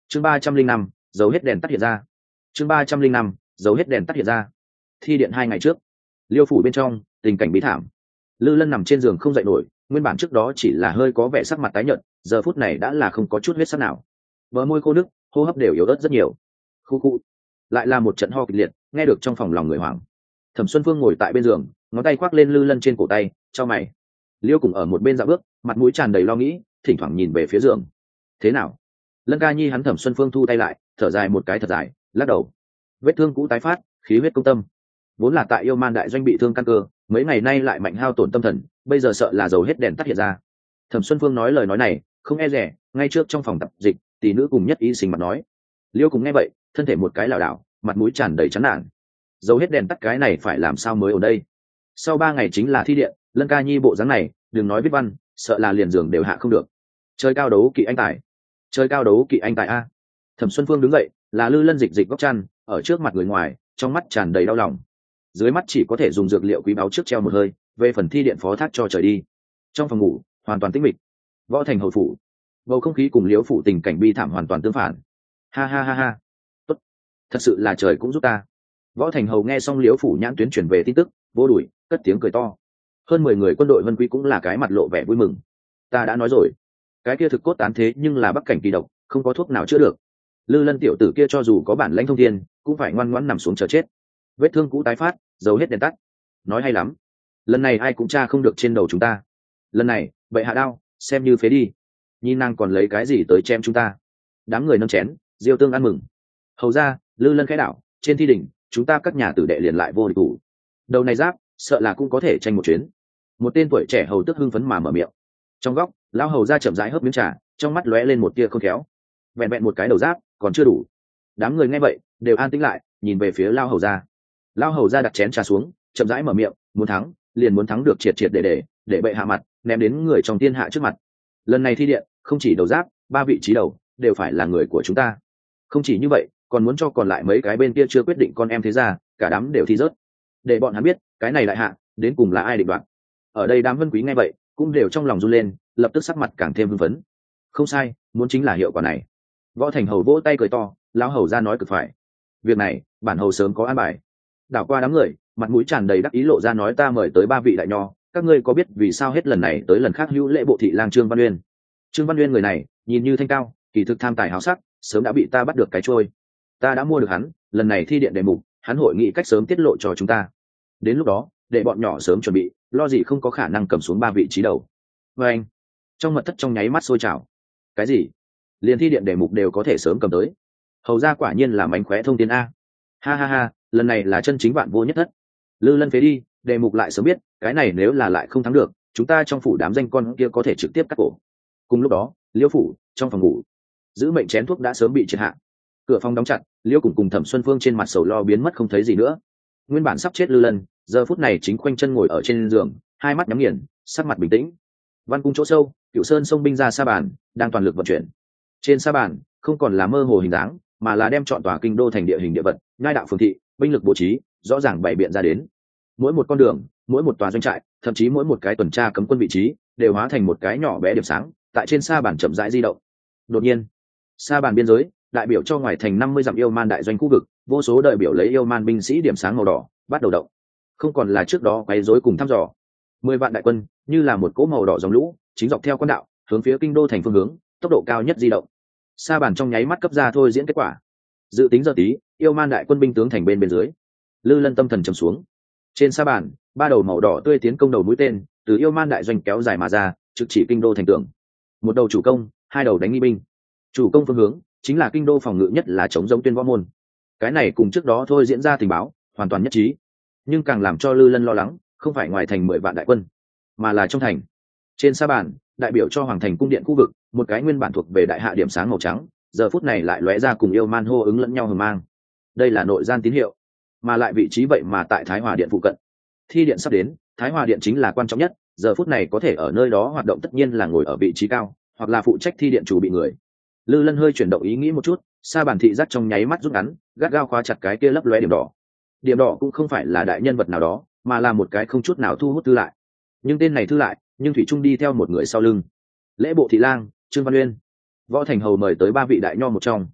chương 305, dấu hết đèn tắt hiện ra. chương 305, dấu hết đèn tắt hiện ra. Thi điện 2 ngày trước, Liêu phủ bên trong tình cảnh bí thảm. Lư Lân nằm trên giường không dậy nổi, nguyên bản trước đó chỉ là hơi có vẻ sắc mặt tái nhợt, giờ phút này đã là không có chút huyết sắc nào, bờ môi khô nứt, hô hấp đều yếu ớt rất nhiều. Khu khu, lại là một trận ho kịch liệt, nghe được trong phòng lòng người hoảng. Thẩm Xuân Phương ngồi tại bên giường, ngón tay khoác lên Lư Lân trên cổ tay, chau mày. Liêu cùng ở một bên dạo bước, mặt mũi tràn đầy lo nghĩ, thỉnh thoảng nhìn về phía giường. Thế nào? Lân Ca Nhi hắn Thẩm Xuân Phương thu tay lại, thở dài một cái thật dài, lắc đầu. Vết thương cũ tái phát, khí huyết công tâm. Vốn là tại Yêu Man đại doanh bị thương căn cơ, mấy ngày nay lại mạnh hao tổn tâm thần, bây giờ sợ là dầu hết đèn tắt hiện ra. Thẩm Xuân Phương nói lời nói này, không e rẻ, ngay trước trong phòng tập dịch, tỷ nữ cùng nhất y sinh mặt nói. Liêu cùng nghe vậy, thân thể một cái lảo đảo, mặt mũi tràn đầy chán nản. Dầu hết đèn tắt cái này phải làm sao mới ở đây? Sau 3 ngày chính là thi điện, Lân Ca Nhi bộ dáng này, đừng nói viết văn, sợ là liền giường đều hạ không được. Chơi cao đấu kỵ anh tài, chơi cao đấu kỵ anh tài a. Thẩm Xuân Phương đứng dậy, là Lư Lân dịch dịch góc chăn, ở trước mặt người ngoài, trong mắt tràn đầy đau lòng. Dưới mắt chỉ có thể dùng dược liệu quý báu trước treo một hơi, về phần thi điện phó thác cho trời đi. Trong phòng ngủ, hoàn toàn tĩnh mịch. Võ thành hầu phủ, bầu không khí cùng Liễu phủ tình cảnh bi thảm hoàn toàn tương phản. Ha ha ha ha, tốt, thật sự là trời cũng giúp ta. Võ thành hầu nghe xong Liễu phủ nhãn tuyến chuyển về tin tức, vô đuổi, cất tiếng cười to. Hơn 10 người quân đội Vân Quý cũng là cái mặt lộ vẻ vui mừng. Ta đã nói rồi, cái kia thực cốt tán thế nhưng là bắc cảnh kỳ độc, không có thuốc nào chữa được. Lư Lân tiểu tử kia cho dù có bản lãnh thông thiên, cũng phải ngoan ngoãn nằm xuống chờ chết. Vết thương cũ tái phát, dầu hết đèn tắt. Nói hay lắm, lần này ai cũng tra không được trên đầu chúng ta. Lần này bệ hạ đao, xem như phế đi. Nhìn nàng còn lấy cái gì tới chém chúng ta. Đám người nâng chén, diêu tương ăn mừng. Hầu ra, Lư Lân khẽ đảo, trên thi đỉnh, chúng ta các nhà tử đệ liền lại vô địch thủ. Đầu này giáp, sợ là cũng có thể tranh một chuyến. Một tên tuổi trẻ hầu tức hưng phấn mà mở miệng. Trong góc, lão hầu ra chậm rãi hớp miếng trà, trong mắt lóe lên một tia không khéo. Vẹn vẹn một cái đầu giáp, còn chưa đủ. Đám người nghe vậy, đều an tĩnh lại, nhìn về phía lão hầu ra. Lão hầu ra đặt chén trà xuống, chậm rãi mở miệng, muốn thắng, liền muốn thắng được triệt triệt để bệ hạ mặt, ném đến người trong thiên hạ trước mặt. Lần này thi điện, không chỉ đầu giáp, 3 vị trí đầu đều phải là người của chúng ta. Không chỉ như vậy, còn muốn cho còn lại mấy cái bên kia chưa quyết định con em thế ra, cả đám đều thi rớt, để bọn hắn biết cái này đại hạ đến cùng là ai định đoạt. Ở đây đám Vân Quý nghe vậy, cũng đều trong lòng run lên, lập tức sắc mặt càng thêm hưng phấn. Không sai, muốn chính là hiệu quả này. Võ thành hầu vỗ tay cười to, lão hầu ra nói cực phải. Việc này bản hầu sớm có an bài. Đảo qua đám người, mặt mũi tràn đầy đắc ý lộ ra nói, ta mời tới 3 vị đại nho, các ngươi có biết vì sao hết lần này tới lần khác hữu lễ bộ thị lang Trương Văn Uyên? Trương Văn Uyên người này nhìn như thanh cao, kỳ thực tham tài háo sắc, sớm đã bị ta bắt được cái trôi. Ta đã mua được hắn, lần này thi điện đề mục, hắn hội nghị cách sớm tiết lộ cho chúng ta. Đến lúc đó, để bọn nhỏ sớm chuẩn bị, lo gì không có khả năng cầm xuống 3 vị trí đầu. Và anh, trong mật thất trong nháy mắt sôi trào. Cái gì? Liền thi điện đề mục đều có thể sớm cầm tới? Hầu ra quả nhiên là mánh khóe thông tin a. Ha ha ha, lần này là chân chính vạn vô nhất thất. Lư Lân phế đi, đề mục lại sớm biết, cái này nếu là lại không thắng được, chúng ta trong phủ đám danh con kia có thể trực tiếp cắt cổ. Cùng lúc đó, Liễu phủ, trong phòng ngủ, giữ mệnh chén thuốc đã sớm bị triệt hạ. Cửa phòng đóng chặt, Liễu cùng Thẩm Xuân Phương trên mặt sầu lo biến mất không thấy gì nữa. Nguyên bản sắp chết Lư Lân, giờ phút này chính khoanh chân ngồi ở trên giường, hai mắt nhắm nghiền, sắc mặt bình tĩnh. Văn cung chỗ sâu, Cửu Sơn sông binh ra sa bàn, đang toàn lực vận chuyển. Trên sa bàn, không còn là mơ hồ hình dáng, mà là đem chọn tòa kinh đô thành địa hình địa vật, nhai đạo phường thị, binh lực bố trí, rõ ràng bày biện ra đến. Mỗi một con đường, mỗi một tòa doanh trại, thậm chí mỗi một cái tuần tra cấm quân vị trí, đều hóa thành một cái nhỏ bé điểm sáng, tại trên sa bàn chậm rãi di động. Đột nhiên, sa bàn biên giới, đại biểu cho ngoài thành 50 dặm yêu man đại doanh khu vực, vô số đại biểu lấy yêu man binh sĩ điểm sáng màu đỏ, bắt đầu động. Không còn là trước đó quấy rối cùng thăm dò. 10 vạn đại quân, như là một cỗ màu đỏ dòng lũ, chính dọc theo quan đạo, hướng phía kinh đô thành phương hướng, tốc độ cao nhất di động. Sa bàn trong nháy mắt cấp ra thôi diễn kết quả. Dự tính giờ tí, yêu man đại quân binh tướng thành bên dưới. Lư Lân tâm thần trầm xuống. Trên sa bàn, 3 đầu màu đỏ tươi tiến công đầu mũi tên, từ yêu man đại doanh kéo dài mà ra, trực chỉ kinh đô thành tường. Một đầu chủ công, 2 đầu đánh nghi binh. Chủ công phương hướng chính là kinh đô phòng ngự nhất là chống giống tuyên võ môn. Cái này cùng trước đó thôi diễn ra tình báo, hoàn toàn nhất trí. Nhưng càng làm cho Lư Lân lo lắng, không phải ngoài thành 10 vạn đại quân, mà là trong thành. Trên sa bàn, đại biểu cho hoàng thành cung điện khu vực, một cái nguyên bản thuộc về đại hạ điểm sáng màu trắng, giờ phút này lại lóe ra cùng yêu man hô ứng lẫn nhau hờ mang. Đây là nội gian tín hiệu, mà lại vị trí vậy mà tại Thái Hòa điện phụ cận. Thi điện sắp đến, Thái Hòa điện chính là quan trọng nhất, giờ phút này có thể ở nơi đó hoạt động tất nhiên là ngồi ở vị trí cao, hoặc là phụ trách thi điện chủ bị người. Lư Lân hơi chuyển động ý nghĩ một chút, sa bàn thị giác trong nháy mắt rút ngắn, gắt gao khóa chặt cái kia lấp lóe điểm đỏ. Điểm đỏ cũng không phải là đại nhân vật nào đó, mà là một cái không chút nào thu hút thư lại. Nhưng tên này thư lại, nhưng thủy trung đi theo một người sau lưng. Lễ bộ thị lang Trương Văn Uyên. Võ thành hầu mời tới 3 vị đại nho một trong,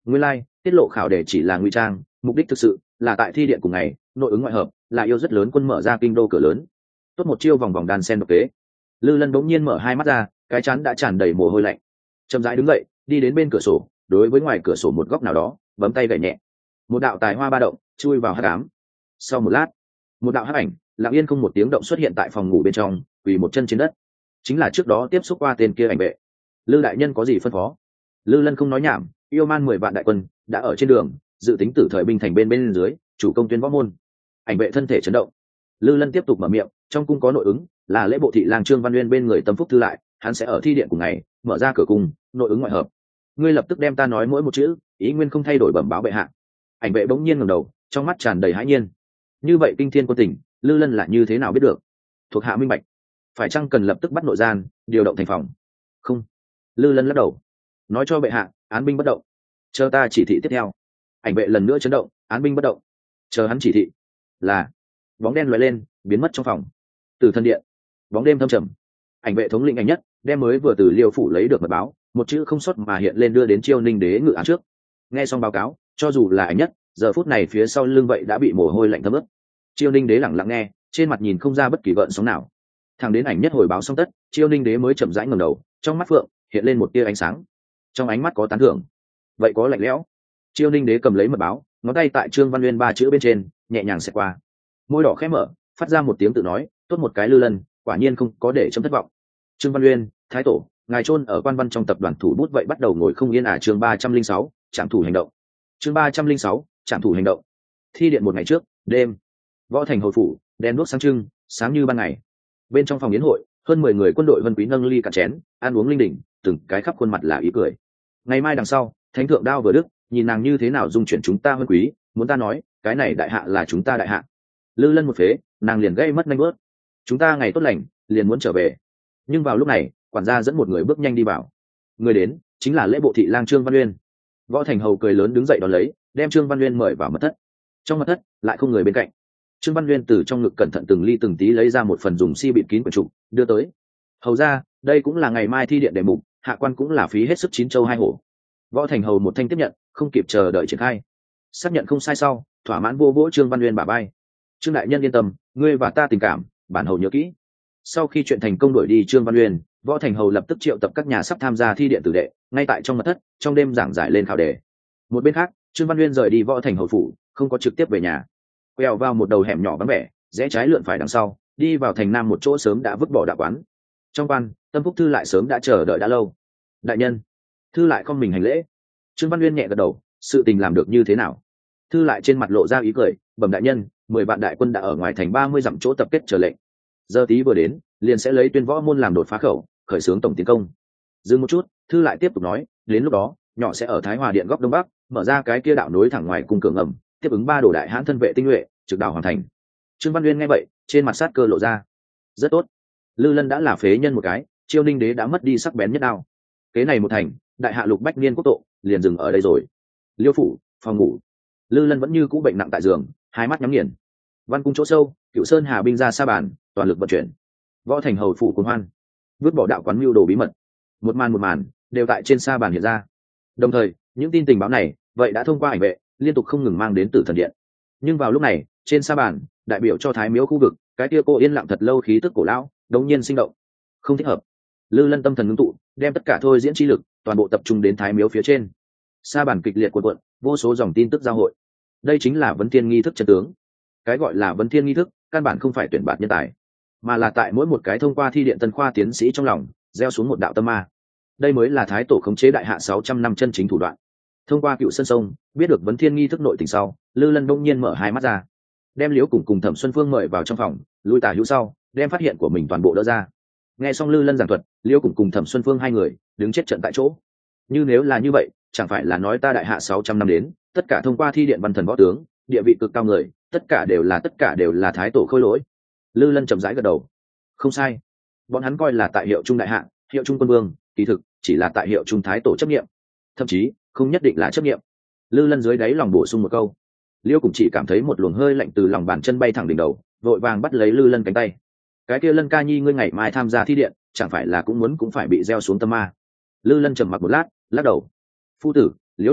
Nguyên lai tiết lộ khảo đề chỉ là ngụy trang, mục đích thực sự là tại thi điện cùng ngày nội ứng ngoại hợp, là yêu rất lớn quân mở ra kinh đô cửa lớn. Tốt một chiêu vòng vòng đan sen độc kế. Lư Lân bỗng nhiên mở hai mắt ra, cái chán đã tràn đầy mồ hôi lạnh. Chậm rãi đứng dậy, đi đến bên cửa sổ, đối với ngoài cửa sổ một góc nào đó bấm tay gảy nhẹ. Một đạo tài hoa ba động chui vào hắc ám. Sau một lát, một đạo hắc ảnh lặng yên không một tiếng động xuất hiện tại phòng ngủ bên trong, quỳ một chân trên đất. Chính là trước đó tiếp xúc qua tên kia ảnh vệ. Lư đại nhân có gì phân phó? Lư Lân không nói nhảm, yêu man 10 vạn đại quân đã ở trên đường, dự tính tử thời binh thành bên dưới, chủ công tuyên võ môn. Ảnh vệ thân thể chấn động. Lư Lân tiếp tục mở miệng, trong cung có nội ứng, là lễ bộ thị lang Trương Văn Uyên bên người Tâm Phúc thư lại, hắn sẽ ở thi điện cùng ngày mở ra cửa cung, nội ứng ngoại hợp. Ngươi lập tức đem ta nói mỗi một chữ, ý nguyên không thay đổi bẩm báo bệ hạ. Ảnh vệ bỗng nhiên ngẩng đầu, trong mắt tràn đầy hãi nhiên. Như vậy kinh thiên quân tình, Lư Lân là như thế nào biết được? Thuộc hạ minh bạch, phải chăng cần lập tức bắt nội gian, điều động thành phòng? Không. Lư Lân lắc đầu, nói cho bệ hạ, án binh bất động, chờ ta chỉ thị tiếp theo. Ảnh vệ lần nữa chấn động, án binh bất động, chờ hắn chỉ thị. Là. Bóng đen lóe lên, biến mất trong phòng. Từ thân điện, bóng đêm thâm trầm. Ảnh vệ thống lĩnh Ảnh Nhất đem mới vừa từ Liêu phủ lấy được mật báo, một chữ không sót mà hiện lên đưa đến Chiêu Ninh đế ngự án trước. Nghe xong báo cáo, cho dù là Ảnh Nhất, giờ phút này phía sau lưng vậy đã bị mồ hôi lạnh thấm ướt. Chiêu Ninh đế lặng lặng nghe, trên mặt nhìn không ra bất kỳ gợn sóng nào. Thằng đến Ảnh Nhất hồi báo xong tất, Chiêu Ninh đế mới chậm rãi ngẩng đầu, trong mắt phượng hiện lên một tia ánh sáng. Trong ánh mắt có tán thưởng, vậy có lạnh lẽo. Chiêu Ninh đế cầm lấy mật báo, ngón tay tại Trương Văn Uyên ba chữ bên trên nhẹ nhàng xẹt qua, môi đỏ khẽ mở, phát ra một tiếng tự nói, tốt một cái Lư Lân, quả nhiên không có để chấm thất vọng. Trương Văn Uyên, thái tổ, ngài chôn ở quan văn trong tập đoàn thủ bút vậy bắt đầu ngồi không yên à? Chương 306, trạm thủ hành động. Chương 306, trạm thủ hành động. Thi điện một ngày trước, đêm, võ thành hồi phủ, đèn đuốc sáng trưng, sáng như ban ngày. Bên trong phòng yến hội, hơn 10 người quân đội vân quý nâng ly cạn chén, ăn uống linh đình, từng cái khắp khuôn mặt là ý cười. Ngày mai đằng sau, thánh thượng đao vừa đức, nhìn nàng như thế nào dung chuyển chúng ta vân quý, muốn ta nói, cái này đại hạ là chúng ta đại hạ. Lư Lân một phế, nàng liền gây mất nanh bớt. Chúng ta ngày tốt lành, liền muốn trở về. Nhưng vào lúc này, quản gia dẫn một người bước nhanh đi vào. Người đến chính là lễ bộ thị lang Trương Văn Uyên. Võ thành hầu cười lớn đứng dậy đón lấy, đem Trương Văn Uyên mời vào mật thất. Trong mật thất lại không người bên cạnh. Trương Văn Uyên từ trong ngực cẩn thận từng ly từng tí lấy ra một phần dùng si bịt kín quyển trục, đưa tới. Hầu ra, đây cũng là ngày mai thi điện đề mục, hạ quan cũng là phí hết sức chín châu hai hổ. Võ thành hầu một thanh tiếp nhận, không kịp chờ đợi triển khai. Xác nhận không sai sau, thỏa mãn vô vỗ Trương Văn Uyên bả vai. Trương đại nhân yên tâm, ngươi và ta tình cảm, bản hầu nhớ kỹ. Sau khi chuyện thành công đuổi đi Trương Văn Uyên, Võ thành hầu lập tức triệu tập các nhà sắp tham gia thi điện tử đệ, ngay tại trong mật thất, trong đêm giảng giải lên khảo đề. Một bên khác, Trương Văn Uyên rời đi Võ thành hầu phủ, không có trực tiếp về nhà, quẹo vào một đầu hẻm nhỏ vắng vẻ, rẽ trái lượn phải đằng sau, đi vào thành nam một chỗ sớm đã vứt bỏ đạo quán. Trong quan, Tâm Phúc thư lại sớm đã chờ đợi đã lâu. Đại nhân. Thư lại không mình hành lễ. Trương Văn Uyên nhẹ gật đầu, sự tình làm được như thế nào? Thư lại trên mặt lộ ra ý cười, bẩm đại nhân, 10 vạn đại quân đã ở ngoài thành 30 dặm chỗ tập kết chờ lệnh. Giờ tí vừa đến, liền sẽ lấy tuyên võ môn làm đột phá khẩu, khởi xướng tổng tiến công. Dừng một chút, Thư lại tiếp tục nói, đến lúc đó, nhỏ sẽ ở Thái Hòa điện góc đông bắc, mở ra cái kia đạo nối thẳng ngoài cung cửa ngầm, tiếp ứng 3 đồ đại hãn thân vệ tinh nhuệ, trực đảo hoàn thành. Trương Văn Uyên nghe vậy, trên mặt sát cơ lộ ra. Rất tốt. Lư Lân đã là phế nhân một cái, Chiêu Ninh đế đã mất đi sắc bén nhất đao. Kế này một thành, đại hạ lục bách niên quốc tộ, liền dừng ở đây rồi. Liêu phủ, phòng ngủ. Lư Lân vẫn như cũ bệnh nặng tại giường, hai mắt nhắm nghiền. Văn cung chỗ sâu, Cựu Sơn Hà binh ra sa bàn, toàn lực vận chuyển. Võ thành hầu phủ cuồng hoan, vứt bỏ đạo quán mưu đồ bí mật. Một màn đều tại trên sa bàn hiện ra. Đồng thời, những tin tình báo này, vậy đã thông qua ảnh vệ, liên tục không ngừng mang đến Tử Thần điện. Nhưng vào lúc này, trên sa bàn, đại biểu cho Thái Miếu khu vực, cái kia cô yên lặng thật lâu khí tức cổ lão, đống nhiên sinh động. Không thích hợp. Lư Lân tâm thần ngưng tụ, đem tất cả thôi diễn chi lực, toàn bộ tập trung đến Thái Miếu phía trên. Sa bàn kịch liệt cuộn cuộn, vô số dòng tin tức giao hội. Đây chính là vấn thiên nghi thức chân tướng. Cái gọi là vấn thiên nghi thức, căn bản không phải tuyển bạt nhân tài, mà là tại mỗi một cái thông qua thi điện tân khoa tiến sĩ trong lòng, gieo xuống một đạo tâm ma. Đây mới là Thái tổ khống chế đại hạ 600 năm chân chính thủ đoạn. Thông qua Cựu Sơn Sông, biết được vấn thiên nghi thức nội tình sau, Lư Lân bỗng nhiên mở hai mắt ra, đem Liễu cùng Thẩm Xuân Phương mời vào trong phòng, lui tả hữu sau, đem phát hiện của mình toàn bộ đỡ ra. Nghe xong Lư Lân giảng thuật, Liễu cùng Thẩm Xuân Phương hai người đứng chết trận tại chỗ. Như nếu là như vậy, chẳng phải là nói ta đại hạ 600 năm đến, tất cả thông qua thi điện văn thần võ tướng, địa vị cực cao người, tất cả đều là Thái tổ khôi lỗi. Lư Lân chậm rãi gật đầu. Không sai, bọn hắn coi là tại hiệu trung đại hạ, hiệu trung quân vương, kỳ thực chỉ là tại hiệu trung Thái tổ chấp nghiệm, thậm chí không nhất định là chấp nghiệm. Lư Lân dưới đáy lòng bổ sung một câu. Liêu cũng chỉ cảm thấy một luồng hơi lạnh từ lòng bàn chân bay thẳng đỉnh đầu, vội vàng bắt lấy Lư Lân cánh tay. Cái kia Lân ca nhi, ngươi ngày mai tham gia thi điện, chẳng phải là cũng phải bị gieo xuống tâm ma? Lư Lân trầm mặc một lát, lắc đầu. Phu tử, Liễu lão,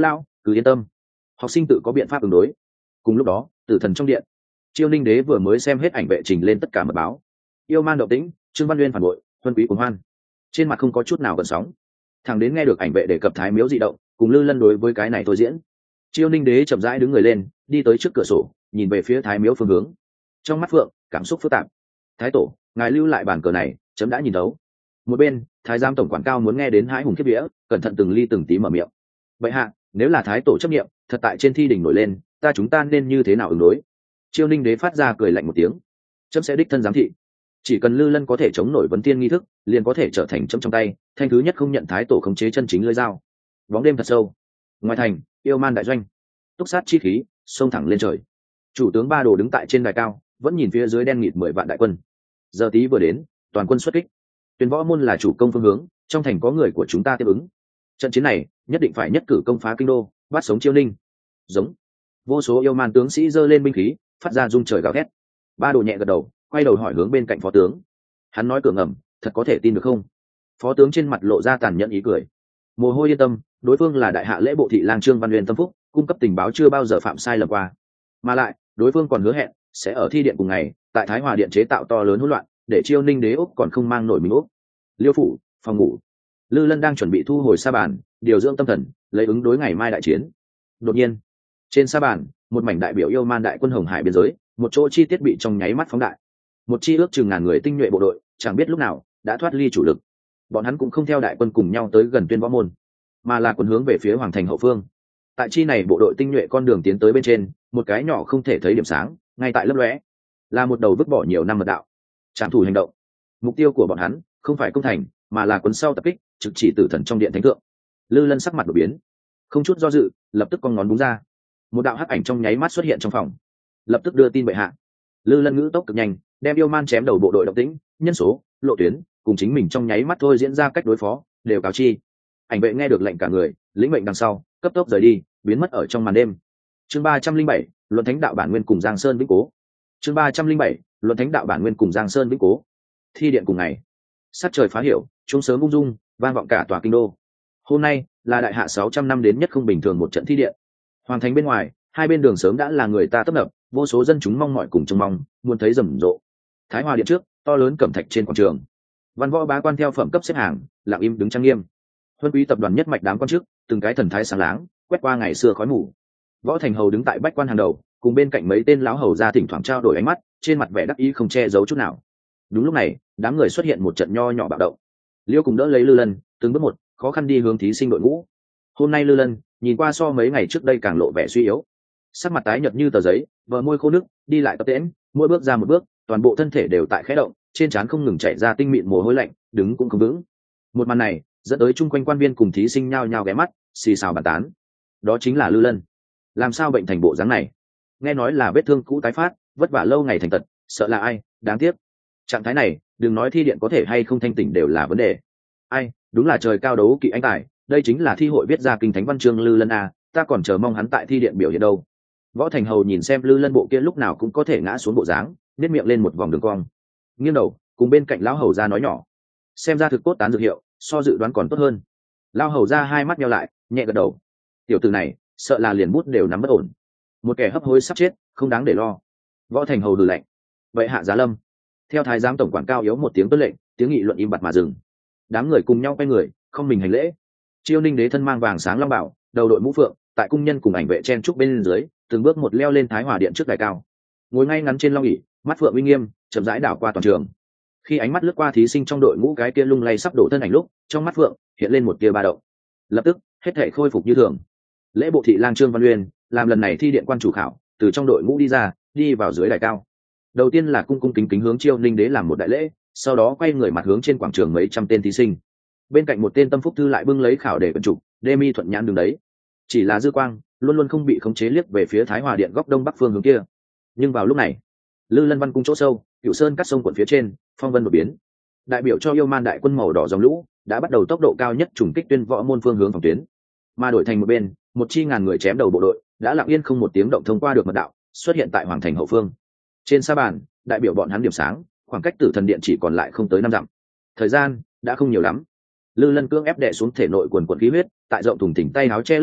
cứ yên tâm, học sinh tự có biện pháp ứng đối. Cùng lúc đó tử thần trong điện, Chiêu Ninh Đế vừa mới xem hết ảnh vệ trình lên tất cả mật báo. Yêu man động tĩnh, Trương Văn Uyên phản bội, Huân Quý cuồng hoan, trên mặt không có chút nào gợn sóng. Thằng đến nghe được ảnh vệ đề cập Thái Miếu dị động, cùng Lư Lân đối với cái này thôi diễn. Chiêu Ninh Đế chậm rãi đứng người lên, đi tới trước cửa sổ, nhìn về phía Thái Miếu phương hướng. Trong mắt phượng cảm xúc phức tạp. Thái tổ, ngài lưu lại bàn cờ này, chấm đã nhìn đấu. Một bên, Thái giám tổng quản cao muốn nghe đến hãi hùng kiếp vía, cẩn thận từng ly từng tí mở miệng. Vậy hạ, nếu là Thái tổ chấp nghiệm, thật tại trên thi đình nổi lên, chúng ta nên như thế nào ứng đối? Chiêu Ninh Đế phát ra cười lạnh một tiếng. Chấm sẽ đích thân giám thị. Chỉ cần Lư Lân có thể chống nổi vấn tiên nghi thức, liền có thể trở thành chấm trong tay, thanh thứ nhất không nhận Thái tổ khống chế chân chính lưỡi dao. Bóng đêm thật sâu. Ngoài thành, yêu man đại doanh, túc sát chi khí xông thẳng lên trời. Chủ tướng Ba Đồ đứng tại trên đài cao, vẫn nhìn phía dưới đen nghịt 10 vạn đại quân. Giờ tí vừa đến, toàn quân xuất kích. Tuyên Võ môn là chủ công phương hướng, trong thành có người của chúng ta tiếp ứng. Trận chiến này nhất định phải nhất cử công phá kinh đô, bắt sống Chiêu Ninh. Giống. Vô số yêu man tướng sĩ giơ lên binh khí, phát ra rung trời gào thét. Ba Đồ nhẹ gật đầu, quay đầu hỏi hướng bên cạnh phó tướng. Hắn nói cửa ngầm, thật có thể tin được không? Phó tướng trên mặt lộ ra tàn nhẫn ý cười. Mồ hôi yên tâm, đối phương là đại hạ lễ bộ thị lang Trương Văn Uyên tâm phúc, cung cấp tình báo chưa bao giờ phạm sai lầm qua. Mà lại, đối phương còn hứa hẹn sẽ ở thi điện cùng ngày, tại Thái Hòa điện chế tạo to lớn hỗn loạn, để Chiêu Ninh Đế Úc còn không mang nổi mình Úc. Liêu phủ, phòng ngủ. Lư Lân đang chuẩn bị thu hồi sa bàn, điều dưỡng tâm thần, lấy ứng đối ngày mai đại chiến. Đột nhiên, trên sa bàn, một mảnh đại biểu yêu man đại quân Hồng Hải biên giới, một chỗ chi tiết bị trong nháy mắt phóng đại. Một chi ước chừng ngàn người tinh nhuệ bộ đội, chẳng biết lúc nào đã thoát ly chủ lực. Bọn hắn cũng không theo đại quân cùng nhau tới gần Tuyên Võ môn, mà là quân hướng về phía hoàng thành hậu phương. Tại chi này bộ đội tinh nhuệ con đường tiến tới bên trên, một cái nhỏ không thể thấy điểm sáng, ngay tại lấp lóe, là một đầu vứt bỏ nhiều năm mật đạo. Trảm thủ hành động. Mục tiêu của bọn hắn không phải công thành, mà là quân sau tập kích, trực chỉ tử thần trong điện thánh thượng. Lư Lân sắc mặt đổi biến, không chút do dự, lập tức con ngón búng ra. Một đạo hắc ảnh trong nháy mắt xuất hiện trong phòng, lập tức đưa tin bệ hạ. Lư Lân ngữ tốc cực nhanh, đem yêu man chém đầu bộ đội động tĩnh, nhân số, lộ tuyến, cùng chính mình trong nháy mắt thôi diễn ra cách đối phó, đều cáo chi. Ảnh vệ nghe được lệnh cả người, lĩnh mệnh đằng sau, cấp tốc rời đi, biến mất ở trong màn đêm. Chương 307, Luận Thánh đạo bản nguyên cùng Giang Sơn vĩnh cố. Chương 307, Luận Thánh đạo bản nguyên cùng Giang Sơn vĩnh cố. Thi điện cùng ngày, sát trời phá hiểu, chuông sớm ung dung, vang vọng cả tòa kinh đô. Hôm nay là đại hạ 600 năm đến nhất không bình thường một trận thi điện. Hoàng thành bên ngoài, hai bên đường sớm đã là người ta tấp nập, vô số dân chúng mong mỏi cùng trông mong, muốn thấy rầm rộ. Thái Hòa điện trước, to lớn cẩm thạch trên quảng trường. Văn võ bá quan theo phẩm cấp xếp hàng, lặng im đứng trang nghiêm. Huân quý tập đoàn nhất mạch đám quan chức, từng cái thần thái sáng láng, quét qua ngày xưa khói mù. Võ Thành Hầu đứng tại bách quan hàng đầu, cùng bên cạnh mấy tên lão hầu ra thỉnh thoảng trao đổi ánh mắt, trên mặt vẻ đắc ý không che giấu chút nào. Đúng lúc này, đám người xuất hiện một trận nho nhỏ bạo động. Liêu cùng đỡ lấy Lư Lân, từng bước một, khó khăn đi hướng thí sinh đội ngũ. Hôm nay Lư Lân nhìn qua so mấy ngày trước đây càng lộ vẻ suy yếu, sắc mặt tái nhợt như tờ giấy, bờ môi khô nước, đi lại tập tễnh, mỗi bước ra một bước, toàn bộ thân thể đều tại khẽ động, trên trán không ngừng chảy ra tinh mịn mồ hôi lạnh, đứng cũng không vững. Một màn này dẫn tới chung quanh quan viên cùng thí sinh nhao nhao ghé mắt, xì xào bàn tán. Đó chính là Lư Lân, làm sao bệnh thành bộ dáng này? Nghe nói là vết thương cũ tái phát, vất vả lâu ngày thành tật, sợ là ai? Đáng tiếc, trạng thái này, đừng nói thi điện có thể hay không thanh tỉnh đều là vấn đề. Ai, đúng là trời cao đấu kỵ anh tài, đây chính là thi hội viết ra kinh thánh văn chương Lư Lân à, ta còn chờ mong hắn tại thi điện biểu hiện đâu. Võ Thành Hầu nhìn xem Lư Lân bộ kia lúc nào cũng có thể ngã xuống bộ dáng, nét miệng lên một vòng đường cong, nghiêng đầu cùng bên cạnh lão hầu ra nói nhỏ, xem ra thực cốt tán dược hiệu so dự đoán còn tốt hơn. Lão hầu ra hai mắt nheo lại, nhẹ gật đầu. Tiểu tử này sợ là liền bút đều nắm bất ổn, một kẻ hấp hối sắp chết, không đáng để lo. Võ Thành Hầu hừ lạnh. Vậy hạ giá lâm. Theo thái giám tổng quản cao yếu một tiếng tuân lệnh, tiếng nghị luận im bặt mà dừng. Đám người cùng nhau quay người, không mình hành lễ. Chiêu Ninh Đế thân mang vàng sáng long bảo, đầu đội mũ phượng, tại cung nhân cùng ảnh vệ chen trúc bên dưới, từng bước một leo lên Thái Hòa điện trước đài cao, ngồi ngay ngắn trên long ỷ, mắt phượng uy nghiêm, chậm rãi đảo qua toàn trường. Khi ánh mắt lướt qua thí sinh trong đội ngũ cái kia lung lay sắp đổ thân ảnh lúc, trong mắt phượng hiện lên một tia ba động. Lập tức hết thảy khôi phục như thường. Lễ bộ thị lang Trương Văn Uyên làm lần này thi điện quan chủ khảo, từ trong đội ngũ đi ra, đi vào dưới đài cao. Đầu tiên là cung cung kính kính hướng Chiêu Ninh Đế làm một đại lễ, sau đó quay người mặt hướng trên quảng trường mấy trăm tên thí sinh. Bên cạnh một tên tâm phúc thư lại bưng lấy khảo để vận trục, đê mi thuận nhãn đứng đấy. Chỉ là dư quang luôn luôn không bị khống chế liếc về phía Thái Hòa điện góc đông bắc phương hướng kia. Nhưng vào lúc này, Lư Lân văn cung chỗ sâu, Cửu Sơn cắt sông quận phía trên, phong vân đột biến. Đại biểu cho yêu man đại quân màu đỏ dòng lũ đã bắt đầu tốc độ cao nhất trùng kích Tuyên Võ môn phương hướng phòng tuyến. Mà đổi thành một bên, một chi ngàn người chém đầu bộ đội đã lặng yên không một tiếng động thông qua được mật đạo, xuất hiện tại hoàng thành hậu phương. Trên sa bàn, đại biểu bọn hắn điểm sáng, khoảng cách Tử Thần điện chỉ còn lại không tới 5 dặm. Thời gian đã không nhiều lắm. Lư Lân cưỡng ép đè xuống thể nội quần quần khí huyết, tại rộng thùng thình tay áo che lấp lại,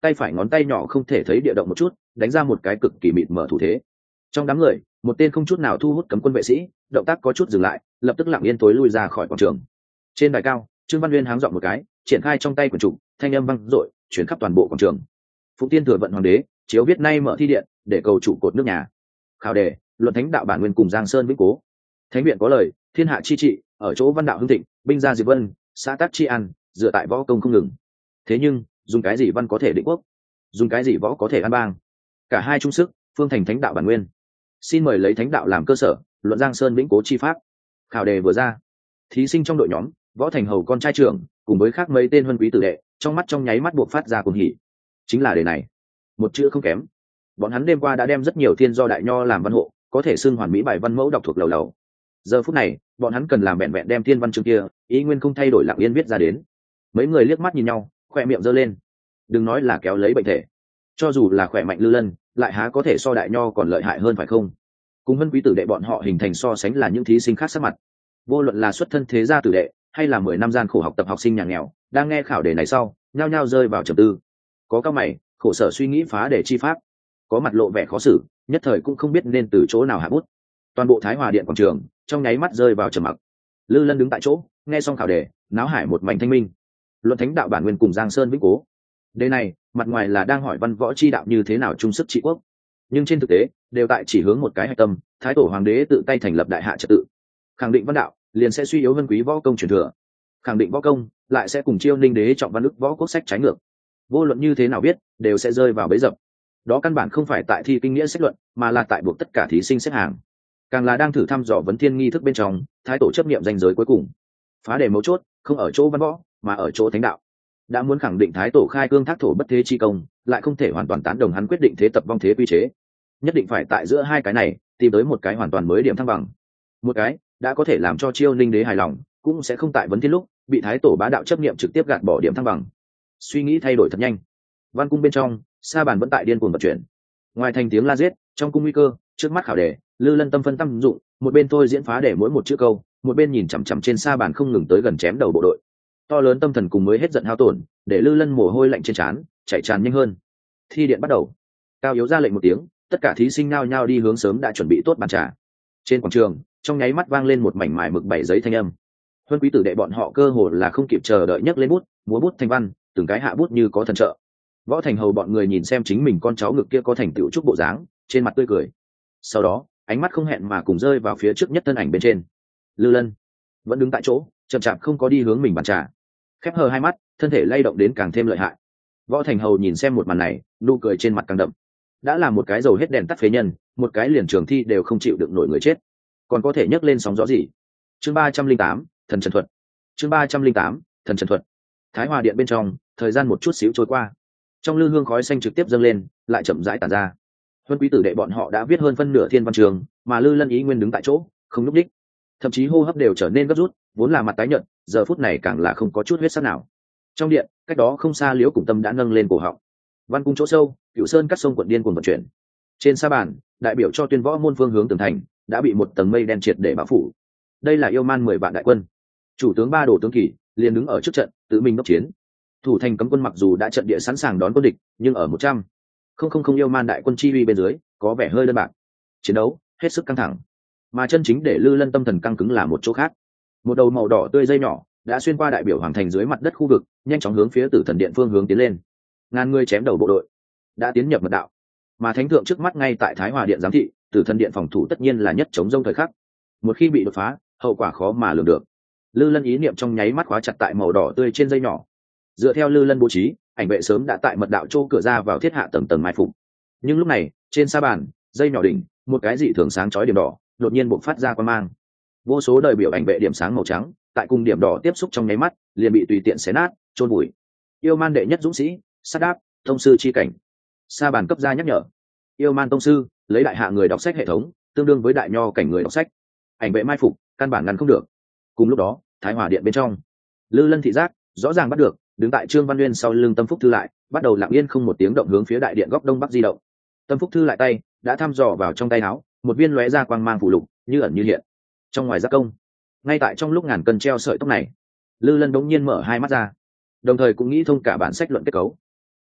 tay phải ngón tay nhỏ không thể thấy địa động một chút, đánh ra một cái cực kỳ mịt mở thủ thế. Trong đám người, một tên không chút nào thu hút cấm quân vệ sĩ, động tác có chút dừng lại, lập tức lặng yên tối lui ra khỏi quảng trường. Trên đài cao, Trương Văn Nguyên háng giọng một cái, triển khai trong tay quyển trục, thanh âm vang dội, chuyển khắp toàn bộ quảng trường. Phụng Tiên Thừa vận hoàng đế, chiếu viết nay mở thi điện, để cầu trụ cột nước nhà. Khảo đề, luận thánh đạo bản nguyên cùng Giang Sơn vĩnh cố. Thánh viện có lời, thiên hạ chi trị, ở chỗ văn đạo hưng thịnh, binh gia diệp vân, xã tác chi ăn, dựa tại võ công không ngừng. Thế nhưng, dùng cái gì văn có thể định quốc? Dùng cái gì võ có thể an bang? Cả hai chung sức, phương thành thánh đạo bản nguyên. Xin mời lấy thánh đạo làm cơ sở, luận Giang Sơn vĩnh cố chi pháp. Khảo đề vừa ra, thí sinh trong đội nhóm, Võ Thành Hầu con trai trưởng, cùng với khác mấy tên huân quý tử đệ, trong mắt trong nháy mắt buộc phát ra cuồng hỉ. Chính là đề này, một chữ không kém. Bọn hắn đêm qua đã đem rất nhiều thiên do đại nho làm văn hộ, có thể xưng hoàn mỹ bài văn mẫu đọc thuộc lầu lầu. Giờ phút này, bọn hắn cần làm vẹn vẹn đem thiên văn chương kia, ý nguyên không thay đổi lặng yên viết ra đến. Mấy người liếc mắt nhìn nhau, khoe miệng giơ lên. Đừng nói là kéo lấy bệnh thể, cho dù là khỏe mạnh Lư Lân, lại há có thể so đại nho còn lợi hại hơn phải không? Cùng huân quý tử đệ bọn họ hình thành so sánh là những thí sinh khác sắc mặt. Vô luận là xuất thân thế gia tử đệ, hay là 10 năm gian khổ học tập học sinh nhà nghèo, đang nghe khảo đề này sau, nhao nhao rơi vào trầm tư. Có cao mày, khổ sở suy nghĩ phá đề chi pháp, có mặt lộ vẻ khó xử, nhất thời cũng không biết nên từ chỗ nào hạ bút. Toàn bộ Thái Hòa Điện quảng trường trong nháy mắt rơi vào trầm mặc. Lư Lân đứng tại chỗ, nghe xong khảo đề, náo hải một mảnh thanh minh. Luận thánh đạo bản nguyên cùng Giang Sơn vĩnh cố. Đề này, mặt ngoài là đang hỏi văn võ chi đạo như thế nào chung sức trị quốc, nhưng trên thực tế, đều tại chỉ hướng một cái hạch tâm, Thái tổ hoàng đế tự tay thành lập đại hạ trật tự. Khẳng định văn đạo, liền sẽ suy yếu vân quý võ công truyền thừa. Khẳng định võ công, lại sẽ cùng chiêu ninh đế trọng văn ức võ quốc sách trái ngược. Vô luận như thế nào biết, đều sẽ rơi vào bẫy dập. Đó căn bản không phải tại thi kinh nghĩa sách luận, mà là tại buộc tất cả thí sinh xếp hàng. Càng là đang thử thăm dò vấn thiên nghi thức bên trong, thái tổ chấp niệm danh giới cuối cùng. Phá đề mấu chốt, không ở chỗ văn võ, mà ở chỗ thánh đạo. Đã muốn khẳng định thái tổ khai cương thác thổ bất thế chi công, lại không thể hoàn toàn tán đồng hắn quyết định thế tập vong thế quy chế. Nhất định phải tại giữa hai cái này, tìm tới một cái hoàn toàn mới điểm thăng bằng. Một cái đã có thể làm cho chiêu ninh đế hài lòng, cũng sẽ không tại vấn thiên lúc bị thái tổ bá đạo chấp niệm trực tiếp gạt bỏ điểm thăng bằng. Suy nghĩ thay đổi thật nhanh. Văn cung bên trong, sa bàn vẫn tại điên cuồng vận chuyển. Ngoài thành tiếng la giết, trong cung nguy cơ, trước mắt khảo đề, Lư Lân tâm phân tâm dụng, một bên thôi diễn phá để mỗi một chữ câu, một bên nhìn chằm chằm trên sa bàn không ngừng tới gần chém đầu bộ đội. To lớn tâm thần cùng mới hết giận hao tổn, để Lư Lân mồ hôi lạnh trên trán chảy tràn nhanh hơn. Thi điện bắt đầu. Cao yếu ra lệnh một tiếng, tất cả thí sinh nao nhao đi hướng sớm đã chuẩn bị tốt bàn trà. Trên quảng trường, trong nháy mắt vang lên một mảnh mài mực bảy giấy thanh âm. Huân quý tử đệ bọn họ cơ hồ là không kịp chờ đợi nhấc lên bút, múa bút thành văn, từng cái hạ bút như có thần trợ. Võ Thành Hầu bọn người nhìn xem chính mình con cháu ngực kia có thành tựu chúc bộ dáng, trên mặt tươi cười. Sau đó, ánh mắt không hẹn mà cùng rơi vào phía trước nhất thân ảnh bên trên. Lư Lân vẫn đứng tại chỗ, chậm chạp không có đi hướng mình bàn trà, khép hờ hai mắt, thân thể lay động đến càng thêm lợi hại. Võ Thành Hầu nhìn xem một màn này, nụ cười trên mặt càng đậm. Đã là một cái dầu hết đèn tắt phế nhân, một cái liền trường thi đều không chịu đựng nổi người chết, còn có thể nhấc lên sóng gió gì? Chương 308, thần trần thuật. Chương 308, thần trần thuật. Thái Hòa Điện bên trong, thời gian một chút xíu trôi qua. Trong lư hương khói xanh trực tiếp dâng lên, lại chậm rãi tản ra. Huân quý tử đệ bọn họ đã viết hơn phân nửa thiên văn trường, mà Lư Lân ý nguyên đứng tại chỗ, không nhúc đích, thậm chí hô hấp đều trở nên gấp rút, vốn là mặt tái nhợt, giờ phút này càng là không có chút huyết sắc nào. Trong điện, cách đó không xa Liễu Cùng Tâm đã nâng lên cổ họng. Văn cung chỗ sâu, Cửu Sơn cắt sông quận điên cuồng vận chuyển. Trên sa bàn, đại biểu cho tuyên võ môn phương hướng tường thành, đã bị một tầng mây đen triệt để bao phủ. Đây là yêu man 10 vạn đại quân. Chủ tướng Ba Đồ tướng Kỷ liền đứng ở trước trận, tự mình đốc chiến. Thủ thành cấm quân mặc dù đã trận địa sẵn sàng đón quân địch, nhưng ở 100,000 yêu man đại quân chi uy bên dưới, có vẻ hơi đơn bạc. Chiến đấu hết sức căng thẳng, mà chân chính để Lư Lân tâm thần căng cứng là một chỗ khác. Một đầu màu đỏ tươi dây nhỏ đã xuyên qua đại biểu hoàng thành dưới mặt đất khu vực, nhanh chóng hướng phía Tử Thần Điện phương hướng tiến lên. Ngàn người chém đầu bộ đội đã tiến nhập mật đạo, mà thánh thượng trước mắt ngay tại Thái Hòa Điện giám thị, Tử Thần Điện phòng thủ tất nhiên là nhất chống rông thời khắc. Một khi bị đột phá, hậu quả khó mà lường được. Lư Lân ý niệm trong nháy mắt khóa chặt tại màu đỏ tươi trên dây nhỏ. Dựa theo Lư Lân bố trí, ảnh vệ sớm đã tại mật đạo chỗ cửa ra vào thiết hạ tầng tầng mai phục. Nhưng lúc này, trên sa bàn, dây nhỏ đỉnh, một cái dị thường sáng chói điểm đỏ, đột nhiên bộc phát ra quang mang. Vô số đời biểu ảnh vệ điểm sáng màu trắng, tại cùng điểm đỏ tiếp xúc trong nháy mắt, liền bị tùy tiện xé nát, chôn bụi. Yêu man đệ nhất dũng sĩ, sát đáp, tông sư chi cảnh. Sa bàn cấp ra nhắc nhở. Yêu man tông sư, lấy đại hạ người đọc sách hệ thống, tương đương với đại nho cảnh người đọc sách. Ảnh vệ mai phục, căn bản ngăn không được. Cùng lúc đó, Thái Hòa Điện bên trong, Lư Lân thị giác rõ ràng bắt được, đứng tại Trương Văn Nguyên sau lưng Tâm Phúc Thư lại, bắt đầu lặng yên không một tiếng động hướng phía đại điện góc đông bắc di động. Tâm Phúc Thư lại tay đã thăm dò vào trong tay áo, một viên lóe ra quang mang phù lục, như ẩn như hiện. Trong ngoài giác công, ngay tại trong lúc ngàn cân treo sợi tóc này, Lư Lân đống nhiên mở hai mắt ra, đồng thời cũng nghĩ thông cả bản sách luận kết cấu.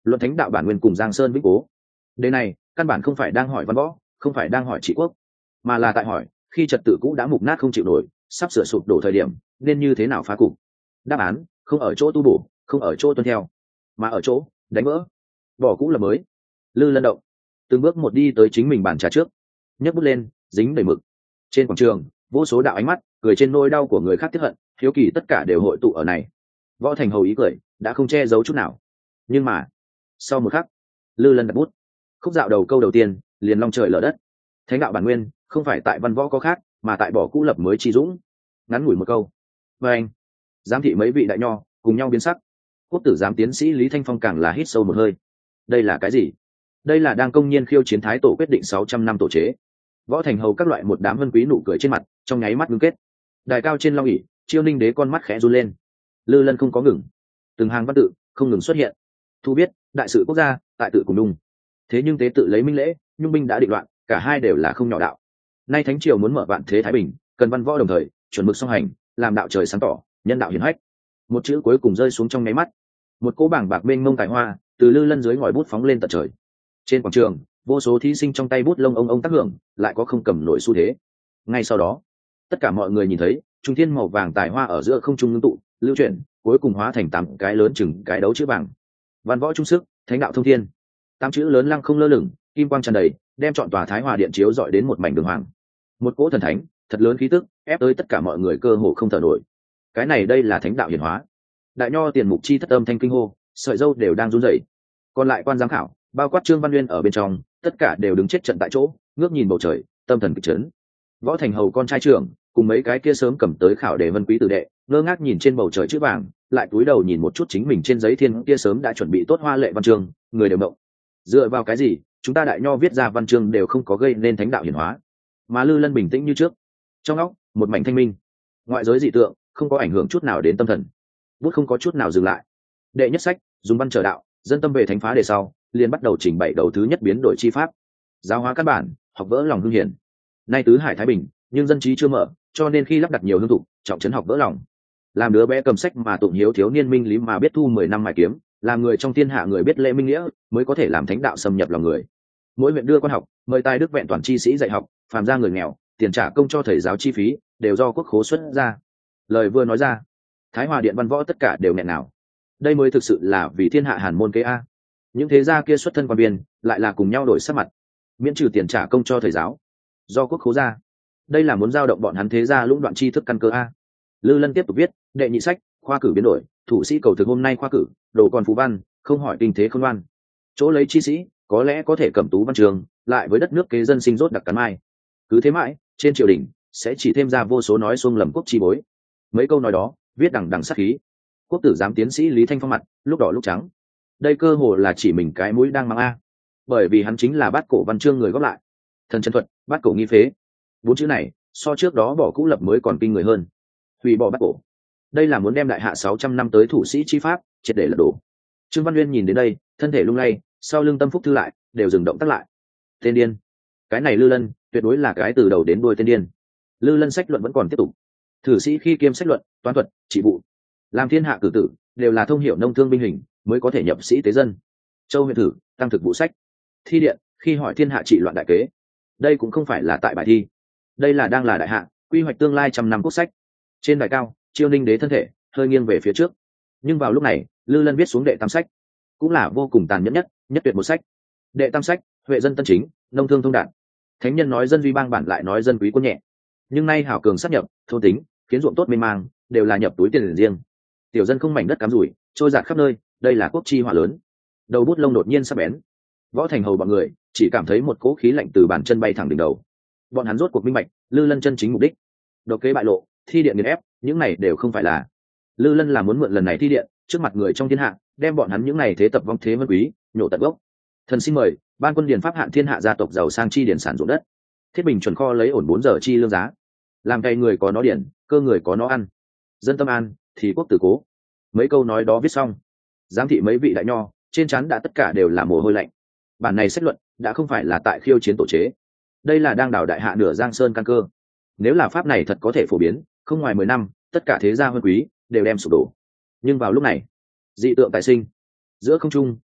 luận thánh đạo bản nguyên cùng giang sơn vĩnh cố. Đề này căn bản không phải đang hỏi văn võ, không phải đang hỏi trị quốc, mà là tại hỏi khi trật tự cũ đã mục nát không chịu nổi, sắp sửa sụp đổ thời điểm, nên như thế nào phá cục. Đáp án không ở chỗ tu bổ, không ở chỗ tuân theo, mà ở chỗ đánh vỡ, bỏ cũ là mới. Lư Lân động từng bước một đi tới chính mình bàn trà trước, nhấc bút lên, dính đầy mực. Trên quảng trường vô số đạo ánh mắt cười trên nỗi đau của người khác, tiếc hận, hiếu kỳ, tất cả đều hội tụ ở này. Võ Thành Hầu ý cười đã không che giấu chút nào. Nhưng mà sau một khắc, Lư Lân đặt bút, khúc dạo đầu câu đầu tiên liền long trời lở đất. Thánh đạo bản nguyên không phải tại văn võ có khác, mà tại bỏ cũ lập mới chi dũng. Ngắn ngủi một câu, và anh giám thị mấy vị đại nho cùng nhau biến sắc. Quốc tử giám tiến sĩ Lý Thanh Phong càng là hít sâu một hơi. Đây là cái gì? Đây là đang công nhiên khiêu chiến Thái Tổ quyết định 600 năm tổ chế. Võ Thành Hầu các loại một đám vân quý nụ cười trên mặt trong nháy mắt ngưng kết. Đài cao trên long ỷ, Chiêu Ninh đế con mắt khẽ run lên. Lư Lân không có ngừng, từng hàng văn tự không ngừng xuất hiện. Thu biết đại sự quốc gia tại tự cùng đung. Thế nhưng tế tự lấy minh lễ, nhung binh đã định loạn, cả hai đều là không nhỏ đạo. Nay thánh triều muốn mở vạn thế thái bình, cần văn võ đồng thời, chuẩn mực song hành, làm đạo trời sáng tỏ, nhân đạo hiển hách. Một chữ cuối cùng rơi xuống trong nháy mắt, một cỗ bảng bạc mênh mông tài hoa từ Lư Lân dưới ngòi bút phóng lên tận trời. Trên quảng trường vô số thí sinh trong tay bút lông ông tác hưởng, lại có không cầm nổi xu thế. Ngay sau đó tất cả mọi người nhìn thấy trung thiên màu vàng tài hoa ở giữa không trung ngưng tụ lưu chuyển, cuối cùng hóa thành 8 cái lớn chừng cái đấu chữ vàng. Văn võ trung sức, thánh đạo thông thiên. 8 chữ lớn lăng không lơ lửng, kim quang tràn đầy, đem trọn tòa Thái Hòa điện chiếu dọi đến một mảnh đường hoàng. Một cỗ thần thánh thật lớn khí tức ép tới tất cả mọi người cơ hồ không thở nổi. Cái này đây là thánh đạo hiển hóa. Đại nho tiền mục chi thất âm thanh kinh hô, sợi dâu đều đang run rẩy. Còn lại quan giám khảo, bao quát Trương Văn Nguyên ở bên trong, tất cả đều đứng chết trận tại chỗ, ngước nhìn bầu trời, tâm thần kịch chấn. Võ Thành Hầu con trai trưởng cùng mấy cái kia sớm cầm tới khảo đề vân quý tử đệ, ngơ ngác nhìn trên bầu trời chữ vàng, lại cúi đầu nhìn một chút chính mình trên giấy thiên kia sớm đã chuẩn bị tốt hoa lệ văn chương, người đều động. Dựa vào cái gì chúng ta đại nho viết ra văn chương đều không có gây nên thánh đạo hiển hóa, mà Lư Lân bình tĩnh như trước, trong óc một mảnh thanh minh, ngoại giới dị tượng không có ảnh hưởng chút nào đến tâm thần, bút không có chút nào dừng lại. Đệ nhất sách dùng văn trở đạo, dân tâm về thánh phá đề sau, liền bắt đầu trình bày đầu thứ nhất biến đổi chi pháp, giáo hóa căn bản, học vỡ lòng hưng hiển. Nay tứ hải thái bình, nhưng dân trí chưa mở, cho nên khi lắp đặt nhiều hương thụ, trọng trấn học vỡ lòng. Làm đứa bé cầm sách mà tụng hiếu thiếu niên minh lý mà biết thu 10 năm mài kiếm, làm người trong thiên hạ người biết lễ minh nghĩa, mới có thể làm thánh đạo xâm nhập lòng người. Mỗi huyện đưa quan học, mời tài đức vẹn toàn chi sĩ dạy học, phàm ra người nghèo, tiền trả công cho thầy giáo chi phí đều do quốc khố xuất ra. Lời vừa nói ra, Thái Hòa điện văn võ tất cả đều nghẹn nào. Đây mới thực sự là vì thiên hạ hàn môn kế a. Những thế gia kia xuất thân quan biên, lại là cùng nhau đổi sắc mặt, miễn trừ tiền trả công cho thầy giáo, do quốc khố ra. Đây là muốn giao động bọn hắn thế gia lũng đoạn tri thức căn cơ a. Lư Lân tiếp tục viết đệ nhị sách, khoa cử biến đổi, thủ sĩ cầu thực hôm nay khoa cử, đồ còn phú văn, không hỏi kinh thế khôn ngoan. Chỗ lấy chi sĩ, có lẽ có thể cẩm tú văn trường, lại với đất nước kế dân sinh rốt đặc cắn mai. Cứ thế mãi, trên triều đình sẽ chỉ thêm ra vô số nói xuông lầm quốc chi bối. Mấy câu nói đó, viết đằng đằng sát khí. Quốc tử giám tiến sĩ Lý Thanh Phong mặt lúc đỏ lúc trắng. Đây cơ hồ là chỉ mình cái mũi đang mang a, bởi vì hắn chính là bát cổ văn chương người góp lại. Thần chân thuật, bát cổ nghi phế, 4 chữ này so trước đó bỏ cũ lập mới còn kinh người hơn. Hủy bỏ bát cổ, đây là muốn đem đại hạ 600 năm tới thủ sĩ chi pháp triệt để lật đổ. Trương Văn Nguyên nhìn đến đây, thân thể lung lay, sau lưng tâm phúc thư lại đều dừng động tác lại. Tên điên, cái này Lư Lân tuyệt đối là cái từ đầu đến đuôi tên điên. Lư Lân sách luận vẫn còn tiếp tục. Thử sĩ khi kiêm sách luận, toán thuật, trị vụ, làm thiên hạ cử tử, đều là thông hiểu nông thương binh hình, mới có thể nhập sĩ tế dân. Châu huyện thử, tăng thực vụ sách. Thi điện, khi hỏi thiên hạ trị loạn đại kế. Đây cũng không phải là tại bài thi, đây là đang là đại hạ quy hoạch tương lai 100 năm quốc sách. Trên đài cao, Chiêu Ninh đế thân thể hơi nghiêng về phía trước, nhưng vào lúc này Lư Lân viết xuống đệ tam sách, cũng là vô cùng tàn nhẫn nhất, nhất tuyệt một sách. Đệ tam sách, huệ dân tân chính, nông thương thông đạt. Thánh nhân nói dân duy bang bản, lại nói dân quý quân nhẹ. Nhưng nay hảo cường sát nhập, thôn tính, khiến ruộng tốt mê mang, đều là nhập túi tiền riêng. Tiểu dân không mảnh đất cắm rủi, trôi dạt khắp nơi, đây là quốc chi họa lớn. Đầu bút lông đột nhiên sắc bén. Võ Thành Hầu bọn người chỉ cảm thấy một cỗ khí lạnh từ bàn chân bay thẳng đỉnh đầu. Bọn hắn rốt cuộc minh bạch Lư Lân chân chính mục đích. Độc kế bại lộ, thi điện nghiền ép, những này đều không phải là. Lư Lân là muốn mượn lần này thi điện, trước mặt người trong thiên hạ, đem bọn hắn những này thế tập vong thế vân quý nhổ tận gốc. Thần xin mời ban quân điền pháp hạn thiên hạ gia tộc giàu sang chi điển sản ruộng đất, thiết bình chuẩn kho lấy ổn 4 giờ chi lương giá, làm cày người có nó điển, cơ người có nó ăn, dân tâm an thì quốc tử cố. Mấy câu nói đó viết xong, giám thị mấy vị đại nho trên trán đã tất cả đều là mồ hôi lạnh. Bản này xét luận đã không phải là tại khiêu chiến tổ chế, đây là đang đảo đại hạ nửa giang sơn căn cơ. Nếu là pháp này thật có thể phổ biến, không ngoài 10 năm tất cả thế gia huân quý đều đem sụp đổ. Nhưng vào lúc này dị tượng tại sinh, giữa không trung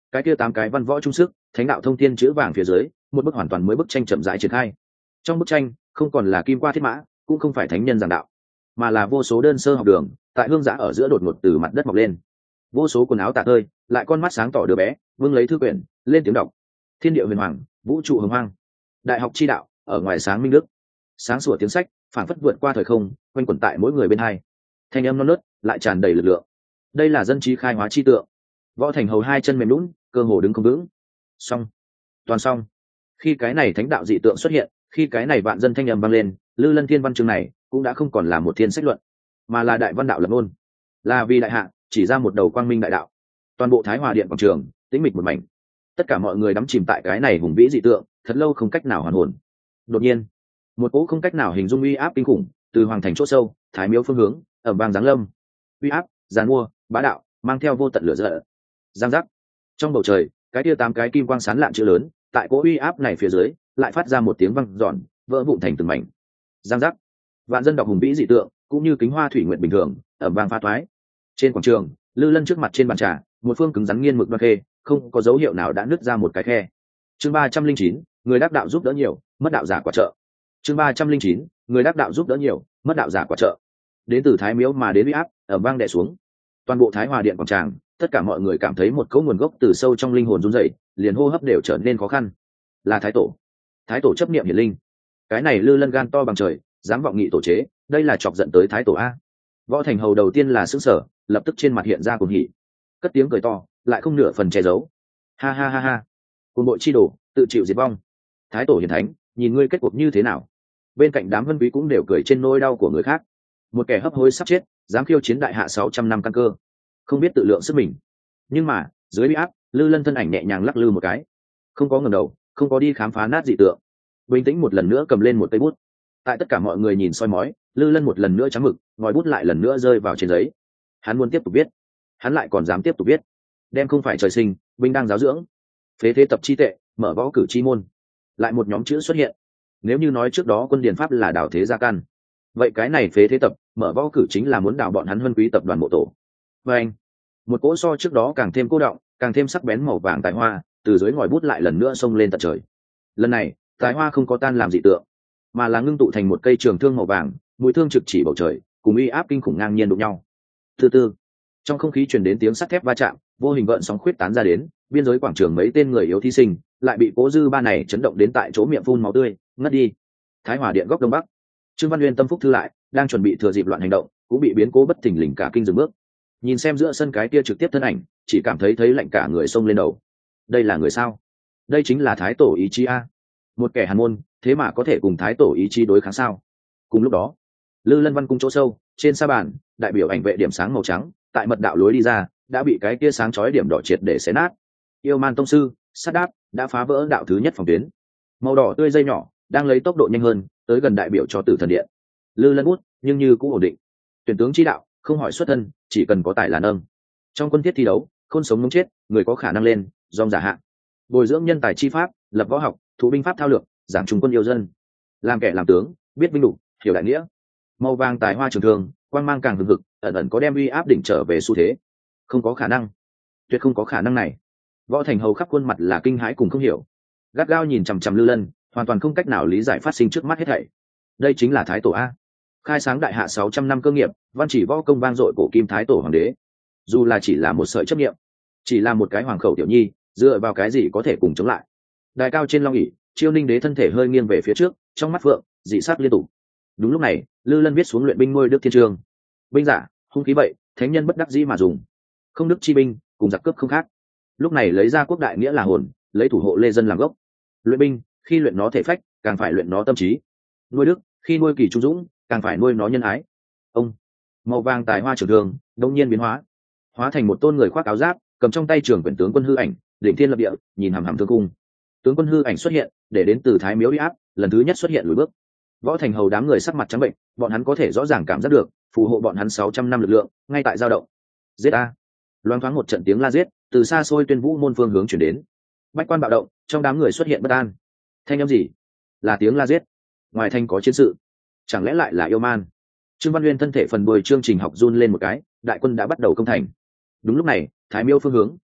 cái kia 8 cái văn võ trung sức, thánh đạo thông thiên chữ vàng phía dưới, một bức hoàn toàn mới bức tranh chậm rãi triển khai. Trong bức tranh, không còn là kim qua thiết mã, cũng không phải thánh nhân giảng đạo, mà là vô số đơn sơ học đường, tại hương giã ở giữa đột ngột từ mặt đất mọc lên. Vô số quần áo tả tơi, lại con mắt sáng tỏ đứa bé, vương lấy thư quyển, lên tiếng đọc. Thiên địa huyền hoàng, vũ trụ hồng hoang. Đại học chi đạo, ở ngoài sáng minh đức. Sáng sủa tiếng sách, phản phất vượt qua thời không, quanh quẩn tại mỗi người bên hai. Thanh âm non nớt, lại tràn đầy lực lượng. Đây là dân trí khai hóa chi tượng. Võ Thành Hầu hai chân mềm nhũn, cơ hồ đứng không vững. Xong, toàn xong. Khi cái này thánh đạo dị tượng xuất hiện, khi cái này vạn dân thanh âm vang lên, Lư Lân Thiên văn chương này cũng đã không còn là một thiên sách luận, mà là đại văn đạo lập ngôn, là vì đại hạ chỉ ra một đầu quang minh đại đạo. Toàn bộ Thái Hòa Điện quảng trường tĩnh mịch một mảnh, tất cả mọi người đắm chìm tại cái này hùng vĩ dị tượng, thật lâu không cách nào hoàn hồn. Đột nhiên, một cỗ không cách nào hình dung uy áp kinh khủng từ hoàng thành chỗ sâu, Thái Miếu phương hướng, ở bang giáng lâm. Uy áp giàn mua, bá đạo, mang theo vô tận lửa giận. Giang giác. Trong bầu trời, cái tia 8 cái kim quang sáng lạn chữ lớn, tại cỗ uy áp này phía dưới, lại phát ra một tiếng vang giòn, vỡ vụn thành từng mảnh. Giang giác. Vạn dân đọc hùng vĩ dị tượng, cũng như kính hoa thủy nguyện bình thường, ở bang phá thoái. Trên quảng trường, Lư Lân trước mặt trên bàn trà, một phương cứng rắn nghiên mực đoan khê, không có dấu hiệu nào đã nứt ra một cái khe. Chương 309, người đắc đạo giúp đỡ nhiều, mất đạo giả quả trợ. Chương 309, người đắc đạo giúp đỡ nhiều, mất đạo giả quả trợ. Đến từ Thái Miếu mà đến uy áp, ở bang đè xuống. Toàn bộ Thái Hòa Điện quảng tràng, tất cả mọi người cảm thấy một cỗ nguồn gốc từ sâu trong linh hồn run rẩy, liền hô hấp đều trở nên khó khăn. Là Thái Tổ. Thái Tổ chấp niệm hiển linh. Cái này Lư Lân gan to bằng trời, dám vọng nghị tổ chế, đây là chọc giận tới Thái Tổ a. Võ Thành Hầu đầu tiên là sững sờ, lập tức trên mặt hiện ra cuồng hỉ, cất tiếng cười to, lại không nửa phần che giấu. Ha ha ha ha, cuồng bội chi đồ, tự chịu diệt vong. Thái Tổ hiển thánh, nhìn ngươi kết cuộc như thế nào? Bên cạnh đám vân quý cũng đều cười trên nỗi đau của người khác. Một kẻ hấp hối sắp chết, dám khiêu chiến đại hạ 600 năm căn cơ, không biết tự lượng sức mình. Nhưng mà dưới uy áp, Lư Lân thân ảnh nhẹ nhàng lắc lư một cái, không có ngẩng đầu, không có đi khám phá nát dị tượng, bình tĩnh một lần nữa cầm lên một cây bút. Tại tất cả mọi người nhìn soi mói, Lư Lân một lần nữa trắng mực, ngòi bút lại lần nữa rơi vào trên giấy. Hắn muốn tiếp tục viết, hắn lại còn dám tiếp tục viết. Đem không phải trời sinh, binh đang giáo dưỡng, phế thế tập chi tệ, mở võ cử chi môn. Lại một nhóm chữ xuất hiện. Nếu như nói trước đó quân điền pháp là đảo thế gia căn, vậy cái này phế thế tập, mở võ cử chính là muốn đảo bọn hắn Huân Quý tập đoàn mộ tổ. Và anh, một cỗ so trước đó càng thêm cô động, càng thêm sắc bén màu vàng tài hoa, từ dưới ngòi bút lại lần nữa xông lên tận trời. Lần này, tài hoa không có tan làm dị tượng, mà là ngưng tụ thành một cây trường thương màu vàng, mũi thương trực chỉ bầu trời, cùng uy áp kinh khủng ngang nhiên đụng nhau. Từ từ, trong không khí truyền đến tiếng sắt thép va chạm, vô hình gợn sóng khuyết tán ra đến, biên giới quảng trường mấy tên người yếu thí sinh lại bị cố dư ba này chấn động đến tại chỗ miệng phun máu tươi, ngất đi. Thái Hòa Điện góc đông bắc, Trương Văn Uyên tâm phúc thư lại, đang chuẩn bị thừa dịp loạn hành động, cũng bị biến cố bất thình lình cả kinh dừng bước. Nhìn xem giữa sân cái kia trực tiếp thân ảnh, chỉ cảm thấy lạnh cả người xông lên đầu. Đây là người sao? Đây chính là Thái Tổ ý chí a. Một kẻ hàn môn, thế mà có thể cùng Thái Tổ ý chí đối kháng sao? Cùng lúc đó, Lư Lân Văn cung chỗ sâu, trên sa bàn, đại biểu ảnh vệ điểm sáng màu trắng, tại mật đạo lối đi ra, đã bị cái kia sáng chói điểm đỏ triệt để xé nát. Yêu Man tông sư, sát đáp, đã phá vỡ đạo thứ nhất phòng tuyến. Màu đỏ tươi dây nhỏ, đang lấy tốc độ nhanh hơn, tới gần đại biểu cho Tử Thần Điện. Lư Lân bút, nhưng như cũng ổn định. Tuyển tướng chi đạo, không hỏi xuất thân, chỉ cần có tài là nâng. Trong quân thiết thi đấu, khôn sống ngống chết, người có khả năng lên, dòng giả hạ. Bồi dưỡng nhân tài chi pháp, lập võ học, thủ binh pháp thao lược, giảng trung quân yêu dân. Làm kẻ làm tướng, biết binh đủ, hiểu đại nghĩa. Màu vàng tài hoa trường thường, quang mang càng hừng hực, ẩn ẩn có đem uy áp đỉnh trở về xu thế. Không có khả năng, tuyệt không có khả năng này. Võ Thành Hầu khắp khuôn mặt là kinh hãi cùng không hiểu, gắt gao nhìn chằm chằm Lư Lân, hoàn toàn không cách nào lý giải phát sinh trước mắt hết thảy. Đây chính là Thái Tổ a, khai sáng đại hạ 600 năm cơ nghiệp, văn chỉ võ công vang dội cổ kim Thái Tổ hoàng đế. Dù là chỉ là một sợi chấp niệm, chỉ là một cái hoàng khẩu tiểu nhi, dựa vào cái gì có thể cùng chống lại? Đài cao trên long ỷ, Chiêu Ninh đế thân thể hơi nghiêng về phía trước, trong mắt phượng dị sắc liên tục. Đúng lúc này, Lư Lân viết xuống luyện binh ngôi đức thiên trường. Binh giả, hung khí vậy, thánh nhân bất đắc dĩ mà dùng. Không đức chi binh, cùng giặc cướp không khác. Lúc này lấy ra quốc đại nghĩa là hồn, lấy thủ hộ lê dân làm gốc. Luyện binh, khi luyện nó thể phách, càng phải luyện nó tâm trí. Nuôi đức, khi nuôi kỳ trung dũng, càng phải nuôi nó nhân ái. Ông, màu vàng tài hoa trường thường, đông nhiên biến hóa thành một tôn người khoác áo giáp, cầm trong tay trường quyển tướng quân hư ảnh, đỉnh thiên lập địa, nhìn hằm hằm thương cung. Tướng quân hư ảnh xuất hiện, để đến từ Thái Miếu uy áp, lần thứ nhất xuất hiện lùi bước. Võ Thành Hầu đám người sắc mặt trắng bệnh, bọn hắn có thể rõ ràng cảm giác được, phù hộ bọn hắn 600 năm lực lượng, ngay tại dao động. Giết a! Loáng thoáng một trận tiếng la giết, từ xa xôi Tuyên Vũ môn phương hướng chuyển đến. Bách quan bạo động, trong đám người xuất hiện bất an. Thanh âm gì? Là tiếng la giết. Ngoài thành có chiến sự, chẳng lẽ lại là yêu man? Trương Văn Uyên thân thể phần đuôi chương trình học run lên một cái, đại quân đã bắt đầu công thành. Đúng lúc này, Thái Miêu phương hướng,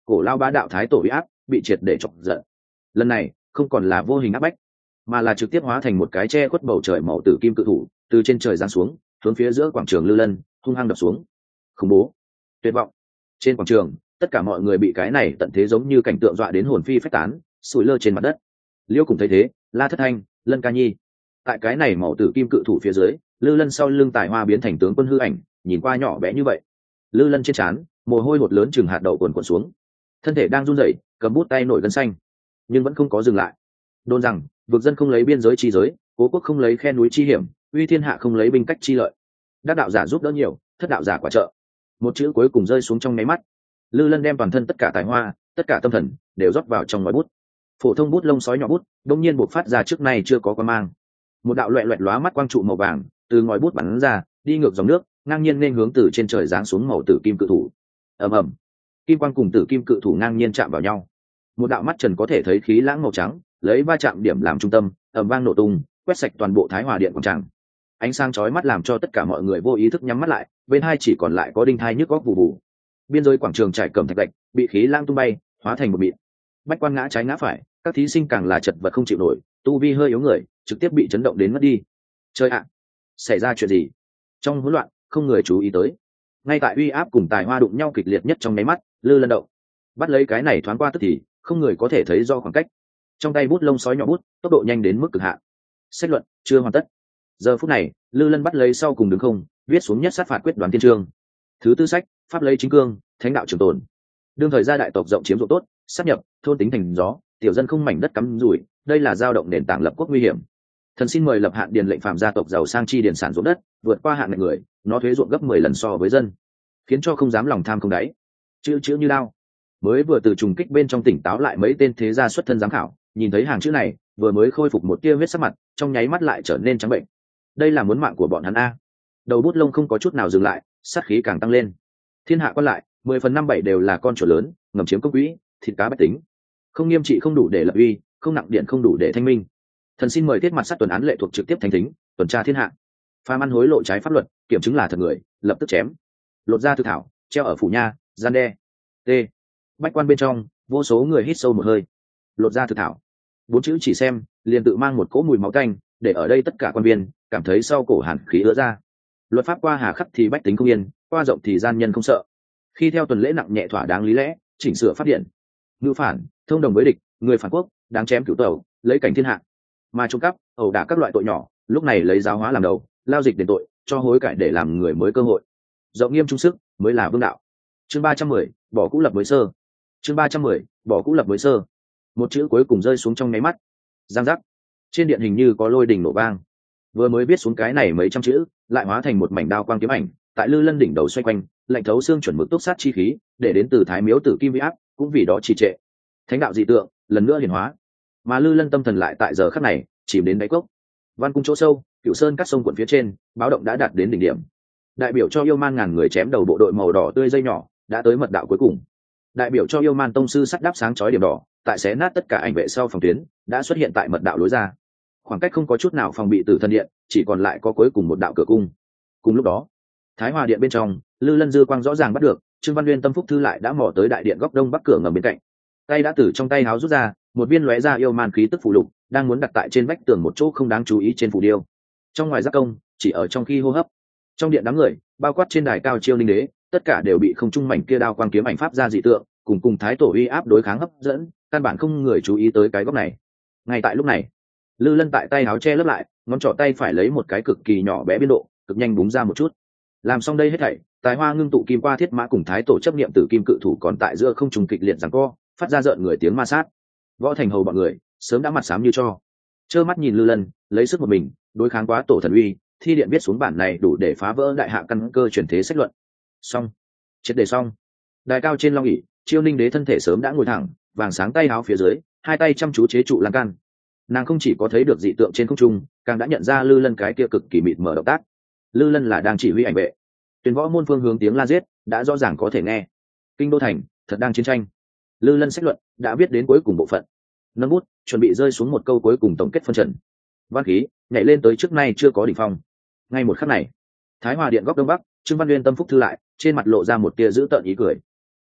cổ lao bá đạo thái tổ uy áp bị triệt để chọc giận. Lần này không còn là vô hình áp bách, mà là trực tiếp hóa thành một cái che khuất bầu trời màu tử kim cự thủ, từ trên trời giáng xuống, hướng phía giữa quảng trường Lư Lân hung hăng đập xuống. Khủng bố, tuyệt vọng. Trên quảng trường, tất cả mọi người bị cái này tận thế giống như cảnh tượng dọa đến hồn phi phách tán, sủi lơ trên mặt đất. Liêu cùng thấy thế, La Thất Thanh, Lân Ca Nhi. Tại cái này màu tử kim cự thủ phía dưới, Lư Lân sau lưng tài hoa biến thành tướng quân hư ảnh, nhìn qua nhỏ bé như vậy. Lư Lân trên trán, mồ hôi hột lớn chừng hạt đậu cuồn cuộn xuống, thân thể đang run rẩy, cầm bút tay nổi gân xanh, nhưng vẫn không có dừng lại. Đồn rằng, vực dân không lấy biên giới chi giới, cố quốc không lấy khe núi chi hiểm, uy thiên hạ không lấy binh cách chi lợi. Đắc đạo giả giúp đỡ nhiều, thất đạo giả quả trợ. Một chữ cuối cùng rơi xuống trong nháy mắt, Lư Lân đem toàn thân tất cả tài hoa, tất cả tâm thần đều rót vào trong ngòi bút. Phổ thông bút lông sói nhỏ bút, đột nhiên bộc phát ra trước nay chưa có quan mang. Một đạo loẹt loẹt lóa mắt quang trụ màu vàng từ ngòi bút bắn ra, đi ngược dòng nước, ngang nhiên nên hướng từ trên trời giáng xuống màu tử kim cự thủ. Ầm ầm, kim quang cùng tử kim cự thủ ngang nhiên chạm vào nhau. Một đạo mắt trần có thể thấy khí lãng màu trắng, lấy va chạm điểm làm trung tâm, ầm vang nổ tung, quét sạch toàn bộ Thái Hòa Điện quảng trường. Ánh sáng chói mắt làm cho tất cả mọi người vô ý thức nhắm mắt lại, bên hai chỉ còn lại có đinh thai nhức góc vụ vụ. Biên giới quảng trường trải cẩm thạch lạnh, bị khí lãng tung bay, hóa thành một mịn. Bách quan ngã trái ngã phải, các thí sinh càng là chật vật không chịu nổi, tu vi hơi yếu người trực tiếp bị chấn động đến mất đi. Trời ạ, xảy ra chuyện gì? Trong hỗn loạn, không người chú ý tới. Ngay tại uy áp cùng tài hoa đụng nhau kịch liệt nhất trong nháy mắt, Lư Lân động, bắt lấy cái này thoáng qua tức thì, không người có thể thấy do khoảng cách. Trong tay bút lông sói nhỏ bút, tốc độ nhanh đến mức cực hạn. Xét luận chưa hoàn tất. Giờ phút này, Lư Lân bắt lấy sau cùng đứng không, viết xuống nhất sát phạt quyết đoán thiên chương. Thứ tư sách, pháp lấy chính cương, thánh đạo trường tồn. Đương thời gia đại tộc rộng chiếm ruộng tốt, sáp nhập, thôn tính thành gió, tiểu dân không mảnh đất cắm rủi, đây là dao động nền tảng lập quốc nguy hiểm. Thần xin mời lập hạn điền lệnh phạm gia tộc giàu sang chi điền sản ruộng đất, vượt qua hạn ngạch người, nó thuế ruộng gấp 10 lần so với dân, khiến cho không dám lòng tham không đáy. Chữ như đao. Mới vừa từ trùng kích bên trong tỉnh táo lại mấy tên thế gia xuất thân giám khảo, nhìn thấy hàng chữ này, vừa mới khôi phục một tia huyết sắc mặt, trong nháy mắt lại trở nên trắng bệnh. Đây là muốn mạng của bọn hắn a. Đầu bút lông không có chút nào dừng lại, sát khí càng tăng lên. Thiên hạ quan lại, 10/5/7 đều là con chuột lớn, ngầm chiếm công quỹ, thịt cá bách tính. Không nghiêm trị không đủ để lập uy, không nặng điện không đủ để thanh minh. Thần xin mời tiết mặt sát tuần án lệ thuộc trực tiếp thánh thính, tuần tra thiên hạ. Phàm ăn hối lộ trái pháp luật, kiểm chứng là thật người, lập tức chém. Lột ra thư thảo, treo ở phủ nha, gian đe. T. Bách quan bên trong, vô số người hít sâu một hơi. Lột ra thư thảo. 4 chữ chỉ xem, liền tự mang một cỗ mùi máu tanh, để ở đây tất cả quan viên cảm thấy sau cổ hàn khí ứa ra. Luật pháp qua hà khắc thì bách tính không yên, qua rộng thì gian nhân không sợ. Khi theo tuần lễ nặng nhẹ thỏa đáng lý lẽ, chỉnh sửa pháp điện. Ngữ phản, thông đồng với địch, người phản quốc, đáng chém cửu tẩu, lấy cảnh thiên hạ. Mà trộm cắp, ẩu đả các loại tội nhỏ, lúc này lấy giáo hóa làm đầu, lao dịch đền tội, cho hối cải để làm người mới cơ hội. Rộng nghiêm trung sức mới là vương đạo. Chương 310, bỏ cũ lập mới sơ. Chương 310, bỏ cũ lập mới sơ. Một chữ cuối cùng rơi xuống trong nháy mắt. Giang giác. Trên điện hình như có lôi đình nổ vang. Vừa mới viết xuống cái này mấy trăm chữ, lại hóa thành một mảnh đao quang kiếm ảnh, tại Lư Lân đỉnh đầu xoay quanh, lạnh thấu xương chuẩn mực túc sát chi khí, để đến từ Thái Miếu Tử Kim Vi áp, cũng vì đó trì trệ. Thánh đạo dị tượng, lần nữa hiển hóa. Mà Lư Lân tâm thần lại tại giờ khắc này, chìm đến đáy cốc. Văn cung chỗ sâu, Cửu Sơn cắt sông quận phía trên, báo động đã đạt đến đỉnh điểm. Đại biểu cho yêu man ngàn người chém đầu bộ đội màu đỏ tươi dây nhỏ, đã tới mật đạo cuối cùng. Đại biểu cho yêu man tông sư sắt đáp sáng chói điểm đỏ, tại xé nát tất cả ảnh vệ sau phòng tuyến, đã xuất hiện tại mật đạo lối ra. Khoảng cách không có chút nào phòng bị tử thần điện, chỉ còn lại có cuối cùng một đạo cửa cung. Cùng lúc đó, Thái Hòa điện bên trong, Lư Lân dư quang rõ ràng bắt được, Trương Văn Nguyên tâm phúc thư lại đã mò tới đại điện góc đông bắc cửa ngầm bên cạnh. Tay đã từ trong tay háo rút ra, một viên lóe ra yêu man khí tức phù lục, đang muốn đặt tại trên vách tường một chỗ không đáng chú ý trên phù điêu. Trong ngoài giác công, chỉ ở trong khi hô hấp. Trong điện đám người, bao quát trên đài cao Chiêu Ninh đế, tất cả đều bị không trung mảnh kia đao quang kiếm ảnh pháp ra dị tượng, cùng thái tổ uy áp đối kháng hấp dẫn, căn bản không người chú ý tới cái góc này. Ngay tại lúc này, Lư Lân tại tay áo che lấp lại, ngón trỏ tay phải lấy một cái cực kỳ nhỏ bé biên độ, cực nhanh búng ra một chút. Làm xong đây hết thảy, tài hoa ngưng tụ kim qua thiết mã cùng thái tổ chấp niệm tử kim cự thủ còn tại giữa không trùng kịch liệt giằng co, phát ra rợn người tiếng ma sát. Võ Thành hầu bọn người sớm đã mặt xám như tro, trơ mắt nhìn Lư Lân lấy sức một mình đối kháng quá tổ thần uy, thi điện viết xuống bản này đủ để phá vỡ đại hạ căn cơ truyền thế sách luận. Xong, triệt để xong. Đài cao trên long ỷ, Chiêu Ninh đế thân thể sớm đã ngồi thẳng, vàng sáng tay áo phía dưới, hai tay chăm chú chế trụ lan can. Nàng không chỉ có thấy được dị tượng trên không trung, càng đã nhận ra Lư Lân cái kia cực kỳ mịt mờ động tác. Lư Lân là đang chỉ huy ảnh vệ. Tuyển võ môn phương hướng tiếng la giết đã rõ ràng có thể nghe. Kinh đô thành thật đang chiến tranh. Lư Lân sách luận đã viết đến cuối cùng bộ phận. Nâng bút, chuẩn bị rơi xuống một câu cuối cùng tổng kết phân trận. Văn khí nhảy lên tới trước nay chưa có đỉnh phong. Ngay một khắc này, Thái Hòa điện góc đông bắc, Trương Văn Nguyên tâm phúc thư lại, trên mặt lộ ra một tia dữ tợn ý cười.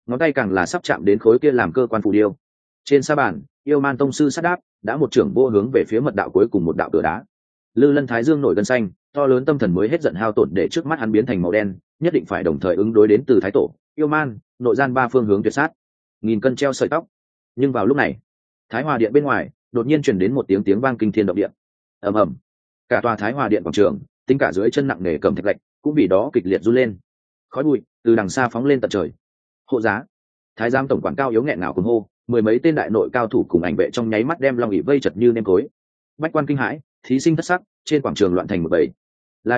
ngón tay càng là sắp chạm đến khối kia làm cơ quan phù điêu. Trên sa bàn, yêu man tông sư sát đáp đã một trưởng vô hướng về phía mật đạo cuối cùng một đạo cửa đá. Lư Lân thái dương nổi gân xanh, to lớn tâm thần mới hết giận hao tổn để trước mắt hắn biến thành màu đen, nhất định phải đồng thời ứng đối đến từ thái tổ, yêu man, nội gian ba phương hướng tuyệt sát, nghìn cân treo sợi tóc. Nhưng vào lúc này, Thái Hòa điện bên ngoài đột nhiên truyền đến một tiếng vang kinh thiên động địa. Ầm ầm, cả tòa Thái Hòa điện quảng trường, tính cả dưới chân nặng nề cầm thạch lạch cũng vì đó kịch liệt run lên. Khói bụi từ đằng xa phóng lên tận trời. Hộ giá, Thái giám tổng quản cao yếu nghẹn ngào cuồng hô, mười mấy tên đại nội cao thủ cùng ảnh vệ trong nháy mắt đem Long ỉ vây chật như nêm cối. Bách quan kinh hãi, thí sinh thất sắc, trên quảng trường loạn thành một bầy. Là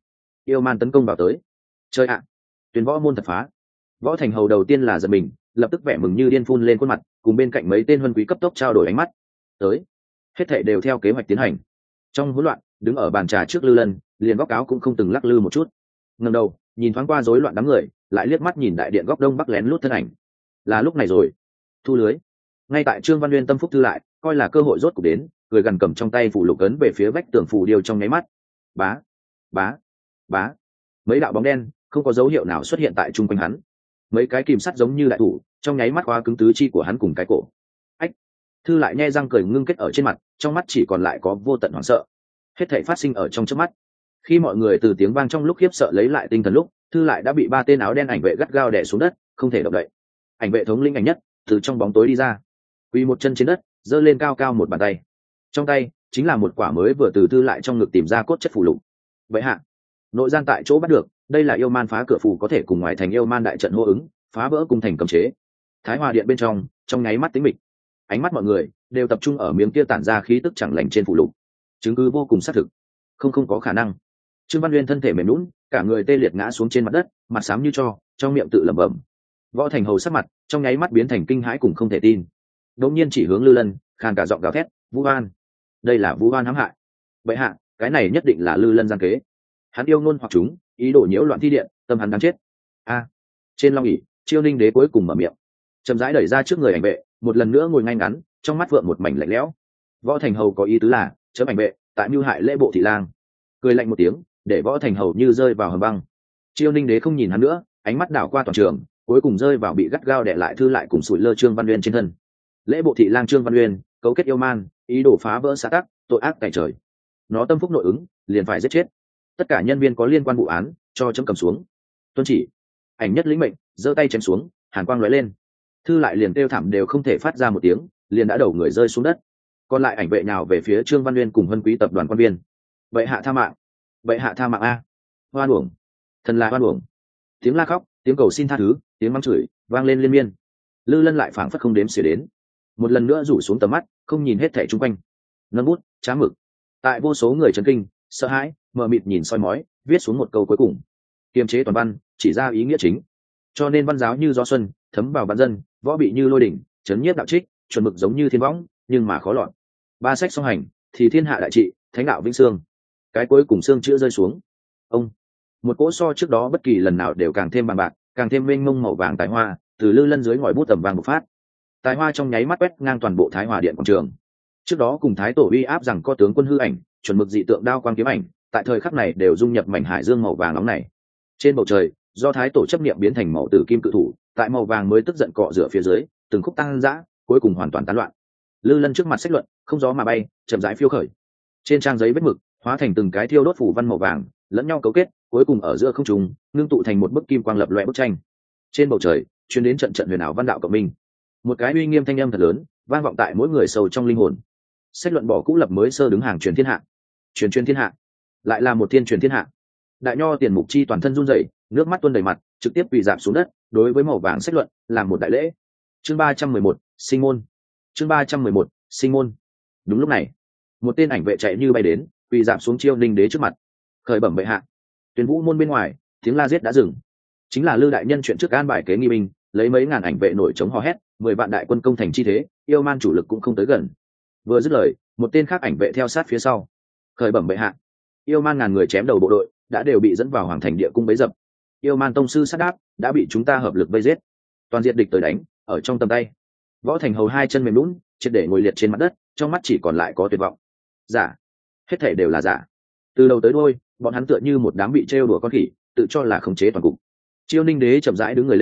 yêu man tấn công vào tới. Chơi ạ, tuyển võ môn thật phá. Võ thành hầu đầu tiên là giật mình, lập tức vẻ mừng như điên phun lên khuôn mặt, cùng bên cạnh mấy tên huân quý cấp tốc trao đổi ánh mắt. Tới, hết thảy đều theo kế hoạch tiến hành. Trong hỗn loạn, đứng ở bàn trà trước Lư Lân, liền góc áo cũng không từng lắc lư một chút. Ngẩng đầu, nhìn thoáng qua rối loạn đám người, lại liếc mắt nhìn đại điện góc đông bắc lén lút thân ảnh. Là lúc này rồi, thu lưới. Ngay tại Trương Văn Uyên tâm phúc thư lại, coi là cơ hội rốt cục đến, cười gần cầm trong tay phủ lục ấn về phía vách tường phủ điêu trong nháy mắt. Bá, bá, bá. Mấy đạo bóng đen không có dấu hiệu nào xuất hiện tại trung quanh hắn. Mấy cái kìm sắt giống như đại thủ, trong nháy mắt khóa cứng tứ chi của hắn cùng cái cổ. Ách. Thư lại nhe răng cười ngưng kết ở trên mặt, trong mắt chỉ còn lại có vô tận hoảng sợ. Hết thảy phát sinh ở trong chớp mắt. Khi mọi người từ tiếng vang trong lúc khiếp sợ lấy lại tinh thần lúc, Thư lại đã bị ba tên áo đen ảnh vệ gắt gao đè xuống đất, không thể động đậy. Ảnh vệ thống lĩnh ảnh nhất từ trong bóng tối đi ra, quỳ một chân trên đất, giơ lên cao cao một bàn tay. Trong tay chính là một quả mới vừa từ Thư lại trong ngực tìm ra cốt chất phù lục. Vậy hạ, nội gian tại chỗ bắt được, đây là yêu man phá cửa phù có thể cùng ngoài thành yêu man đại trận hô ứng, phá vỡ cung thành cấm chế. Thái Hòa điện bên trong nháy mắt tĩnh mịch, ánh mắt mọi người đều tập trung ở miếng kia tản ra khí tức chẳng lành trên phù lục. Chứng cứ vô cùng xác thực, không có khả năng. Trương Văn Uyên thân thể mềm nhũn, cả người tê liệt ngã xuống trên mặt đất, mặt xám như tro, trong miệng tự lẩm bẩm. Võ Thành Hầu sắc mặt trong nháy mắt biến thành kinh hãi cùng không thể tin. Đột nhiên chỉ hướng Lư Lân, khàn cả giọng gào thét, "Vũ Oan! Đây là Vũ Oan hãm hại. Bệ hạ, cái này nhất định là Lư Lân gian kế. Hắn yêu ngôn hoặc chúng, ý đồ nhiễu loạn thi điện, tâm hắn đáng chết." Trên long ỷ, Chiêu Ninh đế cuối cùng mở miệng, chậm rãi đẩy ra trước người ảnh vệ, một lần nữa ngồi ngay ngắn, trong mắt vượng một mảnh lạnh lẽo. Võ Thành Hầu có ý tứ là chấm ảnh vệ tại mưu hại lễ bộ thị lang. Cười lạnh một tiếng, để Võ Thành Hầu như rơi vào hầm băng. Chiêu Ninh đế không nhìn hắn nữa, ánh mắt đảo qua toàn trường, cuối cùng rơi vào bị gắt gao đè lại Thư lại cùng sủi lơ Trương Văn Uyên trên thân. Lễ bộ thị lang Trương Văn Uyên cấu kết yêu man, ý đồ phá vỡ xã tắc, tội ác tại trời. Nó tâm phúc nội ứng, liền phải giết chết tất cả nhân viên có liên quan vụ án, cho chấm cầm xuống. Tuân chỉ. Ảnh nhất lĩnh mệnh, giơ tay chém xuống, hàn quang lóe lên. Thư lại liền kêu thảm đều không thể phát ra một tiếng, liền đã đầu người rơi xuống đất. Còn lại ảnh vệ nào về phía Trương Văn Uyên cùng Vân Quý tập đoàn quan viên. Bệ hạ tha mạng, bệ hạ tha mạng a! Hoan uổng, thần là hoan uổng. Tiếng la khóc, tiếng cầu xin tha thứ, tiếng mắng chửi vang lên liên miên. Lư Lân lại phảng phất không đếm xỉa đến, một lần nữa rủ xuống tầm mắt, không nhìn hết thảy chung quanh. Nâng bút, trá mực. Tại vô số người chấn kinh, sợ hãi, mờ mịt nhìn soi mói, viết xuống một câu cuối cùng. Kiềm chế toàn văn, chỉ ra ý nghĩa chính. Cho nên văn giáo như gió xuân, thấm vào vạn dân, võ bị như lôi đỉnh, chấn nhiếp đạo trích, chuẩn mực giống như thiên võng, nhưng mà khó lọt. Ba sách song hành, thì thiên hạ đại trị, thánh đạo vĩnh sương. Cái cuối cùng xương chữa rơi xuống. Ông, một cỗ so trước đó bất kỳ lần nào đều càng thêm bằng bạc, càng thêm mênh mông màu vàng tài hoa, từ Lư Lân dưới ngòi bút tầm vàng bộc phát. Tài hoa trong nháy mắt quét ngang toàn bộ Thái Hòa điện quảng trường. Trước đó cùng Thái tổ uy áp rằng có tướng quân hư ảnh, chuẩn mực dị tượng đao quang kiếm ảnh, tại thời khắc này đều dung nhập mảnh hải dương màu vàng nóng này. Trên bầu trời, do Thái tổ chấp niệm biến thành màu tử kim cự thủ, tại màu vàng mới tức giận cọ rửa phía dưới, từng khúc tăng dã, cuối cùng hoàn toàn tán loạn. Lư Lân trước mặt sách luận, không gió mà bay, chậm rãi phiêu khởi. Trên trang giấy vết mực, hóa thành từng cái thiêu đốt phủ văn màu vàng, lẫn nhau cấu kết, cuối cùng ở giữa không trung, ngưng tụ thành một bức kim quang lập loè bức tranh. Trên bầu trời, truyền đến trận trận huyền ảo văn đạo cộng minh. Một cái uy nghiêm thanh âm thật lớn, vang vọng tại mỗi người sâu trong linh hồn. Sách luận bỏ cũ lập mới, sơ đứng hàng truyền thiên hạ. Truyền thiên hạ, lại là một thiên truyền thiên hạ. Đại nho Tiền Mục Chi toàn thân run rẩy, nước mắt tuôn đầy mặt, trực tiếp quỳ rạp xuống đất, đối với màu vàng sách luận làm một đại lễ. Chương 311, sinh môn. Chương 311, sinh môn. Đúng lúc này, một tên ảnh vệ chạy như bay đến, quỳ rạp xuống Chiêu Ninh đế trước mặt. Khởi bẩm bệ hạ. Tuyển Vũ môn bên ngoài, tiếng la giết đã dừng. Chính là Lư đại nhân chuyện trước an bài kế nghi binh, lấy mấy ngàn ảnh vệ nổi chống hò hét, 10 vạn đại quân công thành chi thế, yêu man chủ lực cũng không tới gần. Vừa dứt lời, một tên khác ảnh vệ theo sát phía sau. Khởi bẩm bệ hạ. Yêu man ngàn người chém đầu bộ đội đã đều bị dẫn vào hoàng thành địa cung bấy dập. Yêu man tông sư sát đáp đã bị chúng ta hợp lực vây giết. Toàn diện địch tới đánh, ở trong tầm tay. Võ Thành Hầu hai chân mềm nhũn, triệt để ngồi liệt trên mặt đất, trong mắt chỉ còn lại có tuyệt vọng. Giả, hết thảy đều là giả. Từ đầu tới đuôi, bọn hắn tựa như một đám bị trêu đùa con khỉ, tự cho là khống chế toàn cục. Chiêu Ninh đế chậm rãi đứng người lên,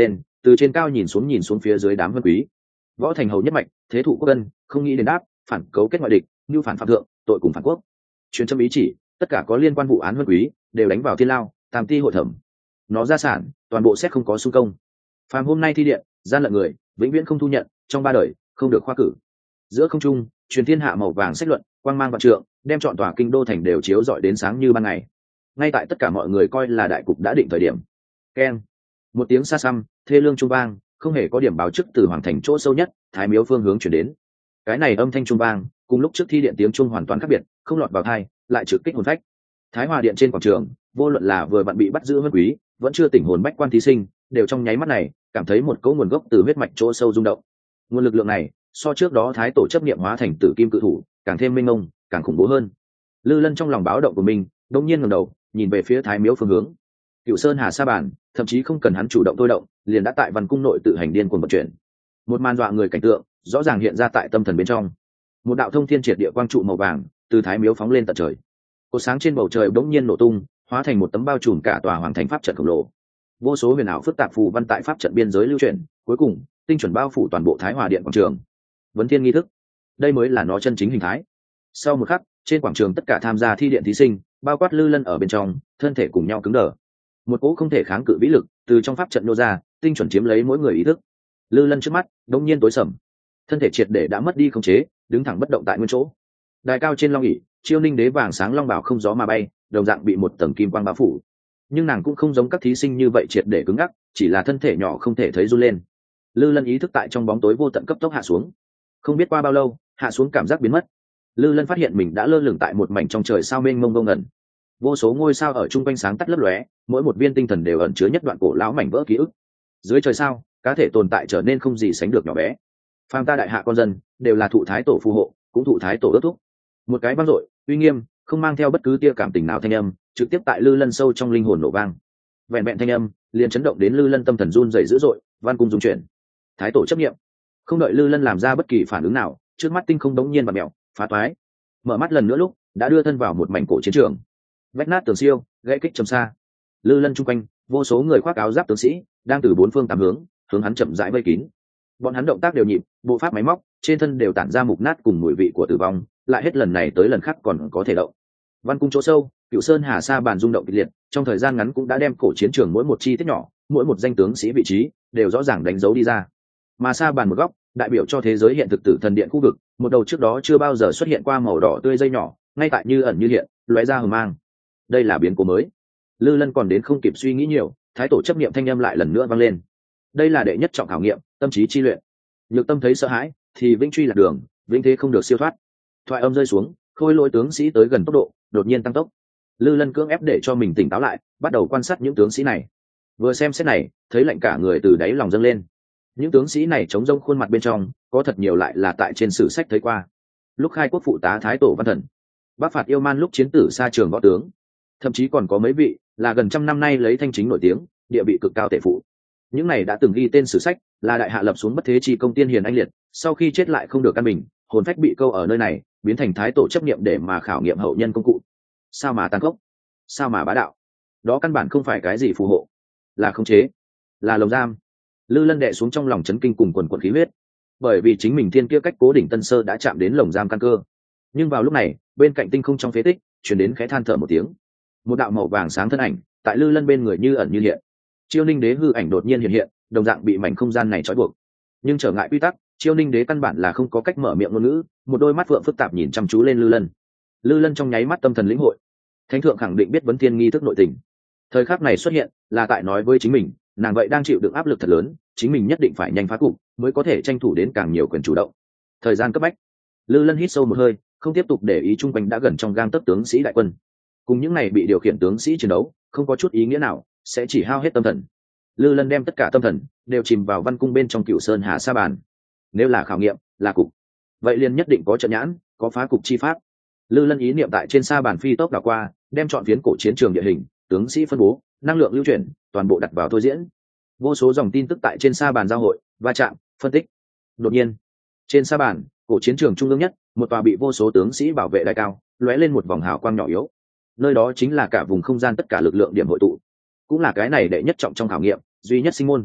từ trên cao nhìn xuống phía dưới đám vân quý. Võ thành hầu nhất mạch, thế thụ quốc dân, không nghĩ đến đáp, phản cấu kết ngoại địch, như phản phạm thượng, tội cùng phản quốc. Truyền châm ý chỉ, tất cả có liên quan vụ án vân quý đều đánh vào thiên lao, tam ti hội thẩm. Nó gia sản, toàn bộ xét không có xung công. Phàm hôm nay thi điện, gian lận người, vĩnh viễn không thu nhận, trong 3 đời không được khoa cử. Giữa không trung, truyền thiên hạ màu vàng sách luận, quang mang vạn trượng, đem chọn tòa kinh đô thành đều chiếu rọi đến sáng như ban ngày. Ngay tại tất cả mọi người coi là đại cục đã định thời điểm, keng, một tiếng xa xăm, thê lương trung vang, không hề có điểm báo trước từ hoàng thành chỗ sâu nhất, thái miếu phương hướng chuyển đến. Cái này âm thanh trung vang, cùng lúc trước thi điện tiếng trung hoàn toàn khác biệt, không lọt vào tai, lại trực kích hồn phách. Thái Hòa điện trên quảng trường, vô luận là vừa vặn bị bắt giữ vân quý, vẫn chưa tỉnh hồn bách quan thí sinh, đều trong nháy mắt này cảm thấy một cỗ nguồn gốc từ huyết mạch chỗ sâu rung động. Nguồn lực lượng này, so trước đó thái tổ chấp niệm hóa thành tử kim cự thủ, càng thêm mênh mông, càng khủng bố hơn. Lư Lân trong lòng báo động của mình, đột nhiên ngẩng đầu, nhìn về phía thái miếu phương hướng. Cựu Sơn Hà Sa Bàn, thậm chí không cần hắn chủ động thôi động, liền đã tại văn cung nội tự hành điên cuồng vận chuyển. Một màn dọa người cảnh tượng, rõ ràng hiện ra tại tâm thần bên trong. Một đạo thông thiên triệt địa quang trụ màu vàng, từ thái miếu phóng lên tận trời. Cột sáng trên bầu trời bỗng nhiên nổ tung, hóa thành một tấm bao trùm cả tòa hoàng thành pháp trận khổng lồ. Vô số huyền ảo phức tạp phù văn tại pháp trận biên giới lưu chuyển, cuối cùng tinh chuẩn bao phủ toàn bộ Thái Hòa điện quảng trường. Vấn thiên nghi thức, đây mới là nó chân chính hình thái. Sau một khắc, trên quảng trường tất cả tham gia thi điện thí sinh, bao quát Lư Lân ở bên trong, thân thể cùng nhau cứng đờ. Một cỗ không thể kháng cự vĩ lực từ trong pháp trận nô ra, tinh chuẩn chiếm lấy mỗi người ý thức. Lư Lân trước mắt đống nhiên tối sầm, thân thể triệt để đã mất đi khống chế, đứng thẳng bất động tại nguyên chỗ. Đài cao trên long ỷ, Chiêu Ninh đế vàng sáng long bảo không gió mà bay, đồng dạng bị một tầng kim quang bao phủ. Nhưng nàng cũng không giống các thí sinh như vậy triệt để cứng ngắc, chỉ là thân thể nhỏ không thể thấy run lên. Lư Lân ý thức tại trong bóng tối vô tận cấp tốc hạ xuống. Không biết qua bao lâu, hạ xuống cảm giác biến mất. Lư Lân phát hiện mình đã lơ lửng tại một mảnh trong trời sao mênh mông vô ngần. Vô số ngôi sao ở trung quanh sáng tắt lấp lóe, mỗi một viên tinh thần đều ẩn chứa nhất đoạn cổ lão mảnh vỡ ký ức. Dưới trời sao, cá thể tồn tại trở nên không gì sánh được nhỏ bé. Phàm ta đại hạ con dân, đều là thụ thái tổ phù hộ, cũng thụ thái tổ ước thúc. Một cái vang dội, uy nghiêm, không mang theo bất cứ tia cảm tình nào thanh âm, trực tiếp tại Lư Lân sâu trong linh hồn nổ vang. Vẹn vẹn thanh âm, liền chấn động đến Lư Lân tâm thần run rẩy dữ dội, van cung dung chuyển. Thái tổ chấp niệm. Không đợi Lư Lân làm ra bất kỳ phản ứng nào, trước mắt tinh không đống nhiên bạt mèo, phá toái. Mở mắt lần nữa lúc, đã đưa thân vào một mảnh cổ chiến trường. Vách nát tường siêu, gãy kích trầm xa. Lư Lân chung quanh, vô số người khoác áo giáp tướng sĩ, đang từ 4 phương 8 hướng hắn chậm rãi vây kín. Bọn hắn động tác đều nhịp, bộ pháp máy móc, trên thân đều tản ra mục nát cùng mùi vị của tử vong, lại hết lần này tới lần khác còn có thể động. Văn cung chỗ sâu, Cựu Sơn Hà Sa Bàn rung động kịch liệt, trong thời gian ngắn cũng đã đem cổ chiến trường mỗi một chi tiết nhỏ, mỗi một danh tướng sĩ vị trí đều rõ ràng đánh dấu đi ra. Mà Sa Bàn một góc, đại biểu cho thế giới hiện thực tử thần điện khu vực, một đầu trước đó chưa bao giờ xuất hiện qua màu đỏ tươi dây nhỏ, ngay tại như ẩn như hiện, lóe ra hờ mang. Đây là biến cố mới. Lư Lân còn đến không kịp suy nghĩ nhiều, thái tổ chấp niệm thanh âm lại lần nữa vang lên. Đây là đệ nhất trọng khảo nghiệm, tâm trí chi luyện. Nhược tâm thấy sợ hãi, thì vĩnh truy lạc đường, vĩnh thế không được siêu thoát. Thoại âm rơi xuống, khôi lỗi tướng sĩ tới gần tốc độ đột nhiên tăng tốc. Lư Lân cưỡng ép để cho mình tỉnh táo lại, bắt đầu quan sát những tướng sĩ này. Vừa xem xét này, thấy lạnh cả người từ đáy lòng dâng lên. Những tướng sĩ này trống rỗng khuôn mặt bên trong, có thật nhiều lại là tại trên sử sách thấy qua. Lúc khai quốc phụ tá thái tổ Văn Thần, bắc phạt yêu man lúc chiến tử xa trường võ tướng, thậm chí còn có mấy vị là gần trăm năm nay lấy thanh chính nổi tiếng, địa vị cực cao tể phụ. Những này đã từng ghi tên sử sách, là đại hạ lập xuống bất thế chi công tiên hiền anh liệt, sau khi chết lại không được căn bình, hồn phách bị câu ở nơi này, biến thành thái tổ chấp niệm để mà khảo nghiệm hậu nhân công cụ. Sao mà tàn khốc, sao mà bá đạo. Đó căn bản không phải cái gì phù hộ, là khống chế, là lồng giam. Lư Lân đệ xuống trong lòng chấn kinh cùng quần quần khí huyết, bởi vì chính mình thiên kia cách cố đỉnh Tân Sơ đã chạm đến lồng giam căn cơ. Nhưng vào lúc này, bên cạnh tinh không trong phế tích truyền đến khẽ than thở một tiếng. Một đạo màu vàng sáng thân ảnh tại Lư Lân bên người như ẩn như hiện. Chiêu Ninh đế hư ảnh đột nhiên hiện hiện, đồng dạng bị mảnh không gian này trói buộc. Nhưng trở ngại quy tắc, Chiêu Ninh đế căn bản là không có cách mở miệng ngôn ngữ, một đôi mắt vượng phức tạp nhìn chăm chú lên Lư Lân. Lư Lân trong nháy mắt tâm thần lĩnh hội, thánh thượng khẳng định biết vấn thiên nghi thức nội tình. Thời khắc này xuất hiện, là tại nói với chính mình, nàng vậy đang chịu đựng áp lực thật lớn, chính mình nhất định phải nhanh phá cục, mới có thể tranh thủ đến càng nhiều quyền chủ động. Thời gian cấp bách, Lư Lân hít sâu một hơi, không tiếp tục để ý chung quanh đã gần trong gang tấc tướng sĩ đại quân. Cùng những này bị điều khiển tướng sĩ chiến đấu, không có chút ý nghĩa nào, sẽ chỉ hao hết tâm thần. Lư Lân đem tất cả tâm thần đều chìm vào văn cung bên trong Cựu Sơn Hà Sa Bàn. Nếu là khảo nghiệm, là cục, vậy liền nhất định có trận nhãn, có phá cục chi pháp. Lư Lân ý niệm tại trên sa bàn phi tốc đảo qua, đem chọn phiến cổ chiến trường địa hình, tướng sĩ phân bố, năng lượng lưu chuyển, toàn bộ đặt vào thôi diễn. Vô số dòng tin tức tại trên sa bàn giao hội, va chạm, phân tích. Đột nhiên, trên sa bàn, cổ chiến trường trung ương nhất, một tòa bị vô số tướng sĩ bảo vệ đài cao, lóe lên một vòng hào quang nhỏ yếu. Nơi đó chính là cả vùng không gian tất cả lực lượng điểm hội tụ, cũng là cái này đệ nhất trọng trong khảo nghiệm, duy nhất sinh môn.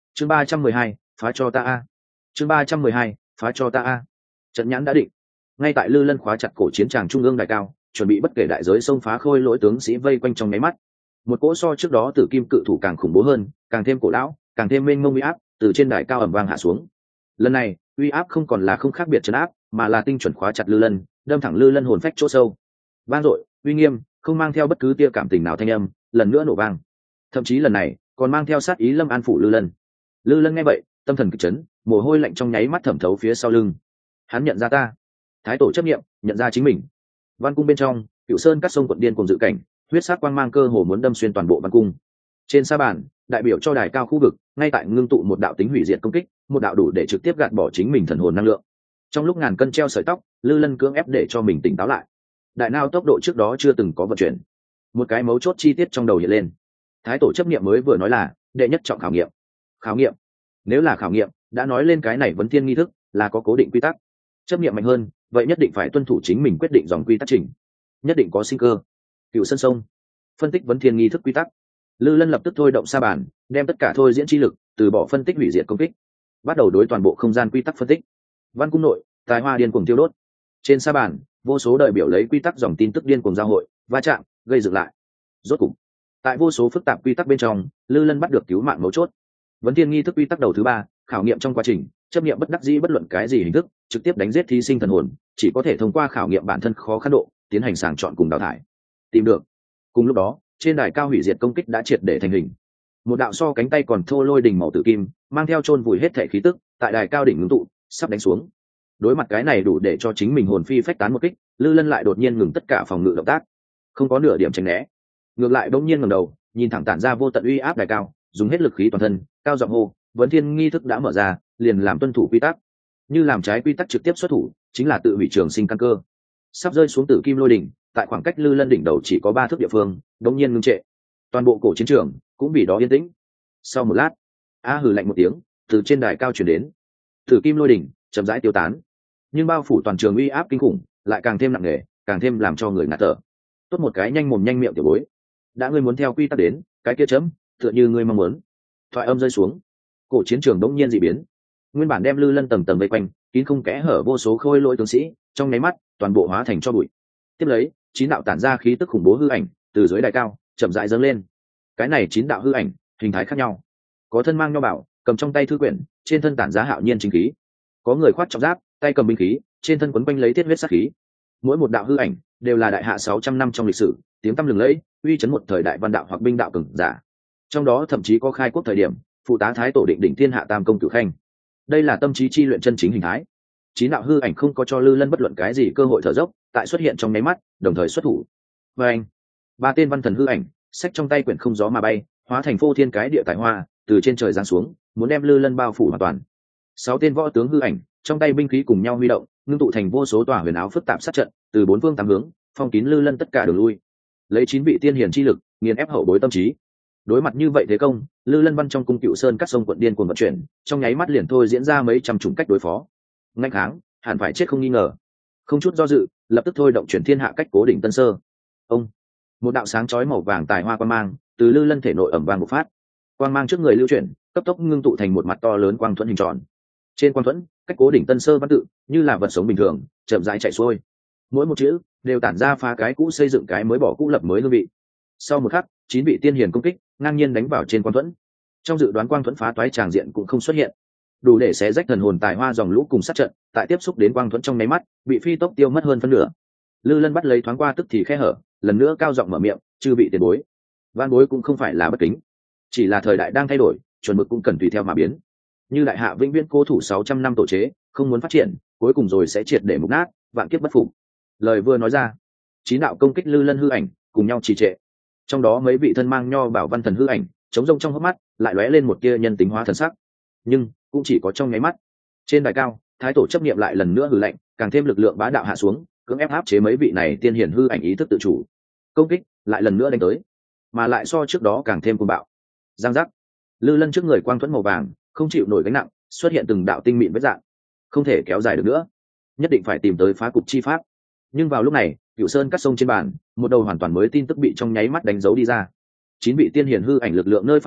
chương 312, phá cho ta a. chương 312, phá cho ta a. Trận nhãn đã định. Ngay tại Lư Lân khóa chặt cổ chiến tràng trung ương đài cao, chuẩn bị bất kể đại giới xông phá khôi lỗi tướng sĩ vây quanh trong nháy mắt, một cỗ so trước đó Tử Kim cự thủ càng khủng bố hơn, càng thêm cổ lão, càng thêm mênh mông uy áp từ trên đài cao ầm vang hạ xuống. Lần này uy áp không còn là không khác biệt trấn áp, mà là tinh chuẩn khóa chặt Lư Lân, đâm thẳng Lư Lân hồn phách chỗ sâu. Vang dội, uy nghiêm, không mang theo bất cứ tia cảm tình nào thanh âm, lần nữa nổ vang. Thậm chí lần này còn mang theo sát ý lâm an phủ Lư Lân. Lư Lân nghe vậy, tâm thần kịch chấn, mồ hôi lạnh trong nháy mắt thẩm thấu phía sau lưng. Hắn nhận ra ta, thái tổ chấp nghiệm, nhận ra chính mình. Văn cung bên trong, Cựu Sơn cắt sông quận điên cùng dự cảnh, huyết sát quang mang cơ hồ muốn đâm xuyên toàn bộ văn cung. Trên sa bàn, đại biểu cho đài cao khu vực, ngay tại ngưng tụ một đạo tính hủy diệt công kích, một đạo đủ để trực tiếp gạt bỏ chính mình thần hồn năng lượng. Trong lúc ngàn cân treo sợi tóc, Lư Lân cưỡng ép để cho mình tỉnh táo lại. Đại não tốc độ trước đó chưa từng có vận chuyển. Một cái mấu chốt chi tiết trong đầu hiện lên. Thái tổ chấp nghiệm mới vừa nói là đệ nhất trọng khảo nghiệm. Khảo nghiệm? Nếu là khảo nghiệm, đã nói lên cái này vấn thiên nghi thức là có cố định quy tắc. Chấp nghiệm mạnh hơn, vậy nhất định phải tuân thủ chính mình quyết định dòng quy tắc trình, nhất định có sinh cơ. Cựu Sơn sông, phân tích vấn thiên nghi thức quy tắc. Lư Lân lập tức thôi động sa bàn, đem tất cả thôi diễn chi lực từ bỏ phân tích hủy diệt công kích, bắt đầu đối toàn bộ không gian quy tắc phân tích. Văn cung nội, tài hoa điên cuồng tiêu đốt. Trên sa bàn, vô số đại biểu lấy quy tắc dòng tin tức điên cuồng giao hội, va chạm, gây dựng lại. Rốt cục, tại vô số phức tạp quy tắc bên trong, Lư Lân bắt được cứu mạng mấu chốt. Vấn thiên nghi thức quy tắc đầu thứ ba, khảo nghiệm trong quá trình, chấp nghiệm bất đắc dĩ bất luận cái gì hình thức, trực tiếp đánh giết thí sinh thần hồn, chỉ có thể thông qua khảo nghiệm bản thân khó khăn độ, tiến hành sàng chọn cùng đào thải. Tìm được. Cùng lúc đó, trên đài cao hủy diệt công kích đã triệt để thành hình. Một đạo so cánh tay còn thô lôi đỉnh màu tử kim, mang theo chôn vùi hết thể khí tức, tại đài cao đỉnh ngưng tụ, sắp đánh xuống. Đối mặt cái này đủ để cho chính mình hồn phi phách tán một kích, Lư Lân lại đột nhiên ngừng tất cả phòng ngự động tác, không có nửa điểm tránh né. Ngược lại bỗng nhiên ngẩng đầu, nhìn thẳng tản ra vô tận uy áp đài cao, dùng hết lực khí toàn thân, cao giọng hô, vấn thiên nghi thức đã mở ra, liền làm tuân thủ quy tắc. Như làm trái quy tắc trực tiếp xuất thủ, chính là tự hủy trường sinh căn cơ. Sắp rơi xuống tử kim lôi đỉnh, tại khoảng cách Lư Lân đỉnh đầu chỉ có 3 thước địa phương, đột nhiên ngưng trệ. Toàn bộ cổ chiến trường cũng vì đó yên tĩnh. Sau một lát, a hừ lạnh một tiếng, từ trên đài cao truyền đến. Tử kim lôi đỉnh chậm rãi tiêu tán, nhưng bao phủ toàn trường uy áp kinh khủng, lại càng thêm nặng nề, càng thêm làm cho người ngạt thở. Tốt một cái nhanh mồm nhanh miệng tiểu bối, đã ngươi muốn theo quy tắc đến, cái kia chấm, tựa như ngươi mong muốn. Thoại âm rơi xuống, cổ chiến trường đống nhiên dị biến. Nguyên bản đem Lư Lân tầng tầng vây quanh, kín không kẽ hở vô số khôi lỗi tướng sĩ, trong nháy mắt, toàn bộ hóa thành tro bụi. Tiếp lấy, 9 đạo tản ra khí tức khủng bố hư ảnh, từ dưới đài cao chậm rãi dâng lên. Cái này 9 đạo hư ảnh, hình thái khác nhau. Có thân mang nho bảo, cầm trong tay thư quyển, trên thân tản ra hạo nhiên chính khí. Có người khoác trọng giáp, tay cầm binh khí, trên thân quấn quanh lấy thiết huyết sát khí. Mỗi một đạo hư ảnh đều là đại hạ 600 năm trong lịch sử, tiếng tăm lừng lẫy, uy chấn một thời đại văn đạo hoặc binh đạo cường giả. Trong đó thậm chí có khai quốc thời điểm, phụ tá thái tổ định đỉnh thiên hạ tam công cửu khanh. Đây là tâm trí chi luyện chân chính hình thái. 9 đạo hư ảnh không có cho Lư Lân bất luận cái gì cơ hội thở dốc, tại xuất hiện trong nháy mắt, đồng thời xuất thủ. Và anh, 3 tên văn thần hư ảnh, xách trong tay quyển không gió mà bay, hóa thành phô thiên cái địa tài hoa, từ trên trời giáng xuống, muốn đem Lư Lân bao phủ hoàn toàn. 6 tên võ tướng hư ảnh, trong tay binh khí cùng nhau huy động, ngưng tụ thành vô số tòa huyền áo phức tạp sát trận, từ 4 phương 8 hướng, phong kín Lư Lân tất cả đường lui. Lấy 9 vị tiên hiền chi lực, nghiền ép hậu bối tâm trí. Đối mặt như vậy thế công, Lư Lân văn trong cung Cựu Sơn cắt sông quận điên cuồng vận chuyển, trong nháy mắt liền thôi diễn ra mấy trăm chủng cách đối phó. Ngạnh kháng, hẳn phải chết không nghi ngờ. Không chút do dự, lập tức thôi động chuyển thiên hạ cách cố đỉnh Tân Sơ. Ông, một đạo sáng chói màu vàng tài hoa quang mang từ Lư Lân thể nội ầm vang bộc phát. Quang mang trước người lưu chuyển, cấp tốc ngưng tụ thành một mặt to lớn quang thuẫn hình tròn. Trên quang thuẫn, cách cố đỉnh Tân Sơ văn tự, như là vật sống bình thường, chậm rãi chạy xuôi. Mỗi một chữ đều tản ra phá cái cũ xây dựng cái mới, bỏ cũ lập mới hương vị. Sau một khắc, 9 vị tiên hiền công kích ngang nhiên đánh vào trên quang thuẫn. Trong dự đoán quang thuẫn phá toái tràng diện cũng không xuất hiện, đủ để xé rách thần hồn tài hoa dòng lũ cùng sát trận, tại tiếp xúc đến quang thuẫn trong nháy mắt, bị phi tốc tiêu mất hơn phân nửa. Lư Lân bắt lấy thoáng qua tức thì khe hở, lần nữa cao giọng mở miệng, chư vị tiền bối. Van bối cũng không phải là bất kính, chỉ là thời đại đang thay đổi, chuẩn mực cũng cần tùy theo mà biến. Như đại hạ vĩnh viễn cố thủ 600 năm tổ chế, không muốn phát triển, cuối cùng rồi sẽ triệt để mục nát, vạn kiếp bất phục. Lời vừa nói ra, 9 đạo công kích Lư Lân hư ảnh cùng nhau trì trệ. Trong đó mấy vị thân mang nho bảo văn thần hư ảnh, chống rông trong hốc mắt, lại lóe lên một tia nhân tính hóa thần sắc. Nhưng cũng chỉ có trong nháy mắt. Trên đài cao, thái tổ chấp niệm lại lần nữa hừ lạnh, càng thêm lực lượng bá đạo hạ xuống, cưỡng ép áp chế mấy vị này tiên hiển hư ảnh ý thức tự chủ. Công kích lại lần nữa đánh tới, mà lại so trước đó càng thêm cuồng bạo. Giang giác, Lư Lân trước người quang thuẫn màu vàng không chịu nổi gánh nặng, xuất hiện từng đạo tinh mịn vết dạng, không thể kéo dài được nữa, nhất định phải tìm tới phá cục chi pháp. Nhưng vào lúc này, Cựu Sơn cắt sông trên bàn, một đầu hoàn toàn mới tin tức bị trong nháy mắt đánh dấu đi ra. 9 vị tiên hiển hư ảnh lực lượng nơi phát ra,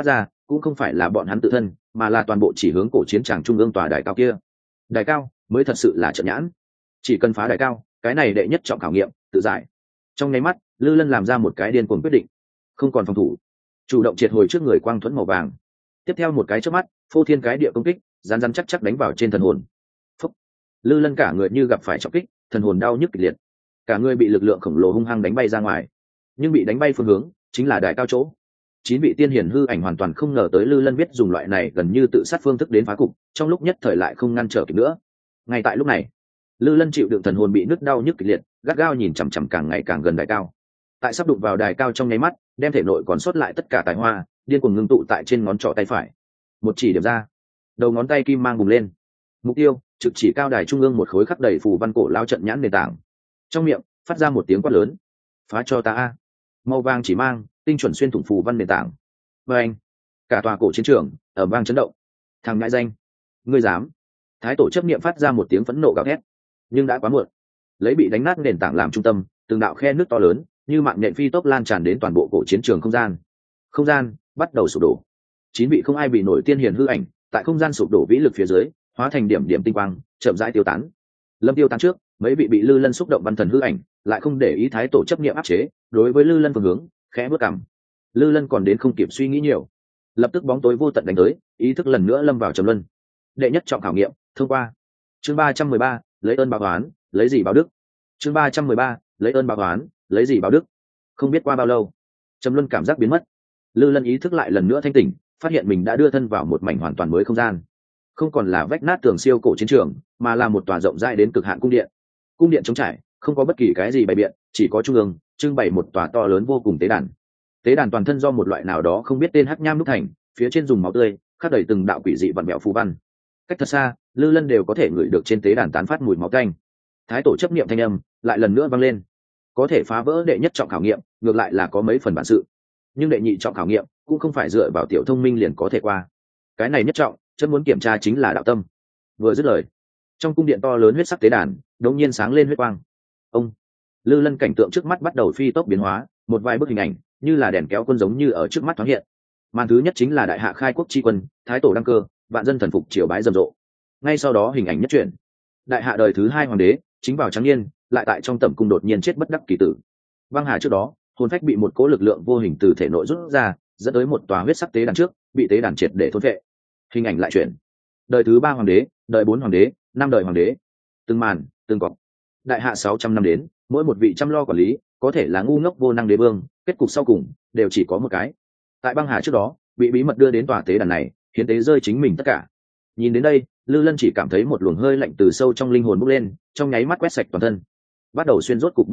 cũng không phải là bọn hắn tự thân, mà là toàn bộ chỉ hướng cổ chiến tràng trung ương tòa đài cao kia. Đài cao mới thật sự là trận nhãn, chỉ cần phá đài cao, cái này đệ nhất trọng khảo nghiệm tự giải. Trong nháy mắt, Lư Lân làm ra một cái điên cuồng quyết định, không còn phòng thủ, chủ động triệt hồi trước người quang thuẫn màu vàng. Tiếp theo một cái chớp mắt, phô thiên cái địa công kích, rắn rắn chắc chắc đánh vào trên thần hồn. Phúc. Lư Lân cả người như gặp phải trọng kích, thần hồn đau nhức kịch liệt, cả người bị lực lượng khổng lồ hung hăng đánh bay ra ngoài, nhưng bị đánh bay phương hướng chính là đài cao chỗ. 9 vị tiên hiển hư ảnh hoàn toàn không ngờ tới Lư Lân biết dùng loại này gần như tự sát phương thức đến phá cục, trong lúc nhất thời lại không ngăn trở kịp nữa. Ngay tại lúc này, Lư Lân chịu đựng thần hồn bị nứt đau nhức kịch liệt, gắt gao nhìn chằm chằm càng ngày càng gần đài cao. Tại sắp đụng vào đài cao trong nháy mắt, đem thể nội còn sót lại tất cả tài hoa điên cuồng ngưng tụ tại trên ngón trỏ tay phải. Một chỉ điểm ra, đầu ngón tay kim mang bùng lên. Mục tiêu trực chỉ cao đài trung ương một khối khắc đầy phù văn cổ lao trận nhãn nền tảng. Trong miệng phát ra một tiếng quát lớn: phá cho ta a! Màu vàng chỉ mang tinh chuẩn xuyên thủng phù văn nền tảng. Và anh, cả tòa cổ chiến trường ở vang chấn động. Thằng ngại danh, ngươi dám! Thái tổ chấp niệm phát ra một tiếng phẫn nộ gào thét, nhưng đã quá muộn. Lấy bị đánh nát nền tảng làm trung tâm, từng đạo khe nước to lớn như mạng nhện phi tốc lan tràn đến toàn bộ cổ chiến trường không gian bắt đầu sụp đổ. 9 vị không ai bị nổi tiên hiền hư ảnh tại không gian sụp đổ vĩ lực phía dưới hóa thành điểm điểm tinh quang chậm rãi tiêu tán. Lâm tiêu tán trước, mấy vị bị Lư Lân xúc động văn thần hư ảnh lại không để ý thái tổ chấp niệm áp chế, đối với Lư Lân phương hướng khẽ bước cằm. Lư Lân còn đến không kịp suy nghĩ nhiều, lập tức bóng tối vô tận đánh tới, ý thức lần nữa lâm vào trầm luân. Đệ nhất trọng khảo nghiệm thông qua. Chương 313, lấy ơn báo oán, lấy gì báo đức. Chương 313, lấy ơn báo oán, lấy gì báo đức. Không biết qua bao lâu, trầm luân cảm giác biến mất. Lư Lân ý thức lại lần nữa thanh tỉnh, phát hiện mình đã đưa thân vào một mảnh hoàn toàn mới không gian. Không còn là vách nát tường siêu cổ chiến trường, mà là một tòa rộng rãi đến cực hạn cung điện. Cung điện trống trải, không có bất kỳ cái gì bày biện, chỉ có trung ương trưng bày một tòa to lớn vô cùng tế đàn. Tế đàn toàn thân do một loại nào đó không biết tên hắc nham đúc thành, phía trên dùng máu tươi khắc đầy từng đạo quỷ dị vặn vẹo phù văn. Cách thật xa, Lư Lân đều có thể ngửi được trên tế đàn tán phát mùi máu tanh. Thái tổ chấp niệm thanh âm lại lần nữa vang lên. Có thể phá vỡ đệ nhất trọng khảo nghiệm, ngược lại là có mấy phần bản sự, nhưng đệ nhị trọng khảo nghiệm cũng không phải dựa vào tiểu thông minh liền có thể qua. Cái này nhất trọng, chân muốn kiểm tra chính là đạo tâm. Vừa dứt lời, trong cung điện to lớn huyết sắc tế đàn đột nhiên sáng lên huyết quang. Ông Lư Lân cảnh tượng trước mắt bắt đầu phi tốc biến hóa, một vài bức hình ảnh như là đèn kéo quân giống như ở trước mắt thoáng hiện. Màn thứ nhất chính là đại hạ khai quốc tri quân, thái tổ đăng cơ, vạn dân thần phục triều bái rầm rộ. Ngay sau đó hình ảnh nhất chuyển, đại hạ đời thứ 2 hoàng đế chính vào trắng niên, lại tại trong tẩm cung đột nhiên chết bất đắc kỳ tử. Băng hà trước đó, hồn phách bị một cỗ lực lượng vô hình từ thể nội rút ra, dẫn tới một tòa huyết sắc tế đàn trước, bị tế đàn triệt để thôn vệ. Hình ảnh lại chuyển, đời thứ 3 hoàng đế, đời 4 hoàng đế, 5 đời hoàng đế. Từng màn, từng cọc. Đại hạ 600 năm đến, mỗi một vị chăm lo quản lý, có thể là ngu ngốc vô năng đế vương, kết cục sau cùng đều chỉ có một cái. Tại băng hà trước đó, bị bí mật đưa đến tòa tế đàn này, hiến tế rơi chính mình tất cả. Nhìn đến đây, Lư Lân chỉ cảm thấy một luồng hơi lạnh từ sâu trong linh hồn bốc lên, trong nháy mắt quét sạch toàn thân. Bắt đầu xuyên, rốt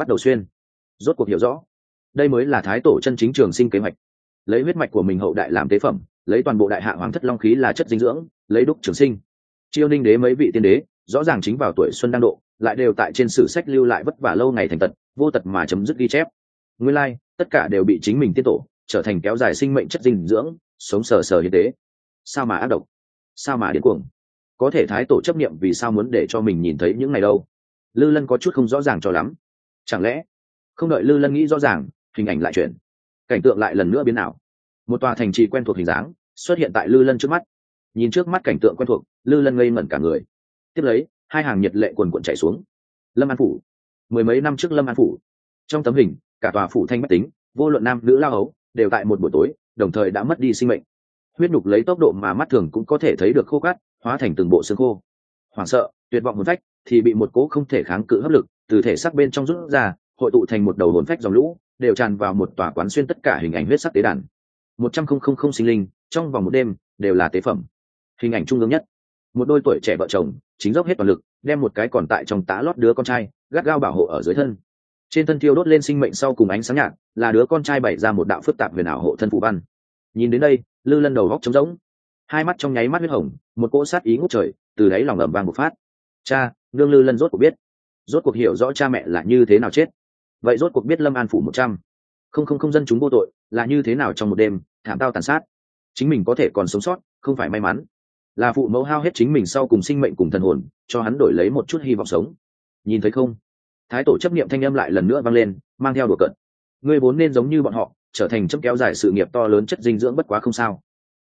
cuộc hiểu rõ, đây mới là thái tổ chân chính trường sinh kế hoạch. Lấy huyết mạch của mình hậu đại làm tế phẩm, lấy toàn bộ đại hạ hoàng thất long khí là chất dinh dưỡng, lấy đúc trường sinh. Chiêu Ninh đế mấy vị tiên đế rõ ràng chính vào tuổi xuân đang độ, lại đều tại trên sử sách lưu lại vất vả lâu ngày thành tật, vô tật mà chấm dứt ghi chép. Nguyên lai, tất cả đều bị chính mình tiên tổ trở thành kéo dài sinh mệnh chất dinh dưỡng, sống sờ sờ hiến tế. Sao mà ác độc, sao mà điên cuồng. Có thể thái tổ chấp niệm vì sao muốn để cho mình nhìn thấy những này đâu? Lư Lân có chút không rõ ràng cho lắm. Chẳng lẽ không đợi Lư Lân nghĩ rõ ràng, hình ảnh lại chuyển, cảnh tượng lại lần nữa biến ảo. Một tòa thành trì quen thuộc hình dáng xuất hiện tại Lư Lân trước mắt. Nhìn trước mắt cảnh tượng quen thuộc, Lư Lân ngây ngẩn cả người. Tiếp lấy, hai hàng nhiệt lệ quần quần chảy xuống. Lâm An phủ, mười mấy năm trước Lâm An phủ. Trong tấm hình, cả tòa phủ thanh bách tính, vô luận nam nữ lao ấu, đều tại một buổi tối đồng thời đã mất đi sinh mệnh. Huyết nhục lấy tốc độ mà mắt thường cũng có thể thấy được khô cát, hóa thành từng bộ xương khô. Hoảng sợ, tuyệt vọng hồn phách thì bị một cỗ không thể kháng cự hấp lực từ thể xác bên trong rút ra, hội tụ thành một đầu hồn phách dòng lũ, đều tràn vào một tòa quán xuyên tất cả hình ảnh huyết sắc tế đàn. 100,000 sinh linh trong vòng một đêm đều là tế phẩm. Hình ảnh trung ương nhất, một đôi tuổi trẻ vợ chồng chính dốc hết toàn lực đem một cái còn tại trong tá lót đứa con trai gắt gao bảo hộ ở dưới thân. Trên thân thiêu đốt lên sinh mệnh sau cùng ánh sáng nhạt, là đứa con trai bày ra một đạo phức tạp huyền ảo hộ thân phù văn. Nhìn đến đây, Lư Lân đầu góc trống rỗng, hai mắt trong nháy mắt huyết hồng, một cỗ sát ý ngút trời từ đáy lòng ầm vang bộc phát. Cha, nương. Lư Lân rốt cuộc biết, rốt cuộc hiểu rõ cha mẹ là như thế nào chết. Vậy rốt cuộc biết Lâm An phủ 100,000 dân chúng vô tội là như thế nào trong một đêm thảm tao tàn sát. Chính mình có thể còn sống sót không phải may mắn, là phụ mẫu hao hết chính mình sau cùng sinh mệnh cùng thần hồn cho hắn đổi lấy một chút hy vọng sống. Nhìn thấy không? Thái tổ chấp niệm thanh âm lại lần nữa vang lên, mang theo đùa cợt. Ngươi vốn nên giống như bọn họ, trở thành chấm kéo dài sự nghiệp to lớn chất dinh dưỡng bất quá không sao.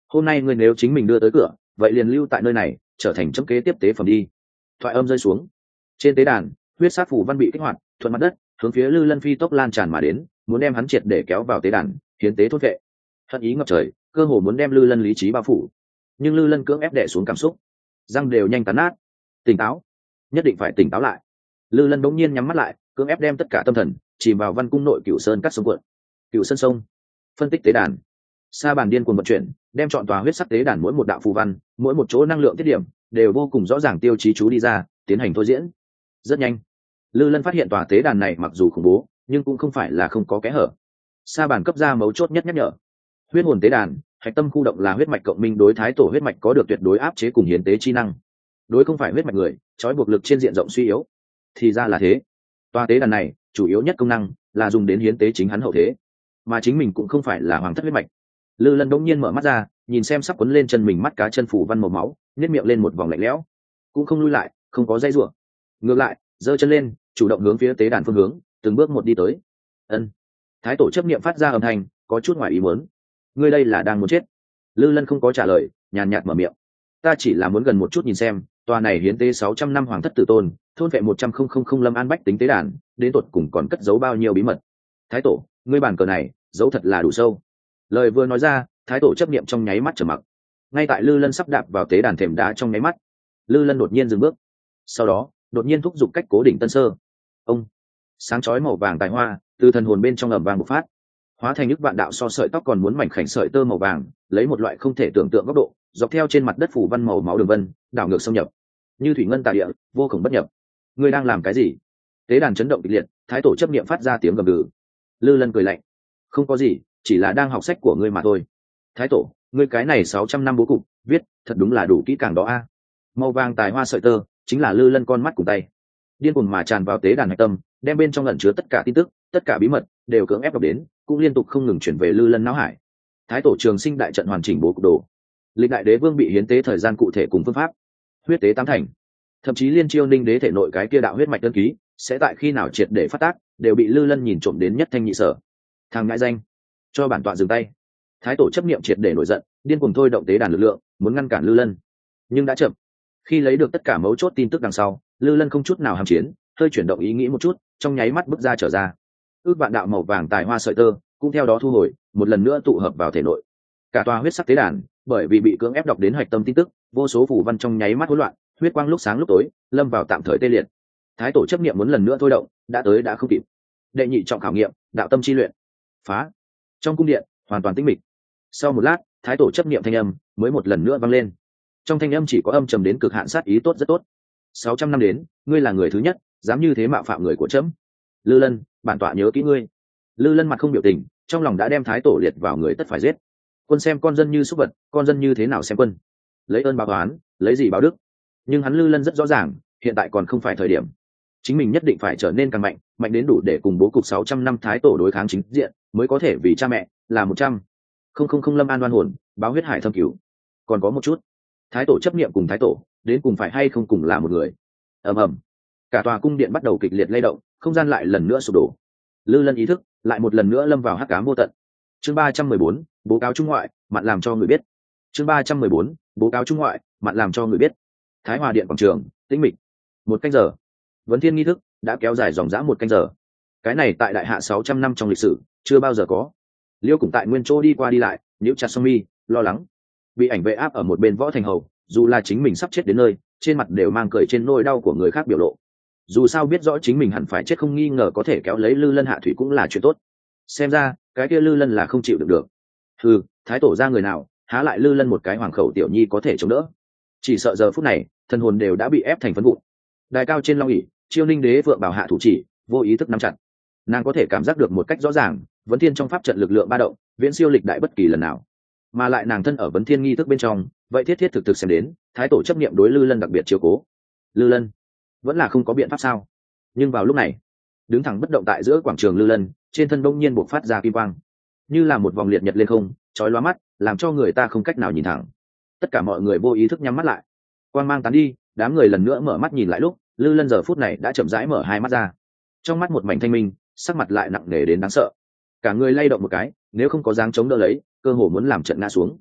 hôm nay ngươi nếu chính mình đưa tới cửa vậy liền lưu tại nơi này trở thành chấm kế tiếp tế phẩm đi. Thoại âm rơi xuống, trên tế đàn huyết sát phủ văn bị kích hoạt, thuận mặt đất hướng phía Lư Lân phi tốc lan tràn mà đến, muốn đem hắn triệt để kéo vào tế đàn hiến tế thốt vệ. Hận ý ngập trời, cơ hồ muốn đem Lư Lân lý trí bao phủ, nhưng Lư Lân cưỡng ép đè xuống cảm xúc, răng đều nhanh cắn nát. Tỉnh táo, nhất định phải tỉnh táo lại. Lư Lân bỗng nhiên nhắm mắt lại, cưỡng ép đem tất cả tâm thần chìm vào văn cung nội Cửu Sơn cắt sông cuộn. Cửu Sơn sông, phân tích tế đàn. Sa bàn điên cuồng vận chuyển, đem chọn tòa huyết sắc tế đàn mỗi một đạo phù văn, mỗi một chỗ năng lượng tiết điểm đều vô cùng rõ ràng tiêu chí chú đi ra, tiến hành thôi diễn. Rất nhanh, Lư Lân phát hiện tòa tế đàn này mặc dù khủng bố, nhưng cũng không phải là không có kẽ hở. Sa bàn cấp ra mấu chốt nhất nhắc nhở. Huyết hồn tế đàn, hạch tâm khu động là huyết mạch cộng minh đối thái tổ huyết mạch có được tuyệt đối áp chế cùng hiến tế chi năng. Đối không phải huyết mạch người, trói buộc lực trên diện rộng suy yếu. Thì ra là thế. Tòa tế đàn này, chủ yếu nhất công năng là dùng đến hiến tế chính hắn hậu thế, mà chính mình cũng không phải là hoàng thất huyết mạch. Lư Lân đống nhiên mở mắt ra, nhìn xem sắp quấn lên chân mình mắt cá chân phủ văn màu máu, nhếch miệng lên một vòng lạnh lẽo, cũng không lui lại, không có dây rủa, ngược lại giơ chân lên, chủ động hướng phía tế đàn phương hướng từng bước một đi tới. Ân. Thái tổ chấp niệm phát ra âm thanh, có chút ngoài ý muốn. Ngươi đây là đang muốn chết? Lư Lân không có trả lời, nhàn nhạt mở miệng. Ta chỉ là muốn gần một chút nhìn xem, tòa này hiến tế 600 năm hoàng thất tử tôn, thôn vệ 100,000 lâm an bách tính tế đàn, đến tột cùng còn cất giấu bao nhiêu bí mật. Thái tổ, ngươi bàn cờ này giấu thật là đủ sâu. Lời vừa nói ra, thái tổ chấp niệm trong nháy mắt trầm mặc. Ngay tại Lư Lân sắp đạp vào tế đàn thềm đá trong nháy mắt, Lư Lân đột nhiên dừng bước, sau đó đột nhiên thúc giục cách cố đỉnh tân sơ. Ông, sáng chói màu vàng tài hoa từ thần hồn bên trong ầm vàng bộc phát, hóa thành những vạn đạo so sợi tóc còn muốn mảnh khảnh sợi tơ màu vàng, lấy một loại không thể tưởng tượng góc độ dọc theo trên mặt đất phủ văn màu máu đường vân đảo ngược xâm nhập, như thủy ngân tà địa, vô cùng bất nhập. Ngươi đang làm cái gì? Tế đàn chấn động kịch liệt, thái tổ chấp niệm phát ra tiếng gầm gừ. Lư Lân cười lạnh, không có gì, chỉ là đang học sách của ngươi mà thôi. Thái tổ, ngươi cái này 600 năm bố cục viết thật đúng là đủ kỹ càng đó a. Màu vàng tài hoa sợi tơ chính là Lư Lân con mắt cùng tay, điên cuồng mà tràn vào tế đàn hạch tâm, đem bên trong ẩn chứa tất cả tin tức, tất cả bí mật đều cưỡng ép đọc đến, cũng liên tục không ngừng chuyển về Lư Lân não hải. Thái tổ trường sinh đại trận hoàn chỉnh bố cục đồ, lịch đại đế vương bị hiến tế thời gian cụ thể cùng phương pháp, huyết tế tám thành, thậm chí liên chiêu ninh đế thể nội cái kia đạo huyết mạch đơn ký sẽ tại khi nào triệt để phát tác, đều bị Lư Lân nhìn trộm đến nhất thanh nhị sở. Thằng ngại danh, cho bản tọa dừng tay. Thái tổ chấp niệm triệt để nổi giận, điên cuồng thôi động tế đàn lực lượng, muốn ngăn cản Lư Lân, nhưng đã chậm. Khi lấy được tất cả mấu chốt tin tức đằng sau, Lư Lân không chút nào hàm chiến, hơi chuyển động ý nghĩ một chút, trong nháy mắt bước ra trở ra. Ước vạn đạo màu vàng tài hoa sợi tơ cũng theo đó thu hồi, một lần nữa tụ hợp vào thể nội. Cả tòa huyết sắc tế đàn bởi vì bị cưỡng ép đọc đến hạch tâm tin tức, vô số phù văn trong nháy mắt hỗn loạn, huyết quang lúc sáng lúc tối, lâm vào tạm thời tê liệt. Thái tổ chấp niệm muốn lần nữa thôi động, đã tới đã không kịp. Đệ nhị trọng khảo nghiệm, đạo tâm chi luyện. Phá. Trong cung điện hoàn toàn tĩnh mịch. Sau một lát, thái tổ chấp niệm thanh âm mới một lần nữa vang lên. Trong thanh âm chỉ có âm trầm đến cực hạn sát ý tốt rất tốt. 600 năm đến, ngươi là người thứ nhất dám như thế mạo phạm người của trẫm. Lư Lân, bản tọa nhớ kỹ ngươi. Lư Lân mặt không biểu tình, trong lòng đã đem thái tổ liệt vào người tất phải giết. Quân xem con dân như súc vật, con dân như thế nào xem quân? Lấy ơn báo oán, lấy gì báo đức? Nhưng hắn Lư Lân rất rõ ràng, hiện tại còn không phải thời điểm. Chính mình nhất định phải trở nên càng mạnh, mạnh đến đủ để cùng bố cục 600 năm thái tổ đối kháng chính diện, mới có thể vì cha mẹ là 100,000 lâm an đoan hồn, báo huyết hải thâm cứu. Còn có một chút, thái tổ chấp niệm cùng thái tổ đến cùng phải hay không cùng là một người. Ầm ầm, cả tòa cung điện bắt đầu kịch liệt lay động, không gian lại lần nữa sụp đổ. Lư Lân ý thức lại một lần nữa lâm vào hắc ám vô tận. Chương 314, bố cáo trung ngoại, mạn làm cho người biết. Chương 314, bố cáo trung ngoại, mạn làm cho người biết. Thái Hòa điện quảng trường, tĩnh mịch. 1 canh giờ. Vấn thiên nghi thức đã kéo dài dòng dã 1 canh giờ. Cái này tại đại hạ 600 năm trong lịch sử chưa bao giờ có. Liêu cùng tại nguyên chỗ đi qua đi lại, nhíu chặt song mi, lo lắng. Bị ảnh vệ áp ở một bên võ thành hầu, dù là chính mình sắp chết đến nơi, trên mặt đều mang cười trên nỗi đau của người khác biểu lộ. Dù sao biết rõ chính mình hẳn phải chết không nghi ngờ có thể kéo lấy Lư Lân hạ thủy cũng là chuyện tốt. Xem ra cái kia Lư Lân là không chịu được. Thái tổ ra người nào há lại Lư Lân một cái hoàng khẩu tiểu nhi có thể chống đỡ. Chỉ sợ giờ phút này thần hồn đều đã bị ép thành phấn vụn. Đài cao trên long ỷ, chiêu ninh đế vượng bảo hạ thủ chỉ vô ý thức nắm chặt. Nàng có thể cảm giác được một cách rõ ràng vấn thiên trong pháp trận lực lượng ba động viễn siêu lịch đại bất kỳ lần nào, mà lại nàng thân ở vấn thiên nghi thức bên trong, vậy thiết thiết thực thực xem đến thái tổ chấp niệm đối Lư Lân đặc biệt chiếu cố. Lư Lân vẫn là không có biện pháp sao? Nhưng vào lúc này, đứng thẳng bất động tại giữa quảng trường Lư Lân, trên thân bỗng nhiên bộc phát ra kim quang, như là một vòng liệt nhật lên không, chói lóa mắt, làm cho người ta không cách nào nhìn thẳng. Tất cả mọi người vô ý thức nhắm mắt lại. Quang mang tán đi, đám người lần nữa mở mắt nhìn lại lúc, Lư Lân giờ phút này đã chậm rãi mở hai mắt ra. Trong mắt một mảnh thanh minh, sắc mặt lại nặng nề đến đáng sợ. Cả người lay động một cái, nếu không có dáng chống đỡ lấy, cơ hồ muốn làm trận ngã xuống.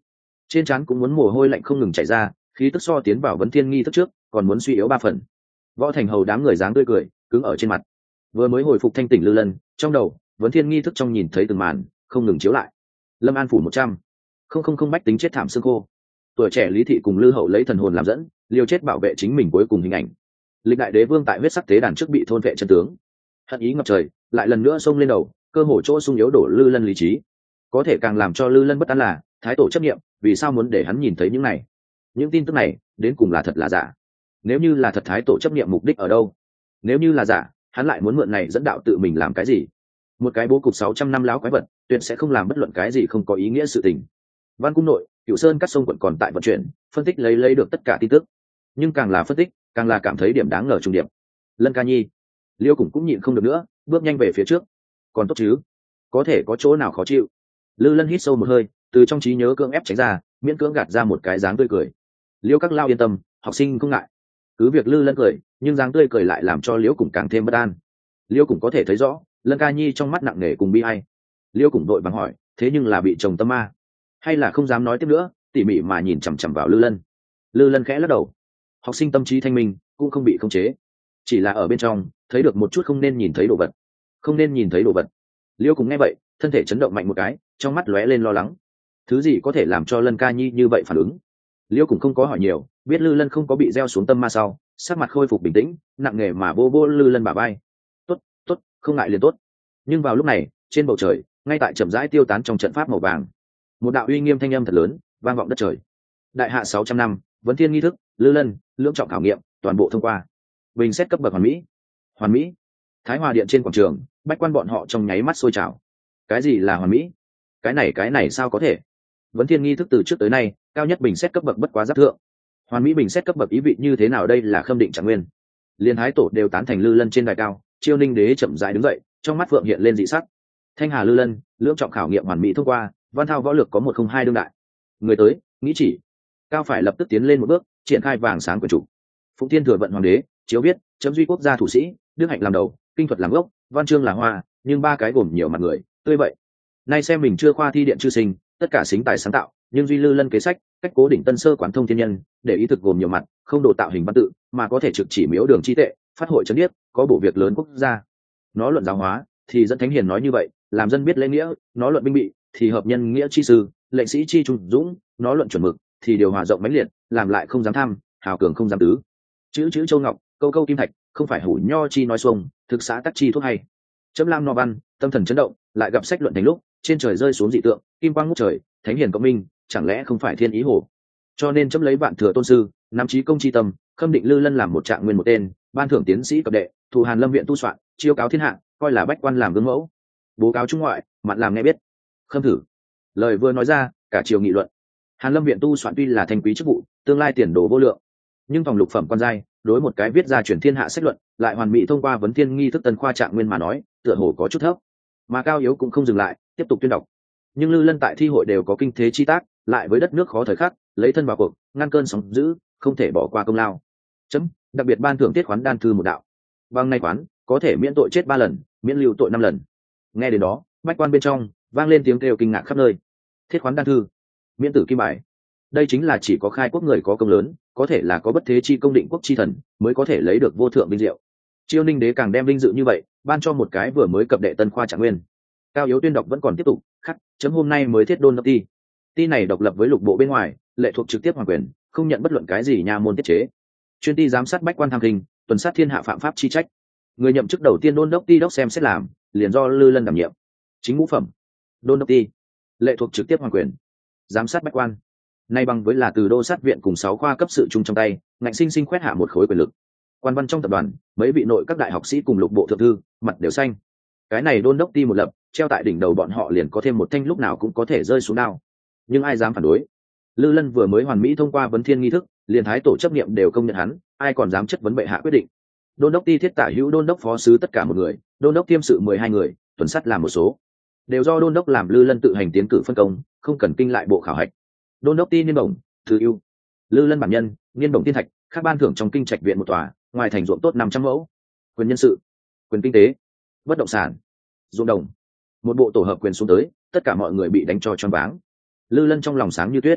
trên trán cũng muốn mồ hôi lạnh không ngừng chảy ra, khí tức so tiến vào vấn thiên nghi thức trước còn muốn suy yếu 3 phần. Võ Thành Hầu đám người dáng tươi cười cứng ở trên mặt, vừa mới hồi phục thanh tỉnh Lư Lân, trong đầu vấn thiên nghi thức trong nhìn thấy từng màn không ngừng chiếu lại. Lâm An phủ 100 không bách tính chết thảm xương khô, tuổi trẻ Lý Thị cùng Lư Hậu lấy thần hồn làm dẫn, liều chết bảo vệ chính mình cuối cùng hình ảnh. Lịch đại đế vương tại huyết sắc tế đàn trước bị thôn vệ chân tướng, hận ý ngập trời lại lần nữa xông lên đầu, cơ hồ chỗ sung yếu đổ Lư Lân lý trí. Có thể càng làm cho Lư Lân bất an là thái tổ chấp niệm vì sao muốn để hắn nhìn thấy những này, những tin tức này đến cùng là thật là giả. Nếu như là thật, thái tổ chấp niệm mục đích ở đâu? Nếu như là giả, hắn lại muốn mượn này dẫn đạo tự mình làm cái gì? Một cái bố cục 600 năm láo quái vật tuyệt sẽ không làm bất luận cái gì không có ý nghĩa sự tình. Văn cung nội, Cửu Sơn cắt sông quận còn tại vận chuyển, phân tích lấy được tất cả tin tức, nhưng càng là phân tích càng là cảm thấy điểm đáng ngờ trùng điểm. Lân Ca Nhi, Liêu cũng nhịn không được nữa, bước nhanh về phía trước. Còn tốt chứ? Có thể có chỗ nào khó chịu? Lư Lân hít sâu một hơi, từ trong trí nhớ cưỡng ép tránh ra, miễn cưỡng gạt ra một cái dáng tươi cười. Liêu các lao yên tâm, học sinh không ngại. Cứ việc Lư Lân cười, nhưng dáng tươi cười lại làm cho Liêu cũng càng thêm bất an. Liêu cũng có thể thấy rõ Lân Ca Nhi trong mắt nặng nề cùng bi ai. Liêu cũng đội bằng hỏi, thế nhưng là bị chồng tâm ma, hay là không dám nói tiếp nữa, tỉ mỉ mà nhìn chằm chằm vào Lư Lân. Lư Lân khẽ lắc đầu, học sinh tâm trí thanh minh cũng không bị khống chế, chỉ là ở bên trong thấy được một chút không nên nhìn thấy đồ vật. Không nên nhìn thấy đồ vật. Liêu cũng nghe vậy, thân thể chấn động mạnh một cái, trong mắt lóe lên lo lắng. Thứ gì có thể làm cho Lân Ca Nhi như vậy phản ứng? Liêu cũng không có hỏi nhiều, biết Lư Lân không có bị gieo xuống tâm ma sau, sắc mặt khôi phục bình tĩnh, nặng nề mà vô vô Lư Lân bả vai. Tốt, không ngại liền tốt. Nhưng vào lúc này, trên bầu trời, ngay tại chậm rãi tiêu tán trong trận pháp màu vàng, một đạo uy nghiêm thanh âm thật lớn vang vọng đất trời. Đại hạ 600 năm, vấn thiên nghi thức, Lư Lân, lưỡng trọng khảo nghiệm, toàn bộ thông qua. Bình xét cấp bậc hoàn mỹ. Hoàn mỹ. Thái Hòa điện trên quảng trường, bách quan bọn họ trong nháy mắt sôi trào. Cái gì là hoàn mỹ? Cái này sao có thể? Vấn thiên nghi thức từ trước tới nay, cao nhất bình xét cấp bậc bất quá giáp thượng. Hoàn mỹ bình xét cấp bậc ý vị như thế nào? Đây là khâm định trạng nguyên. Liên Thái tổ đều tán thành Lư Lân trên đài cao. Chiêu Ninh đế chậm rãi đứng dậy, trong mắt phượng hiện lên dị sắc. Thanh Hà Lư Lân, lưỡng trọng khảo nghiệm hoàn mỹ thông qua, văn thao võ lược có 102 đương đại. Người tới, nghĩ chỉ. Cao phải lập tức tiến lên một bước, triển khai vàng sáng quyền chủ. Phụng Thiên thừa vận hoàng đế, chiếu viết, chấm duy quốc gia thủ sĩ, đức hạnh làm đầu, kinh thuật làm gốc, văn chương là hoa, nhưng 3 cái gồm nhiều mặt người, tươi vậy. Nay xem mình chưa khoa thi điện chư sinh, tất cả xính tài sáng tạo, nhưng duy Lư Lân kế sách, cách cố đỉnh tân sơ quán thông thiên nhân, để ý thực gồm nhiều mặt, không độ tạo hình văn tự, mà có thể trực chỉ miếu đường chi tệ, phát hội chấn điếc, có bổ việc lớn quốc gia. Nó luận giáo hóa thì dẫn thánh hiền nói như vậy, làm dân biết lễ nghĩa, nó luận binh bị thì hợp nhân nghĩa chi sư, lệnh sĩ chi trung dũng, nó luận chuẩn mực thì điều hòa rộng mãnh liệt, làm lại không dám tham, hào cường không dám tứ. Chữ châu ngọc, câu câu kim thạch, không phải hủ nho chi nói xuông, thực xã tắc chi thuốc hay. Chấm lam no văn, tâm thần chấn động, lại gặp sách luận thành lúc, trên trời rơi xuống dị tượng, kim quang ngút trời, thánh hiền cộng minh, chẳng lẽ không phải thiên ý hồ? Cho nên chấm lấy vạn thừa tôn sư, nắm trí công chi tâm, khâm định Lư Lân làm một trạng nguyên một tên, ban thưởng tiến sĩ cập đệ, thù Hàn Lâm viện tu soạn, chiêu cáo thiên hạ, coi là bách quan làm gương mẫu, bố cáo trung ngoại, mặn làm nghe biết. Khâm thử. Lời vừa nói ra, cả triều nghị luận. Hàn Lâm viện tu soạn tuy là thanh quý chức vụ, tương lai tiền đồ vô lượng, nhưng phòng lục phẩm quan giai, đối một cái viết ra truyền thiên hạ sách luận, lại hoàn mỹ thông qua vấn thiên nghi thức tân khoa trạng nguyên mà nói, tựa hồ có chút thấp. Mà Cao Yếu cũng không dừng lại, tiếp tục tuyên đọc. Nhưng Lư Lân tại thi hội đều có kinh thế chi tác, lại với đất nước khó thời khắc, lấy thân vào cuộc, ngăn cơn sóng dữ, không thể bỏ qua công lao. Chấm, đặc biệt ban thưởng tiết khoán đan thư một đạo. Bằng nay khoán, có thể miễn tội chết 3 lần, miễn lưu tội 5 lần. Nghe đến đó, bách quan bên trong vang lên tiếng kêu kinh ngạc khắp nơi. Thiết khoán đan thư, miễn tử kim bài. Đây chính là chỉ có khai quốc người có công lớn, có thể là có bất thế chi công định quốc chi thần, mới có thể lấy được vô thượng vinh diệu. Chiêu Ninh đế càng đem vinh dự như vậy, ban cho một cái vừa mới cập đệ tân khoa trạng nguyên. Cao Yếu tuyên đọc vẫn còn tiếp tục, khắc, chấm hôm nay mới thiết đôn đốc ti. Ti này độc lập với lục bộ bên ngoài, lệ thuộc trực tiếp hoàng quyền, không nhận bất luận cái gì nha môn tiết chế. Chuyên ti giám sát bách quan tham kinh, tuần sát thiên hạ phạm pháp chi trách. Người nhậm chức đầu tiên đôn đốc ti đốc xem xét làm, liền do Lư Lân đảm nhiệm. Chính ngũ phẩm, đôn đốc ti, lệ thuộc trực tiếp hoàng quyền, giám sát bách quan. Nay bằng với là từ đô sát viện cùng 6 khoa cấp sự chung trong tay, ngạnh sinh sinh khoét hạ một khối quyền lực. Quan văn trong tập đoàn, mấy vị nội các đại học sĩ cùng lục bộ thượng thư, mặt đều xanh. Cái này đôn đốc ti một lập, treo tại đỉnh đầu bọn họ liền có thêm một thanh lúc nào cũng có thể rơi xuống đao. Nhưng ai dám phản đối? Lư Lân vừa mới hoàn mỹ thông qua vấn thiên nghi thức, liền thái tổ chấp niệm đều công nhận hắn, ai còn dám chất vấn bệ hạ quyết định? Đôn đốc ti thiết tả hữu đôn đốc phó sứ tất cả một người, đôn đốc tiêm sự 12 người, tuần sát làm một số, đều do đôn đốc làm. Lư Lân tự hành tiến cử phân công, không cần kinh lại bộ khảo hạch. Đôn đốc ti niên bổng, thư ưu. Lư Lân bản nhân, niên bổng thiên thạch, khác ban thưởng trong kinh trạch viện một tòa, ngoài thành ruộng tốt 500 mẫu. Quyền nhân sự, quyền kinh tế, bất động sản, ruộng đồng, một bộ tổ hợp quyền xuống tới, tất cả mọi người bị đánh cho choáng váng. Lư Lân trong lòng sáng như tuyết.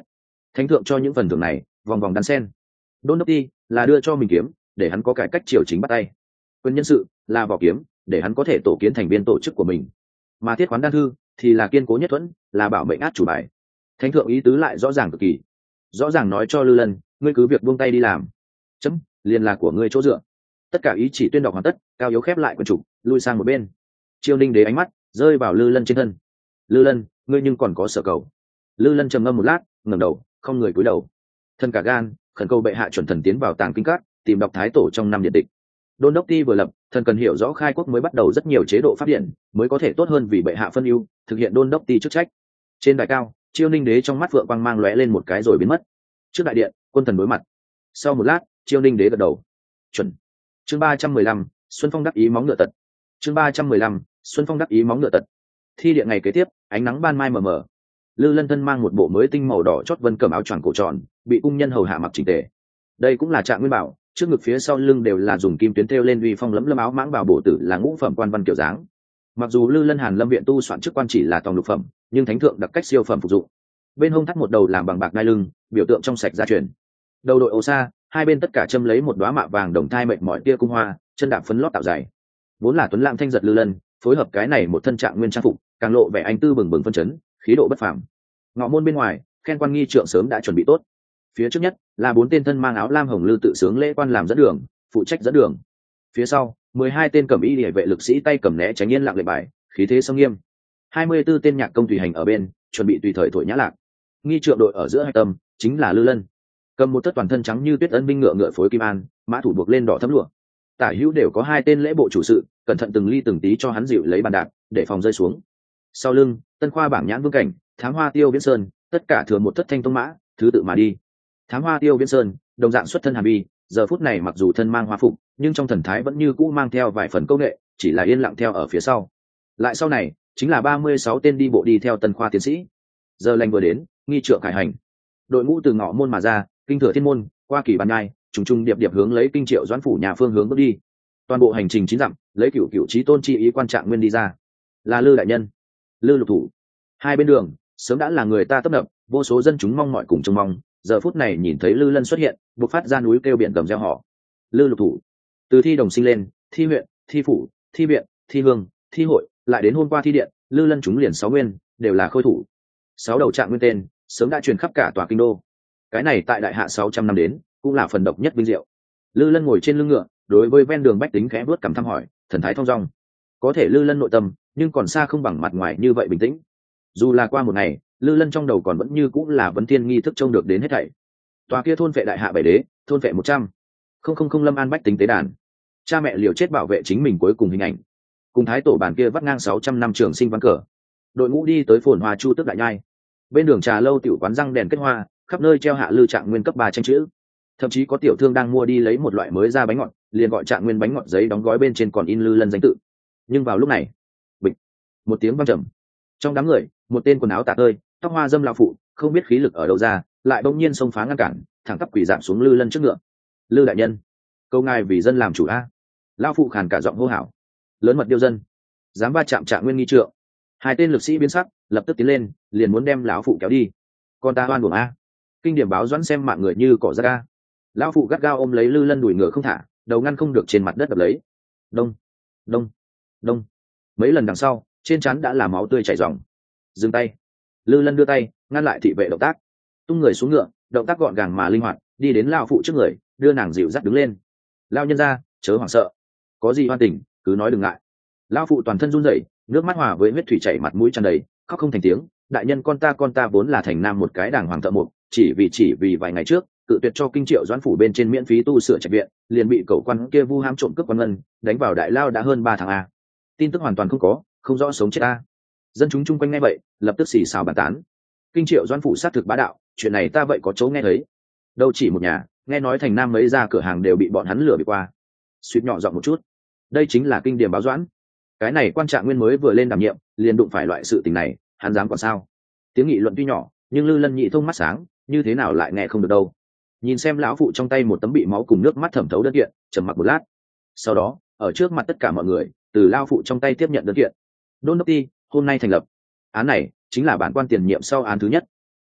Thánh thượng cho những phần thưởng này vòng vòng đan sen. Đôn đốc ti là đưa cho mình kiếm để hắn có cải cách triều chính bắt tay, quyền nhân sự là vỏ kiếm để hắn có thể tổ kiến thành viên tổ chức của mình, mà thiết khoán đan thư thì là kiên cố nhất thuẫn, là bảo mệnh át chủ bài. Thánh thượng ý tứ lại rõ ràng cực kỳ, rõ ràng nói cho Lư Lân, ngươi cứ việc buông tay đi làm, chấm liền là của ngươi chỗ dựa. Tất cả ý chỉ tuyên đọc hoàn tất, Cao Yếu khép lại quyển trục, lui sang một bên. Triều Ninh đế ánh mắt rơi vào Lư Lân trên thân. Lư Lân, ngươi nhưng còn có sở cầu. Lư Lân trầm ngâm một lát, ngẩng đầu, không người cúi đầu. Thân cả gan khẩn cầu bệ hạ chuẩn thần tiến vào tàng kinh các, tìm đọc thái tổ trong năm điện tịch. Đôn đốc ti vừa lập, thần cần hiểu rõ khai quốc mới bắt đầu rất nhiều chế độ pháp điện, mới có thể tốt hơn vì bệ hạ phân ưu, thực hiện đôn đốc ti chức trách. Trên đài cao, Chiêu Ninh đế trong mắt vượng quang mang lóe lên một cái rồi biến mất. Trước đại điện, quân thần đối mặt. Sau một lát, Chiêu Ninh đế gật đầu. Chuẩn. Chương 315, Xuân Phong đắc ý móng ngựa tật. Chương 315, Xuân Phong đắc ý móng ngựa tật. Thi điện ngày kế tiếp, ánh nắng ban mai mờ mờ. Lư Lân thân mang một bộ mới tinh màu đỏ chót vân cẩm áo choàng cổ tròn, bị cung nhân hầu hạ mặc chỉnh tề. Đây cũng là Trạng Nguyên bảo, trước ngực phía sau lưng đều là dùng kim tuyến thêu lên uy phong lẫm lẫm áo mãng bảo bổ tử là ngũ phẩm quan văn kiểu dáng. Mặc dù Lư Lân Hàn Lâm viện tu soạn chức quan chỉ là tòng lục phẩm, nhưng thánh thượng đặc cách siêu phẩm phục dụng. Bên hông thắt một đầu làm bằng bạc ngai lưng, biểu tượng trong sạch gia truyền. Đầu đội ô sa, hai bên tất cả châm lấy một đóa mạ vàng đồng thai mệnh mọi tia cung hoa, chân đạp phấn lót tạo dày. Vốn là tuấn lãng thanh giật Lư Lân, phối hợp cái này một thân Trạng Nguyên trang phục, càng lộ vẻ anh tư bừng bừng phân chấn, khí độ bất phàm. Ngọ môn bên ngoài, khen quan nghi trượng sớm đã chuẩn bị tốt. Phía trước nhất là 4 tên thân mang áo lam hồng lư tự sướng lễ quan làm dẫn đường, phụ trách dẫn đường. Phía sau 12 tên cẩm y liề vệ lực sĩ tay cầm né tránh yên lặng lệnh bài, khí thế sông nghiêm. 24 tên nhạc công tùy hành ở bên, chuẩn bị tùy thời thổi nhã lạc. Nghi trượng đội ở giữa hai tâm chính là Lư Lân, cầm một tất toàn thân trắng như tuyết ân binh ngựa ngựa phối kim an, mã thủ buộc lên đỏ thấm lụa. Tả hữu đều có 2 tên lễ bộ chủ sự, cẩn thận từng ly từng tí cho hắn dịu lấy bàn đạp để phòng rơi xuống. Sau lưng, Tân Khoa bảng nhãn Vương Cảnh, Thám Hoa Tiêu Viễn Sơn, tất cả thừa một thất thanh tông mã, thứ tự mà đi. Thám Hoa Tiêu Viễn Sơn đồng dạng xuất thân hàm bi, giờ phút này mặc dù thân mang hoa phục, nhưng trong thần thái vẫn như cũ mang theo vài phần câu nghệ, chỉ là yên lặng theo ở phía sau. Lại sau này chính là 36 tên đi bộ đi theo Tân Khoa tiến sĩ. Giờ lành vừa đến, nghi trượng khải hành, đội ngũ từ ngõ môn mà ra, kinh thừa thiên môn, qua kỳ bàn nhai, trùng trùng điệp điệp hướng lấy kinh triệu doãn phủ nhà phương hướng bước đi. Toàn bộ hành trình 9 dặm, lấy cửu cửu chí tôn chi ý quan Trạng Nguyên đi ra. Là Lư đại nhân, Lư lục thủ. Hai bên đường sớm đã là người ta tấp nập, vô số dân chúng mong mỏi cùng trông mong, giờ phút này nhìn thấy Lư Lân xuất hiện, bộc phát ra núi kêu biển gầm reo họ. Lư lục thủ, từ thi đồng sinh lên, thi huyện, thi phủ, thi viện, thi hương, thi hội, lại đến hôm qua thi điện, Lư Lân chúng liền 6 nguyên, đều là khôi thủ. 6 đầu Trạng Nguyên tên sớm đã truyền khắp cả tòa kinh đô. Cái này tại đại hạ 600 năm đến, cũng là phần độc nhất vinh diệu. Lư Lân ngồi trên lưng ngựa, đối với ven đường bách tính khẽ vuốt cằm thăm hỏi, thần thái thong dong. Có thể Lư Lân nội tâm, nhưng còn xa không bằng mặt ngoài như vậy bình tĩnh. Dù là qua một ngày, Lư Lân trong đầu còn vẫn như cũng là vấn thiên nghi thức trông được đến hết thảy. Tòa kia thôn vệ đại hạ 7 đế, thôn vệ 100. Không lâm an bách tính tế đàn. Cha mẹ liều chết bảo vệ chính mình cuối cùng hình ảnh. Cùng thái tổ bản kia vắt ngang 600 năm trường sinh ván cờ. Đội ngũ đi tới phồn hoa chu tước đại nhai. Bên đường trà lâu tiểu quán răng đèn kết hoa, khắp nơi treo hạ Lư Trạng Nguyên cấp 3 tranh chữ. Thậm chí có tiểu thương đang mua đi lấy một loại mới ra bánh ngọt, liền gọi Trạng Nguyên bánh ngọt giấy đóng gói bên trên còn in Lư Lân danh tự. Nhưng vào lúc này, bịch, một tiếng vang trầm. Trong đám người, một tên quần áo tả tơi, tóc hoa dâm lão phụ, không biết khí lực ở đâu ra, lại bỗng nhiên xông phá ngăn cản, thẳng tắp quỳ giảm xuống Lư Lân trước ngựa. Lư đại nhân, câu ngài vì dân làm chủ a. Lão phụ khàn cả giọng hô hào. Lớn mật điêu dân, dám va chạm Trạng Nguyên nghi trượng. Hai tên lực sĩ biến sắc, lập tức tiến lên, liền muốn đem lão phụ kéo đi. Con ta oan uổng a. Kinh điểm báo doãn xem mạng người như cỏ rác a. Lão phụ gắt gao ôm lấy Lư Lân đùi ngựa không thả, đầu ngăn không được trên mặt đất đập lấy. Đông, đông, đông. Mấy lần đằng sau, trên trán đã là máu tươi chảy ròng. Dừng tay. Lư Lân đưa tay ngăn lại thị vệ động tác, tung người xuống ngựa, động tác gọn gàng mà linh hoạt, đi đến lão phụ trước người, đưa nàng dịu dắt đứng lên. Lão nhân gia, chớ hoảng sợ, có gì hoan tình cứ nói đừng ngại. Lão phụ toàn thân run rẩy, nước mắt hòa với huyết thủy chảy mặt mũi tràn đầy, khóc không thành tiếng. Đại nhân, con ta vốn là thành nam một cái đàng hoàng thợ mộc, chỉ vì vài ngày trước cự tuyệt cho kinh triệu doãn phủ bên trên miễn phí tu sửa trạch viện, liền bị cẩu quan kia vu hãm trộm cướp quan ngân, đánh vào đại lao đã hơn 3 tháng a. Tin tức hoàn toàn không có, không rõ sống chết a. Dân chúng chung quanh nghe vậy, lập tức xì xào bàn tán. Kinh triệu doãn phủ sát thực bá đạo, chuyện này ta vậy có chỗ nghe thấy. Đâu chỉ một nhà, nghe nói thành nam mấy ra cửa hàng đều bị bọn hắn lừa bị qua. Suýt nhỏ giọng một chút, đây chính là kinh điềm báo doãn. Cái này quan Trạng Nguyên mới vừa lên đảm nhiệm, liền đụng phải loại sự tình này, hắn dám còn sao? Tiếng nghị luận tuy nhỏ, nhưng Lư Lân nhị thông mắt sáng, như thế nào lại nghe không được đâu. Nhìn xem lão phụ trong tay một tấm bị máu cùng nước mắt thẩm thấu đơn kiện, trầm mặc một lát. Sau đó, ở trước mặt tất cả mọi người, từ lão phụ trong tay tiếp nhận đơn kiện. Đôn đốc ti hôm nay thành lập. Án này chính là bản quan tiền nhiệm sau án thứ nhất.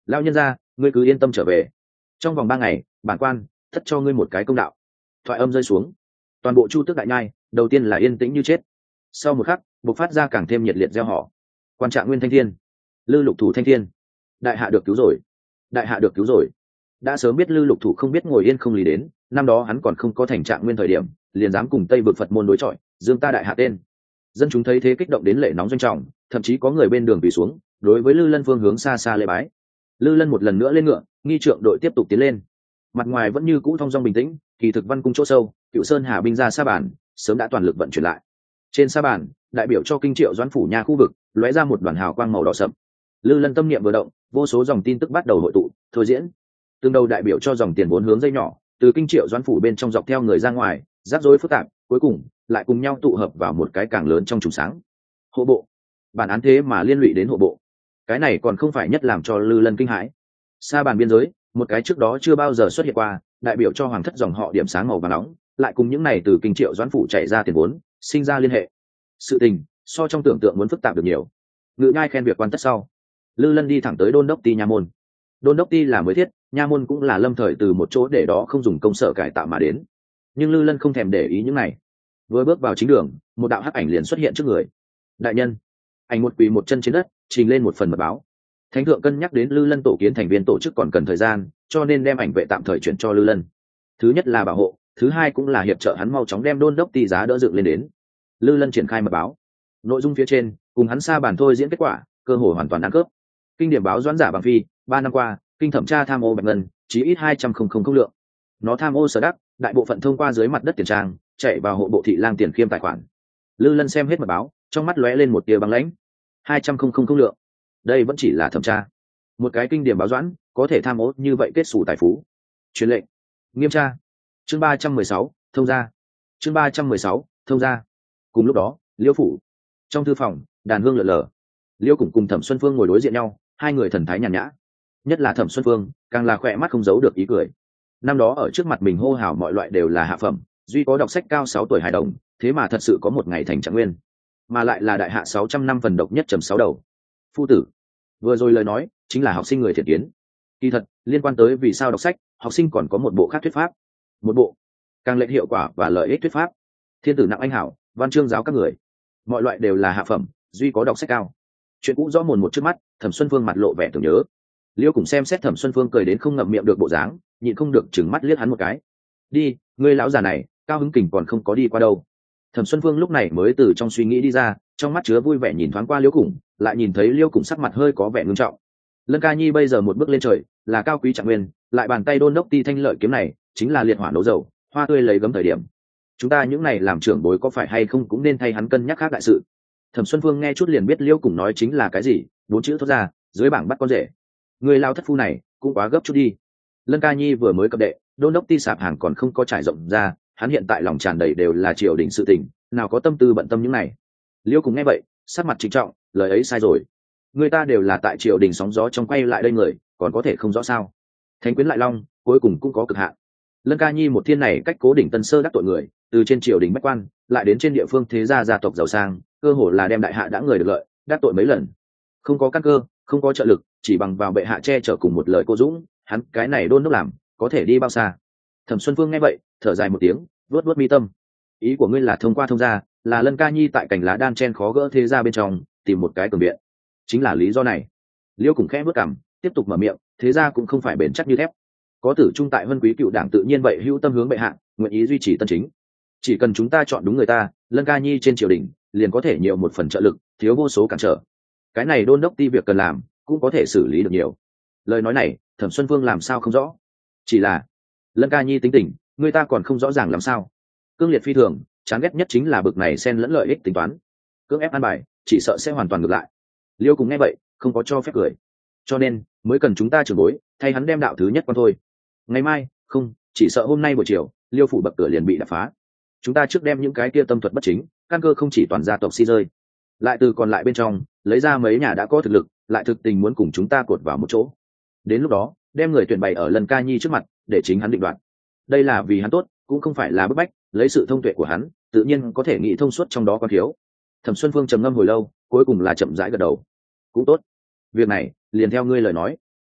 Lão nhân gia, ngươi cứ yên tâm trở về, trong vòng 3 ngày bản quan tất cho ngươi một cái công đạo. Thoại âm rơi xuống, toàn bộ Chu Tước đại nhai đầu tiên là yên tĩnh như chết, sau một khắc bộc phát ra càng thêm nhiệt liệt reo hò. Quan Trạng Nguyên Thanh Thiên, Lư Lục Thủ Thanh Thiên, đại hạ được cứu rồi, đại hạ được cứu rồi. Đã sớm biết Lư Lục Thủ không biết ngồi yên không lý đến, năm đó hắn còn không có thành Trạng Nguyên thời điểm, liền dám cùng Tây vực Phật môn đối chọi, dương ta đại hạ tên. Dân chúng thấy thế kích động đến lệ nóng doanh trọng, thậm chí có người bên đường quỳ xuống, đối với Lư Lân phương hướng xa xa lễ bái. Lư Lân một lần nữa lên ngựa, nghi trượng đội tiếp tục tiến lên. Mặt ngoài vẫn như cũ thong dong bình tĩnh, kỳ thực văn cung chỗ sâu, Cựu Sơn Hà binh ra sa bản, sớm đã toàn lực vận chuyển lại. Trên sa bản, đại biểu cho kinh Triệu Doãn phủ nha khu vực, lóe ra một đoàn hào quang màu đỏ sậm. Lư Lân tâm niệm vừa động, vô số dòng tin tức bắt đầu hội tụ, thôi diễn. Tương đầu đại biểu cho dòng tiền vốn hướng dây nhỏ, từ kinh Triệu Doãn phủ bên trong dọc theo người ra ngoài, rắc rối phức tạp, cuối cùng lại cùng nhau tụ hợp vào một cái càng lớn trong trùng sáng. Hộ bộ. Bản án thế mà liên lụy đến hộ bộ. Cái này còn không phải nhất làm cho Lư Lân kinh hãi. Sa bàn biên giới, một cái trước đó chưa bao giờ xuất hiện qua, đại biểu cho hoàng thất dòng họ điểm sáng màu vàng nóng, lại cùng những này từ kinh Triệu Doãn phủ chạy ra tiền vốn, sinh ra liên hệ. Sự tình so trong tưởng tượng muốn phức tạp được nhiều. Ngự nhai khen việc quan tất sau, Lư Lân đi thẳng tới đôn đốc ty nha môn. Đôn đốc ty là mới thiết, nha môn cũng là lâm thời từ một chỗ để đó không dùng công sở cải tạo mà đến. Nhưng Lư Lân không thèm để ý những này. Vừa bước vào chính đường, một đạo hắc ảnh liền xuất hiện trước người. Đại nhân. Ảnh một quỳ một chân trên đất, trình lên một phần mật báo. Thánh thượng cân nhắc đến Lư Lân tổ kiến thành viên tổ chức còn cần thời gian, cho nên đem ảnh vệ tạm thời chuyển cho Lư Lân. Thứ nhất là bảo hộ, thứ hai cũng là hiệp trợ hắn mau chóng đem đôn đốc ty giá đỡ dựng lên đến. Lư Lân triển khai mật báo. Nội dung phía trên cùng hắn xa bàn thôi diễn kết quả, cơ hội hoàn toàn ăn cướp. Kinh điểm báo doãn giả bằng phi, 3 năm qua, kinh thẩm tra tham ô bạch ngân, chí ít 200,000 lượng. Nó tham ô sở đắc, đại bộ phận thông qua dưới mặt đất tiền trang, chạy vào hộ bộ thị lang tiền khiêm tài khoản. Lư Lân xem hết mật báo, trong mắt lóe lên một tia băng lãnh. 200,000 lượng. Đây vẫn chỉ là thẩm tra. Một cái kinh điểm báo doãn, có thể tham ô như vậy kết xù tài phú. Truyền lệnh. Nghiêm tra. Chương 316, thông gia. Chương 316, thông gia. Cùng lúc đó, Liêu phủ. Trong thư phòng, đàn hương lượn lờ. Liêu cùng Thẩm Xuân Phương ngồi đối diện nhau, hai người thần thái nhàn nhã. Nhất là Thẩm Xuân Phương, càng là khỏe mắt không giấu được ý cười. Năm đó ở trước mặt mình hô hào mọi loại đều là hạ phẩm, duy có đọc sách cao 6 tuổi hài đồng, thế mà thật sự có một ngày thành Trạng Nguyên, mà lại là đại hạ 600 năm phần độc nhất trầm 6 đầu. Phu tử, vừa rồi lời nói chính là học sinh người thiện kiến. Kỳ thật, liên quan tới vì sao đọc sách, học sinh còn có một bộ khác thuyết pháp. Một bộ càng lệch hiệu quả và lợi ích thuyết pháp. Thiên tử nặng anh hảo, văn chương giáo các người, mọi loại đều là hạ phẩm, duy có đọc sách cao. Chuyện cũ rõ mồn một trước mắt, Thẩm Xuân Phương mặt lộ vẻ tưởng nhớ. Liêu cùng xem xét Thẩm Xuân Phương cười đến không ngậm miệng được bộ dáng, nhịn không được chừng mắt liếc hắn một cái. Đi, ngươi lão già này, cao hứng kình còn không có đi qua đâu. Thẩm Xuân Phương lúc này mới từ trong suy nghĩ đi ra, trong mắt chứa vui vẻ nhìn thoáng qua Liêu cùng, lại nhìn thấy Liêu cùng sắc mặt hơi có vẻ ngưng trọng. Lân Ca Nhi bây giờ một bước lên trời, là cao quý Trạng Nguyên, lại bàn tay đôn đốc ti thanh lợi kiếm này, chính là liệt hỏa nấu dầu, hoa tươi lấy gấm thời điểm. Chúng ta những này làm trưởng bối có phải hay không cũng nên thay hắn cân nhắc khác đại sự. Thẩm Xuân Phương nghe chút liền biết Liêu cùng nói chính là cái gì, 4 chữ thốt ra, dưới bảng bắt con rể. Người lao thất phu này cũng quá gấp chút đi. Lân Ca Nhi vừa mới cập đệ, đôn đốc ti sạp hàng còn không có trải rộng ra, hắn hiện tại lòng tràn đầy đều là triều đình sự tình, nào có tâm tư bận tâm những này. Liêu cùng nghe vậy, sắc mặt trịnh trọng, lời ấy sai rồi. Người ta đều là tại triều đình sóng gió trong quay lại đây người, còn có thể không rõ sao? Thánh quyến lại long, cuối cùng cũng có cực hạn. Lân Ca Nhi một thiên này cách cố đỉnh Tân Sơ đắc tội người, từ trên triều đình bách quan, lại đến trên địa phương thế gia gia tộc giàu sang, cơ hồ là đem đại hạ đã người được lợi, đắc tội mấy lần. Không có căn cơ, không có trợ lực, chỉ bằng vào bệ hạ che chở cùng một lời cô dũng, hắn cái này đôn đốc làm, có thể đi bao xa? Thẩm Xuân Phương nghe vậy, thở dài một tiếng, vuốt vuốt mi tâm. Ý của ngươi là thông qua thông gia, là Lân Ca Nhi tại cành lá đan chen khó gỡ thế gia bên trong, tìm một cái cường viện. Chính là lý do này. Liêu cùng khẽ bước cằm, tiếp tục mở miệng, thế gia cũng không phải bền chắc như thép. Có tử trung tại Vân Quý cựu đảng tự nhiên vậy hữu tâm hướng bệ hạ, nguyện ý duy trì tân chính. Chỉ cần chúng ta chọn đúng người ta, Lân Ca Nhi trên triều đình liền có thể nhiều một phần trợ lực, thiếu vô số cản trở. Cái này đôn đốc ti việc cần làm, cũng có thể xử lý được nhiều. Lời nói này, Thẩm Xuân Phương làm sao không rõ? Chỉ là Lân Ca Nhi tính tình, người ta còn không rõ ràng làm sao. Cương liệt phi thường, chán ghét nhất chính là bực này xen lẫn lợi ích tính toán. Cưỡng ép an bài, chỉ sợ sẽ hoàn toàn ngược lại. Liêu cùng nghe vậy, không có cho phép cười. Cho nên mới cần chúng ta trưởng bối thay hắn đem đạo thứ nhất quan thôi. Ngày mai, không, chỉ sợ hôm nay buổi chiều, Liêu phủ bậc cửa liền bị đập phá. Chúng ta trước đem những cái kia tâm thuật bất chính, căn cơ không chỉ toàn gia tộc si rơi, lại từ còn lại bên trong lấy ra mấy nhà đã có thực lực, lại thực tình muốn cùng chúng ta cột vào một chỗ. Đến lúc đó, đem người tuyển bày ở Lân Ca Nhi trước mặt, để chính hắn định đoạt. Đây là vì hắn tốt, cũng không phải là bức bách, lấy sự thông tuệ của hắn, tự nhiên có thể nghĩ thông suốt trong đó có thiếu. Thẩm Xuân Phương trầm ngâm hồi lâu, cuối cùng là chậm rãi gật đầu. Cũng tốt, việc này liền theo ngươi lời nói.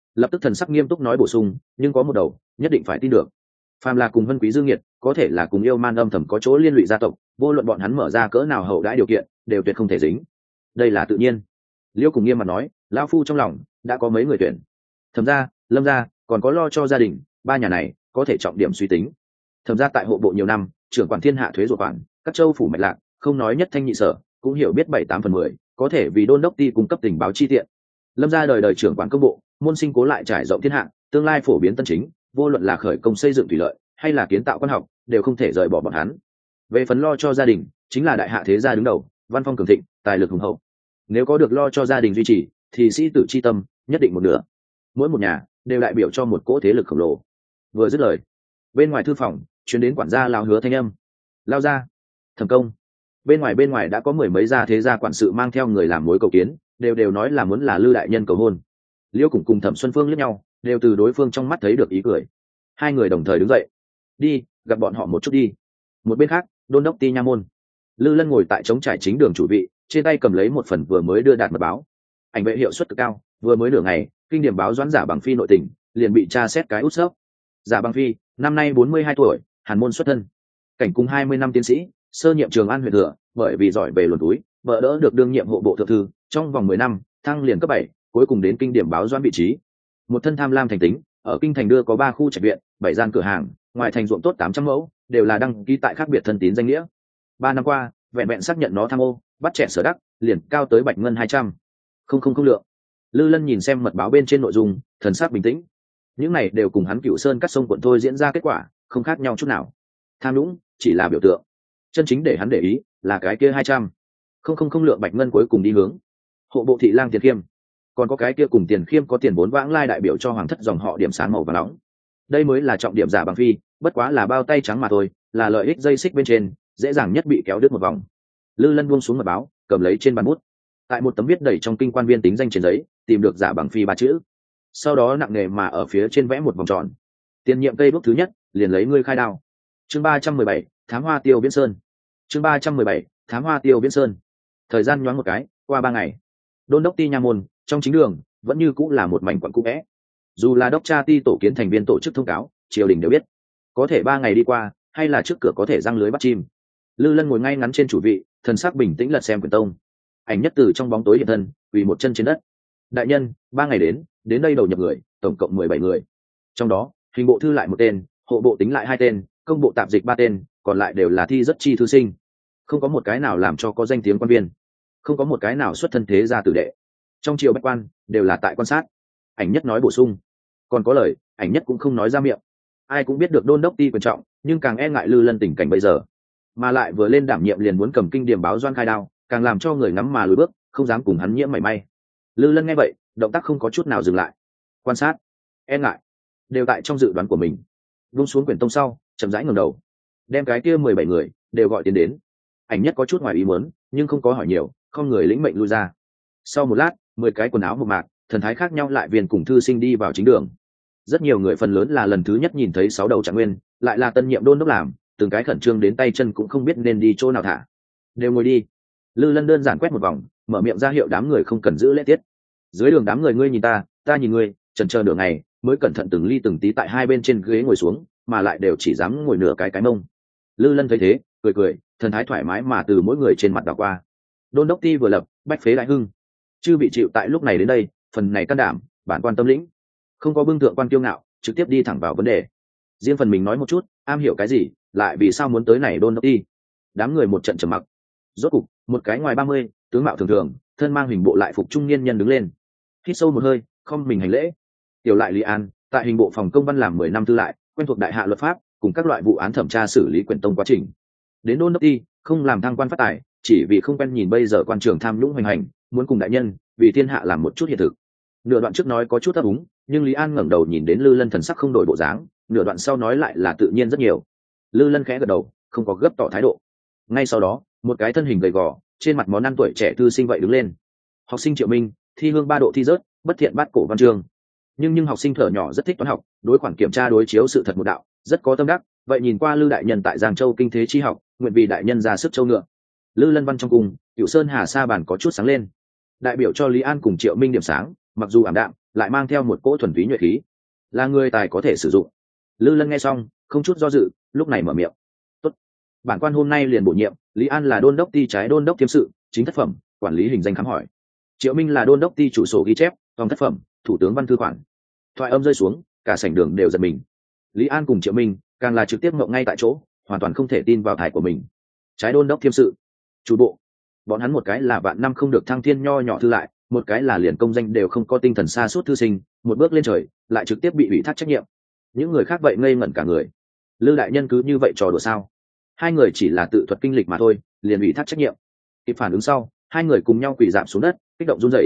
lập tức thần sắc nghiêm túc nói bổ sung, nhưng có một đầu nhất định phải tin được, phàm là cùng Vân Quý Dương Nhiệt, có thể là cùng yêu man âm thầm có chỗ liên lụy gia tộc, vô luận bọn hắn mở ra cỡ nào hậu đãi điều kiện đều tuyệt không thể dính. Đây là tự nhiên. Liêu cùng nghiêm mặt nói, lão phu trong lòng đã có mấy người tuyển, Thẩm gia, Lâm gia, còn có lo cho gia đình, ba nhà này có thể trọng điểm suy tính. Thẩm gia tại hộ bộ nhiều năm, trưởng quản thiên hạ thuế ruột quản, các châu phủ mạch lạc, không nói nhất thanh nhị sở, cũng hiểu biết 7/8/10, có thể vì đôn đốc ty cung cấp tình báo chi tiện. Lâm gia đời đời trưởng quản công bộ, môn sinh cố lại trải rộng thiên hạ, tương lai phổ biến tân chính, vô luận là khởi công xây dựng thủy lợi hay là kiến tạo quan học, đều không thể rời bỏ bọn hắn. Về phần lo cho gia đình, chính là đại hạ thế gia đứng đầu, văn phong cường thịnh, tài lực hùng hậu. Nếu có được lo cho gia đình duy trì, thì sĩ tử chi tâm nhất định một nửa. Mỗi một nhà đều đại biểu cho một cỗ thế lực khổng lồ. Vừa dứt lời, bên ngoài thư phòng truyền đến quản gia lao Hứa thanh âm. Lao ra, Thẩm công. Bên ngoài đã có mười mấy gia thế gia quản sự mang theo người làm mối cầu kiến, đều nói là muốn là Lư đại nhân cầu hôn. Liêu cùng Thẩm Xuân Phương liếc nhau, đều từ đối phương trong mắt thấy được ý cười. Hai người đồng thời đứng dậy, đi gặp bọn họ một chút đi. Một bên khác, đôn đốc ty nha môn, Lư Lân ngồi tại trống trải chính đường chủ vị, trên tay cầm lấy một phần vừa mới đưa đạt mật báo. Ảnh vệ hiệu suất cực cao, vừa mới nửa ngày, kinh điểm báo Doãn Giả Bằng Phi nội tình liền bị tra xét cái út xớp. Giả Bằng Phi năm nay 42 tuổi, hàn môn xuất thân, cảnh cùng 20 năm tiến sĩ, sơ nhiệm Trường An huyện thừa, bởi vì giỏi về luồn túi, vợ đỡ được đương nhiệm hộ bộ thượng thư, trong vòng 10 năm thăng liền cấp 7, cuối cùng đến kinh điểm báo Doãn vị trí. Một thân tham lam thành tính, ở kinh thành đưa có 3 khu trạch viện, 7 gian cửa hàng, ngoài thành ruộng tốt 800 mẫu, đều là đăng ký tại khác biệt thân tín danh nghĩa. 3 năm qua, vẹn vẹn xác nhận nó tham ô, bắt trẻ sở đắc, liền cao tới bạch ngân 200 không lượng. Lư Lân nhìn xem mật báo bên trên nội dung, thần sắc bình tĩnh. Những này đều cùng hắn Cửu Sơn cắt sông quận thôi diễn ra kết quả, không khác nhau chút nào. Tham nhũng chỉ là biểu tượng, chân chính để hắn để ý là cái kia 200 không lượng bạch ngân cuối cùng đi hướng hộ bộ thị lang Tiền Khiêm, còn có cái kia cùng Tiền Khiêm có tiền vốn vãng lai đại biểu cho hoàng thất dòng họ điểm sáng màu vàng nóng. Đây mới là trọng điểm. Giả Bằng Phi bất quá là bao tay trắng mà thôi, là lợi ích dây xích bên trên, dễ dàng nhất bị kéo đứt một vòng. Lư Lân buông xuống mật báo, cầm lấy trên bàn bút, tại một tấm viết đầy trong kinh quan viên tính danh trên giấy tìm được Giả Bằng Phi 3 chữ, sau đó nặng nề mà ở phía trên vẽ một vòng tròn. Tiền nhiệm cây bước thứ nhất, liền lấy ngươi khai đao. Chương 317, thám hoa tiêu Viễn Sơn. Chương 317, thám hoa tiêu Viễn Sơn. Thời gian nhoáng một cái, qua 3 ngày, đôn đốc ty nha môn trong chính đường vẫn như cũng là một mảnh quận cũ vẽ. Dù là đốc tra ty tổ kiến thành viên tổ chức thông cáo, triều đình đều biết, có thể 3 ngày đi qua, hay là trước cửa có thể răng lưới bắt chim. Lư Lân ngồi ngay ngắn trên chủ vị, thần sắc bình tĩnh lật xem quyển tông. Ảnh nhất từ trong bóng tối hiện thân, quỳ một chân trên đất. Đại nhân, 3 ngày đến đây đầu nhập người, tổng cộng 17 người. Trong đó, hình bộ thư lại 1 tên, hộ bộ tính lại 2 tên, công bộ tạp dịch 3 tên, còn lại đều là thi rất chi thư sinh. Không có một cái nào làm cho có danh tiếng quan viên, không có một cái nào xuất thân thế gia tử đệ. Trong triều bách quan đều là tại quan sát. Ảnh nhất nói bổ sung, còn có lời, ảnh nhất cũng không nói ra miệng. Ai cũng biết được đôn đốc ty quan trọng, nhưng càng e ngại Lư Lân tình cảnh bây giờ, mà lại vừa lên đảm nhiệm liền muốn cầm kinh điểm báo Doan khai đao, càng làm cho người ngắm mà lùi bước, không dám cùng hắn nhiễm mảy may. Lư Lân nghe vậy, động tác không có chút nào dừng lại. Quan sát, e ngại, đều tại trong dự đoán của mình. Vung xuống quyển tông sau, chậm rãi ngẩng đầu, đem cái kia 17 người đều gọi tiến đến. Ảnh nhất có chút ngoài ý muốn, nhưng không có hỏi nhiều, không người lĩnh mệnh lui ra. Sau một lát, 10 cái quần áo mộc mạc, thần thái khác nhau lại viên cùng thư sinh đi vào chính đường. Rất nhiều người phần lớn là lần thứ nhất nhìn thấy 6 đầu Trạng Nguyên, lại là tân nhiệm đôn đốc làm, từng cái khẩn trương đến tay chân cũng không biết nên đi chỗ nào thả. Đều ngồi đi. Lư Lân đơn giản quét một vòng, mở miệng ra hiệu đám người không cần giữ lễ tiết. Dưới đường đám người ngươi nhìn ta, ta nhìn ngươi, chần chờ nửa ngày, mới cẩn thận từng ly từng tí tại hai bên trên ghế ngồi xuống, mà lại đều chỉ dám ngồi nửa cái mông. Lư Lân thấy thế, cười, thần thái thoải mái mà từ mỗi người trên mặt đảo qua. Đôn đốc ty vừa lập, bách phế đại hưng. Chư bị chịu tại lúc này đến đây, phần này can đảm, bản quan tâm lĩnh, không có bưng thượng quan kiêu ngạo, trực tiếp đi thẳng vào vấn đề. Riêng phần mình nói một chút, am hiểu cái gì, lại vì sao muốn tới này đôn đốc ty. Đám người một trận trầm mặc. Rốt cục, một cái ngoài 30, tướng mạo thường, thân mang hình bộ lại phục trung niên nhân đứng lên, hít sâu một hơi, không mình hành lễ. Tiểu lại Lý An, tại hình bộ phòng công văn làm 10 năm thư lại, quen thuộc đại hạ luật pháp, cùng các loại vụ án thẩm tra xử lý quyển tông quá trình. Đến đôn đốc ty, không làm thăng quan phát tài, chỉ vì không quen nhìn bây giờ quan trường tham nhũng hoành hành, muốn cùng đại nhân vì thiên hạ làm một chút hiện thực. Nửa đoạn trước nói có chút ấp úng, nhưng Lý An ngẩng đầu nhìn đến Lư Lân thần sắc không đổi bộ dáng, nửa đoạn sau nói lại là tự nhiên rất nhiều. Lư Lân khẽ gật đầu, không có gấp tỏ thái độ. Ngay sau đó, một cái thân hình gầy gò, trên mặt món ăn tuổi trẻ thư sinh vậy đứng lên. Học sinh Triệu Minh, thi hương 3 độ thi rớt, bất thiện bát cổ văn chương. Nhưng học sinh thở nhỏ rất thích toán học, đối khoản kiểm tra đối chiếu sự thật một đạo, rất có tâm đắc. Vậy nhìn qua Lư đại nhân tại Giang Châu kinh thế chi học, nguyện vì đại nhân ra sức châu ngựa. Lư Lân văn trong cùng, Cửu Sơn Hà Sa bàn có chút sáng lên. Đại biểu cho Lý An cùng Triệu Minh điểm sáng, mặc dù ảm đạm, lại mang theo một cỗ thuần túy nhuệ khí, là người tài có thể sử dụng. Lư Lân nghe xong không chút do dự, lúc này mở miệng: tốt, bản quan hôm nay liền bổ nhiệm Lý An là đôn đốc ty trái đôn đốc thiêm sự chính thất phẩm, quản lý hình danh khám hỏi. Triệu Minh là đôn đốc ty chủ sổ ghi chép tòng thất phẩm, thủ tướng văn thư khoản. Thoại âm rơi xuống, cả sảnh đường đều giật mình. Lý An cùng Triệu Minh càng là trực tiếp ngậm ngay tại chỗ, hoàn toàn không thể tin vào thải của mình. Trái đôn đốc thiêm sự, chủ bộ. Bọn hắn một cái là vạn năm không được thăng thiên nho nhỏ thư lại, một cái là liền công danh đều không có tinh thần xa suốt thư sinh, một bước lên trời lại trực tiếp bị ủy thác trách nhiệm. Những người khác vậy ngây ngẩn cả người. Lư đại nhân cứ như vậy trò đùa sao? Hai người chỉ là tự thuật kinh lịch mà thôi, liền ủy thác trách nhiệm. Kịp phản ứng sau, hai người cùng nhau quỳ rạp xuống đất, kích động run rẩy.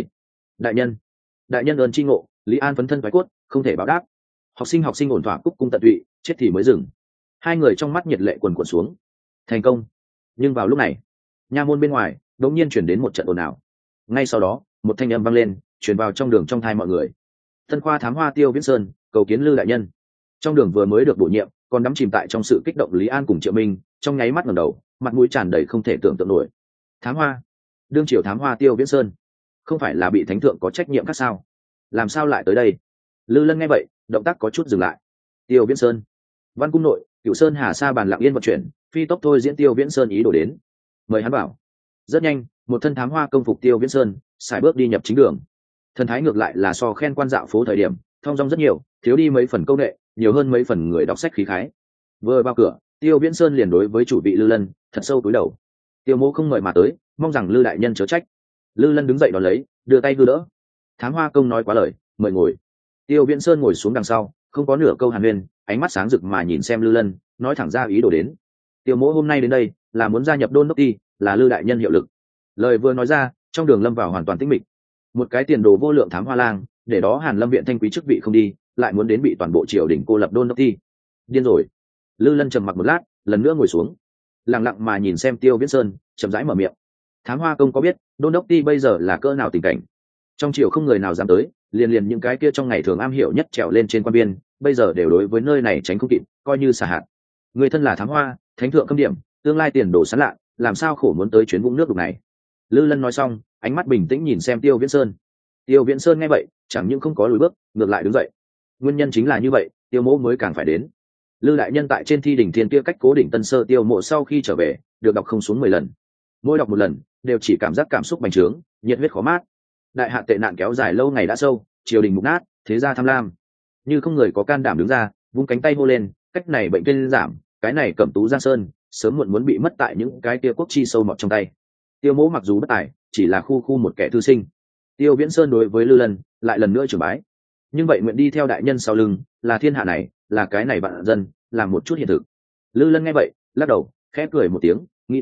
Đại nhân ơn chi ngộ, Lý An phấn thân thoái cốt, không thể báo đáp. Học sinh ổn thỏa cúc cung tận tụy, chết thì mới dừng. Hai người trong mắt nhiệt lệ quần quần xuống. Thành công. Nhưng vào lúc này, nha môn bên ngoài đống nhiên chuyển đến một trận ồn ào. Ngay sau đó, một thanh âm vang lên, truyền vào trong đường trong thai mọi người. Tân khoa thám hoa Tiêu Viễn Sơn cầu kiến Lư đại nhân. Trong đường vừa mới được bổ nhiệm, còn đắm chìm tại trong sự kích động Lý An cùng Triệu Minh, trong nháy mắt ngẩng đầu, mặt mũi tràn đầy không thể tưởng tượng nổi. Thám hoa, đương triều thám hoa Tiêu Viễn Sơn, không phải là bị thánh thượng có trách nhiệm khác sao? Làm sao lại tới đây? Lư Lân nghe vậy, động tác có chút dừng lại. Tiêu Viễn Sơn, Văn cung nội, Cửu Sơn Hà Sa bàn lặng yên vận chuyển, phi tốc thôi diễn Tiêu Viễn Sơn ý đồ đến. Mời hắn bảo. Rất nhanh, một thân thám hoa công phục Tiêu Viễn Sơn, sải bước đi nhập chính đường. Thần thái ngược lại là so khen quan dạo phố thời điểm thong dong rất nhiều, thiếu đi mấy phần công nghệ, nhiều hơn mấy phần người đọc sách khí khái. Vừa vào cửa, Tiêu Viễn Sơn liền đối với chủ vị Lư Lân thật sâu cúi đầu. Tiêu mỗ không mời mà tới, mong rằng Lư đại nhân chớ trách. Lư Lân đứng dậy đón lấy, đưa tay đưa đỡ. Thám hoa công nói quá lời, mời ngồi. Tiêu Viễn Sơn ngồi xuống đằng sau, không có nửa câu hàn huyên, ánh mắt sáng rực mà nhìn xem Lư Lân, nói thẳng ra ý đồ đến. Tiêu mỗ hôm nay đến đây là muốn gia nhập đôn đốc ty, là Lư đại nhân hiệu lực. Lời vừa nói ra, trong đường lâm vào hoàn toàn tĩnh mịch. Một cái tiền đồ vô lượng thám hoa lang, để đó Hàn Lâm viện thanh quý chức vị không đi, lại muốn đến bị toàn bộ triều đình cô lập đôn đốc ty. Điên rồi. Lư Lân trầm mặc một lát, lần nữa ngồi xuống, lặng lặng mà nhìn xem Tiêu Viễn Sơn, chậm rãi mở miệng. Thám hoa công có biết đôn đốc ty bây giờ là cỡ nào tình cảnh? Trong triều không người nào dám tới, liền những cái kia trong ngày thường am hiểu nhất trèo lên trên quan biên, bây giờ đều đối với nơi này tránh không kịp, coi như xả hạn. Người thân là thám hoa, thánh thượng khâm điểm, tương lai tiền đồ sáng lạ, làm sao khổ muốn tới chuyến vũng nước đục này? Lư Lân nói xong, ánh mắt bình tĩnh nhìn xem Tiêu Viễn Sơn. Tiêu Viễn Sơn nghe vậy, chẳng những không có lùi bước, ngược lại đứng dậy. Nguyên nhân chính là như vậy, Tiêu mỗ mới càng phải đến. Lư đại nhân tại trên thi đỉnh thiên kia cách cố đỉnh Tân Sơ Tiêu mộ sau khi trở về, được đọc không xuống 10 lần. Mỗi đọc một lần, đều chỉ cảm giác cảm xúc bành trướng, nhiệt huyết khó mát. Đại hạ tệ nạn kéo dài lâu ngày đã sâu, triều đình mục nát, thế gia tham lam. Như không người có can đảm đứng ra, vung cánh tay hô lên, cách này bệnh kinh giảm, cái này Cẩm Tú Giang Sơn, sớm muộn muốn bị mất tại những cái kia quốc chi sâu mọt trong tay. Tiêu mỗ mặc dù bất tài, chỉ là khu một kẻ thư sinh. Tiêu Viễn Sơn đối với Lư Lân lại lần nữa trưởng bái. Nhưng vậy nguyện đi theo đại nhân sau lưng, là thiên hạ này, là cái này vạn dân, làm một chút hiện thực. Lư Lân nghe vậy, lắc đầu, khẽ cười một tiếng, nghĩ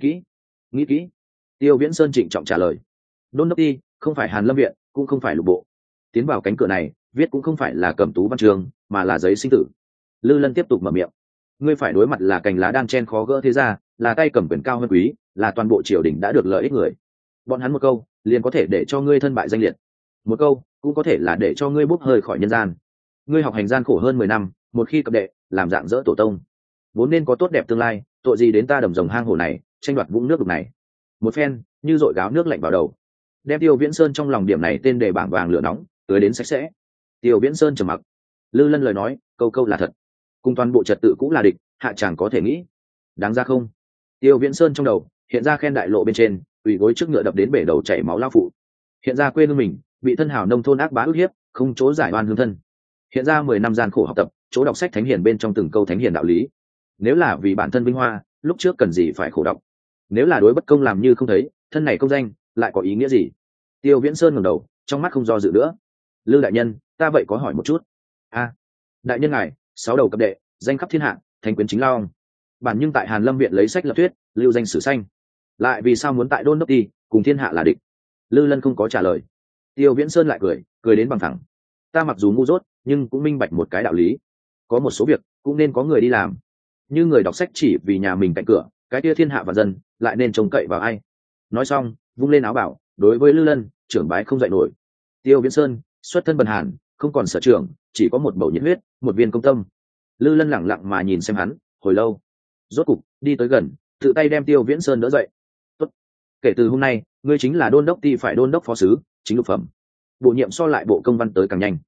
kỹ. Tiêu Viễn Sơn trịnh trọng trả lời. Đôn đốc ty không phải Hàn Lâm viện, cũng không phải lục bộ. Tiến vào cánh cửa này, viết cũng không phải là Cẩm Tú văn trường, mà là giấy sinh tử. Lư Lân tiếp tục mở miệng. Ngươi phải đối mặt là cành lá đan chen khó gỡ thế ra, là tay cầm quyền cao hơn quý, là toàn bộ triều đình đã được lợi ích người. Bọn hắn một câu liền có thể để cho ngươi thân bại danh liệt, một câu cũng có thể là để cho ngươi bốc hơi khỏi nhân gian. Ngươi học hành gian khổ hơn 10 năm, một khi cập đệ, làm dạng dỡ tổ tông, vốn nên có tốt đẹp tương lai, tội gì đến ta đầm rồng hang hổ này, tranh đoạt vũng nước đục này. Một phen như dội gáo nước lạnh vào đầu, đem Tiêu Viễn Sơn trong lòng điểm này tên đề bảng vàng lửa nóng tới đến sạch sẽ. Tiêu Viễn Sơn trầm mặc. Lư Lân lời nói câu câu là thật, cùng toàn bộ trật tự cũng là địch, hạ chàng có thể nghĩ đáng ra không? Tiêu Viễn Sơn trong đầu hiện ra khen đại lộ bên trên ủy gối trước ngựa đập đến bể đầu chảy máu lao phụ, hiện ra quê hương mình bị thân hào nông thôn ác bá ức hiếp, không chỗ giải oan hương thân, hiện ra 10 năm gian khổ học tập, chỗ đọc sách thánh hiền bên trong từng câu thánh hiền đạo lý. Nếu là vì bản thân vinh hoa, lúc trước cần gì phải khổ đọc? Nếu là đối bất công làm như không thấy, thân này công danh lại có ý nghĩa gì? Tiêu Viễn Sơn ngẩng đầu, trong mắt không do dự nữa. Lư đại nhân, ta vậy có hỏi một chút. Đại nhân ngài 6 đầu cập đệ, danh khắp thiên hạ, thánh quyến chính long. Bản nhưng tại Hàn Lâm viện lấy sách lập thuyết, lưu danh sử xanh, lại vì sao muốn tại đôn đốc ty cùng thiên hạ là địch? Lư Lân không có trả lời. Tiêu Viễn Sơn lại cười đến bằng thẳng. Ta mặc dù ngu dốt, nhưng cũng minh bạch một cái đạo lý, có một số việc cũng nên có người đi làm. Như người đọc sách chỉ vì nhà mình cạnh cửa, cái kia thiên hạ và dân lại nên trông cậy vào ai? Nói xong, vung lên áo bảo, đối với Lư Lân trưởng bái không dậy nổi. Tiêu Viễn Sơn xuất thân bần hàn, không còn sở trường, chỉ có một bầu nhiệt huyết, một viên công tâm. Lư Lân lẳng lặng mà nhìn xem hắn hồi lâu, rốt cục đi tới gần, tự tay đem Tiêu Viễn Sơn đỡ dậy. Tốt, kể từ hôm nay ngươi chính là đôn đốc ty phải đôn đốc phó sứ, chính lục phẩm. Bổ nhiệm so lại bộ công văn tới càng nhanh.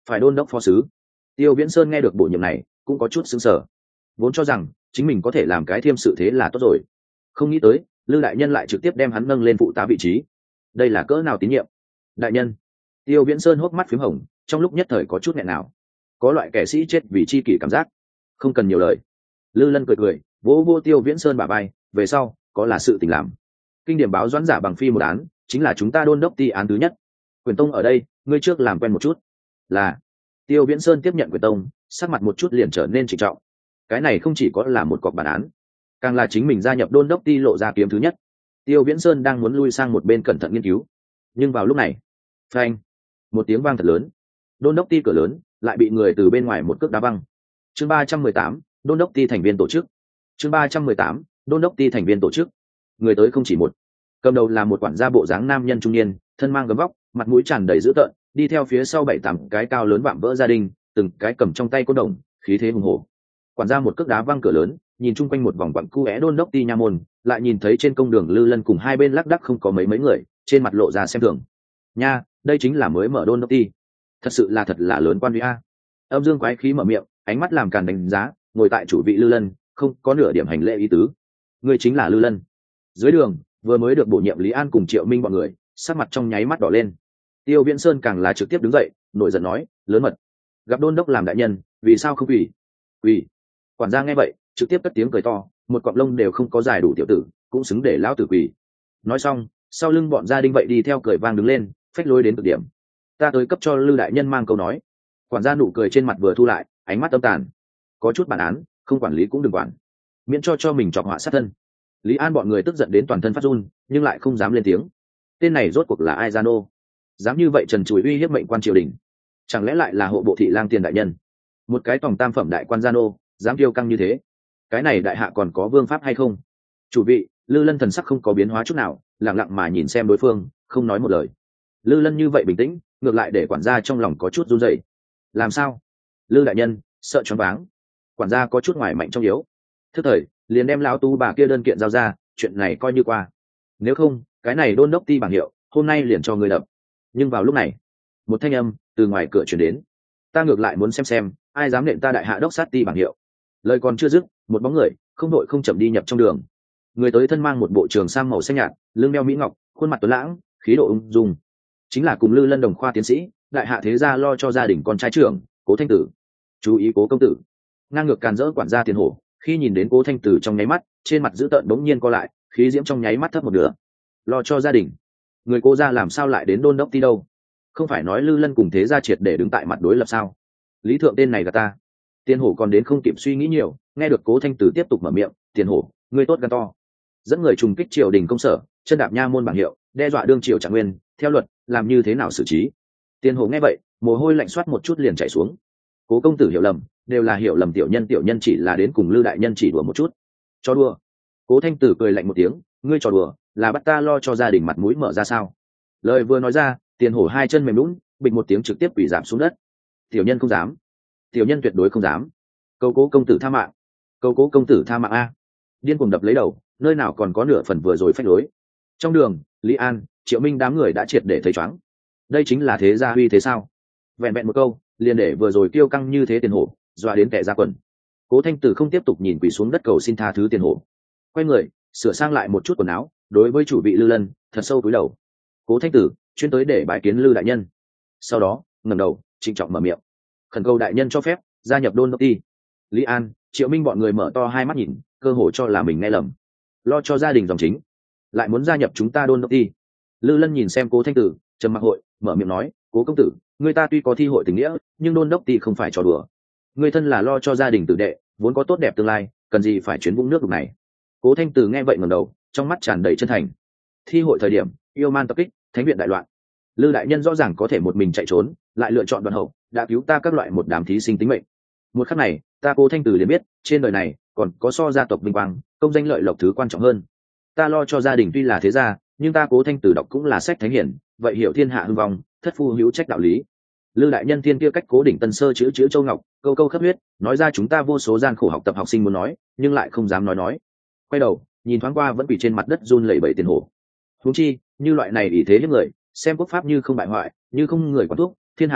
phải đôn đốc phó sứ. Tiêu Viễn Sơn nghe được bổ nhiệm này cũng có chút sững sờ, vốn cho rằng chính mình có thể làm cái thiêm sự thế là tốt rồi, không nghĩ tới Lư đại nhân lại trực tiếp đem hắn nâng lên phụ tá vị trí. Đây là cỡ nào tín nhiệm. Đại nhân. Tiêu Viễn Sơn hốc mắt phím hồng, trong lúc nhất thời có chút nghẹn nào, có loại kẻ sĩ chết vì chi kỷ cảm giác. Không cần nhiều lời. Lư Lân cười cười vỗ vỗ Tiêu Viễn Sơn bả vai, về sau có là sự tình làm. Kinh điểm báo doãn giả bằng phi một án chính là chúng ta đôn đốc ti án thứ nhất. Quyền tông ở đây, ngươi trước làm quen một chút. Là. Tiêu Viễn Sơn tiếp nhận quyền tông, sắc mặt một chút liền trở nên trịnh trọng. Cái này không chỉ có là một cọc bản án, càng là chính mình gia nhập đôn đốc ti lộ ra kiếm thứ nhất. Tiêu Viễn Sơn đang muốn lui sang một bên cẩn thận nghiên cứu, nhưng vào lúc này, phanh, một tiếng vang thật lớn, đôn đốc ti cửa lớn lại bị người từ bên ngoài một cước đá văng. Chương 318, đôn đốc ti thành viên tổ chức. Chương 318, đôn đốc ti thành viên tổ chức. Người tới không chỉ một, cầm đầu là một quản gia bộ dáng nam nhân trung niên, thân mang gấm vóc, mặt mũi tràn đầy dữ tợn, đi theo phía sau 7-8 cái cao lớn vạm vỡ gia đình, từng cái cầm trong tay côn đồng, khí thế hùng hổ. Quản gia một cước đá văng cửa lớn, nhìn chung quanh một vòng quặng cu é đôn đốc ti nha môn, lại nhìn thấy trên công đường Lư Lân cùng hai bên lác đác không có mấy người, trên mặt lộ ra xem thường. Nha, đây chính là mới mở đôn đốc ti, thật sự là thật là lớn quan uy a. Âm Dương quái khí mở miệng, ánh mắt làm càn đánh giá, ngồi tại chủ vị Lư Lân, không có nửa điểm hành lễ ý tứ. Người chính là Lư Lân. Dưới đường vừa mới được bổ nhiệm Lý An cùng Triệu Minh bọn người, sắc mặt trong nháy mắt đỏ lên. Tiêu Viễn Sơn càng là trực tiếp đứng dậy, nổi giận nói, lớn mật, gặp đôn đốc làm đại nhân, vì sao không quỳ? Quỳ. Quản gia nghe vậy trực tiếp cất tiếng cười to, một cọng lông đều không có dài đủ tiểu tử cũng xứng để lão tử quỳ. Nói xong sau lưng bọn gia đình vậy đi theo cười vang đứng lên, phách lối đến cực điểm. Ta tới cấp cho Lư đại nhân mang câu nói. Quản gia nụ cười trên mặt vừa thu lại, ánh mắt âm tàn. Có chút bản án không quản lý cũng đừng quản, miễn cho mình chọc họa sát thân. Lý An bọn người tức giận đến toàn thân phát run, nhưng lại không dám lên tiếng. Tên này rốt cuộc là ai gian ô, dám như vậy trần trụi uy hiếp mệnh quan triều đình? Chẳng lẽ lại là hộ bộ thị lang tiền đại nhân, một cái tòng tam phẩm đại quan gian ô dám kiêu căng như thế? Cái này đại hạ còn có vương pháp hay không? Chủ vị Lư Lân thần sắc không có biến hóa chút nào, lặng lặng mà nhìn xem đối phương, không nói một lời. Lư Lân như vậy bình tĩnh, ngược lại để quản gia trong lòng có chút run rẩy. Làm sao? Lư đại nhân sợ choáng váng. Quản gia có chút ngoài mạnh trong yếu, thức thời liền đem lão tu bà kia đơn kiện giao ra, chuyện này coi như qua. Nếu không cái này đôn đốc ti bảng hiệu hôm nay liền cho người đập. Nhưng vào lúc này một thanh âm từ ngoài cửa chuyển đến, ta ngược lại muốn xem ai dám nện ta đại hạ đốc sát ti bảng hiệu. Lời còn chưa dứt, một bóng người không đội không chậm đi nhập trong đường. Người tới thân mang một bộ trường sam màu xanh nhạt, lưng đeo mỹ ngọc, khuôn mặt tuấn lãng, khí độ ung dung, chính là cùng Lư Lân đồng khoa tiến sĩ, đại hạ thế gia lo cho gia đình con trai trưởng Cố Thanh Tử. Chú ý Cố công tử. Ngang ngược càn rỡ quản gia Tiền Hổ, khi nhìn đến Cố Thanh Tử trong nháy mắt, trên mặt dữ tợn bỗng nhiên co lại, khí diễm trong nháy mắt thấp một nửa. Lo cho gia đình, người Cố gia làm sao lại đến đôn đốc ti đâu? Không phải nói Lư Lân cùng thế gia triệt để đứng tại mặt đối lập sao? Lý thượng tên này gạt ta. Tiền Hổ còn đến không kịp suy nghĩ nhiều, nghe được Cố Thanh Tử tiếp tục mở miệng, Tiền Hổ, ngươi tốt gan to, dẫn người trùng kích triều đình công sở, chân đạp nha môn bảng hiệu, đe dọa đương triều trạng nguyên, theo luật làm như thế nào xử trí? Tiền Hổ nghe vậy mồ hôi lạnh xoát một chút liền chảy xuống. Cố công tử hiểu lầm, đều là hiểu lầm, tiểu nhân chỉ là đến cùng Lư đại nhân chỉ đùa một chút. Cho đùa? Cố Thanh Tử cười lạnh một tiếng, ngươi trò đùa là bắt ta lo cho gia đình mặt mũi mở ra sao? Lời vừa nói ra, Tiền Hổ hai chân mềm lún, bịch một tiếng trực tiếp quỳ rạp xuống đất. Tiểu nhân không dám, tiểu nhân tuyệt đối không dám. Cầu Cố công tử tha mạng, cầu Cố công tử tha mạng a! Điên cuồng đập lấy đầu, nơi nào còn có nửa phần vừa rồi phách lối. Trong đường, Lý An, Triệu Minh đám người đã triệt để thấy chóng. Đây chính là thế gia uy thế sao? Vẹn vẹn một câu liền để vừa rồi kiêu căng như thế Tiền Hổ dọa đến kẻ ra quần. Cố Thanh Tử không tiếp tục nhìn quỳ xuống đất cầu xin tha thứ Tiền Hổ, quay người sửa sang lại một chút quần áo, đối với chủ vị Lư Lân thật sâu cúi đầu. Cố Thanh Tử chuyên tới để bái kiến Lư đại nhân. Sau đó ngẩng đầu trịnh trọng mở miệng, khẩn cầu đại nhân cho phép gia nhập đôn đốc ti. Lý An, Triệu Minh bọn người mở to hai mắt nhìn, cơ hồ cho là mình nghe lầm. Lo cho gia đình dòng chính lại muốn gia nhập chúng ta đôn đốc ti? Lư Lân nhìn xem Cố Thanh Tử trầm mặc hội, mở miệng nói, Cố công tử, người ta tuy có thi hội tình nghĩa, nhưng đôn đốc ti không phải trò đùa. Người thân là lo cho gia đình tử đệ, vốn có tốt đẹp tương lai, cần gì phải chuyến vũng nước đục này? Cố Thanh Tử nghe vậy ngẩng đầu, trong mắt tràn đầy chân thành. Thi hội thời điểm yêu man tập kích, thánh viện đại loạn, Lư đại nhân rõ ràng có thể một mình chạy trốn, lại lựa chọn đoạn hậu, đã cứu ta các loại một đám thí sinh tính mệnh. Một khắc này ta Cố Thanh Tử liền biết, trên đời này còn có so gia tộc vinh quang, công danh lợi lộc thứ quan trọng hơn. Ta lo cho gia đình tuy là thế gia, nhưng ta Cố Thanh Tử đọc cũng là sách thánh hiển, vậy hiểu thiên hạ hưng vong, thất phu hữu trách đạo lý. Lư đại nhân thiên kia cách Cố đỉnh tân sơ chữ châu ngọc, câu câu khắp huyết, nói ra chúng ta vô số gian khổ học tập học sinh muốn nói, nhưng lại không dám nói. Quay đầu nhìn thoáng qua vẫn quỳ trên mặt đất run lẩy bẩy Tiền Hổ. Huống chi như loại này ý thế hiếp người, xem quốc pháp như không bại hoại, như không người quản thúc, thiên hạ này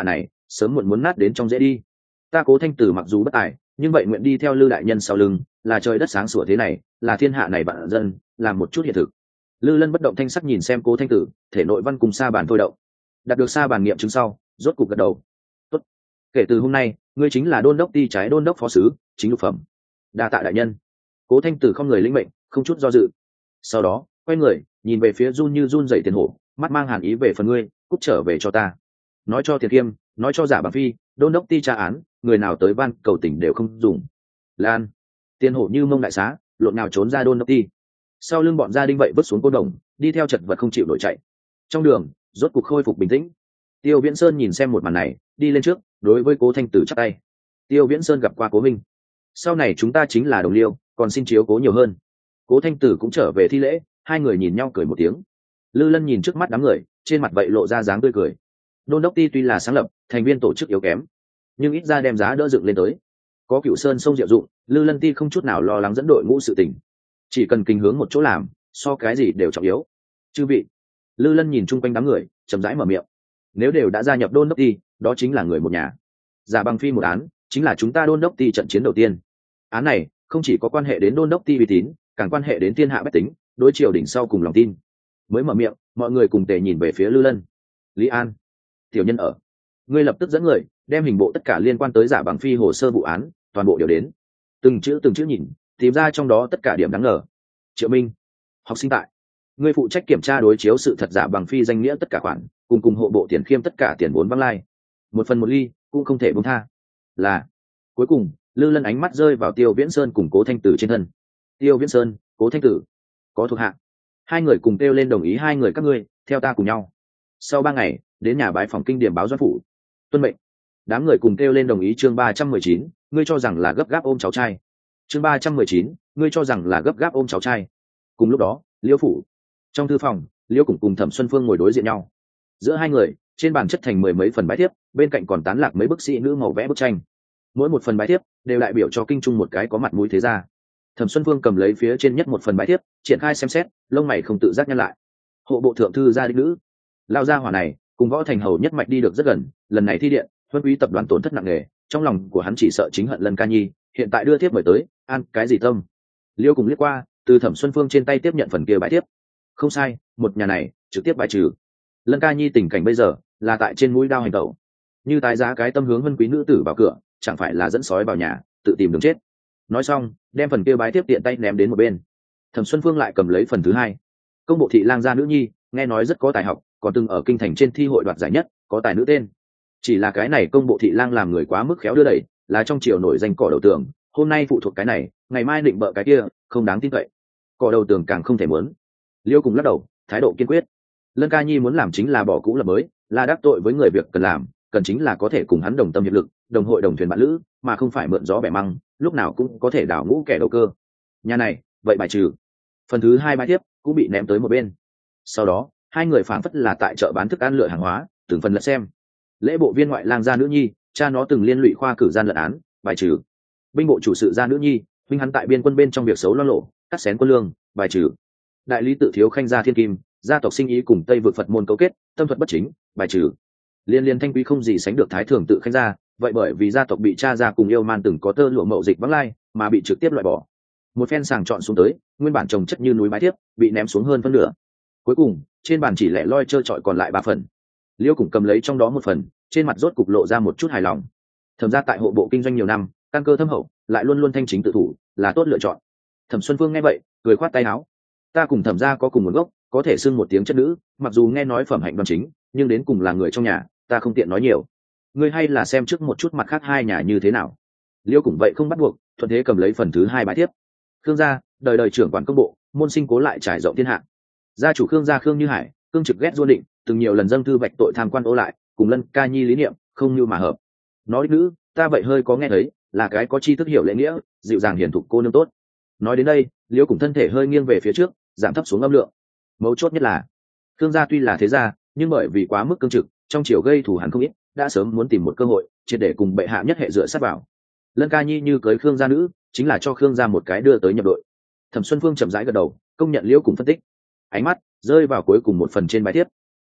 sớm muộn muốn nát đến trong dễ đi. Ta Cố Thanh Tử mặc dù bất tài, nhưng vậy nguyện đi theo Lư đại nhân sau lưng, là trời đất sáng sủa thế này, là thiên hạ này vạn dân, làm một chút hiện thực. Lư Lân bất động thanh sắc nhìn xem Cố Thanh Tử, thể nội văn cùng sa bàn thôi động. Đạt được sa bàn nghiệm chứng sau, rốt cục gật đầu. Tốt. Kể từ hôm nay, ngươi chính là đôn đốc ty trái đôn đốc phó sứ, chính lục phẩm. Đa tạ đại nhân. Cố Thanh Tử không người lĩnh mệnh, không chút do dự. Sau đó, quay người, nhìn về phía run như run dậy Tiền Hổ, mắt mang hàn ý về phần ngươi, cút trở về cho ta. Nói cho Tiền Kiêm, nói cho Giả Bằng Phi, đôn đốc ty tra án, người nào tới van cầu tỉnh đều không dùng. Lan. Tiền Hổ như mông đại xá, lộn nào trốn ra đôn đốc ty. Sau lưng bọn gia đình vậy vứt xuống côn đồng, đi theo chật vật không chịu nổi chạy. Trong đường, rốt cục khôi phục bình tĩnh. Tiêu Viễn Sơn nhìn xem một màn này, đi lên trước, đối với Cố Thanh Tử chắp tay. Tiêu Viễn Sơn gặp qua Cố Minh, sau này chúng ta chính là đồng liêu, còn xin chiếu cố nhiều hơn. Cố Thanh Tử cũng trở về thi lễ, hai người nhìn nhau cười một tiếng. Lư Lân nhìn trước mắt đám người, trên mặt vậy lộ ra dáng tươi cười. Đôn đốc ty tuy là sáng lập, thành viên tổ chức yếu kém, nhưng ít ra đem giá đỡ dựng lên tới. Có Cửu Sơn sông diệu dụng, Lư Lân ty không chút nào lo lắng dẫn đội ngũ sự tình, chỉ cần kinh hướng một chỗ làm, so cái gì đều trọng yếu. Chư vị. Lư Lân nhìn chung quanh đám người, chậm rãi mở miệng. Nếu đều đã gia nhập đôn đốc ty, đó chính là người một nhà. Giả Bằng Phi một án, chính là chúng ta đôn đốc ty trận chiến đầu tiên. Án này không chỉ có quan hệ đến đôn đốc ty uy tín, càng quan hệ đến thiên hạ bách tính, đối triều đỉnh sau cùng lòng tin. Mới mở miệng, mọi người cùng tề nhìn về phía Lư Lân. Lý An, tiểu nhân ở, ngươi lập tức dẫn người đem hình bộ tất cả liên quan tới Giả Bằng Phi hồ sơ vụ án toàn bộ điều đến, từng chữ nhìn, tìm ra trong đó tất cả điểm đáng ngờ. Triệu Minh, học sinh tại, ngươi phụ trách kiểm tra đối chiếu sự thật Giả Bằng Phi danh nghĩa tất cả khoản, cùng hộ bộ tiền khiêm tất cả tiền vốn văng lai, một phần một ly cũng không thể buông tha. Là. Cuối cùng, Lư Lân ánh mắt rơi vào Tiêu Viễn Sơn cùng Cố Thanh Tử trên thân. Tiêu Viễn Sơn, Cố Thanh Tử, có thuộc hạ. Hai người cùng kêu lên đồng ý, hai người các ngươi theo ta cùng nhau. Sau 3 ngày, đến nhà bái phòng kinh điểm báo doãn phủ. Tuân mệnh. Đám người cùng kêu lên đồng ý. Chương 319, ngươi cho rằng là gấp gáp ôm cháu trai. Chương 319, ngươi cho rằng là gấp gáp ôm cháu trai. Cùng lúc đó, Liễu phủ. Trong thư phòng, Liễu cùng Thẩm Xuân Phương ngồi đối diện nhau. Giữa hai người, trên bàn chất thành 10 mấy phần bái thiếp, bên cạnh còn tán lạc mấy bức sĩ nữ màu vẽ bức tranh. Mỗi một phần bái thiếp đều đại biểu cho kinh trung một cái có mặt mũi thế gia. Thẩm Xuân Phương cầm lấy phía trên nhất một phần bái thiếp, triển khai xem xét, lông mày không tự giác nhăn lại. Hộ bộ thượng thư gia đích nữ, lao gia hỏa này cùng Võ Thành hầu nhất mạch đi được rất gần, lần này thi điện, Huân Quý tập đoàn tổn thất nặng nề, trong lòng của hắn chỉ sợ chính hận Lân Ca Nhi, hiện tại đưa thiếp mời tới, an cái gì tâm. Liêu cùng liếc qua, từ Thẩm Xuân Phương trên tay tiếp nhận phần kia bái thiếp. Không sai, một nhà này trực tiếp bài trừ. Lân Ca Nhi tình cảnh bây giờ là tại trên mũi đao hành tẩu, như tái giá cái tâm hướng Huân Quý nữ tử vào cửa, chẳng phải là dẫn sói vào nhà, tự tìm đường chết. Nói xong, đem phần kia bái tiếp tiện tay ném đến một bên. Thẩm Xuân Phương lại cầm lấy phần thứ hai. Công bộ thị lang gia nữ nhi, nghe nói rất có tài học, còn từng ở kinh thành trên thi hội đoạt giải nhất, có tài nữ tên. Chỉ là cái này công bộ thị lang làm người quá mức khéo đưa đẩy, là trong triều nổi danh cỏ đầu tường, hôm nay phụ thuộc cái này, ngày mai định bợ cái kia, không đáng tin cậy. Cỏ đầu tường càng không thể muốn. Liêu cùng lắc đầu, thái độ kiên quyết. Lân Ca Nhi muốn làm chính là bỏ cũ lập mới, là đắc tội với người việc cần làm, cần chính là có thể cùng hắn đồng tâm hiệp lực, đồng hội đồng thuyền bạn lữ, mà không phải mượn gió bẻ măng, lúc nào cũng có thể đảo ngũ kẻ đầu cơ. Nhà này, vậy bài trừ. Phần thứ hai bài tiếp cũng bị ném tới một bên. Sau đó, hai người phảng phất là tại chợ bán thức ăn lựa hàng hóa, từng phần lật xem. Lễ bộ viên ngoại lang gia nữ nhi, cha nó từng liên lụy khoa cử gian lận án, bài trừ. Binh bộ chủ sự gia nữ nhi, huynh hắn tại biên quân bên trong việc xấu lo lộ, cắt xén quân lương, bài trừ. Đại lý tự thiếu khanh gia thiên kim, gia tộc sinh ý cùng Tây vực Phật môn cấu kết, tâm thuật bất chính, bài trừ. Liên thanh quý không gì sánh được thái thường tự khanh gia, vậy bởi vì gia tộc bị cha gia cùng yêu man từng có tơ lụa mậu dịch vắng lai, mà bị trực tiếp loại bỏ. Một phen sàng chọn xuống tới, nguyên bản trồng chất như núi bái thiếp bị ném xuống hơn phân nửa. Cuối cùng, trên bàn chỉ lẻ loi trơ trọi còn lại 3 phần. Liêu cũng cầm lấy trong đó một phần, trên mặt rốt cục lộ ra một chút hài lòng. Thẩm gia tại hộ bộ kinh doanh nhiều năm, căn cơ thâm hậu, lại luôn luôn thanh chính tự thủ, là tốt lựa chọn. Thẩm Xuân Phương nghe vậy, cười khoát tay áo. Ta cùng Thẩm gia có cùng nguồn gốc, có thể xưng một tiếng chất nữ, mặc dù nghe nói phẩm hạnh đoan chính, nhưng đến cùng là người trong nhà, ta không tiện nói nhiều. Ngươi hay là xem trước một chút mặt khác hai nhà như thế nào. Liêu cũng vậy không bắt buộc, thuận thế cầm lấy phần thứ hai bài tiếp. Khương gia, đời đời trưởng quản công bộ, môn sinh cố lại trải rộng thiên hạ. Gia chủ Khương gia Khương Như Hải, cương trực ghét duôn định, từng nhiều lần dâng thư vạch tội tham quan ô lại, cùng Lân Ca Nhi lý niệm không như mà hợp. Nói nữ, ta vậy hơi có nghe thấy, là cái có tri thức hiểu lễ nghĩa, dịu dàng hiền thục cô nương tốt. Nói đến đây, Liêu cùng thân thể hơi nghiêng về phía trước, giảm thấp xuống âm lượng. Mấu chốt nhất là, Khương gia tuy là thế gia, nhưng bởi vì quá mức cương trực, trong triều gây thù hằn không ít, đã sớm muốn tìm một cơ hội, triệt để cùng bệ hạ nhất hệ dựa sát vào. Lân Ca Nhi như cưới Khương gia nữ, chính là cho Khương gia một cái đưa tới nhập đội. Thẩm Xuân Phương chậm rãi gật đầu, công nhận Liễu cùng phân tích. Ánh mắt rơi vào cuối cùng một phần trên bài tiếp.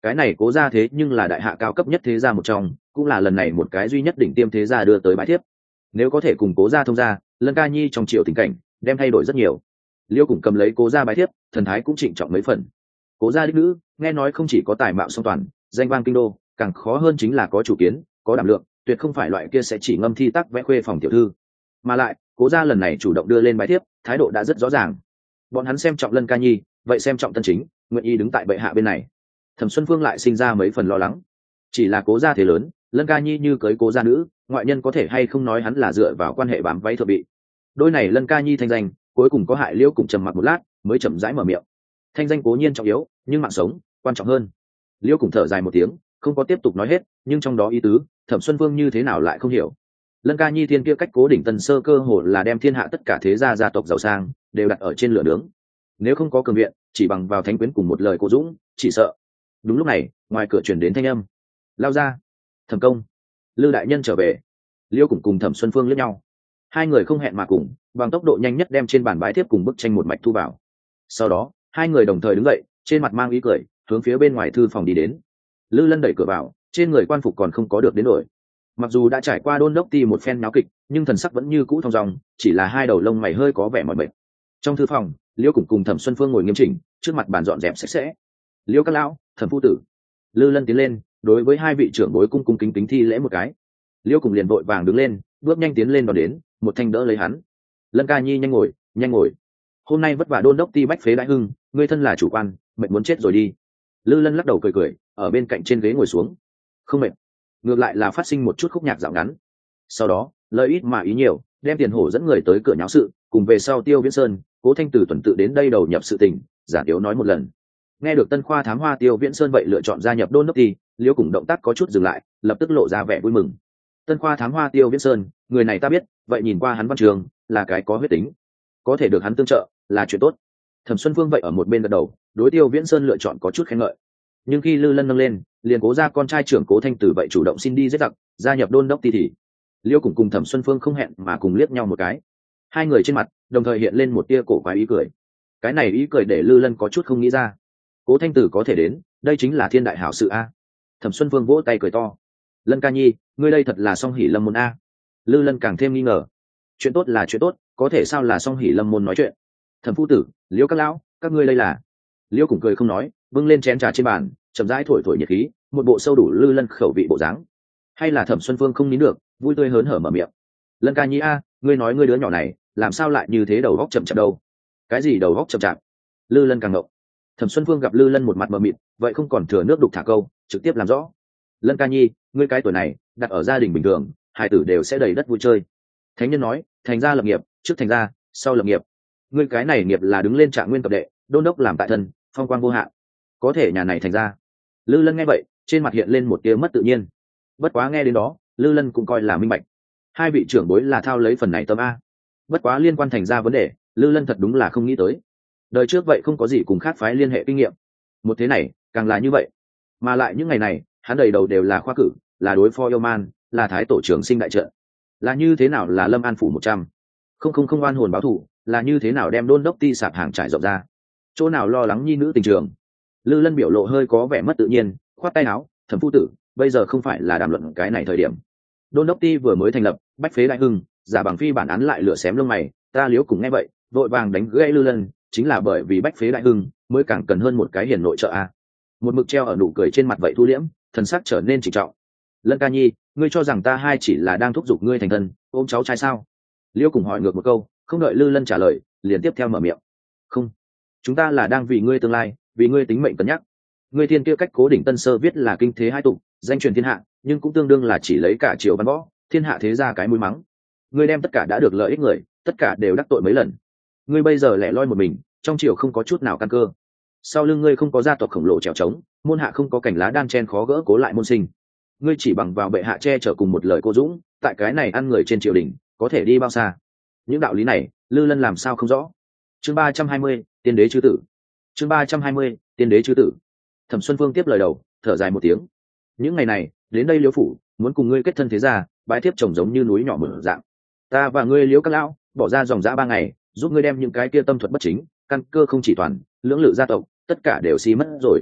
cái này cố gia thế nhưng là đại hạ cao cấp nhất thế gia một trong, cũng là lần này một cái duy nhất đỉnh tiêm thế gia đưa tới bãi thiếp. Nếu có thể cùng cố gia thông gia, Lân Ca Nhi trong triều tình cảnh đem thay đổi rất nhiều. Liêu cũng cầm lấy cố gia bãi thiếp, thần thái cũng trịnh trọng mấy phần. Cố gia đích nữ nghe nói không chỉ có tài mạo song toàn, danh vang kinh đô, càng khó hơn chính là có chủ kiến, có đảm lượng, tuyệt không phải loại kia sẽ chỉ ngâm thi tắc vẽ khuê phòng tiểu thư. Mà lại cố gia lần này chủ động đưa lên bãi thiếp, thái độ đã rất rõ ràng. Bọn hắn xem trọng Lân Ca Nhi, vậy xem trọng Tân Chính, nguyện ý đứng tại bệ hạ bên này. Thẩm Xuân Phương lại sinh ra mấy phần lo lắng. Chỉ là cố gia thế lớn, Lân Ca Nhi như cưới cố gia nữ, ngoại nhân có thể hay không nói hắn là dựa vào quan hệ bám váy thượng bị. Đôi này Lân Ca Nhi thanh danh cuối cùng có hại. Liêu cũng trầm mặc một lát mới chậm rãi mở miệng. Thanh danh cố nhiên trọng yếu, nhưng mạng sống quan trọng hơn. Liêu cũng thở dài một tiếng, không có tiếp tục nói hết, nhưng trong đó ý tứ Thẩm Xuân Phương như thế nào lại không hiểu. Lân Ca Nhi thiên kia cách cố đỉnh Tân Sơ cơ hồ là đem thiên hạ tất cả thế gia gia tộc giàu sang đều đặt ở trên lửa nướng. Nếu không có cường viện, chỉ bằng vào thánh quyến cùng một lời cô dũng, chỉ sợ. Đúng lúc này, ngoài cửa chuyển đến thanh âm. Lao ra. Thẩm công. Lư đại nhân trở về. Liêu cũng cùng Thẩm Xuân Phương liếc nhau. Hai người không hẹn mà cùng, bằng tốc độ nhanh nhất đem trên bàn bãi thiếp cùng bức tranh một mạch thu vào. Sau đó, hai người đồng thời đứng dậy, trên mặt mang ý cười, hướng phía bên ngoài thư phòng đi đến. Lư Lân đẩy cửa vào, trên người quan phục còn không có được đến đổi. Mặc dù đã trải qua đôn đốc ti một phen náo kịch, nhưng thần sắc vẫn như cũ thong dong, chỉ là hai đầu lông mày hơi có vẻ mỏi mệt. Trong thư phòng, Liêu cũng cùng Thẩm Xuân Phương ngồi nghiêm chỉnh, trước mặt bàn dọn dẹp sạch sẽ. Liêu các lão, Thẩm phu tử. Lư Lân tiến lên, đối với hai vị trưởng bối cung cung kính kính thi lễ một cái. Liêu cùng liền vội vàng đứng lên, bước nhanh tiến lên đón đến, một thanh đỡ lấy hắn. Lân Ca Nhi nhanh ngồi, nhanh ngồi. Hôm nay vất vả đôn đốc ti bách phế đại hưng, ngươi thân là chủ quan, mệt muốn chết rồi đi. Lư Lân lắc đầu cười cười, ở bên cạnh trên ghế ngồi xuống. Không mệt, ngược lại là phát sinh một chút khúc nhạc dạo ngắn. Sau đó, lời ít mà ý nhiều, đem Tiền Hổ dẫn người tới cửa nháo sự, cùng về sau Tiêu Viễn Sơn, Cố Thanh Tử tuần tự đến đây đầu nhập sự tình, giả tiếu nói một lần. Nghe được Tân Khoa thám hoa Tiêu Viễn Sơn vậy lựa chọn gia nhập đôn đốc ti, Liêu cùng động tác có chút dừng lại, lập tức lộ ra vẻ vui mừng. Tân Khoa thám hoa Tiêu Viễn Sơn, người này ta biết, vậy nhìn qua hắn văn trường, là cái có huyết tính, có thể được hắn tương trợ, là chuyện tốt. Thẩm Xuân Phương vậy ở một bên gật đầu, đối Tiêu Viễn Sơn lựa chọn có chút khen ngợi. Nhưng khi Lư Lân nâng lên, liền Cố ra con trai trưởng Cố Thanh Tử vậy chủ động xin đi giết giặc, gia nhập đôn đốc ti thì Liêu cùng Thẩm Xuân Phương không hẹn mà cùng liếc nhau một cái. Hai người trên mặt đồng thời hiện lên một tia cổ quái ý cười. Cái này ý cười để Lư Lân có chút không nghĩ ra. Cố Thanh Tử có thể đến, đây chính là thiên đại hảo sự a. Thẩm Xuân Phương vỗ tay cười to. Lân Ca Nhi, ngươi đây thật là song hỷ lâm môn a. Lư Lân càng thêm nghi ngờ. Chuyện tốt là chuyện tốt, có thể sao là song hỷ lâm môn nói chuyện. Thẩm phu tử, Liêu các lão, các ngươi đây là. Liêu cũng cười không nói, bưng lên chén trà trên bàn, chậm rãi thổi thổi nhiệt khí, một bộ sâu đủ Lư Lân khẩu vị bộ dáng. Hay là Thẩm Xuân Phương không nín được, vui tươi hớn hở mở miệng. Lân Ca Nhi a, ngươi nói ngươi đứa nhỏ này làm sao lại như thế, đầu góc chậm chạp đâu? Cái gì đầu góc chậm chạp? Lư Lân càng ngộng. Thẩm Xuân Phương gặp Lư Lân một mặt mờ mịt, vậy không còn thừa nước đục thả câu, trực tiếp làm rõ. Lân Ca Nhi, ngươi cái tuổi này đặt ở gia đình bình thường, hai tử đều sẽ đầy đất vui chơi. Thánh nhân nói, thành gia lập nghiệp, trước thành gia, sau lập nghiệp. Ngươi cái này nghiệp là đứng lên trạng nguyên cập đệ, đôn đốc làm tại thân, phong quang vô hạn. Có thể nhà này thành gia. Lư Lân nghe vậy, trên mặt hiện lên một tia mất tự nhiên. Bất quá nghe đến đó, Lư Lân cũng coi là minh bạch. Hai vị trưởng bối là thao lấy phần này tâm a. Bất quá liên quan thành gia vấn đề, Lư Lân thật đúng là không nghĩ tới. Đời trước vậy không có gì cùng khác phái liên hệ kinh nghiệm. Một thế này, càng là như vậy. Mà lại những ngày này, hắn đầy đầu đều là khoa cử, là đối phó yêu man, là thái tổ trưởng sinh đại trận. Là như thế nào là Lâm An phủ 100. Không oan hồn báo thù, là như thế nào đem đôn đốc ti sạp hàng trải rộng ra. Chỗ nào lo lắng nhi nữ tình trường. Lư Lân biểu lộ hơi có vẻ mất tự nhiên, khoát tay áo, Thẩm phu tử, bây giờ không phải là đàm luận cái này thời điểm. Đôn đốc ti vừa mới thành lập, bách phế đại hưng, giả bằng phi bản án lại lửa xém lông mày, ta Liếu cùng nghe vậy, vội vàng đánh gãy Lư Lân, chính là bởi vì bách phế đại hưng mới càng cần hơn một cái hiền nội trợ a. Một mực treo ở nụ cười trên mặt vậy thu liễm, thần sắc trở nên trịnh trọng. Lân Ca Nhi, ngươi cho rằng ta hai chỉ là đang thúc giục ngươi thành thân, ôm cháu trai sao? Liêu cùng hỏi ngược một câu, không đợi Lư Lân trả lời, liền tiếp theo mở miệng. Không, chúng ta là đang vì ngươi tương lai, vì ngươi tính mệnh cân nhắc. Ngươi thiên kia cách cố đỉnh Tân Sơ viết là kinh thế hai tụng, danh truyền thiên hạ, nhưng cũng tương đương là chỉ lấy cả triều văn võ, thiên hạ thế ra cái mũi mắng. Ngươi đem tất cả đã được lợi ích người, tất cả đều đắc tội mấy lần. Ngươi bây giờ lẻ loi một mình, trong triều không có chút nào căn cơ. Sau lưng ngươi không có gia tộc khổng lồ trèo trống, môn hạ không có cành lá đan chen khó gỡ cố lại môn sinh. Ngươi chỉ bằng vào bệ hạ che chở cùng một lời cô dũng, tại cái này ăn người trên triều đình, có thể đi bao xa? Những đạo lý này, Lư Lân làm sao không rõ? Chương 320, tiên đế chư tử. Chương 320, tiên đế chư tử. Thẩm Xuân Phương tiếp lời đầu, thở dài một tiếng. Những ngày này, đến đây Liễu phủ, muốn cùng ngươi kết thân thế gia, bái thiếp chồng giống như núi nhỏ mở dạng. Ta và ngươi Liễu các lão, bỏ ra dòng dã 3 ngày, giúp ngươi đem những cái kia tâm thuật bất chính, căn cơ không chỉ toàn, lưỡng lự gia tộc, tất cả đều xí mất rồi.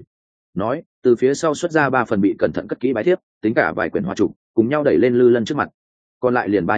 nói từ phía sau xuất ra 3 phần bị cẩn thận cất kỹ bái thiếp, tính cả vài quyển hoa trục cùng nhau đẩy lên Lư Lân trước mặt. Còn lại liền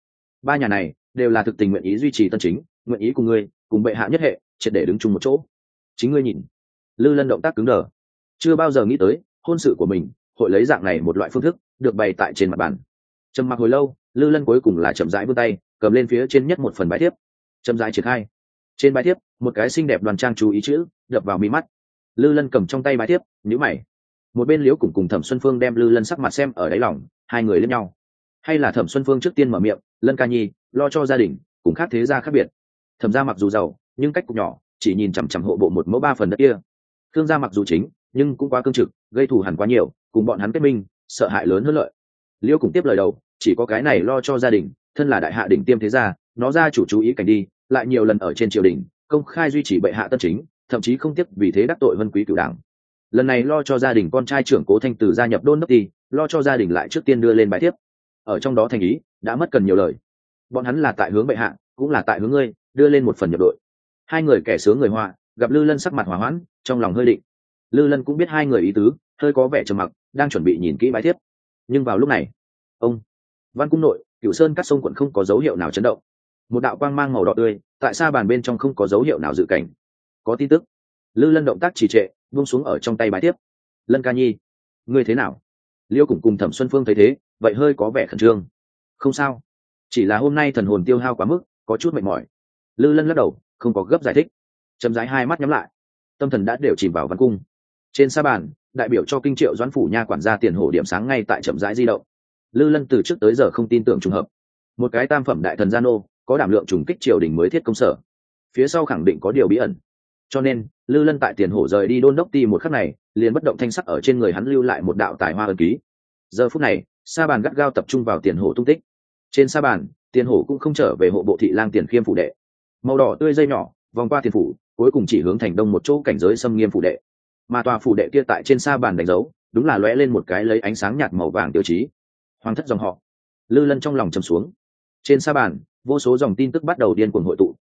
3 nhà này đều là thực tình nguyện ý duy trì tân chính, nguyện ý cùng ngươi cùng bệ hạ nhất hệ triệt để đứng chung một chỗ. Chính ngươi nhìn. Lư Lân động tác cứng đờ, chưa bao giờ nghĩ tới hôn sự của mình hội lấy dạng này một loại phương thức được bày tại trên mặt bàn. Trầm mặc hồi lâu, Lư Lân cuối cùng là chậm rãi vươn tay cầm lên phía trên nhất một phần bái thiếp, chậm rãi triển khai. Trên bái thiếp một cái xinh đẹp đoàn trang chú ý chữ đập vào mi mắt. Lư Lân cầm trong tay bái thiếp, nhíu mày. Một bên Liễu cùng Thẩm Xuân Phương đem Lư Lân sắc mặt xem ở đáy lòng, hai người liếc nhau. Hay là Thẩm Xuân Phương trước tiên mở miệng, Lân ca nhi lo cho gia đình cùng khác thế gia khác biệt. Thẩm gia mặc dù giàu nhưng cách cục nhỏ, chỉ nhìn chằm chằm hộ bộ một mẫu 3 phần đất kia. Khương gia mặc dù chính nhưng cũng quá cương trực, gây thù hằn quá nhiều, cùng bọn hắn kết minh sợ hại lớn hơn lợi. Liễu cùng tiếp lời đầu, chỉ có cái này lo cho gia đình, thân là đại hạ đỉnh tiêm thế gia, nó ra chủ chú ý cảnh đi, lại nhiều lần ở trên triều đình công khai duy trì bệ hạ tân chính, thậm chí không tiếc vì thế đắc tội vân quý cửu đảng. Lần này lo cho gia đình con trai trưởng Cố Thanh Từ gia nhập Đôn Đốc Ti, lo cho gia đình lại trước tiên đưa lên bài thiếp. Ở trong đó thành ý đã mất cần nhiều lời. Bọn hắn là tại hướng bệ hạ, cũng là tại hướng ngươi, đưa lên một phần nhập đội. Hai người kẻ sướng người họa, gặp Lư Lân sắc mặt hòa hoãn, trong lòng hơi định. Lư Lân cũng biết hai người ý tứ, hơi có vẻ trầm mặc, đang chuẩn bị nhìn kỹ bài thiếp. Nhưng vào lúc này, ông Văn cung nội, Cửu Sơn Cát Sông quận không có dấu hiệu nào chấn động. Một đạo quang mang màu đỏ tươi, tại sa bàn bên trong không có dấu hiệu nào dự cảnh. Có tin tức. Lư Lân động tác trì trệ, buông xuống ở trong tay bài thiếp. Lân ca nhi, ngươi thế nào? Liêu cùng Thẩm Xuân Phương thấy thế, vậy hơi có vẻ khẩn trương. Không sao, chỉ là hôm nay thần hồn tiêu hao quá mức, có chút mệt mỏi. Lư Lân lắc đầu, không có gấp giải thích. Chậm rãi hai mắt nhắm lại, tâm thần đã đều chìm vào văn cung. Trên sa bàn, đại biểu cho kinh triệu doãn phủ nha quản gia Tiền Hổ điểm sáng ngay tại chậm rãi di động. Lư Lân từ trước tới giờ không tin tưởng trùng hợp. Một cái tam phẩm đại thần gia nô, có đảm lượng trùng kích triều đình mới thiết công sở, phía sau khẳng định có điều bí ẩn. Cho nên Lư Lân tại Tiền Hổ rời đi Đôn Đốc Ti một khắc này, liền bất động thanh sắc ở trên người hắn lưu lại một đạo tài hoa ấn ký. Giờ phút này, sa bàn gắt gao tập trung vào Tiền Hổ tung tích. Trên sa bàn, Tiền Hổ cũng không trở về hộ bộ thị lang Tiền Khiêm phủ đệ. Màu đỏ tươi dây nhỏ vòng qua tiền phủ, cuối cùng chỉ hướng thành đông một chỗ cảnh giới xâm nghiêm phủ đệ. Mà tòa phủ đệ kia tại trên sa bàn đánh dấu, đúng là lóe lên một cái lấy ánh sáng nhạt màu vàng tiêu chí. Hoàng thất dòng họ. Lư Lân trong lòng trầm xuống. Trên sa bàn, vô số dòng tin tức bắt đầu điên cuồng hội tụ.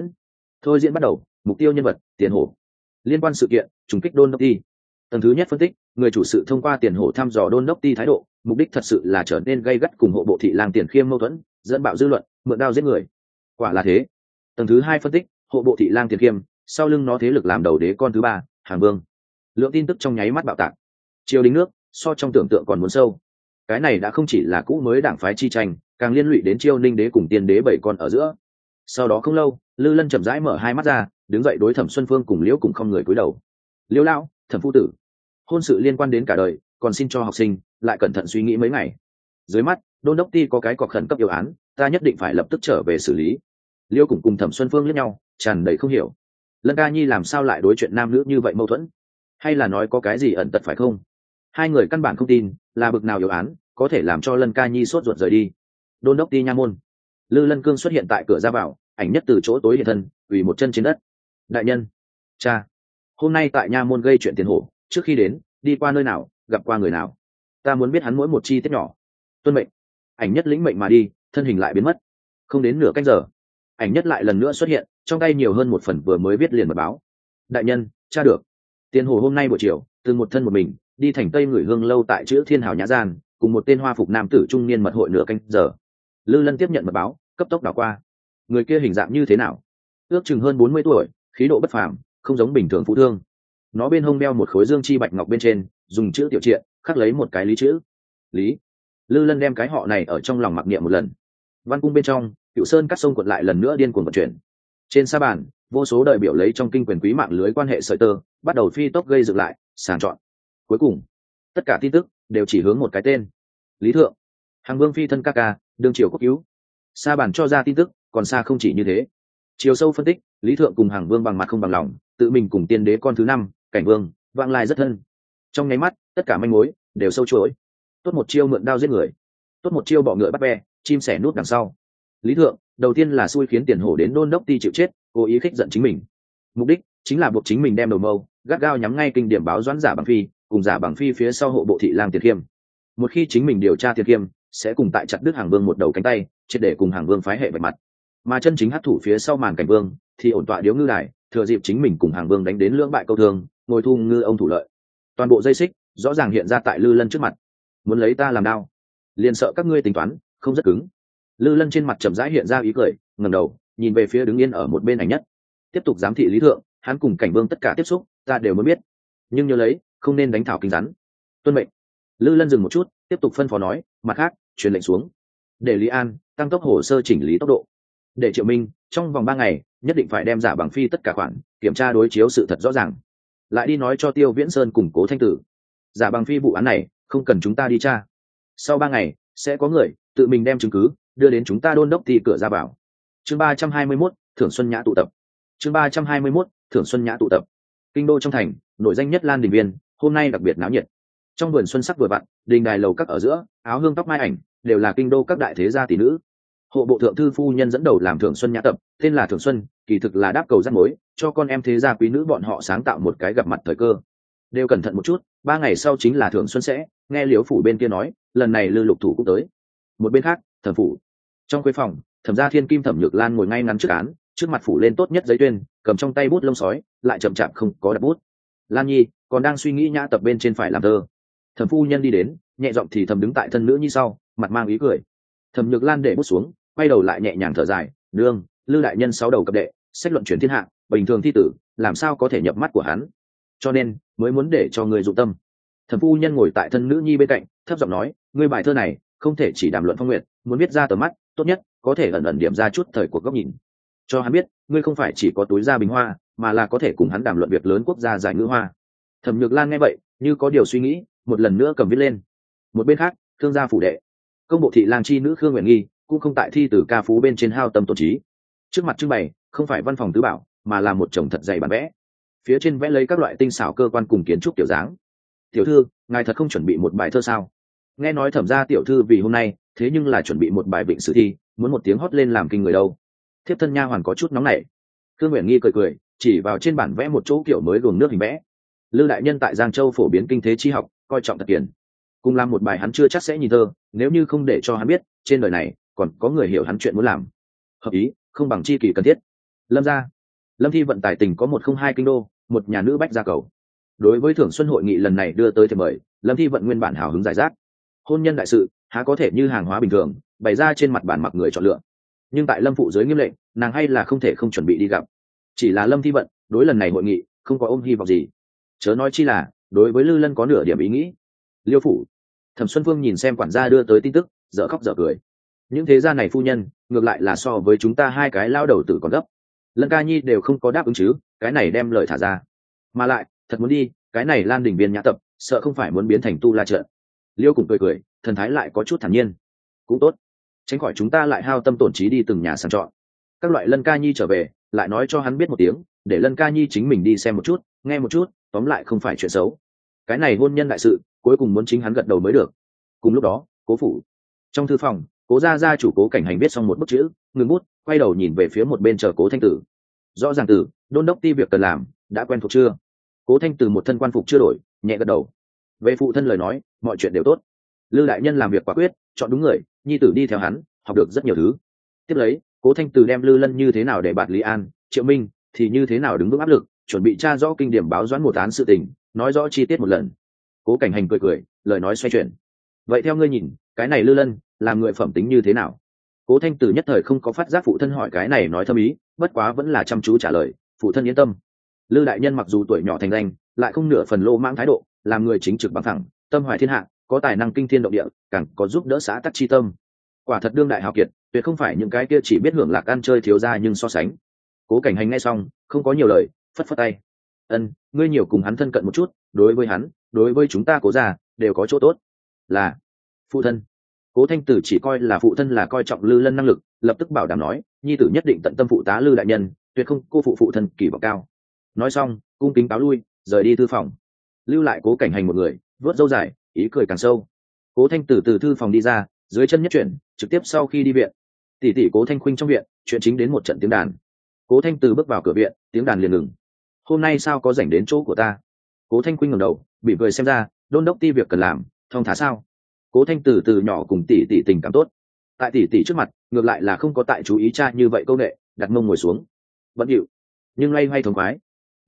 Thôi diễn bắt đầu. Mục tiêu nhân vật: Tiền Hổ. Liên quan sự kiện: trùng kích Đôn Đốc Ti. Tầng thứ nhất phân tích: người chủ sự thông qua Tiền Hổ thăm dò Đôn Đốc Ti thái độ, mục đích thật sự là trở nên gay gắt cùng hộ bộ thị lang Tiền Khiêm mâu thuẫn, dẫn bạo dư luận, mượn đao giết người. Quả là thế. Tầng thứ hai phân tích: hộ bộ thị lang Tiền Khiêm, sau lưng nó thế lực làm đầu đế con thứ 3, Hàng Vương. Lượng tin tức trong nháy mắt bạo tạc. Triều đình nước so trong tưởng tượng còn muốn sâu. Cái này đã không chỉ là cũ mới đảng phái chi tranh, càng liên lụy đến Chiêu Ninh đế cùng Tiên đế 7 con ở giữa. Sau đó không lâu, Lư Lân chậm rãi mở hai mắt ra, đứng dậy đối Thẩm Xuân Phương cùng Liễu cùng không người cúi đầu. Liễu lão, Thẩm phu tử, hôn sự liên quan đến cả đời, còn xin cho học sinh lại cẩn thận suy nghĩ mấy ngày. Dưới mắt, Đôn Đốc Ti có cái cọc khẩn cấp yêu án, ta nhất định phải lập tức trở về xử lý. Liễu cùng Thẩm Xuân Phương liếc nhau, tràn đầy không hiểu. Lân ca nhi làm sao lại đối chuyện nam nữ như vậy mâu thuẫn? Hay là nói có cái gì ẩn tật phải không? Hai người căn bản không tin, là bực nào yêu án có thể làm cho Lân ca nhi sốt ruột rời đi. Đôn Đốc Ti nha môn. Lư Lân Cương xuất hiện tại cửa ra vào, ảnh nhất từ chỗ tối hiện thân, quỳ một chân trên đất. Đại nhân, cha, hôm nay tại nha môn gây chuyện Tiền Hổ, trước khi đến, đi qua nơi nào, gặp qua người nào, ta muốn biết hắn mỗi một chi tiết nhỏ. Tuân mệnh. Ảnh nhất lĩnh mệnh mà đi, thân hình lại biến mất. Không đến nửa canh giờ, ảnh nhất lại lần nữa xuất hiện, trong tay nhiều hơn một phần vừa mới viết liền mật báo. Đại nhân, tra được. Tiền Hổ hôm nay buổi chiều, từ một thân một mình đi thành Tây Ngửi Hương lâu tại chữ Thiên Hào nhã gian, cùng một tên hoa phục nam tử trung niên mật hội nửa canh giờ. Lư Lân tiếp nhận mật báo, cấp tốc đảo qua. Người kia hình dạng như thế nào? Ước chừng hơn 40 tuổi, khí độ bất phàm, không giống bình thường phụ thương. Nó bên hông đeo một khối dương chi bạch ngọc, bên trên dùng chữ tiểu triện khắc lấy một cái lý chữ. Lý. Lư Lân đem cái họ này ở trong lòng mặc niệm một lần. Văn cung bên trong, Cửu Sơn Cát Sông quận lại lần nữa điên cuồng vận chuyển. Trên sa bàn, vô số đại biểu lấy trong kinh quyền quý mạng lưới quan hệ sợi tơ bắt đầu phi tốc gây dựng lại, sàng chọn. Cuối cùng, tất cả tin tức đều chỉ hướng một cái tên: Lý Thượng. Hàng Vương phi thân ca ca, đương triều quốc cứu. Sa bàn cho ra tin tức còn xa không chỉ như thế. Chiều sâu phân tích: Lý Thượng cùng Hàng Vương bằng mặt không bằng lòng, tự mình cùng Tiên đế con thứ 5, Cảnh Vương, vãng lai rất thân. Trong nháy mắt, tất cả manh mối đều sâu chuỗi. Tốt một chiêu mượn đao giết người, tốt một chiêu bọ ngựa bắt ve, chim sẻ nút đằng sau. Lý Thượng đầu tiên là xui khiến Tiền Hổ đến Đôn Đốc Ti chịu chết, cố ý khích giận chính mình. Mục đích chính là buộc chính mình đem đầu mâu gắt gao nhắm ngay kinh điểm báo doãn Giả Bằng Phi, cùng Giả Bằng Phi phía sau hộ bộ thị lang Tiền Khiêm. Một khi chính mình điều tra Tiền Khiêm, sẽ cùng tại chặt đứt Hàng Vương một đầu cánh tay, triệt để cùng Hàng Vương phái hệ vạch mặt. Mà chân chính hắc thủ phía sau màn Cảnh Vương thì ổn tọa điếu ngư đài, thừa dịp chính mình cùng Hàng Vương đánh đến lưỡng bại câu thương, ngồi thu ngư ông thủ lợi. toàn bộ dây xích rõ ràng hiện ra tại Lư Lân trước mặt. Muốn lấy ta làm đao, liền sợ các ngươi tính toán không rất cứng. Lư Lân trên mặt chậm rãi hiện ra ý cười, ngẩng đầu nhìn về phía đứng yên ở một bên Ảnh Nhất, tiếp tục giám thị Lý Thượng. Hắn cùng Cảnh Vương tất cả tiếp xúc ta đều muốn biết, nhưng nhớ lấy không nên đánh thảo kinh rắn. Tuân mệnh. Lư Lân dừng một chút, tiếp tục phân phó nói, mặt khác truyền lệnh xuống, để Lý An tăng tốc hồ sơ chỉnh lý tốc độ, để Triệu Minh trong vòng 3 ngày nhất định phải đem giả bằng phi tất cả khoản kiểm tra đối chiếu sự thật rõ ràng, lại đi nói cho Tiêu Viễn Sơn củng cố Thanh Tử, giả bằng phi vụ án này không cần chúng ta đi tra, sau 3 ngày sẽ có người tự mình đem chứng cứ đưa đến chúng ta đôn đốc thì cửa ra vào. Chương 321, Thưởng Xuân Nhã tụ tập. Chương 321, Thưởng Xuân Nhã tụ tập. Kinh đô trong thành, nổi danh nhất Lan Đình Viên hôm nay đặc biệt náo nhiệt. Trong vườn xuân sắc vừa vặn, đình đài lầu các ở giữa, áo hương tóc mai ảnh đều là kinh đô các đại thế gia tỷ nữ. Hộ bộ thượng thư phu nhân dẫn đầu làm Thưởng Xuân Nhã tập, tên là Thưởng Xuân, kỳ thực là đáp cầu rắc mối, cho con em thế gia quý nữ bọn họ sáng tạo một cái gặp mặt thời cơ. Đều cẩn thận một chút, 3 ngày sau chính là Thưởng Xuân sẽ, nghe Liễu phủ bên kia nói, lần này Lư Lục thủ cũng tới. Một bên khác, Thẩm phủ. Trong khuê phòng, Thẩm gia Thiên Kim Thẩm Nhược Lan ngồi ngay ngắn trước án, trước mặt phủ lên tốt nhất giấy tuyên, cầm trong tay bút lông sói, lại chậm chạp không có đặt bút. Lan Nhi còn đang suy nghĩ nhã tập bên trên phải làm thơ. Thẩm phu nhân đi đến, nhẹ giọng thì thầm đứng tại thân nữ nhi sau, mặt mang ý cười. Thẩm Nhược Lan để bút xuống, quay đầu lại nhẹ nhàng thở dài, nương, Lư đại nhân 6 đầu cập đệ, sách luận chuyển thiên hạ, bình thường thi tử, làm sao có thể nhập mắt của hắn, cho nên mới muốn để cho người dụng tâm. Thẩm phu nhân ngồi tại thân nữ nhi bên cạnh, thấp giọng nói, ngươi bài thơ này không thể chỉ đàm luận phong nguyện, muốn viết ra tầm mắt, tốt nhất có thể ẩn ẩn điểm ra chút thời cuộc góc nhìn, cho hắn biết ngươi không phải chỉ có túi ra bình hoa, mà là có thể cùng hắn đàm luận việc lớn quốc gia giải ngữ hoa. Thẩm Nhược Lan nghe vậy, như có điều suy nghĩ, một lần nữa cầm viết lên. Một bên khác, Thương gia phủ đệ, công bộ thị lang chi nữ Khương Nguyện Nghi cũng không tại thi từ ca phú bên trên hao tâm tổn trí. Trước mặt trưng bày không phải văn phòng tứ bảo, mà là một chồng thật dày bản vẽ, phía trên vẽ lấy các loại tinh xảo cơ quan cùng kiến trúc kiểu dáng. Tiểu thư, ngài thật không chuẩn bị một bài thơ sao? Nghe nói Thẩm gia tiểu thư vì hôm nay thế nhưng là chuẩn bị một bài vịnh sử thi, muốn một tiếng hót lên làm kinh người đâu. Thiếp thân nha hoàn có chút nóng nảy. Khương Nguyện Nghi cười cười, chỉ vào trên bản vẽ một chỗ kiểu mới luồng nước hình vẽ. Lư đại nhân tại Giang Châu phổ biến kinh thế chi học, coi trọng thật kiền, cùng làm một bài hắn chưa chắc sẽ nhìn thơ, nếu như không để cho hắn biết trên đời này còn có người hiểu hắn chuyện muốn làm, hợp ý không bằng chi kỷ cần thiết. Lâm gia, Lâm Thi vận tài tình có 102 kinh đô, một nhà nữ bách gia cầu. Đối với Thưởng Xuân hội nghị lần này đưa tới thì mời, Lâm Thi vận nguyên bản hào hứng giải rác. Hôn nhân đại sự há có thể như hàng hóa bình thường bày ra trên mặt bàn mặc người chọn lựa, nhưng tại Lâm phụ dưới nghiêm lệnh, nàng hay là không thể không chuẩn bị đi gặp. Chỉ là Lâm Thi vận đối lần này hội nghị không có ôm hy vọng gì, chớ nói chi là đối với Lư Lân có nửa điểm ý nghĩ. Liêu phủ, Thẩm Xuân Phương nhìn xem quản gia đưa tới tin tức, dở khóc dở cười. Những thế gia này phu nhân ngược lại là so với chúng ta hai cái lao đầu tử còn gấp. Lân ca nhi đều không có đáp ứng chứ, cái này đem lời thả ra, mà lại thật muốn đi, cái này Lan Đình Viên nhã tập sợ không phải muốn biến thành tu la trận. Liêu cũng cười cười, thần thái lại có chút thản nhiên. Cũng tốt, tránh khỏi chúng ta lại hao tâm tổn trí đi từng nhà sàng chọn. Các loại Lân ca nhi trở về lại nói cho hắn biết một tiếng, để Lân ca nhi chính mình đi xem một chút, nghe một chút, tóm lại không phải chuyện xấu. Cái này hôn nhân đại sự cuối cùng muốn chính hắn gật đầu mới được. Cùng lúc đó, Cố phủ, trong thư phòng, Cố gia gia chủ Cố Cảnh Hành viết xong một bức chữ, ngừng bút, quay đầu nhìn về phía một bên chờ Cố Thanh Tử. Rõ ràng Tử, đôn đốc ti việc cần làm đã quen thuộc chưa? Cố Thanh Tử một thân quan phục chưa đổi, nhẹ gật đầu. Về phụ thân lời nói, mọi chuyện đều tốt. Lư đại nhân làm việc quả quyết, chọn đúng người, nhi tử đi theo hắn, học được rất nhiều thứ. Tiếp lấy, Cố Thanh Tử đem Lư Lân như thế nào để bạt Lý An, Triệu Minh thì như thế nào đứng vững áp lực, chuẩn bị tra rõ kinh điểm báo doãn một án sự tình, nói rõ chi tiết một lần. Cố Cảnh Hành cười cười, lời nói xoay chuyển. Vậy theo ngươi nhìn, cái này Lư Lân làm người phẩm tính như thế nào? Cố Thanh Tử nhất thời không có phát giác phụ thân hỏi cái này nói thâm ý, bất quá vẫn là chăm chú trả lời, phụ thân yên tâm. Lư đại nhân mặc dù tuổi nhỏ thành danh, lại không nửa phần lô mãng thái độ, làm người chính trực bằng thẳng, tâm hoài thiên hạ, có tài năng kinh thiên động địa, càng có giúp đỡ xã tắc chi tâm. Quả thật đương đại hào kiệt, tuyệt không phải những cái kia chỉ biết hưởng lạc ăn chơi thiếu gia nhưng so sánh. Cố Cảnh Hành nghe xong, không có nhiều lời, phất phất tay. Ân, ngươi nhiều cùng hắn thân cận một chút, đối với hắn, đối với chúng ta Cố gia đều có chỗ tốt. Là phụ thân. Cố Thanh Tử chỉ coi là phụ thân là coi trọng Lư Lân năng lực, lập tức bảo đảm nói, nhi tử nhất định tận tâm phụ tá Lư đại nhân, tuyệt không cô phụ phụ thân kỳ vọng cao. Nói xong, cung kính cáo lui, rời đi thư phòng, lưu lại Cố Cảnh Hành một người, vớt râu dài, ý cười càng sâu. Cố Thanh Tử từ thư phòng đi ra, dưới chân nhất chuyển, trực tiếp sau khi đi viện, tỷ tỷ Cố Thanh Khuynh trong viện, chuyện chính đến một trận tiếng đàn. Cố Thanh Tử bước vào cửa viện, tiếng đàn liền ngừng. Hôm nay sao có rảnh đến chỗ của ta? Cố Thanh Khuynh ngẩng đầu, bị cười xem ra, đôn đốc ti việc cần làm, thong thả sao? Cố Thanh Tử từ nhỏ cùng tỷ tỷ tình cảm tốt, tại tỷ tỷ trước mặt ngược lại là không có tại chú ý cha như vậy câu nệ, đặt mông ngồi xuống, vẫn chịu, nhưng loay hoay thống khoái. Nói,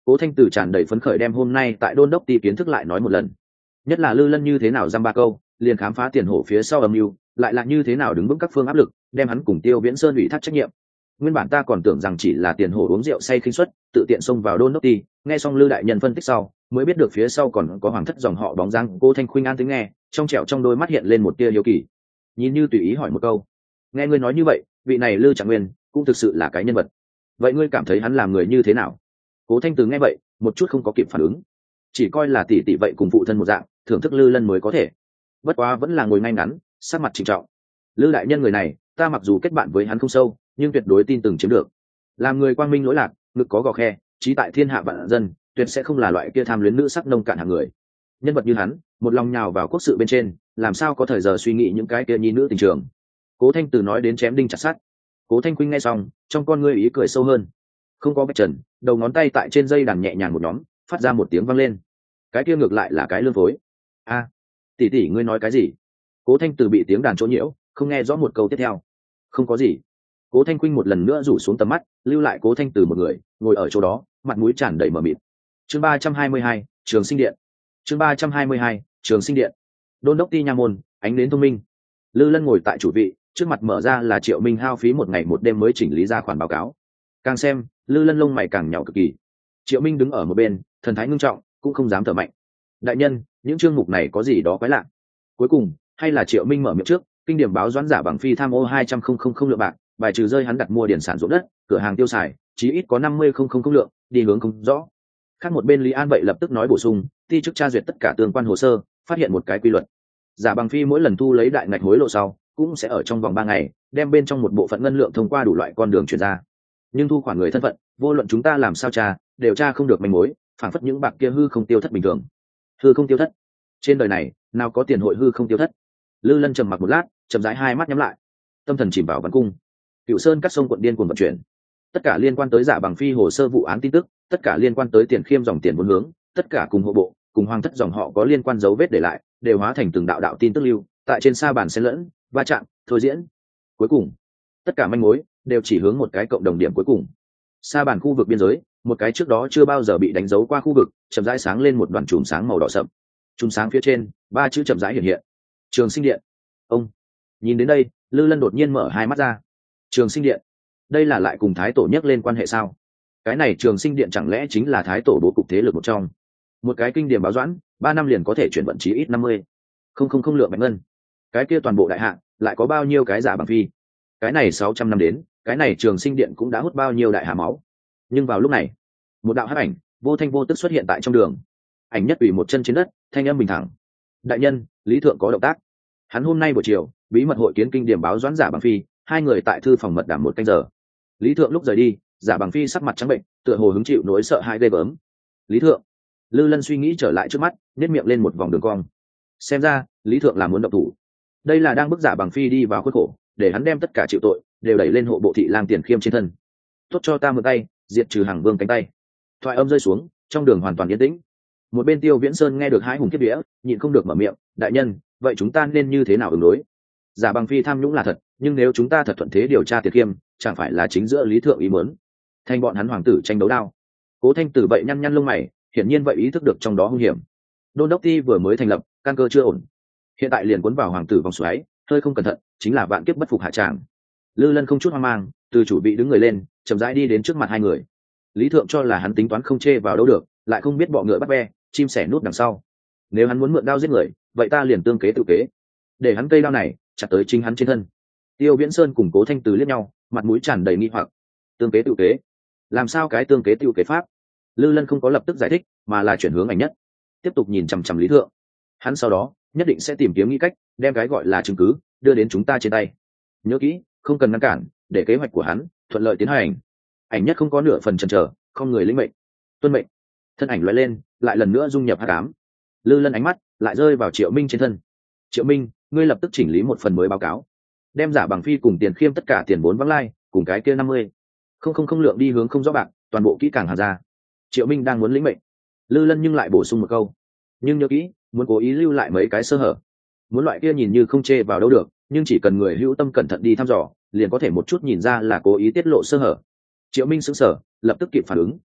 Cố Thanh Từ tràn đầy phấn khởi đem hôm nay tại đôn đốc ti kiến thức lại nói một lần, nhất là Lư Lân như thế nào dăm ba câu liền khám phá tiền hổ phía sau âm mưu, lại là như thế nào đứng vững các phương áp lực, đem hắn cùng Tiêu Viễn Sơn ủy thác trách nhiệm. Nguyên bản ta còn tưởng rằng chỉ là tiền hổ uống rượu say khinh suất tự tiện xông vào đôn đốc ti, nghe xong Lư đại nhân phân tích sau mới biết được phía sau còn có hoàng thất dòng họ bóng dáng. Cô Thanh Khuynh an tính nghe, trong trẻo trong đôi mắt hiện lên một tia hiếu kỳ, nhìn như tùy ý hỏi một câu: nghe ngươi nói như vậy, vị này Lư Trạng Nguyên cũng thực sự là cái nhân vật, vậy ngươi cảm thấy hắn làm người như thế nào? Cố Thanh Từ nghe vậy một chút không có kịp phản ứng, chỉ coi là tỷ tỷ vậy cùng phụ thân một dạng, thưởng thức Lư Lân mới có thể, bất quá vẫn là ngồi ngay ngắn, sắc mặt trịnh trọng. Lư đại nhân người này, ta mặc dù kết bạn với hắn không sâu, nhưng tuyệt đối tin tưởng chiếm được. Làm người quang minh lỗi lạc, ngực có gò khe, trí tại thiên hạ vạn dân, tuyệt sẽ không là loại kia tham luyến nữ sắc nông cạn hạng người. Nhân vật như hắn, một lòng nhào vào quốc sự bên trên, làm sao có thời giờ suy nghĩ những cái kia nhi nữ tình trường. Cố Thanh Từ nói đến chém đinh chặt sắt. Cố Thanh Khuynh nghe xong, trong con ngươi ý cười sâu hơn. Không có vạch trần, đầu ngón tay tại trên dây đàn nhẹ nhàng một nhóm, phát ra một tiếng vang lên. Cái kia ngược lại là cái lương phối. A, tỷ tỷ ngươi nói cái gì? Cố Thanh Từ bị tiếng đàn chỗ nhiễu, không nghe rõ một câu tiếp theo. Không có gì. Cố Thanh Khuynh một lần nữa rủ xuống tầm mắt, lưu lại Cố Thanh Từ một người ngồi ở chỗ đó, mặt mũi tràn đầy mờ mịt. Chương 322, Trường Sinh Điện. Chương 322, Trường Sinh Điện. Đôn đốc ti nha môn, ánh đến thông minh. Lư Lân ngồi tại chủ vị, trước mặt mở ra là Triệu Minh hao phí một ngày một đêm mới chỉnh lý ra khoản báo cáo. Càng xem, Lư Lân lông mày càng nhạo cực kỳ. Triệu Minh đứng ở một bên, thần thái ngưng trọng, cũng không dám thở mạnh. Đại nhân, những chương mục này có gì đó quái lạ. Cuối cùng, hay là Triệu Minh mở miệng trước, kinh điểm báo doãn giả bằng phi tham ô 200,000 lượng bạc, bài trừ rơi hắn đặt mua điển sản ruộng đất, cửa hàng tiêu xài, chí ít có 50,000 lượng, đi hướng không rõ. Khác một bên Lý An vậy lập tức nói bổ sung, ti chức tra duyệt tất cả tương quan hồ sơ, phát hiện một cái quy luật. Giả bằng phi mỗi lần thu lấy đại ngạch hối lộ sau, cũng sẽ ở trong vòng 3 ngày, đem bên trong một bộ phận ngân lượng thông qua đủ loại con đường chuyển ra. Nhưng thu khoản người thân phận, vô luận chúng ta làm sao tra, đều tra không được manh mối, phản phất những bạc kia hư không tiêu thất bình thường. Hư không tiêu thất? Trên đời này, nào có tiền hội hư không tiêu thất? Lư Lân trầm mặc một lát, chậm rãi hai mắt nhắm lại, tâm thần chìm vào văn cung. Cửu Sơn cắt sông quận điên cuồng vận chuyển, tất cả liên quan tới giả bằng phi hồ sơ vụ án tin tức, tất cả liên quan tới tiền khiêm dòng tiền vốn hướng, tất cả cùng hộ bộ, cùng hoàng thất dòng họ có liên quan dấu vết để lại, đều hóa thành từng đạo đạo tin tức lưu, tại trên sa bàn xen lẫn, va chạm, thôi diễn. Cuối cùng, tất cả manh mối đều chỉ hướng một cái cộng đồng điểm cuối cùng. Sa bàn khu vực biên giới, một cái trước đó chưa bao giờ bị đánh dấu qua khu vực, chậm rãi sáng lên một đoàn chùm sáng màu đỏ sậm. Chùm sáng phía trên, 3 chữ chậm rãi hiện hiện. Trường Sinh Điện. Ông. Nhìn đến đây, Lư Lân đột nhiên mở hai mắt ra. Trường Sinh Điện, đây là lại cùng thái tổ nhắc lên quan hệ sao? Cái này Trường Sinh Điện chẳng lẽ chính là thái tổ bố cục thế lực một trong? Một cái kinh điển báo doãn, 3 năm liền có thể chuyển vận chí ít 50,000 lượng bạch ngân. Cái kia toàn bộ đại hạ, lại có bao nhiêu cái giả bằng phi? Cái này 600 năm đến, cái này Trường Sinh Điện cũng đã hút bao nhiêu đại hạ máu. Nhưng vào lúc này, một đạo hắc ảnh vô thanh vô tức xuất hiện tại trong đường. Ảnh nhất ủy một chân trên đất, thanh âm bình thản. Đại nhân, Lý thượng có động tác. Hắn hôm nay buổi chiều bí mật hội kiến kinh điểm báo doãn giả bằng phi, hai người tại thư phòng mật đàm 1 canh giờ. Lý thượng lúc rời đi, giả bằng phi sắc mặt trắng bệnh, tựa hồ hứng chịu nỗi sợ hãi ghê gớm. Lý thượng. Lư Lân suy nghĩ trở lại trước mắt, nét miệng lên một vòng đường cong. Xem ra Lý thượng là muốn động thủ. Đây là đang bức giả bằng phi đi vào khuất khổ, để hắn đem tất cả chịu tội đều đẩy lên hộ bộ thị lang tiền khiêm trên thân. Tốt cho ta mượn tay, diệt trừ hàng vương cánh tay. Thoại âm rơi xuống, trong đường hoàn toàn yên tĩnh. Một bên Tiêu Viễn Sơn nghe được hãi hùng kiếp vía, nhịn không được mở miệng, đại nhân, vậy chúng ta nên như thế nào ứng đối? Giả bằng phi tham nhũng là thật, nhưng nếu chúng ta thật thuận thế điều tra Tiệt Khiêm, chẳng phải là chính giữa Lý thượng ý muốn thành bọn hắn hoàng tử tranh đấu đao? Cố Thanh Tử vậy nhăn nhăn lông mày, hiển nhiên vậy ý thức được trong đó hung hiểm. Đôn đốc ti vừa mới thành lập, căn cơ chưa ổn, hiện tại liền cuốn vào hoàng tử vòng xoáy, hơi không cẩn thận chính là vạn kiếp bất phục hạ tràng. Lư Lân không chút hoang mang, từ chủ vị đứng người lên, chậm rãi đi đến trước mặt hai người. Lý thượng cho là hắn tính toán không chê vào đâu được, lại không biết bọ ngựa bắt ve, chim sẻ nút đằng sau. Nếu hắn muốn mượn đao giết người, vậy ta liền tương kế tự kế, để hắn cây đao này chặt tới chính hắn trên thân. Tiêu Viễn Sơn cùng Cố Thanh Từ liếc nhau, mặt mũi tràn đầy nghi hoặc. Tương kế tự kế? Làm sao cái tương kế tự kế pháp? Lư Lân không có lập tức giải thích, mà là chuyển hướng Ảnh Nhất, tiếp tục nhìn chằm chằm Lý thượng. Hắn sau đó nhất định sẽ tìm kiếm nghĩ cách đem cái gọi là chứng cứ đưa đến chúng ta trên tay. Nhớ kỹ, không cần ngăn cản, để kế hoạch của hắn thuận lợi tiến hành. Ảnh Nhất không có nửa phần chần chờ, không người lĩnh mệnh. Tuân mệnh. Thân ảnh lóe lên, lại lần nữa dung nhập hắc ám. Lư Lân ánh mắt lại rơi vào Triệu Minh trên thân. Triệu Minh, ngươi lập tức chỉnh lý một phần mới báo cáo, đem giả bằng phi cùng tiền khiêm tất cả tiền vốn vắng lai cùng cái kia 50,000 lượng đi hướng không rõ bạc, toàn bộ kỹ càng hàng ra. Triệu Minh đang muốn lĩnh mệnh, Lư Lân nhưng lại bổ sung một câu, nhưng nhớ kỹ, muốn cố ý lưu lại mấy cái sơ hở. Muốn loại kia nhìn như không chê vào đâu được, nhưng chỉ cần người hữu tâm cẩn thận đi thăm dò, liền có thể một chút nhìn ra là cố ý tiết lộ sơ hở. Triệu Minh sững sờ, lập tức kịp phản ứng,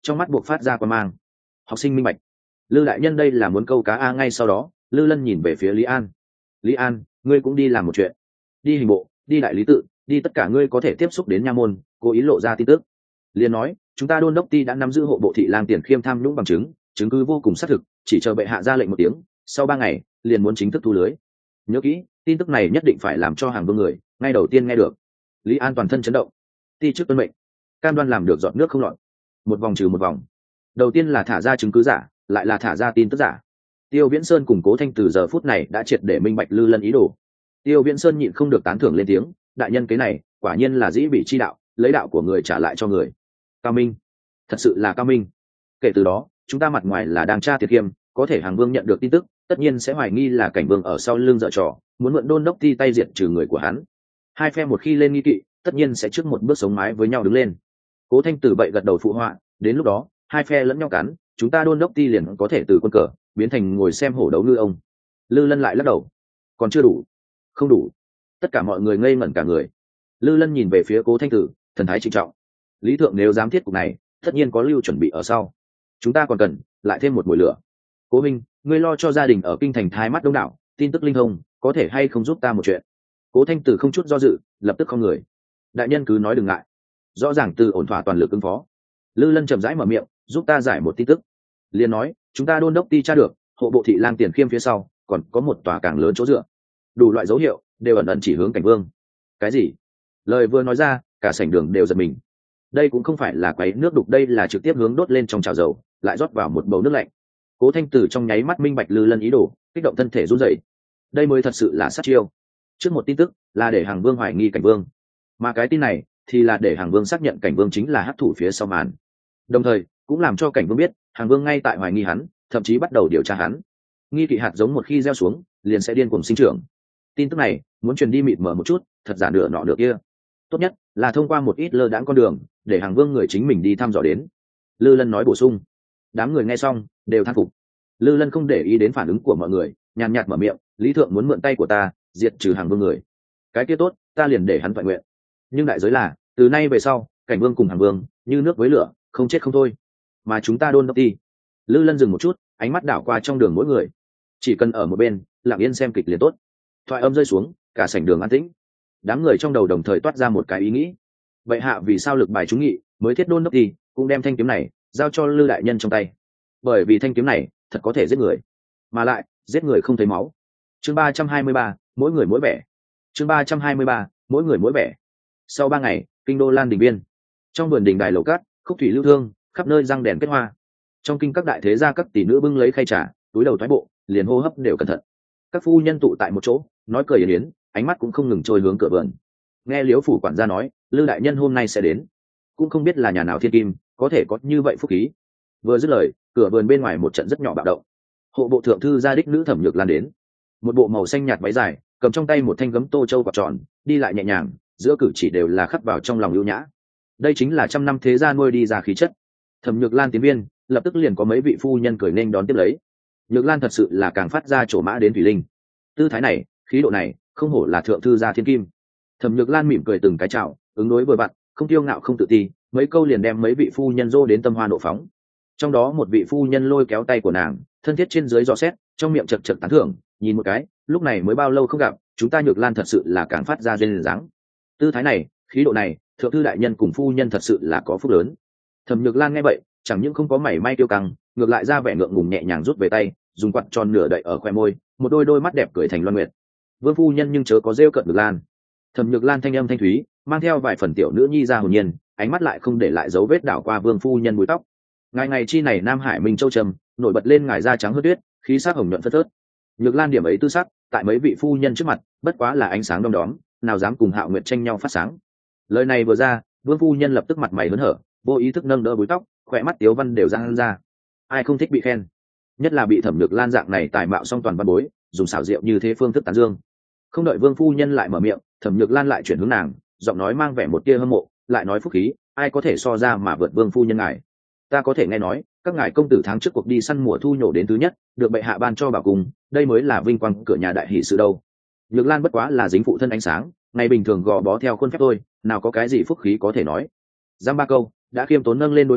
trong mắt buộc phát ra quan mang. Học sinh minh bạch. Lư đại nhân đây là muốn câu cá a. Ngay sau đó Lư Lân nhìn về phía Lý An. Lý An, ngươi cũng đi làm một chuyện. Đi hình bộ, đi đại lý tự, đi tất cả ngươi có thể tiếp xúc đến nha môn, cố ý lộ ra tin tức. Liền nói chúng ta đôn đốc ty đã nắm giữ hộ bộ thị lang Tiền Khiêm tham nhũng bằng chứng, chứng cứ vô cùng xác thực, chỉ chờ bệ hạ ra lệnh một tiếng, sau 3 ngày liền muốn chính thức thu lưới. Nhớ kỹ, tin tức này nhất định phải làm cho hàng vương người ngay đầu tiên nghe được. Lý An toàn thân chấn động. Ty trước tuân mệnh, cam đoan làm được giọt nước không lọt. Một vòng trừ một vòng. Đầu tiên là thả ra chứng cứ giả, lại là thả ra tin tức giả. Tiêu Viễn Sơn cùng Cố Thanh từ giờ phút này đã triệt để minh bạch Lư Lân ý đồ. Tiêu Viễn Sơn nhịn không được tán thưởng lên tiếng, đại nhân cái này quả nhiên là dĩ bị chi đạo, lấy đạo của người trả lại cho người. Cao minh, thật sự là cao minh. Kể từ đó chúng ta mặt ngoài là đang tra Tiền Khiêm, có thể hàng vương nhận được tin tức tất nhiên sẽ hoài nghi là cảnh vương ở sau lưng dở trò, muốn mượn đôn đốc ty tay diệt trừ người của hắn. Hai phe một khi lên nghi kỵ tất nhiên sẽ trước một bước sống mái với nhau đứng lên. Cố Thanh từ vậy gật đầu phụ họa, đến lúc đó hai phe lẫn nhau cắn, chúng ta đôn đốc ty liền có thể từ quân cờ biến thành ngồi xem hổ đấu ngư ông. Lư Lân lại lắc đầu, còn chưa đủ. Không đủ. Tất cả mọi người ngây ngẩn cả người. Lư Lân nhìn về phía Cố Thanh Tử, thần thái trịnh trọng. Lý thượng nếu dám thiết cục này tất nhiên có lưu chuẩn bị ở sau, chúng ta còn cần lại thêm một mùi lửa. Cố minh, ngươi lo cho gia đình ở kinh thành thái mắt đông đảo, tin tức linh thông, có thể hay không giúp ta một chuyện? Cố Thanh Tử không chút do dự lập tức không người. Đại nhân cứ nói đừng ngại, rõ ràng từ ổn thỏa toàn lực ứng phó. Lư Lân chậm rãi mở miệng, giúp ta giải một tin tức. Liền nói chúng ta đôn đốc ty tra được hộ bộ thị lang Tiền Khiêm phía sau còn có một tòa càng lớn chỗ dựa, đủ loại dấu hiệu đều ẩn ẩn chỉ hướng cảnh vương. Cái gì? Lời vừa nói ra cả sảnh đường đều giật mình. Đây cũng không phải là quấy nước đục, đây là trực tiếp hướng đốt lên trong chảo dầu lại rót vào một bầu nước lạnh. Cố Thanh Tử trong nháy mắt minh bạch Lư Lân ý đồ, kích động thân thể run rẩy. Đây mới thật sự là sát chiêu. Trước một tin tức là để hàng vương hoài nghi cảnh vương, mà cái tin này thì là để hàng vương xác nhận cảnh vương chính là hắc thủ phía sau màn, đồng thời cũng làm cho cảnh vương biết hàng vương ngay tại hoài nghi hắn, thậm chí bắt đầu điều tra hắn. Nghi kỵ hạt giống một khi gieo xuống liền sẽ điên cuồng sinh trưởng. Tin tức này muốn truyền đi mịt mờ một chút, thật giả nửa nọ nửa kia, tốt nhất là thông qua một ít lơ đãng con đường để hàng vương người chính mình đi thăm dò đến. Lư Lân nói bổ sung. Đám người nghe xong đều thán phục. Lư Lân không để ý đến phản ứng của mọi người, nhàn nhạt mở miệng, lý thượng muốn mượn tay của ta diệt trừ hàng vương người, cái kia tốt, ta liền để hắn toại nguyện. Nhưng đại giới là từ nay về sau cảnh vương cùng hàng vương như nước với lửa, không chết không thôi. Mà chúng ta đôn đốc ty. Lư Lân dừng một chút, ánh mắt đảo qua trong đường mỗi người, chỉ cần ở một bên lặng yên xem kịch liền tốt. Thoại âm rơi xuống, cả sảnh đường an tĩnh. Đám người trong đầu đồng thời toát ra một cái ý nghĩ. Vậy hạ vì sao lực bài trúng nghị mới thiết đôn đốc ty cũng đem thanh kiếm này giao cho Lư đại nhân trong tay? Bởi vì thanh kiếm này thật có thể giết người, mà lại giết người không thấy máu. Chương 323, mỗi người mỗi vẻ. Chương 323, mỗi người mỗi vẻ. Sau 3 ngày, kinh đô Lan Đình Biên, trong vườn đình đài lầu cát, khúc thủy lưu thương, khắp nơi răng đèn kết hoa. Trong kinh các đại thế gia các tỷ nữ bưng lấy khay trà, túi đầu thoái bộ, liền hô hấp đều cẩn thận. Các phu nhân tụ tại một chỗ, nói cười yến yến, ánh mắt cũng không ngừng trôi hướng cửa vườn. Nghe Liễu phủ quản gia nói, Lư đại nhân hôm nay sẽ đến, cũng không biết là nhà nào thiên kim có thể có như vậy phúc khí. Vừa dứt lời, cửa vườn bên ngoài một trận rất nhỏ bạo động. Hộ bộ thượng thư gia đích nữ Thẩm Nhược Lan đến, một bộ màu xanh nhạt váy dài, cầm trong tay một thanh gấm tô châu quạt tròn, đi lại nhẹ nhàng, giữa cử chỉ đều là khắc vào trong lòng ưu nhã. Đây chính là trăm năm thế gia nuôi đi ra khí chất. Thẩm Nhược Lan tiến viên, lập tức liền có mấy vị phu nhân cười nên đón tiếp lấy. Nhược Lan thật sự là càng phát ra trổ mã đến thủy linh. Tư thái này, khí độ này, không hổ là thượng thư gia thiên kim. Thẩm Nhược Lan mỉm cười từng cái chào, ứng đối vừa vặn, không kiêu ngạo không tự ti, mấy câu liền đem mấy vị phu nhân dô đến tâm hoa nộ phóng. Trong đó một vị phu nhân lôi kéo tay của nàng, thân thiết trên dưới dò xét, trong miệng chật chật tán thưởng, nhìn một cái, lúc này mới bao lâu không gặp, chúng ta Nhược Lan thật sự là càng phát ra duyên dáng. Tư thái này, khí độ này, thượng thư đại nhân cùng phu nhân thật sự là có phúc lớn. Thẩm Nhược Lan nghe vậy, chẳng những không có mảy may tiêu căng, ngược lại ra vẻ ngượng ngùng nhẹ nhàng rút về tay, dùng quạt tròn nửa đậy ở khoe môi, một đôi mắt đẹp cười thành loan nguyệt. Vương phu nhân nhưng chớ có rêu cợt Nhược Lan. Thẩm Nhược Lan thanh âm thanh thúy, mang theo vài phần tiểu nữ nhi ra hồn nhiên, ánh mắt lại không để lại dấu vết đảo qua Vương phu nhân búi tóc. Ngày chi này Nam Hải Minh Châu trầm, nổi bật lên ngài da trắng hơn tuyết, khí sắc hồng nhuận phất phớt. Nhược Lan điểm ấy tư sắc, tại mấy vị phu nhân trước mặt, bất quá là ánh sáng đom đóm, nào dám cùng Hạo Nguyệt tranh nhau phát sáng. Lời này vừa ra, Vương phu nhân lập tức mặt mày hớn hở, vô ý thức nâng đỡ búi tóc, khỏe mắt tiếu văn đều giang ra. Ai không thích bị khen, nhất là bị Thẩm Nhược Lan dạng này tài mạo song toàn văn bối, dùng xảo diệu như thế phương thức tán dương. Không đợi Vương phu nhân lại mở miệng, Thẩm Nhược Lan lại chuyển hướng nàng, giọng nói mang vẻ một tia hâm mộ, lại nói phúc khí, ai có thể so ra mà vượt Vương phu nhân ngài. Ta có thể nghe nói, các ngài công tử tháng trước cuộc đi săn mùa thu nhổ đến thứ nhất, được bệ hạ ban cho bảo cung, đây mới là vinh quang cửa nhà đại hỷ sự đâu. Nhược Lan bất quá là dính phụ thân ánh sáng, ngày bình thường gò bó theo khuôn phép thôi, nào có cái gì phúc khí có thể nói. Giam ba câu, đã khiêm tốn nâng lên đối phương,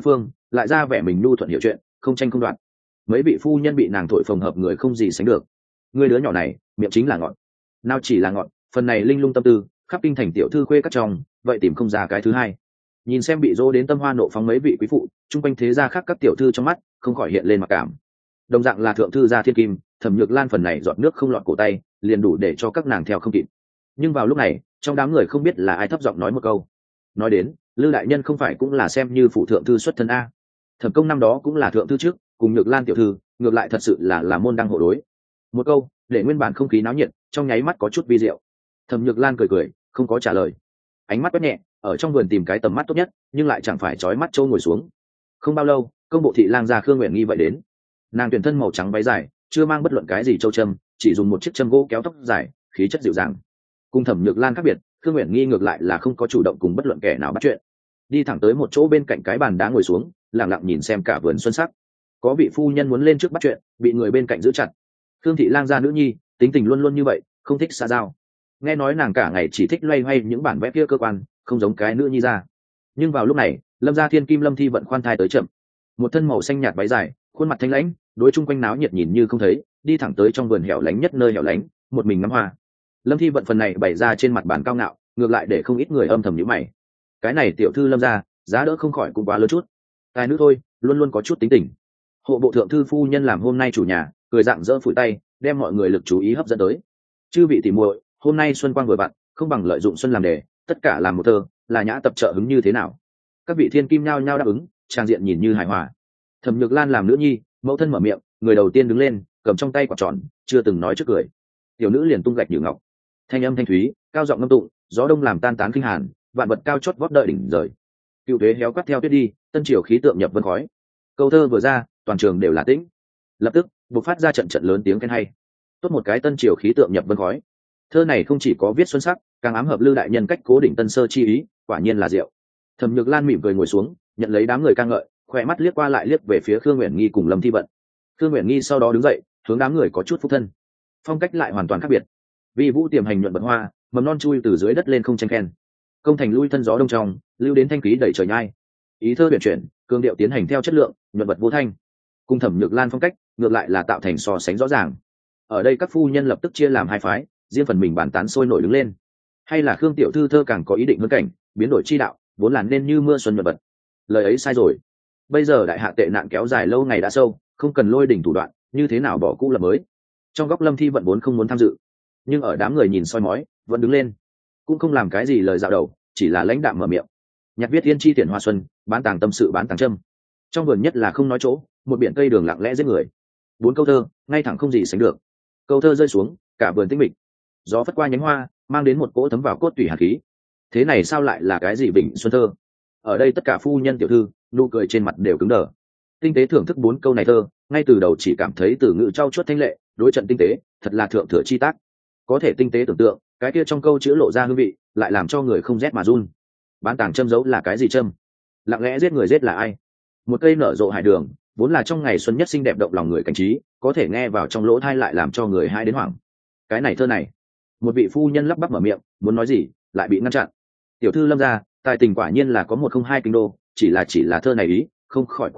lại ra vẻ mình nhu thuận hiểu chuyện, không tranh không đoạt. Mấy vị phu nhân bị nàng thổi phồng hợp người không gì sánh được. Ngươi đứa nhỏ này miệng chính là ngọn, nào chỉ là ngọn, phần này linh lung tâm tư khắp kinh thành tiểu thư khuê các trong, vậy tìm không ra cái thứ hai. Nhìn xem bị dỗ đến tâm hoa nộ phóng mấy vị quý phụ chung quanh thế gia khác các tiểu thư trong mắt không khỏi hiện lên mặc cảm. Đồng dạng là thượng thư gia thiên kim, Thẩm Nhược Lan phần này giọt nước không lọt cổ tay liền đủ để cho các nàng theo không kịp. Nhưng vào lúc này trong đám người không biết là ai thấp giọng nói một câu, nói đến Lư đại nhân không phải cũng là xem như phụ thượng thư xuất thân a? Thẩm công năm đó cũng là thượng thư trước, cùng Nhược Lan tiểu thư ngược lại thật sự là môn đăng hộ đối. Một câu để nguyên bản không khí náo nhiệt trong nháy mắt có chút vi diệu. Thẩm Nhược Lan cười cười không có trả lời, ánh mắt quét nhẹ ở trong vườn tìm cái tầm mắt tốt nhất nhưng lại chẳng phải trói mắt châu ngồi xuống. Không bao lâu công bộ thị lang gia Khương Nguyện Nghi vậy đến. Nàng tuyển thân màu trắng váy dài, chưa mang bất luận cái gì châu châm, chỉ dùng một chiếc châm gỗ kéo tóc dài, khí chất dịu dàng. Cùng Thẩm Nhược Lan khác biệt, Khương Nguyện Nghi ngược lại là không có chủ động cùng bất luận kẻ nào bắt chuyện, đi thẳng tới một chỗ bên cạnh cái bàn đá ngồi xuống, lặng lặng nhìn xem cả vườn xuân sắc. Có vị phu nhân muốn lên trước bắt chuyện, bị người bên cạnh giữ chặt. Khương thị lang gia nữ nhi tính tình luôn luôn như vậy, không thích xã giao. Nghe nói nàng cả ngày chỉ thích loay hoay những bản vẽ kia cơ quan, không giống cái nữ nhi ra. Nhưng vào lúc này Lâm gia thiên kim Lâm Thi vận khoan thai tới chậm, một thân màu xanh nhạt váy dài, khuôn mặt thanh lãnh, đối chung quanh náo nhiệt nhìn như không thấy, đi thẳng tới trong vườn hẻo lánh nhất nơi hẻo lánh, một mình ngắm hoa. Lâm Thi vận phần này bày ra trên mặt bàn cao ngạo, ngược lại để không ít người âm thầm nhíu mày. Cái này tiểu thư Lâm gia giá đỡ không khỏi cũng quá lớn chút, tài nữ thôi luôn luôn có chút tính tình. Hộ bộ thượng thư phu nhân làm hôm nay chủ nhà, cười rạng rỡ phủi tay, đem mọi người lực chú ý hấp dẫn tới. Chư vị tỉ muội, hôm nay xuân quang vừa vặn, không bằng lợi dụng xuân làm đề, tất cả làm một thơ, là nhã tập trợ hứng như thế nào? Các vị thiên kim nhao nhao đáp ứng, trang diện nhìn như hài hòa. Thẩm Nhược Lan làm nữ nhi, mẫu thân mở miệng, người đầu tiên đứng lên, cầm trong tay quả tròn, chưa từng nói trước cười. Tiểu nữ liền tung gạch như ngọc, thanh âm thanh thúy, cao giọng ngâm tụng, gió đông làm tan tán kinh hàn, vạn vật cao chót vót đợi đỉnh rời. Cựu thế héo quắt theo tuyết đi, tân triều khí tượng nhập vân khói. Câu thơ vừa ra, toàn trường đều là tĩnh. Lập tức bộc phát ra trận trận lớn tiếng khen hay. Tốt một cái tân triều khí tượng nhập vân khói. Thơ này không chỉ có viết xuân sắc, càng ám hợp Lư đại nhân cách cố định tân sơ chi ý, quả nhiên là diệu. Thẩm Nhược Lan mỉm cười ngồi xuống, nhận lấy đám người ca ngợi, khỏe mắt liếc qua lại liếc về phía Khương Uyển Nghi cùng Lâm Thi vận. Khương Uyển Nghi sau đó đứng dậy, hướng đám người có chút phúc thân. Phong cách lại hoàn toàn khác biệt. Vi vũ tiềm hành nhuận bật hoa, mầm non chui từ dưới đất lên không tranh khen. Công thành lui thân gió đông trong, lưu đến thanh khí đẩy trời nhai. Ý thơ huyền chuyển, cương điệu tiến hành theo chất lượng, nhuận bật vô thanh. Cùng Thẩm Nhược Lan phong cách, ngược lại là tạo thành so sánh rõ ràng. Ở đây các phu nhân lập tức chia làm hai phái, riêng phần mình bàn tán sôi nổi đứng lên. Hay là Khương tiểu thư thơ càng có ý định hơn cảnh, biến đổi chi đạo, vốn là nên như mưa xuân nhuận bật. Lời ấy sai rồi. Bây giờ đại hạ tệ nạn kéo dài lâu ngày đã sâu, không cần lôi đỉnh thủ đoạn, như thế nào bỏ cũ lập mới. Trong góc Lâm Thi vận vốn không muốn tham dự, nhưng ở đám người nhìn soi mói, vẫn đứng lên, cũng không làm cái gì lời dạo đầu, chỉ là lãnh đạm mở miệng. Nhạc viết tiên chi tiền hoa xuân, bán tàng tâm sự bán tàng châm. Trong vườn nhất là không nói chỗ, một biển cây đường lặng lẽ giết người. 4 câu thơ, ngay thẳng không gì sánh được. Câu thơ rơi xuống, cả vườn tĩnh mịch. Gió phất qua nhánh hoa, mang đến một cỗ thấm vào cốt tủy hàn khí. Thế này sao lại là cái gì vịnh xuân thơ? Ở đây tất cả phu nhân tiểu thư, nụ cười trên mặt đều cứng đờ. Tinh tế thưởng thức 4 câu này thơ, ngay từ đầu chỉ cảm thấy từ ngữ trau chuốt thanh lệ, đối trận tinh tế, thật là thượng thừa chi tác. Có thể tinh tế tưởng tượng, cái kia trong câu chữ lộ ra hương vị, lại làm cho người không rét mà run. Bán tàng châm giấu là cái gì châm? Lặng lẽ giết người giết là ai? Một cây nở rộ hải đường, vốn là trong ngày xuân nhất xinh đẹp động lòng người cảnh trí, có thể nghe vào trong lỗ tai lại làm cho người hai đến hoảng. Cái này thơ này, một vị phu nhân lắp bắp mở miệng, muốn nói gì, lại bị ngăn chặn. Tiểu thư Lâm gia, tài tình quả nhiên là có 102 kinh đô, chỉ là thơ này ý, không khỏi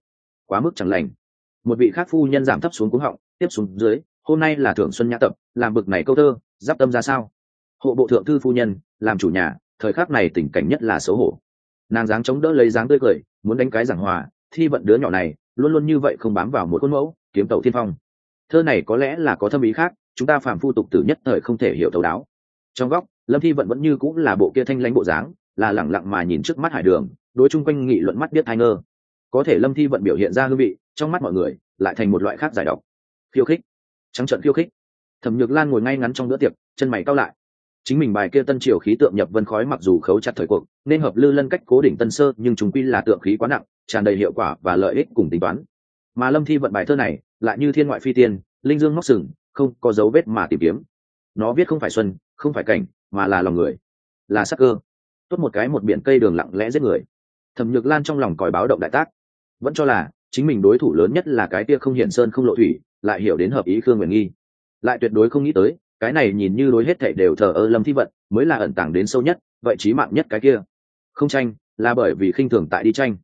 quá mức chẳng lành. Một vị khác phu nhân giảm thấp xuống cuống họng, tiếp xuống dưới, hôm nay là thưởng xuân nhã tập, làm bực này câu thơ, giáp tâm ra sao? Hộ bộ thượng thư phu nhân, làm chủ nhà, thời khắc này tình cảnh nhất là xấu hổ. Nàng dáng chống đỡ lấy dáng tươi cười, muốn đánh cái giảng hòa, Thi vận đứa nhỏ này, luôn luôn như vậy không bám vào một khuôn mẫu, kiếm tẩu thiên phong. Thơ này có lẽ là có thâm ý khác, chúng ta phàm phu tục tử nhất thời không thể hiểu thấu đáo. Trong góc, Lâm Thi vận vẫn như cũng là bộ kia thanh lãnh bộ dáng, là lẳng lặng mà nhìn trước mắt hải đường, đối chung quanh nghị luận mắt biết hai ngơ. Có thể Lâm Thi vận biểu hiện ra hương vị, trong mắt mọi người, lại thành một loại khác giải độc. Khiêu khích, trắng trợn khiêu khích. Thẩm Nhược Lan ngồi ngay ngắn trong bữa tiệc, chân mày cau lại. Chính mình bài kia tân triều khí tượng nhập vân khói mặc dù khấu chặt thời cuộc, nên hợp Lư Lân cách cố đỉnh tân sơ, nhưng chúng quy là tượng khí quá nặng, tràn đầy hiệu quả và lợi ích cùng tính toán. Mà Lâm Thi vận bài thơ này, lại như thiên ngoại phi tiên, linh dương móc sừng, không có dấu vết mà tìm kiếm. Nó viết không phải xuân, không phải cảnh, mà là lòng người, là sắc cơ. Tốt một cái một biển cây đường lặng lẽ giết người. Thẩm Nhược Lan trong lòng còi báo động đại tác, vẫn cho là chính mình đối thủ lớn nhất là cái kia không hiển sơn không lộ thủy, lại hiểu đến hợp ý Khương Uyển Nghi, lại tuyệt đối không nghĩ tới cái này nhìn như đối hết thảy đều thờ ơ Lâm Thi vận mới là ẩn tàng đến sâu nhất, vậy chí mạng nhất cái kia. Không tranh, là bởi vì khinh thường tại đi tranh.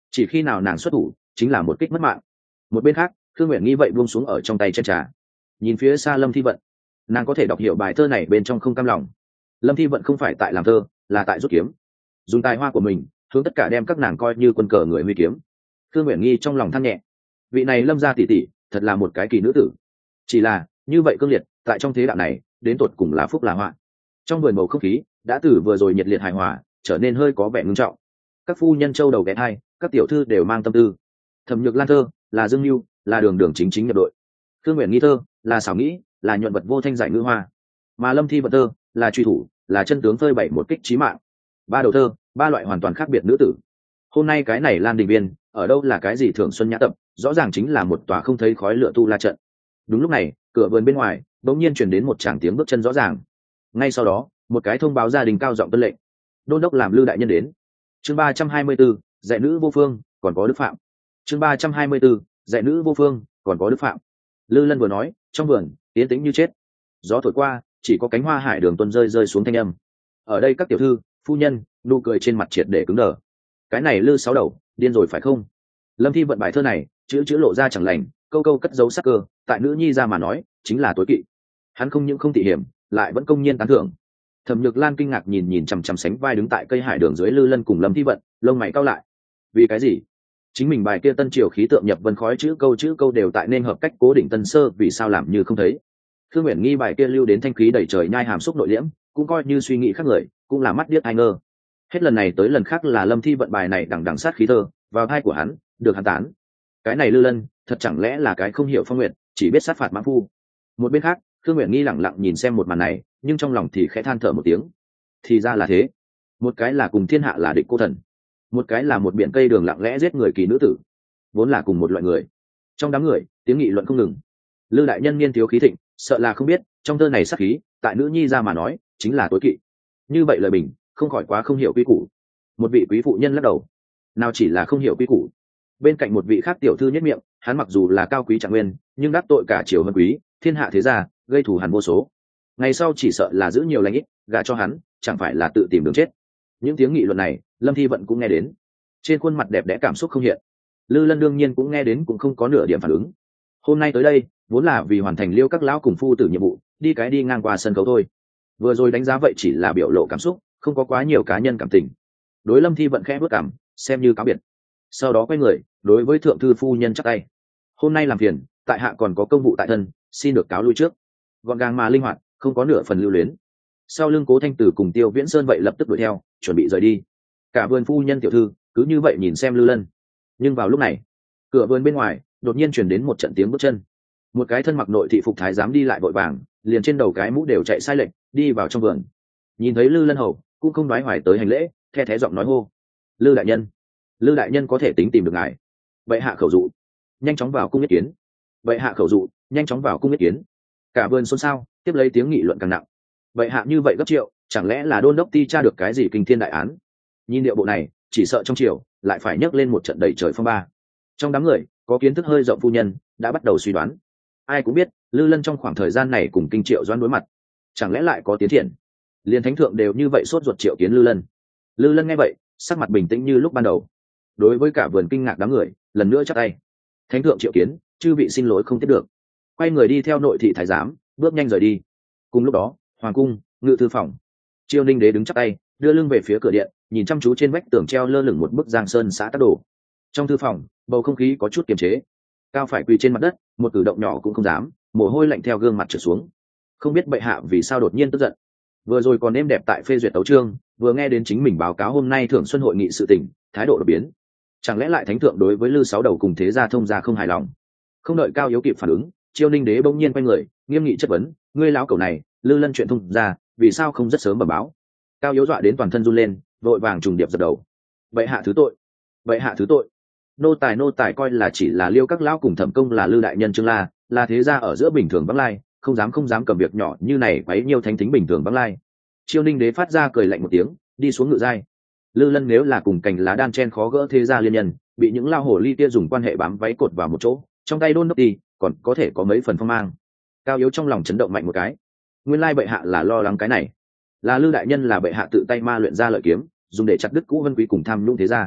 chỉ khi nào nàng xuất thủ chính là một kích mất mạng. Một bên khác Khương Nguyện Nghi vậy buông xuống ở trong tay chân trà, nhìn phía xa Lâm Thi Vận. Nàng có thể đọc hiểu bài thơ này bên trong không cam lòng. Lâm Thi Vận không phải tại làm thơ, là tại rút kiếm, dùng tài hoa của mình hướng tất cả đem các nàng coi như quân cờ người huy kiếm. Khương Nguyện Nghi trong lòng than nhẹ, vị này Lâm gia tỷ tỷ thật là một cái kỳ nữ tử. Chỉ là như vậy cương liệt tại trong thế đạo này đến tột cùng là phúc là họa. Trong vườn bầu không khí đã từ vừa rồi nhiệt liệt hài hòa trở nên hơi có vẻ ngưng trọng. Các phu nhân châu đầu ghé thai, các tiểu thư đều mang tâm tư. Thẩm Nhược Lan thơ là dương mưu, là đường đường chính chính nhập đội. Khương Nguyện Nghi thơ là xảo nghĩ, là nhuận vật vô thanh giải ngữ hoa. Mà Lâm Thi Vận thơ là truy thủ, là chân tướng phơi bày một kích chí mạng. Ba đầu thơ, ba loại hoàn toàn khác biệt nữ tử. Hôm nay cái này Lan Đình Viên ở đâu là cái gì thường xuân nhã tập, rõ ràng chính là một tòa không thấy khói lửa tu la trận. Đúng lúc này cửa vườn bên ngoài bỗng nhiên truyền đến một tràng tiếng bước chân rõ ràng. Ngay sau đó một cái thông báo gia đình cao giọng tuân lệnh: đôn đốc làm Lư đại nhân đến. Chương 324, dạy nữ vô phương còn có đức phạm. Chương 324, dạy nữ vô phương còn có đức phạm. Lư Lân vừa nói, trong vườn yên tĩnh như chết. Gió thổi qua chỉ có cánh hoa hải đường tuần rơi xuống thanh âm. Ở đây các tiểu thư phu nhân nụ cười trên mặt triệt để cứng đờ. Cái này Lư sáu đầu điên rồi phải không? Lâm Thi Vận bài thơ này chữ lộ ra chẳng lành, câu câu cất dấu sắc cơ, tại nữ nhi ra mà nói chính là tối kỵ. Hắn không những không tị hiểm, lại vẫn công nhiên tán thưởng. Thẩm Nhược Lan kinh ngạc nhìn chằm chằm sánh vai đứng tại cây hải đường dưới Lư Lân cùng Lâm Thi Vận, lông mày cau lại. Vì cái gì? Chính mình bài kia tân triều khí tượng nhập vân khói chữ câu đều tại nên hợp cách cố định tân sơ, vì sao làm như không thấy? Khương Uyển Nghi bài kia lưu đến thanh khí đầy trời nhai hàm xúc nội liễm, cũng coi như suy nghĩ khác người, cũng là mắt điếc ai ngơ. Hết lần này tới lần khác là Lâm Thi Vận bài này đằng đằng sát khí thơ vào thai của hắn, được hắn tán. Cái này Lư Lân thật chẳng lẽ là cái không hiểu phong nguyện, chỉ biết sát phạt mãng phu. Một bên khác Khương Uyển Nghi lẳng lặng nhìn xem một màn này, nhưng trong lòng thì khẽ than thở một tiếng. Thì ra là thế, một cái là cùng thiên hạ là địch cô thần, một cái là một biển cây đường lặng lẽ giết người kỳ nữ tử, vốn là cùng một loại người. Trong đám người tiếng nghị luận không ngừng. Lư đại nhân niên thiếu khí thịnh, sợ là không biết trong thơ này sát khí tại nữ nhi ra mà nói chính là tối kỵ. Như vậy lời bình không khỏi quá không hiểu quy củ. Một vị quý phụ nhân lắc đầu, nào chỉ là không hiểu quy củ. Bên cạnh một vị khác tiểu thư nhất miệng, hắn mặc dù là cao quý trạng nguyên, nhưng đắc tội cả triều hơn quý, thiên hạ thế gia, gây thù hằn vô số. Ngày sau chỉ sợ là giữ nhiều lãnh ít, gả cho hắn chẳng phải là tự tìm đường chết. Những tiếng nghị luận này Lâm Thi Vận cũng nghe đến, trên khuôn mặt đẹp đẽ cảm xúc không hiện. Lư Lân đương nhiên cũng nghe đến, cũng không có nửa điểm phản ứng. Hôm nay tới đây vốn là vì hoàn thành Liêu các lão cùng phu tử nhiệm vụ, đi ngang qua sân khấu thôi. Vừa rồi đánh giá vậy chỉ là biểu lộ cảm xúc, không có quá nhiều cá nhân cảm tình. Đối Lâm Thi Vận khẽ bước cảm, xem như cáo biệt. Sau đó quay người đối với thượng thư phu nhân chắp tay: hôm nay làm phiền, tại hạ còn có công vụ tại thân, xin được cáo lui trước. Gọn gàng mà linh hoạt, không có nửa phần lưu luyến. Sau lưng Cố Thanh Tử cùng Tiêu Viễn Sơn vậy lập tức đuổi theo, chuẩn bị rời đi. Cả vườn phu nhân tiểu thư cứ như vậy nhìn xem Lư Lân. Nhưng vào lúc này cửa vườn bên ngoài đột nhiên truyền đến một trận tiếng bước chân. Một cái thân mặc nội thị phục thái giám đi lại vội vàng, liền trên đầu cái mũ đều chạy sai lệch, đi vào trong vườn. Nhìn thấy Lư Lân hầu cũng không nói hoài tới hành lễ, the thé giọng nói hô: Lư đại nhân, Lư đại nhân có thể tính tìm được ngài. Bệ hạ khẩu dụ, nhanh chóng vào cung yết kiến. Bệ hạ khẩu dụ, nhanh chóng vào cung yết kiến. Cả vườn xôn xao, tiếp lấy tiếng nghị luận càng nặng. Bệ hạ như vậy gấp triệu, chẳng lẽ là đôn đốc ti tra được cái gì kinh thiên đại án? Nhìn điệu bộ này chỉ sợ trong triều lại phải nhấc lên một trận đầy trời phong ba. Trong đám người có kiến thức hơi rộng phu nhân đã bắt đầu suy đoán. Ai cũng biết Lư Lân trong khoảng thời gian này cùng kinh Triệu Doãn đối mặt, chẳng lẽ lại có tiến triển? Liên thánh thượng đều như vậy sốt ruột triệu kiến Lư Lân. Lư Lân nghe vậy sắc mặt bình tĩnh như lúc ban đầu. Đối với cả vườn kinh ngạc đám người lần nữa chắp tay: thánh thượng triệu kiến, chư vị xin lỗi không tiếp được. Quay người đi theo nội thị thái giám bước nhanh rời đi. Cùng lúc đó hoàng cung ngự thư phòng, Chiêu Ninh đế đứng chắp tay đưa lưng về phía cửa điện, nhìn chăm chú trên vách tường treo lơ lửng một bức Giang Sơn xã tắc đồ. Trong thư phòng bầu không khí có chút kiềm chế. Cao phải quỳ trên mặt đất, một cử động nhỏ cũng không dám, mồ hôi lạnh theo gương mặt trượt xuống. Không biết bệ hạ vì sao đột nhiên tức giận. Vừa rồi còn êm đẹp tại phê duyệt tấu chương, vừa nghe đến chính mình báo cáo hôm nay thưởng xuân hội nghị sự tình, thái độ đột biến. Chẳng lẽ lại thánh thượng đối với Lư sáu đầu cùng thế gia thông gia không hài lòng? Không đợi Cao Yếu kịp phản ứng, Chiêu Ninh đế bỗng nhiên quay người, nghiêm nghị chất vấn: ngươi láo cẩu này, Lư Lân chuyện thông gia, vì sao không rất sớm bẩm báo? Cao Yếu dọa đến toàn thân run lên, vội vàng trùng điệp dập đầu: bệ hạ thứ tội, bệ hạ thứ tội. Nô tài coi là chỉ là Liêu các lão cùng thẩm công là Lư đại nhân Trương La, là thế gia ở giữa bình thường vắng lai, không dám cầm việc nhỏ như này quấy nhiêu thánh tính bình thường vắng lai. Chiêu Ninh đế phát ra cười lạnh một tiếng, đi xuống ngự giai. Lư Lân nếu là cùng cành lá đan chen khó gỡ thế gia liên nhân, bị những lao hồ ly kia dùng quan hệ bám váy cột vào một chỗ, trong tay đôn đốc đi, còn có thể có mấy phần phong mang. Cao Yếu trong lòng chấn động mạnh một cái. Nguyên lai bệ hạ là lo lắng cái này, là Lư đại nhân là bệ hạ tự tay ma luyện ra lợi kiếm, dùng để chặt đứt Cũ Vân Quý cùng tham nhũng thế gia.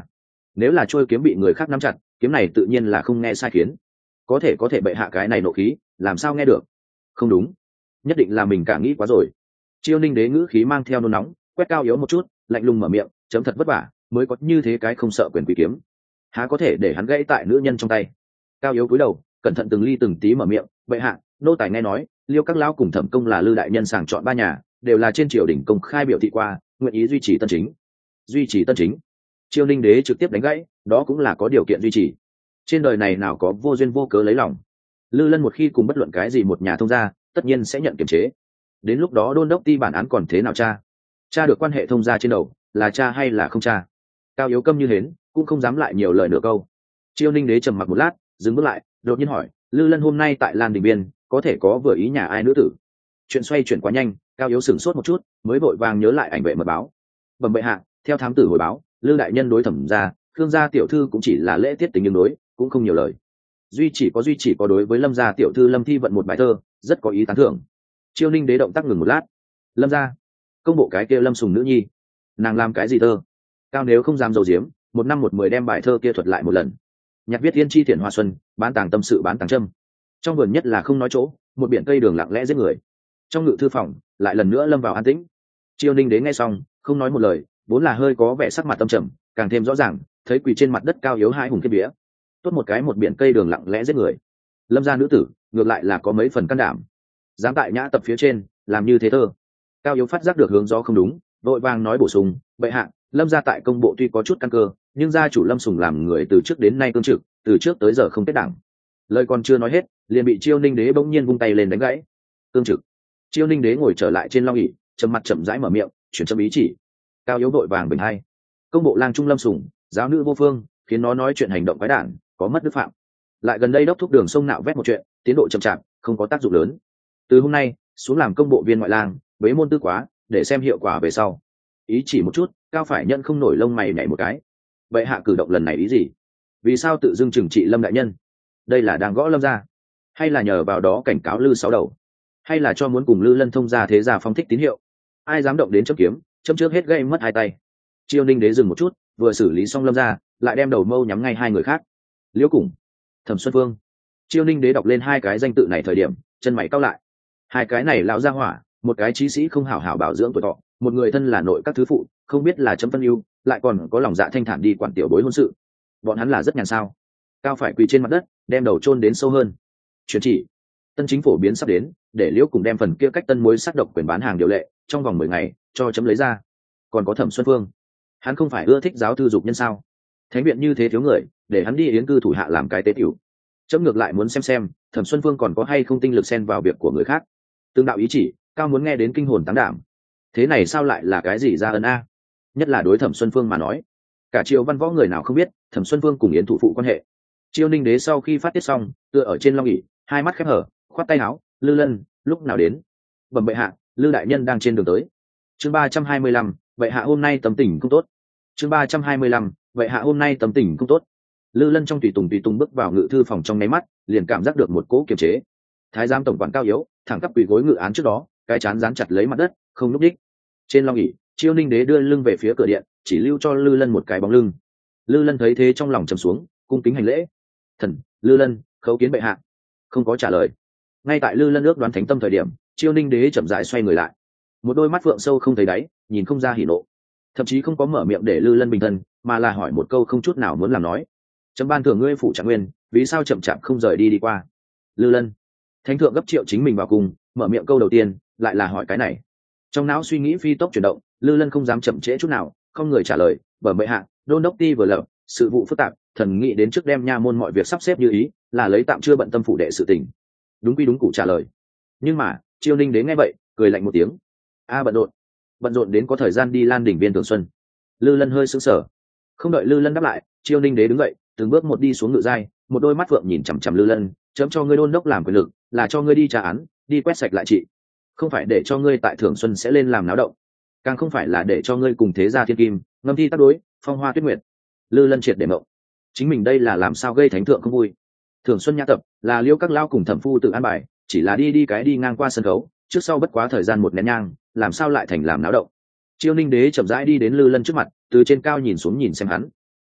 nếu là trôi kiếm bị người khác nắm chặt, kiếm này tự nhiên là không nghe sai khiến. Có thể bệ hạ cái này nộ khí làm sao nghe được? Không đúng, nhất định là mình cả nghĩ quá rồi. Chiêu Ninh đế ngữ khí mang theo nôn nóng, quét Cao Yếu một chút, lạnh lùng mở miệng, chấm thật vất vả mới có như thế cái không sợ quyền quý kiếm, há có thể để hắn gãy tại nữ nhân trong tay. Cao Yếu cúi đầu, cẩn thận từng ly từng tí mở miệng, bệ hạ, nô tài nghe nói Liêu các lão cùng Thẩm công là Lư đại nhân sàng chọn ba nhà, đều là trên triều đình công khai biểu thị qua nguyện ý duy trì tân chính. Duy trì tân chính? Chiêu Ninh đế trực tiếp đánh gãy, đó cũng là có điều kiện duy trì. Trên đời này nào có vô duyên vô cớ lấy lòng. Lư Lân một khi cùng bất luận cái gì một nhà thông gia, tất nhiên sẽ nhận kiểm chế. Đến lúc đó đôn đốc ti bản án còn thế nào cha được quan hệ thông gia trên đầu, là cha hay là không cha? Cao Yếu câm như hến, cũng không dám lại nhiều lời nửa câu. Chiêu Ninh đế trầm mặc một lát, dừng bước lại, đột nhiên hỏi, Lư Lân hôm nay tại Lan Đình Biên có thể có vừa ý nhà ai nữ tử? Chuyện xoay chuyển quá nhanh, Cao Yếu sửng sốt một chút, mới vội vàng nhớ lại ảnh vệ mật báo. Bẩm bệ hạ, theo thám tử hồi báo, Lư đại nhân đối Thẩm gia, Khương gia tiểu thư cũng chỉ là lễ tiết tình nhưng đối, cũng không nhiều lời. Duy chỉ có đối với Lâm gia tiểu thư Lâm Thi vận một bài thơ, rất có ý tán thưởng. Chiêu Ninh đế động tác ngừng một lát. Lâm gia, công bộ cái kia Lâm Sùng nữ nhi, nàng làm cái gì thơ? Cao nếu không dám dầu diếm, một năm một mười đem bài thơ kia thuật lại một lần. Nhạc viết tiên tri thiện hoa xuân, bán tàng tâm sự bán tàng châm. Trong vườn nhất là không nói chỗ, một biển cây đường lặng lẽ giết người. Trong ngự thư phòng lại lần nữa lâm vào an tĩnh. Chiêu Ninh đế nghe xong không nói một lời, vốn là hơi có vẻ sắc mặt tâm trầm, càng thêm rõ ràng thấy quỳ trên mặt đất Cao Yếu hai hùng kiếp vía. Tốt một cái một biển cây đường lặng lẽ giết người. Lâm gia nữ tử ngược lại là có mấy phần can đảm, dám tại nhã tập phía trên làm như thế thơ. Cao Yếu phát giác được hướng gió không đúng, vội vàng nói bổ sung, bệ hạ, Lâm gia tại công bộ tuy có chút căn cơ, nhưng gia chủ Lâm Sùng làm người từ trước đến nay cương trực, từ trước tới giờ không kết đảng. Lời còn chưa nói hết, liền bị Chiêu Ninh đế bỗng nhiên vung tay lên đánh gãy. Cương trực? Chiêu Ninh đế ngồi trở lại trên long ỷ, trầm mặt chậm rãi mở miệng, chuyển châm ý chỉ. Cao Yếu vội vàng bình hai, công bộ lang trung Lâm Sùng, giáo nữ vô phương, khiến nó nói chuyện hành động quái đản, có mất đức phạm. Lại gần đây đốc thúc Đường sông nạo vét một chuyện, tiến độ chậm chạp, không có tác dụng lớn. Từ hôm nay xuống làm công bộ viên ngoại lang, bế môn tư quá, để xem hiệu quả về sau. Ý chỉ một chút, Cao phải nhận không nổi lông mày nhảy một cái. Bệ hạ cử động lần này ý gì? Vì sao tự dưng trừng trị Lâm đại nhân? Đây là đang gõ Lâm gia, hay là nhờ vào đó cảnh cáo Lư sáu đầu, hay là cho muốn cùng Lư Lân thông gia thế gia phong thích tín hiệu? Ai dám động đến chấm kiếm, chấm trước hết gây mất hai tay. Chiêu Ninh đế dừng một chút, vừa xử lý xong Lâm gia, lại đem đầu mâu nhắm ngay hai người khác. Liễu Cùng, Thẩm Xuân Phương. Chiêu Ninh đế đọc lên hai cái danh tự này thời điểm, chân mày cau lại. Hai cái này lão gia hỏa, một cái trí sĩ không hảo hảo bảo dưỡng tuổi thọ, một người thân là nội các thứ phụ, không biết là chấm phân ưu, lại còn có lòng dạ thanh thản đi quản tiểu bối hôn sự. Bọn hắn là rất nhàn sao? Cao phải quỳ trên mặt đất, đem đầu chôn đến sâu hơn. Truyền chỉ, tân chính phổ biến sắp đến, để Liễu Cùng đem phần kia cách tân mối sát độc quyền bán hàng điều lệ, trong vòng 10 ngày cho chấm lấy ra. Còn có Thẩm Xuân Phương, hắn không phải ưa thích giáo thư dục nhân sao? Thánh viện như thế thiếu người, để hắn đi yến cư thủ hạ làm cái tế tiểu. Chấm ngược lại muốn xem Thẩm Xuân Phương còn có hay không tinh lực xen vào việc của người khác. Tương đạo ý chỉ, Cao muốn nghe đến kinh hồn táng đảm. Thế này sao lại là cái gì ra ân a? Nhất là đối Thẩm Xuân Phương mà nói, cả triều văn võ người nào không biết Thẩm Xuân Phương cùng yến thủ phụ quan hệ. Chiêu Ninh đế sau khi phát tiết xong, tựa ở trên long ỷ, hai mắt khép hở, khoát tay áo, Lư Lân, lúc nào đến? Bẩm bệ hạ, Lư đại nhân đang trên đường tới. Chương 325, bệ hạ hôm nay tâm tình không tốt. Chương 325, bệ hạ hôm nay tâm tình không tốt. Lư Lân trong tùy tùng bước vào ngự thư phòng trong nháy mắt, liền cảm giác được một cỗ kiềm chế. Thái giám tổng quản Cao Yếu, thẳng tắp quỳ gối ngự án trước đó, cái chán dán chặt lấy mặt đất, không lúc đích. Trên long ỷ, Chiêu Ninh đế đưa lưng về phía cửa điện, chỉ lưu cho Lư Lân một cái bóng lưng. Lư Lân thấy thế trong lòng trầm xuống, cung kính hành lễ. Thần, Lư Lân, khấu kiến bệ hạ. Không có trả lời. Ngay tại Lư Lân ước đoán thánh tâm thời điểm, Chiêu Ninh đế chậm rãi xoay người lại, một đôi mắt phượng sâu không thấy đáy, nhìn không ra hỉ nộ, thậm chí không có mở miệng để Lư Lân bình thân, mà là hỏi một câu không chút nào muốn làm nói. Chấm ban thưởng ngươi phủ Trạng Nguyên, vì sao chậm chạp không rời đi qua? Lư Lân, thánh thượng gấp triệu chính mình vào cùng, mở miệng câu đầu tiên lại là hỏi cái này. Trong não suy nghĩ phi tốc chuyển động, Lư Lân không dám chậm trễ chút nào, không người trả lời, bẩm bệ hạ, đôn đốc ti vừa lập, sự vụ phức tạp, thần nghĩ đến trước đem nha môn mọi việc sắp xếp như ý, là lấy tạm chưa bận tâm phủ đệ sự tình. Đúng quy đúng củ trả lời. Nhưng mà Chiêu Ninh đến nghe vậy, cười lạnh một tiếng. A bận rộn đến có thời gian đi Lan Đỉnh Viên Thường Xuân. Lư Lân hơi sững sờ, không đợi Lư Lân đáp lại, Chiêu Ninh đế đứng dậy, từng bước một đi xuống ngự giai, một đôi mắt phượng nhìn chằm chằm Lư Lân, chấm cho ngươi đôn đốc làm quyền lực, là cho ngươi đi tra án, đi quét sạch lại trị, không phải để cho ngươi tại Thường Xuân sẽ lên làm náo động, càng không phải là để cho ngươi cùng thế gia thiên kim ngâm thi tác đối, phong hoa tuyết nguyệt. Lư Lân triệt để mộng, chính mình đây là làm sao gây thánh thượng không vui? Thường Xuân nhã tập là Liêu các lao cùng thẩm phu tự an bài, chỉ là đi cái đi ngang qua sân khấu, trước sau bất quá thời gian một nén nhang, làm sao lại thành làm náo động? Chiêu Ninh đế chậm rãi đi đến Lư Lân trước mặt, từ trên cao nhìn xuống nhìn xem hắn.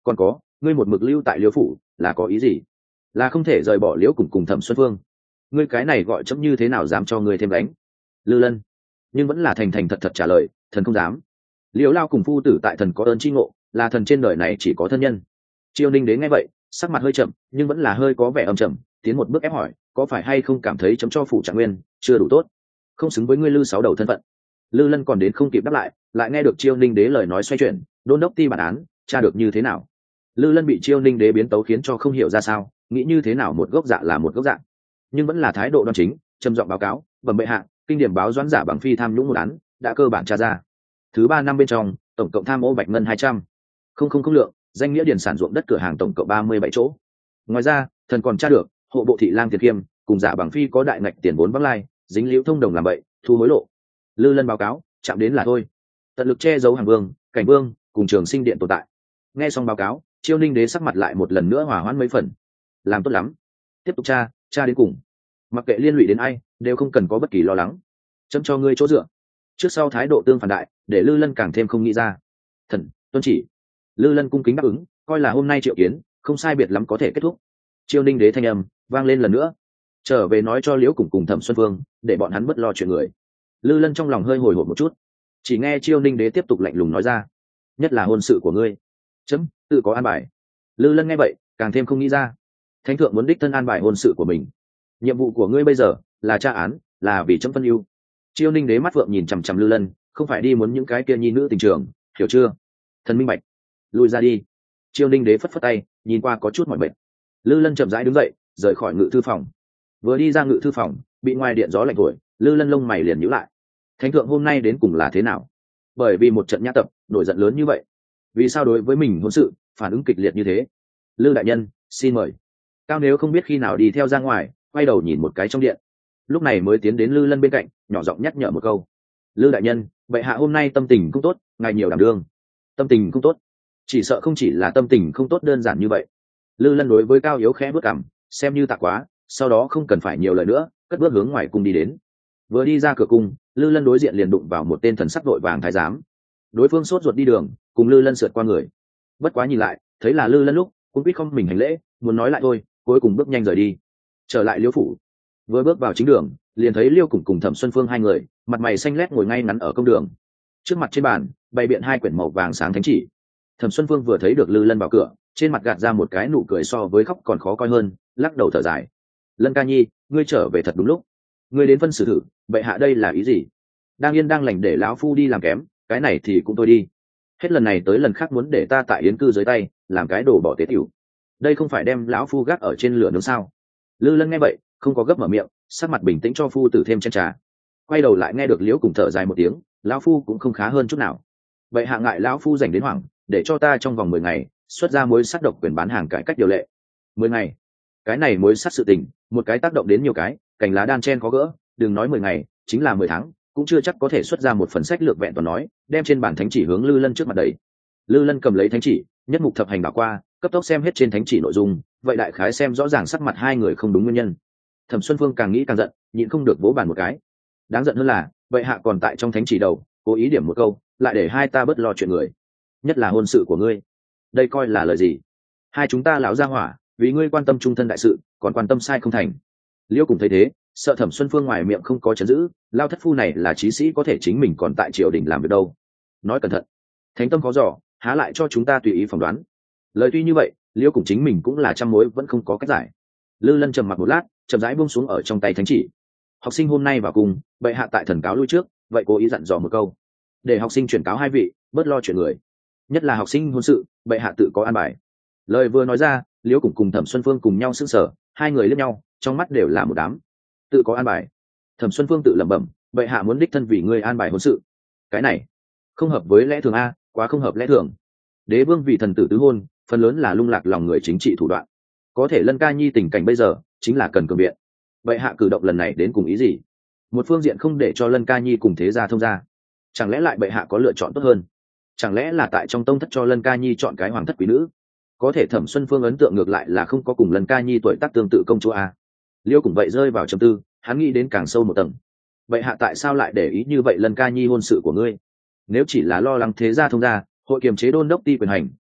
Còn có, ngươi một mực lưu tại liễu phủ là có ý gì? Là không thể rời bỏ liễu cùng Thẩm Xuân Phương? Ngươi cái này gọi chấm như thế nào dám cho ngươi thêm đánh? Lư Lân nhưng vẫn là thành thành thật thật trả lời, thần không dám. Liễu lao cùng phu tử tại thần có ơn chi ngộ, là thần trên đời này chỉ có thân nhân. Triều Ninh đến nghe vậy, sắc mặt hơi chậm nhưng vẫn là hơi có vẻ âm trầm, tiến một bước ép hỏi, có phải hay không cảm thấy chấm cho phủ Trạng Nguyên chưa đủ tốt, không xứng với ngươi Lư sáu đầu thân phận? Lư Lân còn đến không kịp đáp lại nghe được Triều Ninh đế lời nói xoay chuyển, đôn đốc ti bản án tra được như thế nào? Lư Lân bị Triều Ninh đế biến tấu khiến cho không hiểu ra sao, nghĩ như thế nào một gốc dạ là một gốc dạ, nhưng vẫn là thái độ đoan chính, trầm giọng báo cáo, bẩm bệ hạ, kinh điểm báo Doãn Giả Bằng Phi tham nhũng một án đã cơ bản tra ra. Thứ 3 năm bên trong, tổng cộng tham ô bạch ngân 200 không lượng, danh nghĩa điền sản ruộng đất cửa hàng tổng cộng 37 chỗ. Ngoài ra, thần còn tra được hộ bộ thị lang Tiền Kiêm cùng Giả Bằng Phi có đại ngạch tiền vốn vắng lai, dính liễu thông đồng làm bậy, thu hối lộ. Lư Lân báo cáo, chạm đến là thôi, tận lực che giấu hàng vương, cảnh vương cùng Trường Sinh điện tồn tại. Nghe xong báo cáo, Chiêu Ninh đế sắc mặt lại một lần nữa hòa hoãn mấy phần. Làm tốt lắm, tiếp tục tra đến cùng, mặc kệ liên lụy đến ai đều không cần có bất kỳ lo lắng, chấm cho ngươi chỗ dựa. Trước sau thái độ tương phản đại, để Lư Lân càng thêm không nghĩ ra. Thần tuân chỉ. Lư Lân cung kính đáp ứng, coi là hôm nay triệu kiến không sai biệt lắm có thể kết thúc. Chiêu Ninh đế thanh âm vang lên lần nữa, trở về nói cho liễu cùng Thẩm Xuân Phương để bọn hắn bất lo chuyện người. Lư Lân trong lòng hơi hồi hộp một chút, chỉ nghe Chiêu Ninh đế tiếp tục lạnh lùng nói ra, nhất là hôn sự của ngươi chấm tự có an bài. Lư Lân nghe vậy càng thêm không nghĩ ra, thánh thượng muốn đích thân an bài hôn sự của mình, nhiệm vụ của ngươi bây giờ là tra án, là vì chấm phân ưu. Chiêu Ninh đế mắt vượng nhìn chằm chằm Lư Lân, không phải đi muốn những cái kia nhi nữ tình trường, hiểu chưa? Thần minh bạch, lui ra đi. Chiêu Ninh đế phất phất tay, nhìn qua có chút mỏi mệt. Lư Lân chậm rãi đứng dậy, rời khỏi ngự thư phòng. Vừa đi ra ngự thư phòng, bị ngoài điện gió lạnh thổi, Lư Lân lông mày liền nhíu lại. Thánh thượng hôm nay đến cùng là thế nào? Bởi vì một trận nhã tập, nổi giận lớn như vậy. Vì sao đối với mình hôn sự phản ứng kịch liệt như thế? Lư đại nhân, xin mời. Cao Nếu không biết khi nào đi theo ra ngoài, quay đầu nhìn một cái trong điện, lúc này mới tiến đến Lư Lân bên cạnh, nhỏ giọng nhắc nhở một câu. Lư đại nhân, bệ hạ hôm nay tâm tình không tốt, ngài nhiều đảm đương. Tâm tình không tốt? Chỉ sợ không chỉ là tâm tình không tốt đơn giản như vậy. Lư Lân đối với Cao Yếu khẽ bước cằm, xem như tạ quá, sau đó không cần phải nhiều lời nữa, cất bước hướng ngoài cung đi đến. Vừa đi ra cửa cung, Lư Lân đối diện liền đụng vào một tên thần sắc vội vàng thái giám. Đối phương sốt ruột đi đường, cùng Lư Lân sượt qua người. Bất quá nhìn lại, thấy là Lư Lân lúc cũng biết không mình hành lễ, muốn nói lại thôi, cuối cùng bước nhanh rời đi. Trở lại Liễu phủ, vừa bước vào chính đường, liền thấy Liêu cùng Thẩm Xuân Phương hai người, mặt mày xanh lét ngồi ngay ngắn ở công đường. Trước mặt trên bàn bày biện hai quyển màu vàng sáng thánh chỉ. Thẩm Xuân Phương vừa thấy được Lư Lân vào cửa, trên mặt gạt ra một cái nụ cười so với khóc còn khó coi hơn, lắc đầu thở dài. Lân ca nhi, ngươi trở về thật đúng lúc. Ngươi đến phân xử thử, bệ hạ đây là ý gì? Đang yên đang lành để lão phu đi làm kém, cái này thì cũng tôi đi. Hết lần này tới lần khác muốn để ta tại yến cư dưới tay, làm cái đồ bỏ tế tiểu. Đây không phải đem lão phu gác ở trên lửa nướng sao? Lư Lân nghe vậy, không có gấp mở miệng, sắc mặt bình tĩnh cho phu tử thêm chén trà. Quay đầu lại nghe được Liễu cùng thở dài một tiếng, lão phu cũng không khá hơn chút nào. Vậy hạ ngại lão phu dành đến hoảng, để cho ta trong vòng 10 ngày xuất ra mối sắt độc quyền bán hàng cải cách điều lệ. 10 ngày? Cái này mối sắt sự tình, một cái tác động đến nhiều cái, cành lá đan chen khó gỡ, đừng nói 10 ngày, chính là 10 tháng, cũng chưa chắc có thể xuất ra một phần sách lược vẹn toàn nói, đem trên bản thánh chỉ hướng Lư Lân trước mặt đẩy. Lư Lân cầm lấy thánh chỉ, nhất mục thập hành đảo qua, cấp tốc xem hết trên thánh chỉ nội dung, vậy đại khái xem rõ ràng sắc mặt hai người không đúng nguyên nhân. Thẩm Xuân Phương càng nghĩ càng giận, nhịn không được vỗ bàn một cái. Đáng giận hơn là, vậy hạ còn tại trong thánh chỉ đầu cố ý điểm một câu, lại để hai ta bớt lo chuyện người, nhất là hôn sự của ngươi. Đây coi là lời gì? Hai chúng ta lão gia hỏa, vì ngươi quan tâm trung thân đại sự, còn quan tâm sai không thành. Liêu cùng thấy thế, sợ Thẩm Xuân Phương ngoài miệng không có chấn giữ, lao thất phu này là trí sĩ có thể chính mình còn tại triều đình làm việc đâu. Nói cẩn thận, thánh tâm khó dò, há lại cho chúng ta tùy ý phỏng đoán. Lời tuy như vậy, Liêu cùng chính mình cũng là trăm mối vẫn không có cách giải. Lư Lân trầm mặc một lát, chậm rãi buông xuống ở trong tay thánh chỉ. Học sinh hôm nay vào cùng, bệ hạ tại thần cáo lui trước, vậy cố ý dặn dò một câu, để học sinh chuyển cáo hai vị, bớt lo chuyện người, nhất là học sinh hôn sự, bệ hạ tự có an bài. Lời vừa nói ra, Liễu cùng Thẩm Xuân Phương cùng nhau sững sờ, hai người liếc nhau, trong mắt đều là một đám. Tự có an bài? Thẩm Xuân Phương tự lẩm bẩm, bệ hạ muốn đích thân vì ngươi an bài hôn sự, cái này không hợp với lẽ thường a, quá không hợp lẽ thường. Đế vương vì thần tử tứ hôn, phần lớn là lung lạc lòng người chính trị thủ đoạn, có thể Lân ca nhi tình cảnh bây giờ chính là cần cường viện. Bệ hạ cử động lần này đến cùng ý gì? Một phương diện không để cho Lân ca nhi cùng thế gia thông gia, chẳng lẽ lại bệ hạ có lựa chọn tốt hơn? Chẳng lẽ là tại trong tông thất cho Lân ca nhi chọn cái hoàng thất quý nữ? Có thể Thẩm Xuân Phương ấn tượng ngược lại là không có cùng Lân ca nhi tuổi tác tương tự công chúa a. Liêu cùng vậy rơi vào trầm tư, hắn nghĩ đến càng sâu một tầng. Bệ hạ tại sao lại để ý như vậy Lân ca nhi hôn sự của ngươi? Nếu chỉ là lo lắng thế gia thông gia, hội kiềm chế đôn đốc ti quyền hành,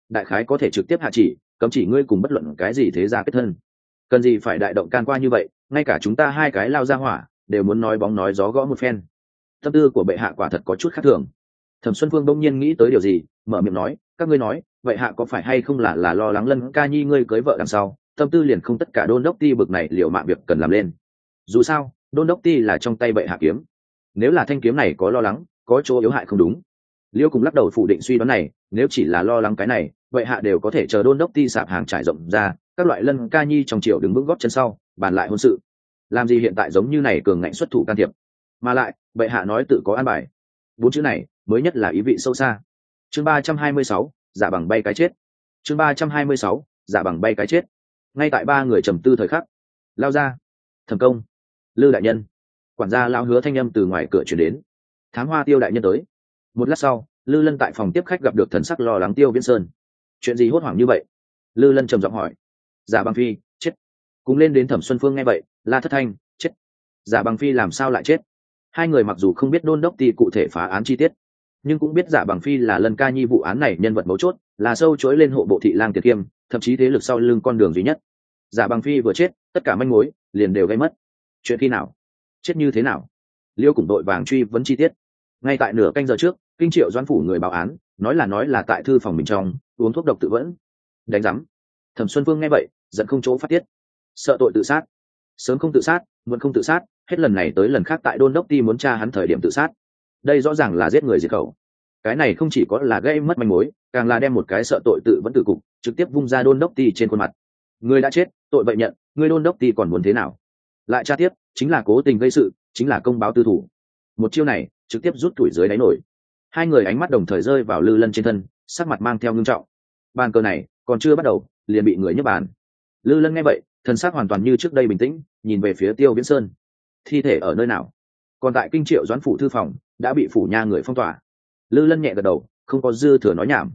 đại khái có thể trực tiếp hạ chỉ cấm chỉ ngươi cùng bất luận cái gì thế gia kết thân. Cần gì phải đại động can qua như vậy, ngay cả chúng ta hai cái lao ra hỏa đều muốn nói bóng nói gió gõ một phen. Tâm tư của bệ hạ quả thật có chút khác thường. Thẩm Xuân Phương bỗng nhiên nghĩ tới điều gì, mở miệng nói, các ngươi nói vậy hạ có phải hay không là lo lắng Lân Ca Nhi ngươi cưới vợ đằng sau tâm tư liền không tất cả đôn đốc ti bực này liệu mạng việc cần làm lên. Dù sao đôn đốc ti là trong tay bệ hạ kiếm, nếu là thanh kiếm này có lo lắng có chỗ yếu hại không đúng. Liêu cùng lắc đầu phủ định suy đoán này, nếu chỉ là lo lắng cái này vậy hạ đều có thể chờ đôn đốc ti sạp hàng trải rộng ra, các loại Lân Ca Nhi trong triều đứng vững gót chân sau bàn lại hôn sự. Làm gì hiện tại giống như này cường ngạnh xuất thủ can thiệp, mà lại bệ hạ nói tự có an bài, bốn chữ này mới nhất là ý vị sâu xa. Chương 326, giả bằng bay cái chết. Chương 326, giả bằng bay cái chết. Ngay tại ba người trầm tư thời khắc, lao ra. Thẩm công, Lư đại nhân. Quản gia lao hứa thanh âm từ ngoài cửa truyền đến. Thám hoa Tiêu đại nhân tới. Một lát sau, Lư Lân tại phòng tiếp khách gặp được thần sắc lo lắng Tiêu Viễn Sơn. Chuyện gì hốt hoảng như vậy? Lư Lân trầm giọng hỏi. Giả bằng phi chết. Cùng lên đến Thẩm Xuân Phương nghe vậy, la thất thanh chết. Giả bằng phi làm sao lại chết? Hai người mặc dù không biết đôn đốc ti cụ thể phá án chi tiết, nhưng cũng biết giả bằng phi là Lân Ca Nhi vụ án này nhân vật mấu chốt, là sâu chối lên hộ bộ thị lang Tiệt Kiêm, thậm chí thế lực sau lưng con đường duy nhất. Giả bằng phi vừa chết, tất cả manh mối liền đều gây mất. Chuyện khi nào, chết như thế nào? Liêu cùng đội vàng truy vấn chi tiết. Ngay tại nửa canh giờ trước, Kinh Triệu Doãn phủ người báo án, nói là tại thư phòng mình trong uống thuốc độc tự vẫn. Đánh rắm. Thẩm Xuân Phương nghe vậy, giận không chỗ phát tiết. Sợ tội tự sát, sớm không tự sát, muộn không tự sát, hết lần này tới lần khác tại đôn đốc ti muốn tra hắn thời điểm tự sát. Đây rõ ràng là giết người diệt khẩu. Cái này không chỉ có là gây mất manh mối, càng là đem một cái sợ tội tự vẫn tử cục trực tiếp vung ra đôn đốc ti trên khuôn mặt. Người đã chết, tội vậy nhận, người đôn đốc ti còn muốn thế nào? Lại tra tiếp, chính là cố tình gây sự, chính là công báo tư thủ. Một chiêu này trực tiếp rút tuổi dưới đáy nổi. Hai người ánh mắt đồng thời rơi vào Lư Lân trên thân, sắc mặt mang theo ngưng trọng. Bàn cờ này còn chưa bắt đầu, liền bị người nhấc bàn. Lư Lân nghe vậy, thần sắc hoàn toàn như trước đây bình tĩnh, nhìn về phía Tiêu Viễn Sơn. Thi thể ở nơi nào? Còn tại Kinh Triệu Doãn phủ thư phòng đã bị phủ nha người phong tỏa. Lư Lân nhẹ gật đầu, không có dư thừa nói nhảm.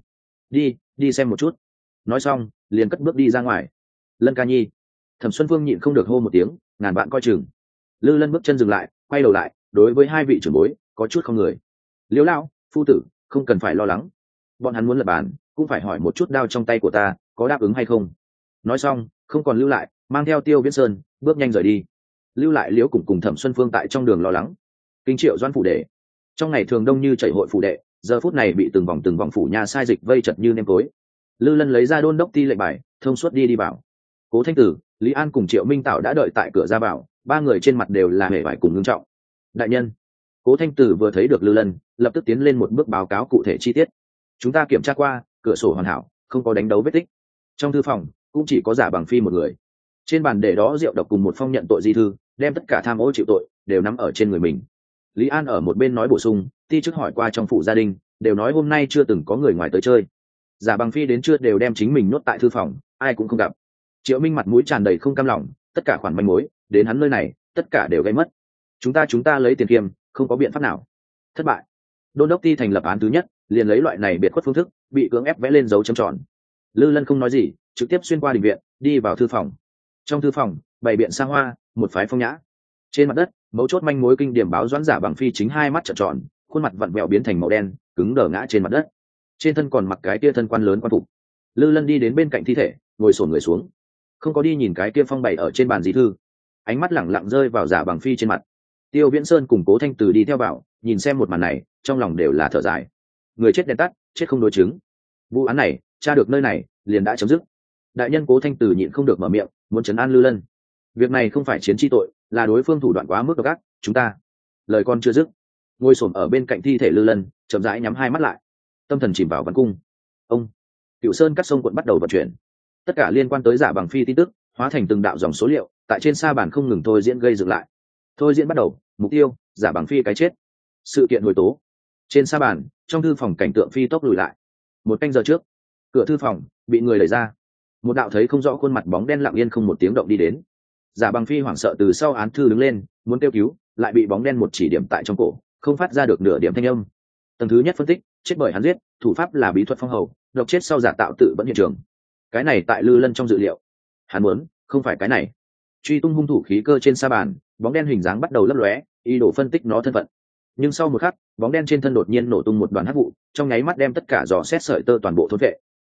Đi xem một chút. Nói xong liền cất bước đi ra ngoài. Lân Ca Nhi. Thẩm Xuân Phương nhịn không được hô một tiếng, ngàn bạn coi chừng. Lư Lân bước chân dừng lại, quay đầu lại, đối với hai vị trưởng bối có chút không người. Liễu lão phu tử, không cần phải lo lắng, bọn hắn muốn lập bàn cũng phải hỏi một chút đao trong tay của ta có đáp ứng hay không. Nói xong không còn lưu lại, mang theo Tiêu Viễn Sơn bước nhanh rời đi. Lưu lại Liễu cùng Thẩm Xuân Phương tại trong đường lo lắng. Kinh Triệu Doãn phủ đệ trong ngày thường đông như chảy hội phủ đệ, giờ phút này bị từng vòng phủ nha sai dịch vây chật như nêm tối. Lư Lân lấy ra đôn đốc ti lệnh bài, thông suốt đi vào. Cố Thanh Tử, Lý An cùng Triệu Minh Tạo đã đợi tại cửa ra vào, ba người trên mặt đều là hề vải cùng ngưng trọng. Đại nhân. Cố Thanh Tử vừa thấy được Lư Lân, lập tức tiến lên một bước báo cáo cụ thể chi tiết. Chúng ta kiểm tra qua, cửa sổ hoàn hảo, không có đánh dấu vết tích. Trong thư phòng cũng chỉ có giả bằng phi một người. Trên bàn để đó rượu độc cùng một phong nhận tội di thư, đem tất cả tham ô chịu tội đều nắm ở trên người mình. Lý An ở một bên nói bổ sung, ti chức hỏi qua trong phủ gia đình, đều nói hôm nay chưa từng có người ngoài tới chơi. Giả bằng phi đến trưa đều đem chính mình nhốt tại thư phòng, ai cũng không gặp. Triệu Minh mặt mũi tràn đầy không cam lòng, tất cả khoản manh mối đến hắn nơi này tất cả đều gây mất. Chúng ta lấy tiền kiêm, không có biện pháp nào. Thất bại. Đôn đốc ti thành lập án thứ nhất liền lấy loại này biệt khuất phương thức, bị cưỡng ép vẽ lên dấu chấm tròn. Lư Lân không nói gì, trực tiếp xuyên qua đình viện đi vào thư phòng. Trong thư phòng bày biện xa hoa, một phái phong nhã. Trên mặt đất mấu chốt manh mối kinh điểm báo Doãn giả bằng phi chính hai mắt trợn tròn, khuôn mặt vặn vẹo biến thành màu đen, cứng đờ ngã trên mặt đất. Trên thân còn mặc cái kia thân quan lớn quan phục. Lư Lân đi đến bên cạnh thi thể, ngồi xổm người xuống, không có đi nhìn cái kia phong bày ở trên bàn di thư, ánh mắt lẳng lặng rơi vào giả bằng phi trên mặt. Tiêu Viễn Sơn cùng Cố Thanh Từ đi theo vào, nhìn xem một màn này, trong lòng đều là thở dài. Người chết đèn tắt, chết không đối chứng. Vụ án này tra được nơi này liền đã chấm dứt. Đại nhân Cố Thanh Từ nhịn không được mở miệng, muốn trấn an Lư Lân. Việc này không phải chiến chi tội, là đối phương thủ đoạn quá mức độc ác, chúng ta. Lời con chưa dứt, ngồi xổm ở bên cạnh thi thể Lư Lân, chậm rãi nhắm hai mắt lại, tâm thần chìm vào văn cung. Ông Cửu Sơn Cắt Sông quận bắt đầu vận chuyển, tất cả liên quan tới giả bằng phi tin tức hóa thành từng đạo dòng số liệu tại trên sa bàn không ngừng thôi diễn gây dựng lại. Thôi diễn bắt đầu, mục tiêu giả bằng phi cái chết, sự kiện hồi tố. Trên sa bàn, trong thư phòng cảnh tượng phi tốc lùi lại. Một canh giờ trước, cửa thư phòng bị người đẩy ra, một đạo thấy không rõ khuôn mặt bóng đen lặng yên không một tiếng động đi đến. Giả bằng phi hoảng sợ từ sau án thư đứng lên, muốn kêu cứu, lại bị bóng đen một chỉ điểm tại trong cổ, không phát ra được nửa điểm thanh âm. Tầng thứ nhất phân tích, chết bởi hắn giết, thủ pháp là bí thuật phong hầu, độc chết sau giả tạo tự vẫn hiện trường. Cái này tại Lư Lân trong dự liệu. Hắn muốn, không phải cái này. Truy tung hung thủ khí cơ trên sa bàn, bóng đen hình dáng bắt đầu lấp lóe, ý đồ phân tích nó thân phận. Nhưng sau một khắc, bóng đen trên thân đột nhiên nổ tung một đoàn hắc vụ, trong nháy mắt đem tất cả dò xét sợi tơ toàn bộ thôn vệ.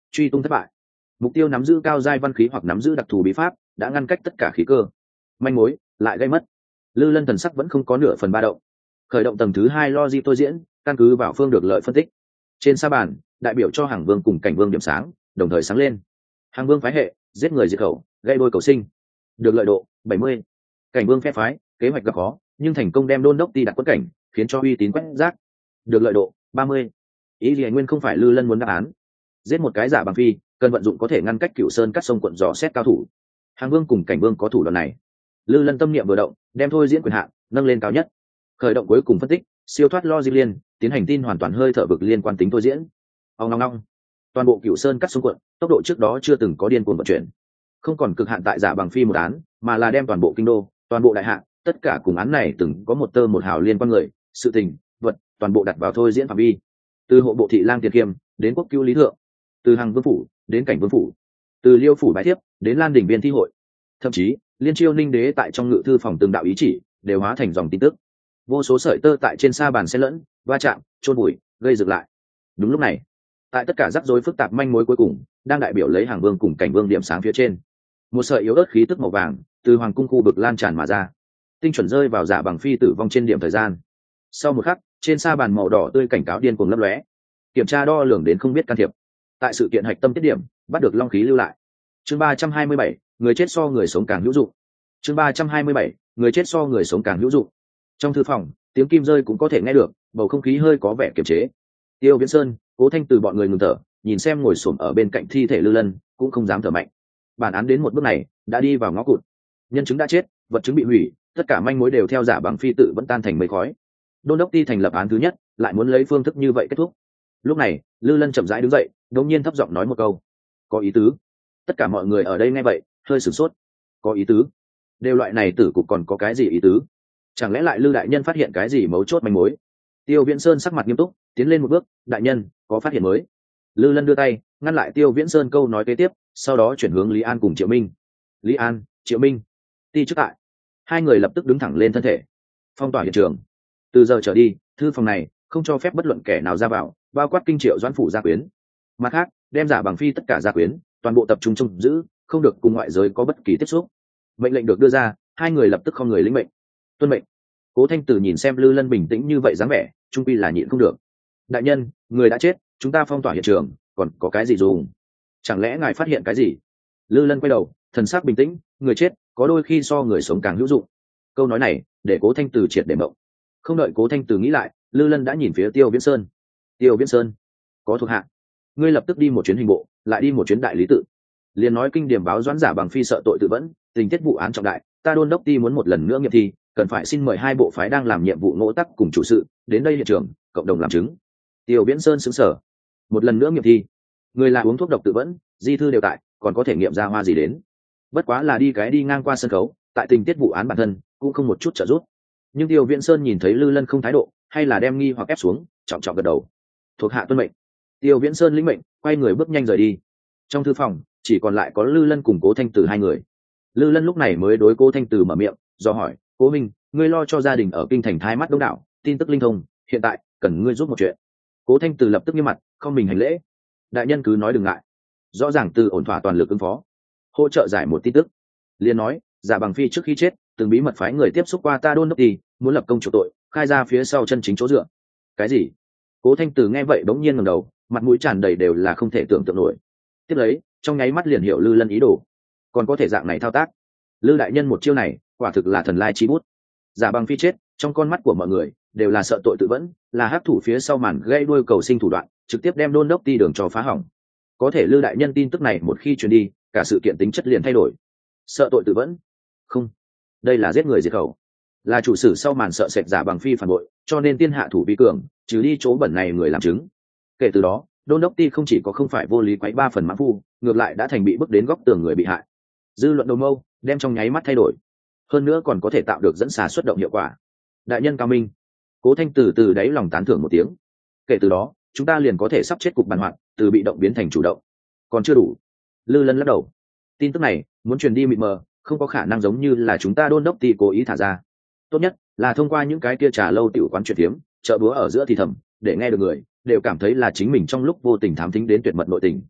truy tung thất bại. Mục tiêu nắm giữ cao giai văn khí hoặc nắm giữ đặc thù bí pháp đã ngăn cách tất cả khí cơ. Manh mối lại gây mất. Lư Lân thần sắc vẫn không có nửa phần ba động. Khởi động tầng thứ 2 logic tôi diễn, căn cứ vào phương được lợi phân tích. Trên sa bàn, đại biểu cho Hàng Vương cùng Cảnh Vương điểm sáng đồng thời sáng lên. Hàng Vương phái hệ, giết người diệt khẩu, gây đôi cầu sinh. Được lợi độ 70. Cảnh Vương phe phái, kế hoạch gặp khó, nhưng thành công đem Đôn Đốc Ti đặt quất cảnh, khiến cho uy tín quét rác. Được lợi độ 30. Ý gì nguyên không phải Lư Lân muốn đáp án. Giết một cái giả bằng phi, cần vận dụng có thể ngăn cách Cửu Sơn cắt sông quận dò xét cao thủ. Hàng Vương cùng Cảnh Vương có thủ đoạn này. Lư Lân tâm niệm vừa động, đem thôi diễn quyền hạn nâng lên cao nhất. Khởi động cuối cùng phân tích, siêu thoát logic liên, tiến hành tin hoàn toàn hơi thở vực liên quan tính thôi diễn. Ong ong ong. Toàn bộ Cửu Sơn cắt sông quận, tốc độ trước đó chưa từng có điên cuồng vận chuyển. Không còn cực hạn tại giả bằng phi một án, mà là đem toàn bộ kinh đô, toàn bộ đại hạ, tất cả cùng án này từng có một tơ một hào liên quan người, sự tình, vật, toàn bộ đặt vào thôi diễn phạm vi. Từ hộ bộ thị lang tiền kiêm đến quốc cứu lý thượng, từ Hàng Vương phủ đến Cảnh Vương phủ, từ Liêu phủ bái thiếp đến Lan đỉnh viên thi hội, thậm chí liên chiêu ninh đế tại trong ngự thư phòng từng đạo ý chỉ đều hóa thành dòng tin tức. Vô số sợi tơ tại trên sa bàn xen lẫn, va chạm, chôn bụi, gây dựng lại. Đúng lúc này, tại tất cả rắc rối phức tạp manh mối cuối cùng đang đại biểu lấy Hàng Vương cùng Cảnh Vương điểm sáng phía trên, một sợi yếu ớt khí tức màu vàng từ hoàng cung khu vực lan tràn mà ra, tinh chuẩn rơi vào giả bằng phi tử vong trên điểm thời gian. Sau một khắc, trên sa bàn màu đỏ tươi cảnh cáo điên cuồng lấp lóe, kiểm tra đo lường đến không biết can thiệp. Tại sự kiện hạch tâm tiết điểm, bắt được long khí lưu lại. Chương 327, người chết so người sống càng hữu dụng. Chương 327, người chết so người sống càng hữu dụng. Trong thư phòng, tiếng kim rơi cũng có thể nghe được, bầu không khí hơi có vẻ kiềm chế. Tiêu Viễn Sơn, Cố Thanh từ bọn người ngừng thở, nhìn xem ngồi xổm ở bên cạnh thi thể Lư Lân, cũng không dám thở mạnh. Bản án đến một bước này, đã đi vào ngõ cụt. Nhân chứng đã chết, vật chứng bị hủy, tất cả manh mối đều theo giả bằng phi tự vẫn tan thành mây khói. Đôn đốc ti thành lập án thứ nhất, lại muốn lấy phương thức như vậy kết thúc. Lúc này, Lư Lân chậm rãi đứng dậy, đột nhiên thấp giọng nói một câu: "Có ý tứ." Tất cả mọi người ở đây nghe vậy, hơi sửng sốt. Có ý tứ? Đều loại này tử cục còn có cái gì ý tứ? Chẳng lẽ lại Lư đại nhân phát hiện cái gì mấu chốt manh mối? Tiêu Viễn Sơn sắc mặt nghiêm túc, tiến lên một bước: "Đại nhân, có phát hiện mới." Lư Lân đưa tay ngăn lại Tiêu Viễn Sơn câu nói kế tiếp, sau đó chuyển hướng Lý An cùng Triệu Minh. "Lý An, Triệu Minh, ti trước tại." Hai người lập tức đứng thẳng lên thân thể, phong tỏa hiện trường. Từ giờ trở đi, thư phòng này không cho phép bất luận kẻ nào ra vào, bao quát Kinh Triệu Doãn phủ gia quyến. Mặt khác, đem giả bằng phi tất cả gia quyến, toàn bộ tập trung trông giữ, không được cùng ngoại giới có bất kỳ tiếp xúc. Mệnh lệnh được đưa ra, hai người lập tức không người lĩnh mệnh. Tuân mệnh. Cố Thanh Tử nhìn xem Lư Lân bình tĩnh như vậy dáng vẻ, trung quy là nhịn không được. "Đại nhân, người đã chết, chúng ta phong tỏa hiện trường, còn có cái gì dùng? Chẳng lẽ ngài phát hiện cái gì?" Lư Lân quay đầu, thần sắc bình tĩnh: "Người chết có đôi khi so người sống càng hữu dụng." Câu nói này để Cố Thanh Tử triệt để mộng. Không đợi Cố Thanh Tử nghĩ lại, Lư Lân đã nhìn phía Tiêu Viễn Sơn. "Tiêu Viễn Sơn, có thuộc hạ, ngươi lập tức đi một chuyến hình bộ, lại đi một chuyến đại lý tự, liền nói kinh điểm báo Doãn giả bằng phi sợ tội tự vẫn, tình tiết vụ án trọng đại, ta Đôn đốc ti muốn một lần nữa nghiệm thi, cần phải xin mời hai bộ phái đang làm nhiệm vụ ngỗ tắc cùng chủ sự đến đây hiện trường cộng đồng làm chứng." Tiêu Viễn Sơn sững sờ. Một lần nữa nghiệm thi? Người là uống thuốc độc tự vẫn, di thư đều tại, còn có thể nghiệm ra hoa gì đến? Bất quá là đi ngang qua sân khấu, tại tình tiết vụ án bản thân cũng không một chút trợ giúp. Nhưng Tiêu Viễn Sơn nhìn thấy Lư Lân không thái độ, hay là đem nghi hoặc ép xuống, trọng trọng gật đầu. "Thuộc hạ tuân mệnh." Tiêu Viễn Sơn lĩnh mệnh, quay người bước nhanh rời đi. Trong thư phòng chỉ còn lại có Lư Lân cùng Cố Thanh Tử hai người. Lư Lân lúc này mới đối Cố Thanh Tử mở miệng, do hỏi: "Cố minh, ngươi lo cho gia đình ở kinh thành thái mắt đông đảo, tin tức linh thông, hiện tại cần ngươi giúp một chuyện." Cố Thanh Tử lập tức nghiêm mặt, không mình hành lễ: "Đại nhân cứ nói đừng ngại." Rõ ràng từ ổn thỏa toàn lực ứng phó, hỗ trợ giải một tin tức. Liên nói, giả bằng phi trước khi chết, từng bí mật phái người tiếp xúc qua ta Đôn đốc ti, muốn lập công chủ tội, khai ra phía sau chân chính chỗ dựa. Cái gì? Cố Thanh Tử nghe vậy bỗng nhiên ngẩng đầu, mặt mũi tràn đầy đều là không thể tưởng tượng nổi. Tiếp lấy, trong nháy mắt liền hiểu Lư Lân ý đồ, còn có thể dạng này thao tác. Lư đại nhân một chiêu này, quả thực là thần lai chi bút. Giả bằng phi chết, trong con mắt của mọi người đều là sợ tội tự vẫn, là hắc thủ phía sau màn gây đuôi cầu sinh thủ đoạn, trực tiếp đem Đôn đốc ti đường cho phá hỏng. Có thể Lư đại nhân tin tức này một khi truyền đi, cả sự kiện tính chất liền thay đổi. Sợ tội tự vẫn? Không, đây là giết người diệt khẩu, là chủ sử sau màn sợ sệt giả bằng phi phản bội, cho nên tiên hạ thủ vi cường, trừ đi chỗ bẩn này người làm chứng. Kể từ đó, Đôn đốc ti không chỉ có không phải vô lý quấy ba phần mãn phu, ngược lại đã thành bị bước đến góc tường người bị hại. Dư luận đầu mâu đem trong nháy mắt thay đổi, hơn nữa còn có thể tạo được dẫn xà xuất động hiệu quả. Đại nhân cao minh. Cố Thanh từ đáy lòng tán thưởng một tiếng. Kể từ đó, chúng ta liền có thể sắp chết cục bàn hoạt, từ bị động biến thành chủ động. Còn chưa đủ. Lư Lân lắc đầu. Tin tức này muốn truyền đi mịt mờ, không có khả năng giống như là chúng ta Đôn đốc ti cố ý thả ra. Tốt nhất là thông qua những cái kia trà lâu tiểu quán chuyện tiếm, chợ búa ở giữa thì thầm, để nghe được người đều cảm thấy là chính mình trong lúc vô tình thám thính đến tuyệt mật nội tình.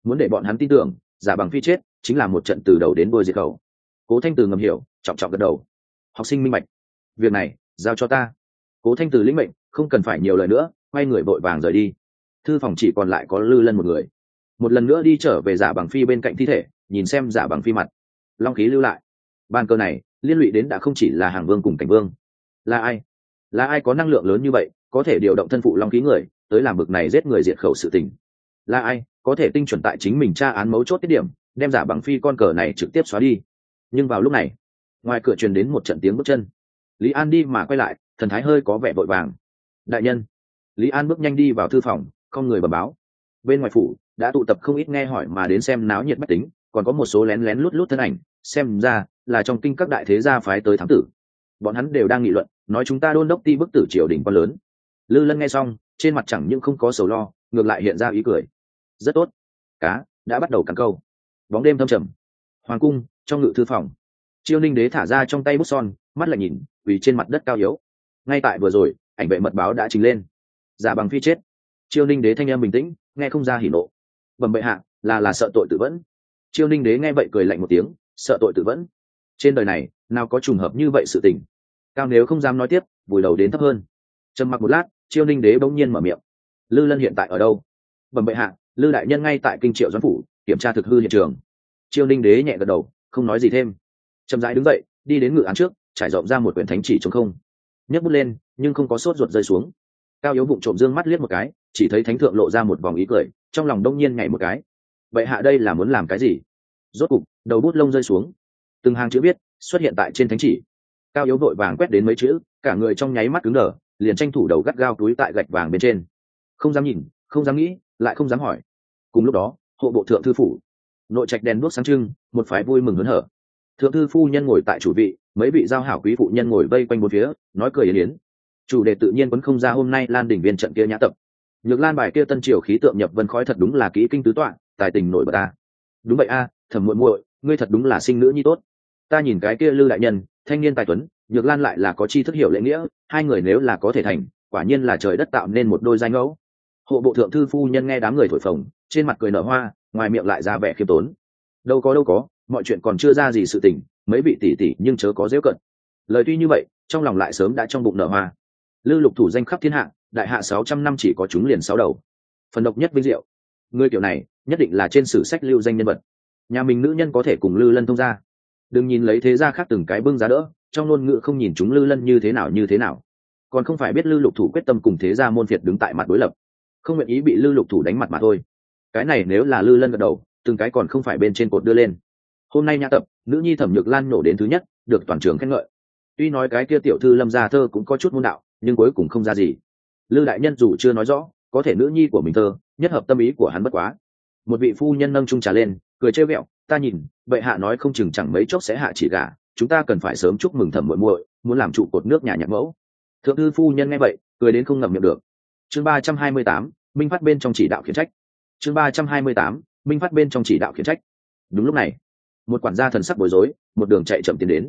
muốn để bọn hắn tin tưởng giả bằng phi chết chính là một trận từ đầu đến đuôi diệt khẩu. Cố Thanh Từ ngầm hiểu, trọng trọng gật đầu. Học sinh minh bạch, việc này giao cho ta. Cố Thanh Từ lĩnh mệnh, không cần phải nhiều lời nữa, quay người vội vàng rời đi. Thư phòng chỉ còn lại có Lư Lân một người. Một lần nữa đi trở về giả bằng phi bên cạnh thi thể, nhìn xem giả bằng phi mặt, long khí lưu lại. Bàn cờ này liên lụy đến đã không chỉ là Hàng Vương cùng Cảnh Vương. Là ai? Là ai có năng lượng lớn như vậy, có thể điều động thân phụ long khí người tới làm bực này giết người diệt khẩu sự tình? Là ai có thể tinh chuẩn tại chính mình tra án mấu chốt tiết điểm, đem giả bằng phi con cờ này trực tiếp xóa đi? Nhưng vào lúc này, ngoài cửa truyền đến một trận tiếng bước chân. Lý An đi mà quay lại, thần thái hơi có vẻ vội vàng. Đại nhân. Lý An bước nhanh đi vào thư phòng, không người bẩm báo. Bên ngoài phủ đã tụ tập không ít nghe hỏi mà đến xem náo nhiệt bách tính, còn có một số lén lén lút lút thân ảnh, xem ra là trong kinh các đại thế gia phái tới thám tử. Bọn hắn đều đang nghị luận, nói chúng ta đôn đốc ti bức tử triều đình quá lớn. Lư Lân nghe xong, trên mặt chẳng những không có sầu lo, ngược lại hiện ra ý cười. Rất tốt, cá đã bắt đầu cắn câu. Bóng đêm thâm trầm, hoàng cung trong ngự thư phòng, Chiêu Ninh đế thả ra trong tay bút son, mắt lại nhìn vì trên mặt đất cao yếu. Ngay tại vừa rồi, ảnh vệ mật báo đã trình lên, giả bằng phi chết. Chiêu Ninh đế thanh em bình tĩnh, nghe không ra hỉ nộ. Bẩm bệ hạ, là sợ tội tự vẫn. Chiêu Ninh đế nghe vậy cười lạnh một tiếng, sợ tội tự vẫn? Trên đời này nào có trùng hợp như vậy sự tình. Cao nếu không dám nói tiếp, vùi đầu đến thấp hơn. Trầm mặc một lát, Chiêu Ninh đế bỗng nhiên mở miệng. Lư Lân hiện tại ở đâu? Bẩm bệ hạ, Lư đại nhân ngay tại kinh Triệu Doãn phủ kiểm tra thực hư hiện trường. Chiêu Ninh đế nhẹ gật đầu, không nói gì thêm. Chậm rãi đứng dậy, đi đến ngự án trước, trải rộng ra một quyển thánh chỉ trống không. Nhấc bút lên, nhưng không có sốt ruột rơi xuống. Cao yếu vụng trộm dương mắt liếc một cái, chỉ thấy thánh thượng lộ ra một vòng ý cười, trong lòng đông nhiên nhảy một cái. Bệ hạ đây là muốn làm cái gì? Rốt cục, đầu bút lông rơi xuống, từng hàng chữ viết xuất hiện tại trên thánh chỉ. Cao yếu vội vàng quét đến mấy chữ, cả người trong nháy mắt cứng đờ, liền tranh thủ đầu gắt gao túi tại gạch vàng bên trên. Không dám nhìn, không dám nghĩ, lại không dám hỏi. Cùng lúc đó, hộ bộ thượng thư phủ, nội trạch đèn đuốc sáng trưng, một phái vui mừng hớn hở. Thượng thư phu nhân ngồi tại chủ vị, mấy vị giao hảo quý phụ nhân ngồi vây quanh bốn phía, nói cười yến yến. Chủ đề tự nhiên vẫn không ra hôm nay Lan đỉnh viên trận kia nhã tập. Nhược Lan bài kia tân triều khí tượng nhập vân khói thật đúng là kỹ kinh tứ tọa, tài tình nổi bật ta. Đúng vậy a, Thẩm muội muội, ngươi thật đúng là sinh nữ nhi tốt. Ta nhìn cái kia Lư đại nhân, thanh niên tài tuấn, Nhược Lan lại là có tri thức hiểu lễ nghĩa, hai người nếu là có thể thành, quả nhiên là trời đất tạo nên một đôi giai ngẫu. Hộ bộ thượng thư phu nhân nghe đám người thổi phồng, trên mặt cười nở hoa, ngoài miệng lại ra vẻ khiêm tốn. Đâu có, mọi chuyện còn chưa ra gì sự tình, mấy vị tỷ tỷ nhưng chớ có giễu cận. Lời tuy như vậy, trong lòng lại sớm đã trong bụng nở hoa. Lư lục thủ danh khắp thiên hạ, đại hạ 600 năm chỉ có chúng liền 6 đầu. Phần độc nhất vinh diệu. Người kiểu này, nhất định là trên sử sách lưu danh nhân vật. Nhà mình nữ nhân có thể cùng Lư Lân thông ra. Đừng nhìn lấy thế gia khác từng cái bưng giá đỡ, trong ngôn ngữ không nhìn chúng Lư Lân như thế nào. Còn không phải biết Lư lục thủ quyết tâm cùng thế gia môn phiệt đứng tại mặt đối lập, không nguyện ý bị Lư lục thủ đánh mặt mà thôi. Cái này nếu là Lư Lân gật đầu, từng cái còn không phải bên trên cột đưa lên. Hôm nay nhã tập, nữ nhi Thẩm Nhược Lan nổ đến thứ nhất, được toàn trường khen ngợi. Tuy nói cái kia tiểu thư Lâm gia thơ cũng có chút môn đạo, nhưng cuối cùng không ra gì. Lư đại nhân dù chưa nói rõ, có thể nữ nhi của mình thơ nhất hợp tâm ý của hắn bất quá. Một vị phu nhân nâng chung trà lên, cười trêu ghẹo, ta nhìn bệ hạ nói không chừng chẳng mấy chốc sẽ hạ chỉ gả, chúng ta cần phải sớm chúc mừng Thẩm muội muội, muốn làm trụ cột nước nhà nhạc mẫu. Thượng thư phu nhân nghe vậy, cười đến không ngậm miệng được. Chương 328, minh phát bên trong chỉ đạo khiển trách. Chương 328, minh phát bên trong chỉ đạo khiển trách. Đúng lúc này, một quản gia thần sắc bối rối, một đường chạy chậm tiến đến.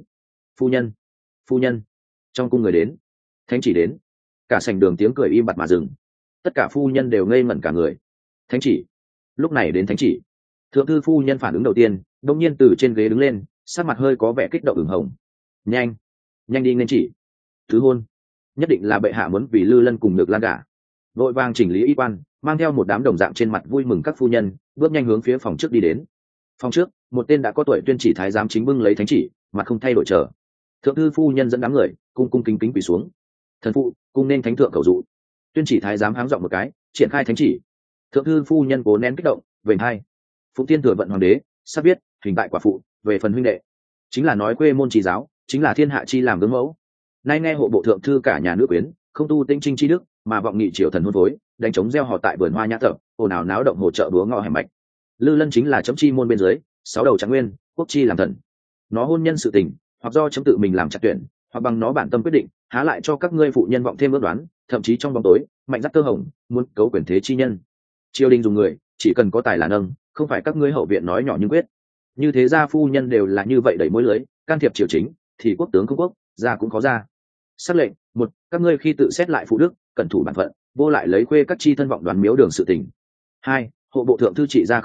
Phu nhân, trong cung người đến, thánh chỉ đến. Cả sảnh đường tiếng cười im bặt mà dừng, tất cả phu nhân đều ngây ngẩn cả người. Thánh chỉ? Lúc này đến thánh chỉ? Thượng thư phu nhân phản ứng đầu tiên, đông nhiên từ trên ghế đứng lên, sắc mặt hơi có vẻ kích động ửng hồng. Nhanh đi nên chỉ. Thứ hôn, nhất định là bệ hạ muốn vì Lư Lân cùng Nhược Lan gả. Vội vàng chỉnh lý y quan, mang theo một đám đồng dạng trên mặt vui mừng các phu nhân, bước nhanh hướng phía phòng trước đi đến. Phòng trước, một tên đã có tuổi tuyên chỉ thái giám chính bưng lấy thánh chỉ, mặt không thay đổi chờ. Thượng thư phu nhân dẫn đám người cung kính quỳ xuống. Thần phụ, cung nên thánh thượng cầu dụ. Tuyên chỉ thái giám háng giọng một cái, triển khai thánh chỉ. Thượng thư phu nhân cố nén kích động, vểnh hai. Phụng tiên thừa vận hoàng đế, sắp biết hình tại quả phụ, về phần huynh đệ, chính là nói quê môn trì giáo, chính là thiên hạ chi làm gương mẫu. Nay nghe hộ bộ thượng thư cả nhà nữ quyến, không tu tinh trinh chi đức, mà vọng nghị triều thần hôn phối, đánh trống gieo họ tại vườn hoa nhã tập, ồn ào náo động hỗ trợ búa ngọ hẻm mạch. Lư Lân chính là chấm chi môn bên dưới, 6 đầu trạng nguyên, quốc chi làm thần. Nó hôn nhân sự tình, hoặc do chấm tự mình làm chặt tuyển, hoặc bằng nó bản tâm quyết định, há lại cho các ngươi phụ nhân vọng thêm ước đoán, thậm chí trong bóng tối mạnh dắt cơ hồng, muốn cấu quyền thế chi nhân. Triều đình dùng người, chỉ cần có tài là nâng, không phải các ngươi hậu viện nói nhỏ nhưng quyết. Như thế gia phu nhân đều là như vậy đẩy mối lưới, can thiệp triều chính, thì quốc tướng không quốc, gia cũng khó ra. Sắc lệnh một, các ngươi khi tự xét lại phụ đức, cẩn thủ bản phận, vô lại lấy khuê các chi thân vọng đoán miếu đường sự tình. 2, hộ bộ thượng thư trị gia không nghiêm,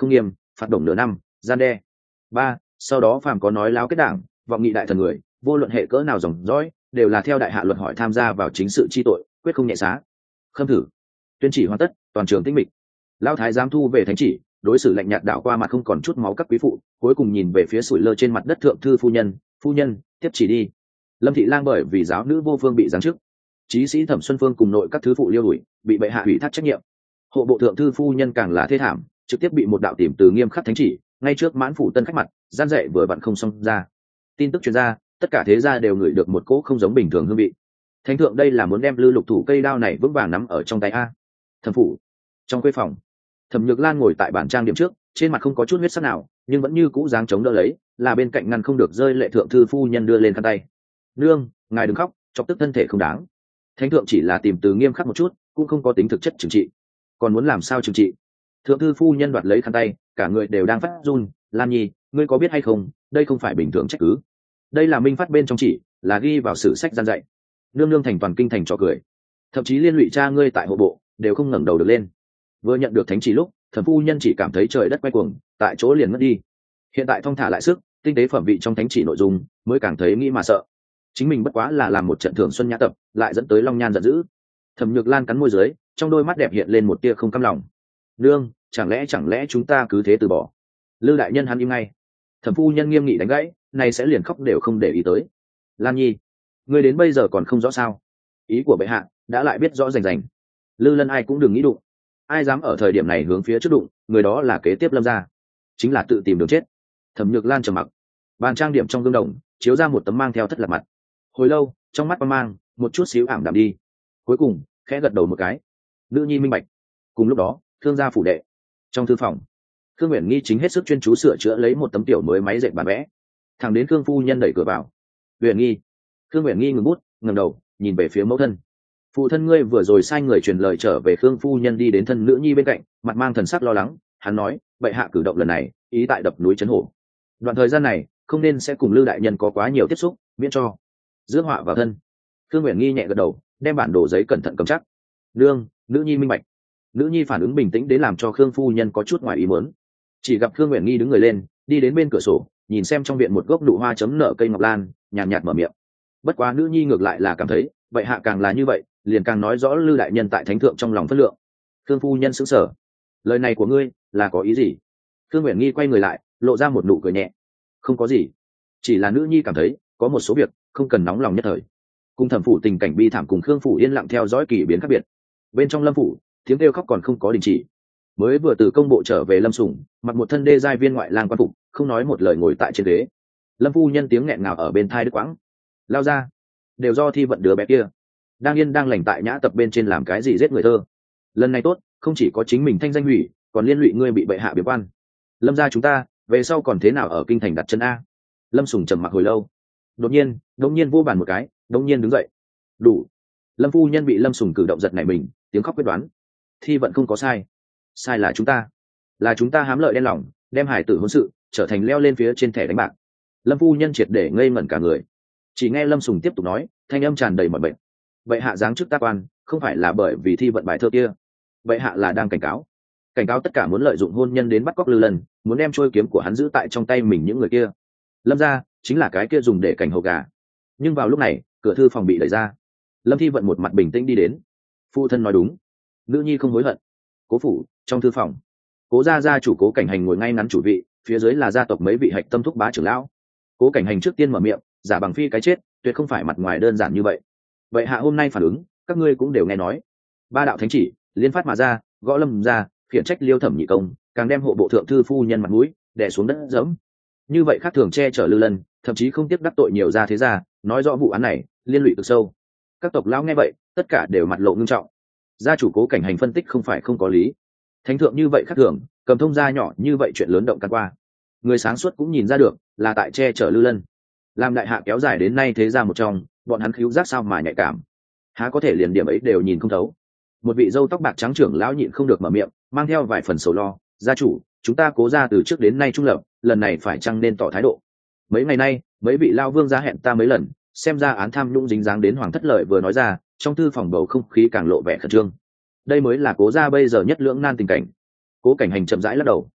phạt đồng nửa năm, gian đe. 3. Sau đó phàm có nói láo kết đảng, vọng nghị đại thần người, vô luận hệ cỡ nào dòng dõi, đều là theo đại hạ luật hỏi tham gia vào chính sự chi tội, quyết không nhẹ xá. Khâm thử. Tuyên chỉ hoàn tất, toàn trường tĩnh mịch. Lão thái giám thu về thánh chỉ, đối xử lạnh nhạt đảo qua mặt không còn chút máu các quý phụ, cuối cùng nhìn về phía sủi lơ trên mặt đất thượng thư phu nhân, tiếp chỉ đi. Lâm thị lang bởi vì giáo nữ vô phương bị giáng chức, chí sĩ Thẩm Xuân Phương cùng nội các thứ phụ liêu đuổi, bị bệ hạ ủy thác trách nhiệm. Hộ bộ thượng thư phu nhân càng là thê thảm, trực tiếp bị một đạo tìm từ nghiêm khắc thánh chỉ, ngay trước mãn phủ tân khách mặt, gian dạy vừa vặn không xong ra. Tin tức truyền ra, tất cả thế gia đều ngửi được một cỗ không giống bình thường hương vị. Thánh thượng đây là muốn đem lư lục thủ cây đao này vững vàng nắm ở trong tay a. Thẩm phủ, trong khuê phòng, Thẩm Nhược Lan ngồi tại bàn trang điểm trước, trên mặt không có chút huyết sắc nào, nhưng vẫn như cũ dáng chống đỡ lấy, là bên cạnh ngăn không được rơi lệ thượng thư phu nhân đưa lên khăn tay. Nương, ngài đừng khóc, chọc tức thân thể không đáng. Thánh thượng chỉ là tìm từ nghiêm khắc một chút, cũng không có tính thực chất trừng trị. Còn muốn làm sao trừng trị? Thượng thư phu nhân đoạt lấy khăn tay, cả người đều đang phát run. Lan Nhi, ngươi có biết hay không, đây không phải bình thường trách cứ. Đây là minh phát bên trong chỉ, là ghi vào sử sách gian dạy. Nương nương thành toàn kinh thành trò cười, thậm chí liên lụy cha ngươi tại hộ bộ đều không ngẩng đầu được lên. Vừa nhận được thánh chỉ lúc, Thẩm phu nhân chỉ cảm thấy trời đất quay cuồng, tại chỗ liền mất đi. Hiện tại thong thả lại sức, tinh tế phẩm vị trong thánh chỉ nội dung, mới càng thấy nghĩ mà sợ. Chính mình bất quá là làm một trận thường xuân nhã tập, lại dẫn tới long nhan giận dữ. Thẩm Nhược Lan cắn môi dưới, trong đôi mắt đẹp hiện lên một tia không cam lòng. Nương, chẳng lẽ chúng ta cứ thế từ bỏ? Lư đại nhân hắn im ngay. Thẩm phu nhân nghiêm nghị đánh gãy, này sẽ liền khóc đều không để ý tới. Lan Nhi, ngươi đến bây giờ còn không rõ sao? Ý của bệ hạ đã lại biết rõ rành rành. Lư Lân ai cũng đừng nghĩ đụng, ai dám ở thời điểm này hướng phía trước đụng, người đó là kế tiếp Lâm gia, chính là tự tìm đường chết. Thẩm Nhược Lan trầm mặc, bàn trang điểm trong gương đồng chiếu ra một tấm mang theo thất lạc mặt. Hồi lâu, trong mắt mang một chút xíu ảm đạm đi, cuối cùng khẽ gật đầu một cái. Nữ nhi minh bạch. Cùng lúc đó, Thương gia phủ đệ, trong thư phòng, Khương Uyển Nghi chính hết sức chuyên chú sửa chữa lấy một tấm tiểu mới máy dệt bản vẽ. Thằng đến Khương phu nhân đẩy cửa vào. Uyển Nghi. Khương Uyển Nghi ngừng bút, ngẩng đầu nhìn về phía mẫu thân. Phụ thân ngươi vừa rồi sai người truyền lời trở về. Khương phu nhân đi đến thân nữ nhi bên cạnh, mặt mang thần sắc lo lắng. Hắn nói, bệ hạ cử động lần này ý tại đập núi trấn hổ, đoạn thời gian này không nên sẽ cùng Lư đại nhân có quá nhiều tiếp xúc, miễn cho rước họa vào thân. Khương Uyển Nghi nhẹ gật đầu, đem bản đồ giấy cẩn thận cầm chắc. Nương, nữ nhi minh bạch. Nữ nhi phản ứng bình tĩnh đến làm cho Khương phu nhân có chút ngoài ý muốn. Chỉ gặp Khương Uyển Nghi đứng người lên, đi đến bên cửa sổ, nhìn xem trong viện một gốc nụ hoa chấm nở cây ngọc lan, nhàn nhạt mở miệng. Bất quá nữ nhi ngược lại là cảm thấy, vậy hạ càng là như vậy, liền càng nói rõ Lư đại nhân tại thánh thượng trong lòng phất lượng. Khương phu nhân sững sờ, lời này của ngươi là có ý gì? Khương Uyển Nghi quay người lại, lộ ra một nụ cười nhẹ. Không có gì, chỉ là nữ nhi cảm thấy có một số việc không cần nóng lòng nhất thời. Cùng Thẩm phủ tình cảnh bi thảm cùng Khương phủ yên lặng theo dõi kỳ biến khác biệt. Bên trong Lâm phủ, tiếng kêu khóc còn không có đình chỉ. Mới vừa từ công bộ trở về Lâm Sủng, mặc một thân đê giai viên ngoại lang quan phục, không nói một lời ngồi tại trên ghế. Lâm phu nhân tiếng nghẹn ngào ở bên thai đứt quãng. Lao ra, đều do Thi Vận đứa bé kia, đang yên đang lành tại nhã tập bên trên làm cái gì giết người thơ. Lần này tốt, không chỉ có chính mình thanh danh hủy, còn liên lụy ngươi bị bệ hạ biếm quan. Lâm gia chúng ta về sau còn thế nào ở kinh thành đặt chân a? Lâm Sủng trầm mặc hồi lâu, đột nhiên vô bàn một cái, đột nhiên đứng dậy. Đủ. Lâm phu nhân bị Lâm Sủng cử động giật nảy mình, tiếng khóc quyết đoán. Thi Vận không có sai, sai là chúng ta hám lợi đen lòng, đem hải tử hôn sự trở thành leo lên phía trên thẻ đánh bạc. Lâm phu nhân triệt để ngây ngẩn cả người. Chỉ nghe Lâm Sủng tiếp tục nói, thanh âm tràn đầy mọi bệnh. Vậy hạ giáng chức tác quan, không phải là bởi vì Thi Vận bài thơ kia. Vậy hạ là đang cảnh cáo tất cả muốn lợi dụng hôn nhân đến bắt cóc Lư Lần, muốn đem trôi kiếm của hắn giữ tại trong tay mình những người kia. Lâm gia chính là cái kia dùng để cảnh hầu gà. Nhưng vào lúc này, cửa thư phòng bị đẩy ra. Lâm Thi Vận một mặt bình tĩnh đi đến. Phụ thân nói đúng, nữ nhi không hối hận. Cố phủ, trong thư phòng, Cố gia chủ Cố Cảnh Hành ngồi ngay ngắn chủ vị, phía dưới là gia tộc mấy vị hạch tâm thúc bá trưởng lão. Cố Cảnh Hành trước tiên mở miệng, giả bằng phi cái chết, tuyệt không phải mặt ngoài đơn giản như vậy. Vậy hạ hôm nay phản ứng, các ngươi cũng đều nghe nói. Ba đạo thánh chỉ liên phát mà ra, gõ Lâm gia, khiển trách Liêu Thẩm nhị công, càng đem hộ bộ thượng thư phu nhân mặt mũi đè xuống đất dẫm. Như vậy khác thường che chở Lư Lân, thậm chí không tiếc đắc tội nhiều gia thế gia, nói rõ vụ án này liên lụy cực sâu. Các tộc lão nghe vậy, tất cả đều mặt lộ ngưng trọng. Gia chủ Cố Cảnh Hành phân tích không phải không có lý. Thánh thượng như vậy khác thường, cầm thông gia nhỏ như vậy chuyện lớn động can qua, người sáng suốt cũng nhìn ra được là tại che chở Lư Lân. Làm đại hạ kéo dài đến nay thế gia một trong, bọn hắn khíu giác sao mà nhạy cảm, há có thể liền điểm ấy đều nhìn không thấu. Một vị râu tóc bạc trắng trưởng lão nhịn không được mở miệng, mang theo vài phần sầu lo. Gia chủ, chúng ta Cố gia từ trước đến nay trung lập, lần này phải chăng nên tỏ thái độ? Mấy ngày nay, mấy vị lao vương gia hẹn ta mấy lần, xem ra án tham nhũng dính dáng đến hoàng thất lợi vừa nói ra, trong thư phòng bầu không khí càng lộ vẻ khẩn trương. Đây mới là Cố gia bây giờ nhất lưỡng nan tình cảnh. Cố Cảnh Hành chậm rãi lắc đầu.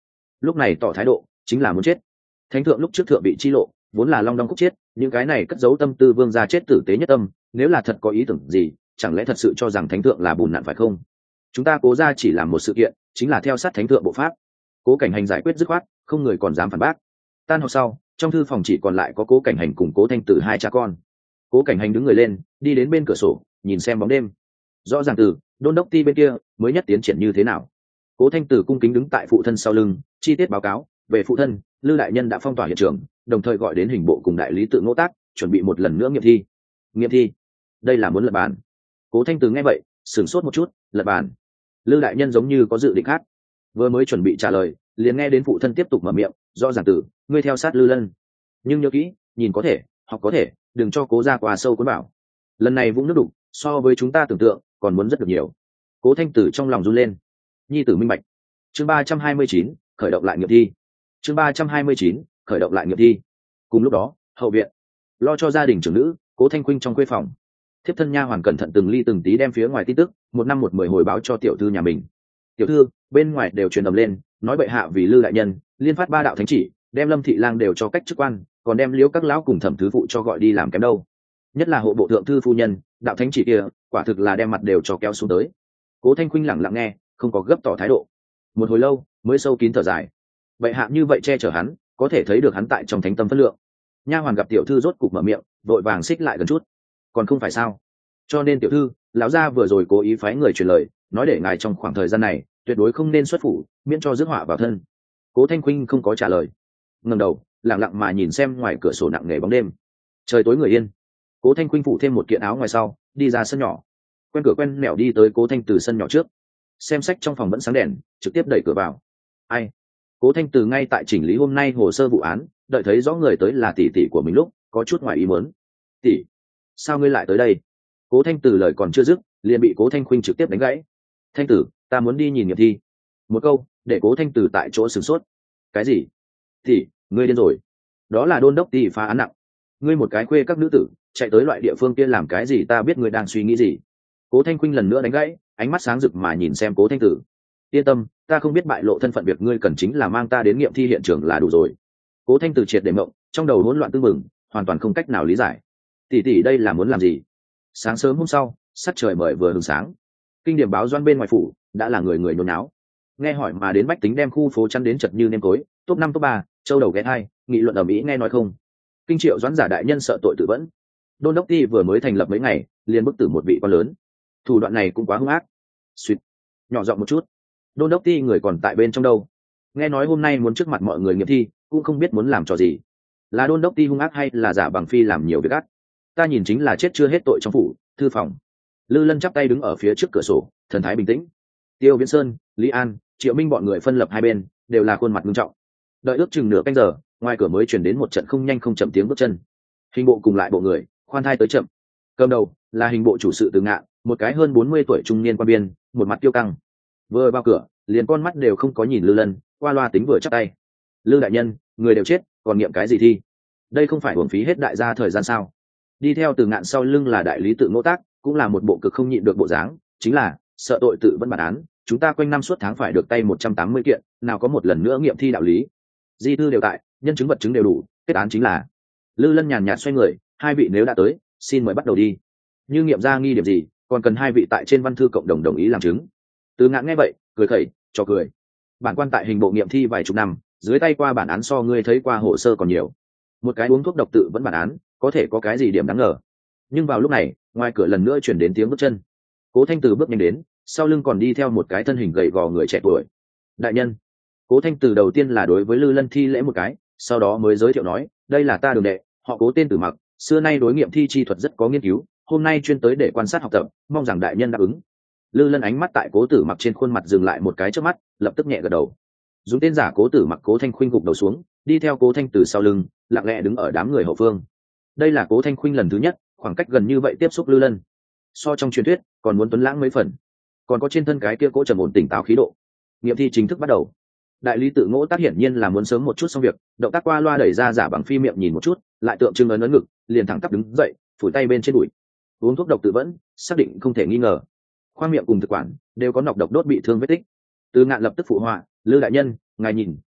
lúc này tỏ thái độ chính là muốn chết. Thánh thượng lúc trước thượng bị chi lộ vốn là long đong khúc chết, những cái này cất giấu tâm tư vương gia chết tử tế nhất tâm, nếu là thật có ý tưởng gì, chẳng lẽ thật sự cho rằng thánh thượng là bùn nạn phải không? Chúng ta Cố gia chỉ làm một sự kiện, chính là theo sát thánh thượng bộ pháp. Cố Cảnh Hành giải quyết dứt khoát, không người còn dám phản bác. Tan học sau, trong thư phòng chỉ còn lại có Cố Cảnh Hành cùng Cố Thanh Tử hai cha con. Cố Cảnh Hành đứng người lên, đi đến bên cửa sổ, nhìn xem bóng đêm. Rõ ràng từ đôn đốc ti bên kia mới nhất tiến triển như thế nào. Cố Thanh Tử cung kính đứng tại phụ thân sau lưng, chi tiết báo cáo về phụ thân. Lư đại nhân đã phong tỏa hiện trường, đồng thời gọi đến hình bộ cùng đại lý tự Ngỗ Tác, chuẩn bị một lần nữa nghiệm thi. Nghiệm thi? Đây là muốn lật bàn. Cố Thanh Tử nghe vậy, sửng sốt một chút. Lật bàn? Lư đại nhân giống như có dự định khác, vừa mới chuẩn bị trả lời, liền nghe đến phụ thân tiếp tục mở miệng. Rõ ràng Tử, ngươi theo sát Lư Lân, nhưng nhớ kỹ, nhìn có thể, học có thể, đừng cho Cố gia qua sâu cuốn bảo. Lần này vũng nước đục, so với chúng ta tưởng tượng còn muốn rất được nhiều. Cố Thanh Tử trong lòng run lên. Nhi tử minh bạch. Chương 329, khởi động lại nghiệm thi. Chương 329, khởi động lại nghiệm thi. Cùng lúc đó, hậu viện, lo cho gia đình trưởng nữ Cố Thanh Khuynh trong khuê phòng, thiếp thân nha hoàn cẩn thận từng ly từng tí đem phía ngoài tin tức một năm một mười hồi báo cho tiểu thư nhà mình. Tiểu thư, bên ngoài đều truyền ầm lên, nói bệ hạ vì Lư đại nhân liên phát 3 đạo thánh chỉ, đem Lâm thị lang đều cho cách chức quan, còn đem Liễu các lão cùng thẩm thứ phụ cho gọi đi làm kém đâu. Nhất là hộ bộ thượng thư phu nhân, đạo thánh chỉ kia quả thực là đem mặt đều cho kéo xuống tới. Cố Thanh Khuynh lặng lặng nghe, không có gấp tỏ thái độ. Một hồi lâu mới sâu kín thở dài. Bệ hạ như vậy che chở hắn, có thể thấy được hắn tại trong thánh tâm phân lượng. Nha hoàn gặp tiểu thư rốt cục mở miệng, vội vàng xích lại gần chút. Còn không phải sao? Cho nên tiểu thư, lão gia vừa rồi cố ý phái người truyền lời, nói để ngài trong khoảng thời gian này tuyệt đối không nên xuất phủ, miễn cho rước họa vào thân. Cố Thanh Khuynh không có trả lời, ngẩng đầu lặng lặng mà nhìn xem ngoài cửa sổ nặng nề bóng đêm. Trời tối người yên. Cố Thanh Khuynh phủ thêm một kiện áo ngoài sau, đi ra sân nhỏ, quen cửa quen mẹo đi tới Cố Thanh Từ sân nhỏ trước, xem sách trong phòng vẫn sáng đèn, trực tiếp đẩy cửa vào. Ai? Cố Thanh Từ ngay tại chỉnh lý hôm nay hồ sơ vụ án, đợi thấy rõ người tới là tỷ tỷ của mình lúc có chút ngoài ý muốn. Tỷ, sao ngươi lại tới đây? Cố Thanh Từ lời còn chưa dứt, liền bị Cố Thanh Khuynh trực tiếp đánh gãy. Thanh Tử, ta muốn đi nhìn nghiệm thi. Một câu để Cố Thanh Từ tại chỗ sửng sốt. Cái gì? Tỷ, ngươi điên rồi? Đó là đôn đốc tỷ phá án nặng, ngươi một cái khuê các nữ tử chạy tới loại địa phương kia làm cái gì? Ta biết ngươi đang suy nghĩ gì. Cố Thanh Khuynh lần nữa đánh gãy, ánh mắt sáng rực mà nhìn xem Cố Thanh Tử. Yên tâm, ta không biết bại lộ thân phận, việc ngươi cần chính là mang ta đến nghiệm thi hiện trường là đủ rồi. Cố Thanh Tử triệt để mộng, trong đầu hỗn loạn tương mừng, hoàn toàn không cách nào lý giải. Tỷ tỷ đây là muốn làm gì? Sáng sớm hôm sau, sắc trời mời vừa hừng sáng, kinh điểm báo doan bên ngoài phủ đã là người người nôn náo. Nghe hỏi mà đến bách tính đem khu phố chắn đến chật như nêm tối, top 5 top 3, châu đầu ghé hai, nghị luận ầm ĩ. Nghe nói không? Kinh Triệu Doãn giả đại nhân sợ tội tự vẫn. Đôn đốc ti vừa mới thành lập mấy ngày, liền bức tử một vị quan lớn. Thủ đoạn này cũng quá hung ác. Xuyệt, nhỏ giọng một chút. Đôn đốc ti người còn tại bên trong đâu? Nghe nói hôm nay muốn trước mặt mọi người nghiệm thi, cũng không biết muốn làm trò gì. Là đôn đốc ti hung ác hay là giả bằng phi làm nhiều việc ác? Ta nhìn chính là chết chưa hết tội trong phủ. Thư phòng, Lư Lân chắp tay đứng ở phía trước cửa sổ, thần thái bình tĩnh. Tiêu Viễn Sơn, Lý An, Triệu Minh bọn người phân lập hai bên, đều là khuôn mặt nghiêm trọng. Đợi ước chừng nửa canh giờ, ngoài cửa mới truyền đến một trận không nhanh không chậm tiếng bước chân. Hình bộ cùng lại bộ người khoan thai tới chậm. Cầm đầu là hình bộ chủ sự Từ Ngạn, một cái hơn 40 tuổi trung niên quan biên, một mặt tiêu căng. Vừa vào cửa, liền con mắt đều không có nhìn Lư Lân, qua loa tính vừa chắp tay. Lư đại nhân, người đều chết, còn nghiệm cái gì thi? Đây không phải uổng phí hết đại gia thời gian sao? Đi theo Từ Ngạn sau lưng là đại lý tự Ngỗ Tác, cũng là một bộ cực không nhịn được bộ dáng, chính là sợ tội tự vẫn bản án. Chúng ta quanh năm suốt tháng phải được tay 180 kiện, nào có một lần nữa nghiệm thi đạo lý. Di thư đều tại, nhân chứng vật chứng đều đủ, kết án chính là. Lư Lân nhàn nhạt xoay người, hai vị nếu đã tới, xin mời bắt đầu đi. Như nghiệm ra nghi điểm gì, còn cần hai vị tại trên văn thư cộng đồng đồng ý làm chứng. Từ Ngạn nghe vậy, cười khẩy, cho cười. Bản quan tại hình bộ nghiệm thi vài chục năm, dưới tay qua bản án so ngươi thấy qua hồ sơ còn nhiều. Một cái uống thuốc độc tự vẫn bản án, có thể có cái gì điểm đáng ngờ? Nhưng vào lúc này, ngoài cửa lần nữa chuyển đến tiếng bước chân. Cố Thanh Từ bước nhanh đến, sau lưng còn đi theo một cái thân hình gầy gò người trẻ tuổi. Đại nhân. Cố Thanh Từ đầu tiên là đối với Lư Lân thi lễ một cái, sau đó mới giới thiệu nói, đây là ta Đường đệ, họ Cố tên Tử Mặc, xưa nay đối nghiệm thi chi thuật rất có nghiên cứu, hôm nay chuyên tới để quan sát học tập, mong rằng đại nhân đáp ứng. Lư Lân ánh mắt tại Cố Tử Mặc trên khuôn mặt dừng lại một cái trước mắt, lập tức nhẹ gật đầu. Dùng tên giả Cố Tử Mặc Cố Thanh Khuynh gục đầu xuống, đi theo Cố Thanh Từ sau lưng, lặng lẽ đứng ở đám người hậu phương. Đây là Cố Thanh Khuynh lần thứ nhất khoảng cách gần như vậy tiếp xúc Lư Lân, so trong truyền thuyết còn muốn tuấn lãng mấy phần, còn có trên thân cái kia cố trầm ổn tỉnh táo khí độ. Nghiệm thi chính thức bắt đầu. Đại lý tự Ngỗ Tác hiển nhiên là muốn sớm một chút xong việc, động tác qua loa đẩy ra giả bằng phi miệng nhìn một chút, lại tượng trưng ấn ấn ngực, liền thẳng tắp đứng dậy, phủi tay bên trên bụi. Uống thuốc độc tự vẫn, xác định không thể nghi ngờ. Khoang miệng cùng thực quản đều có nọc độc đốt bị thương vết tích. Từ Ngạn lập tức phụ họa, Lư đại nhân, ngài nhìn,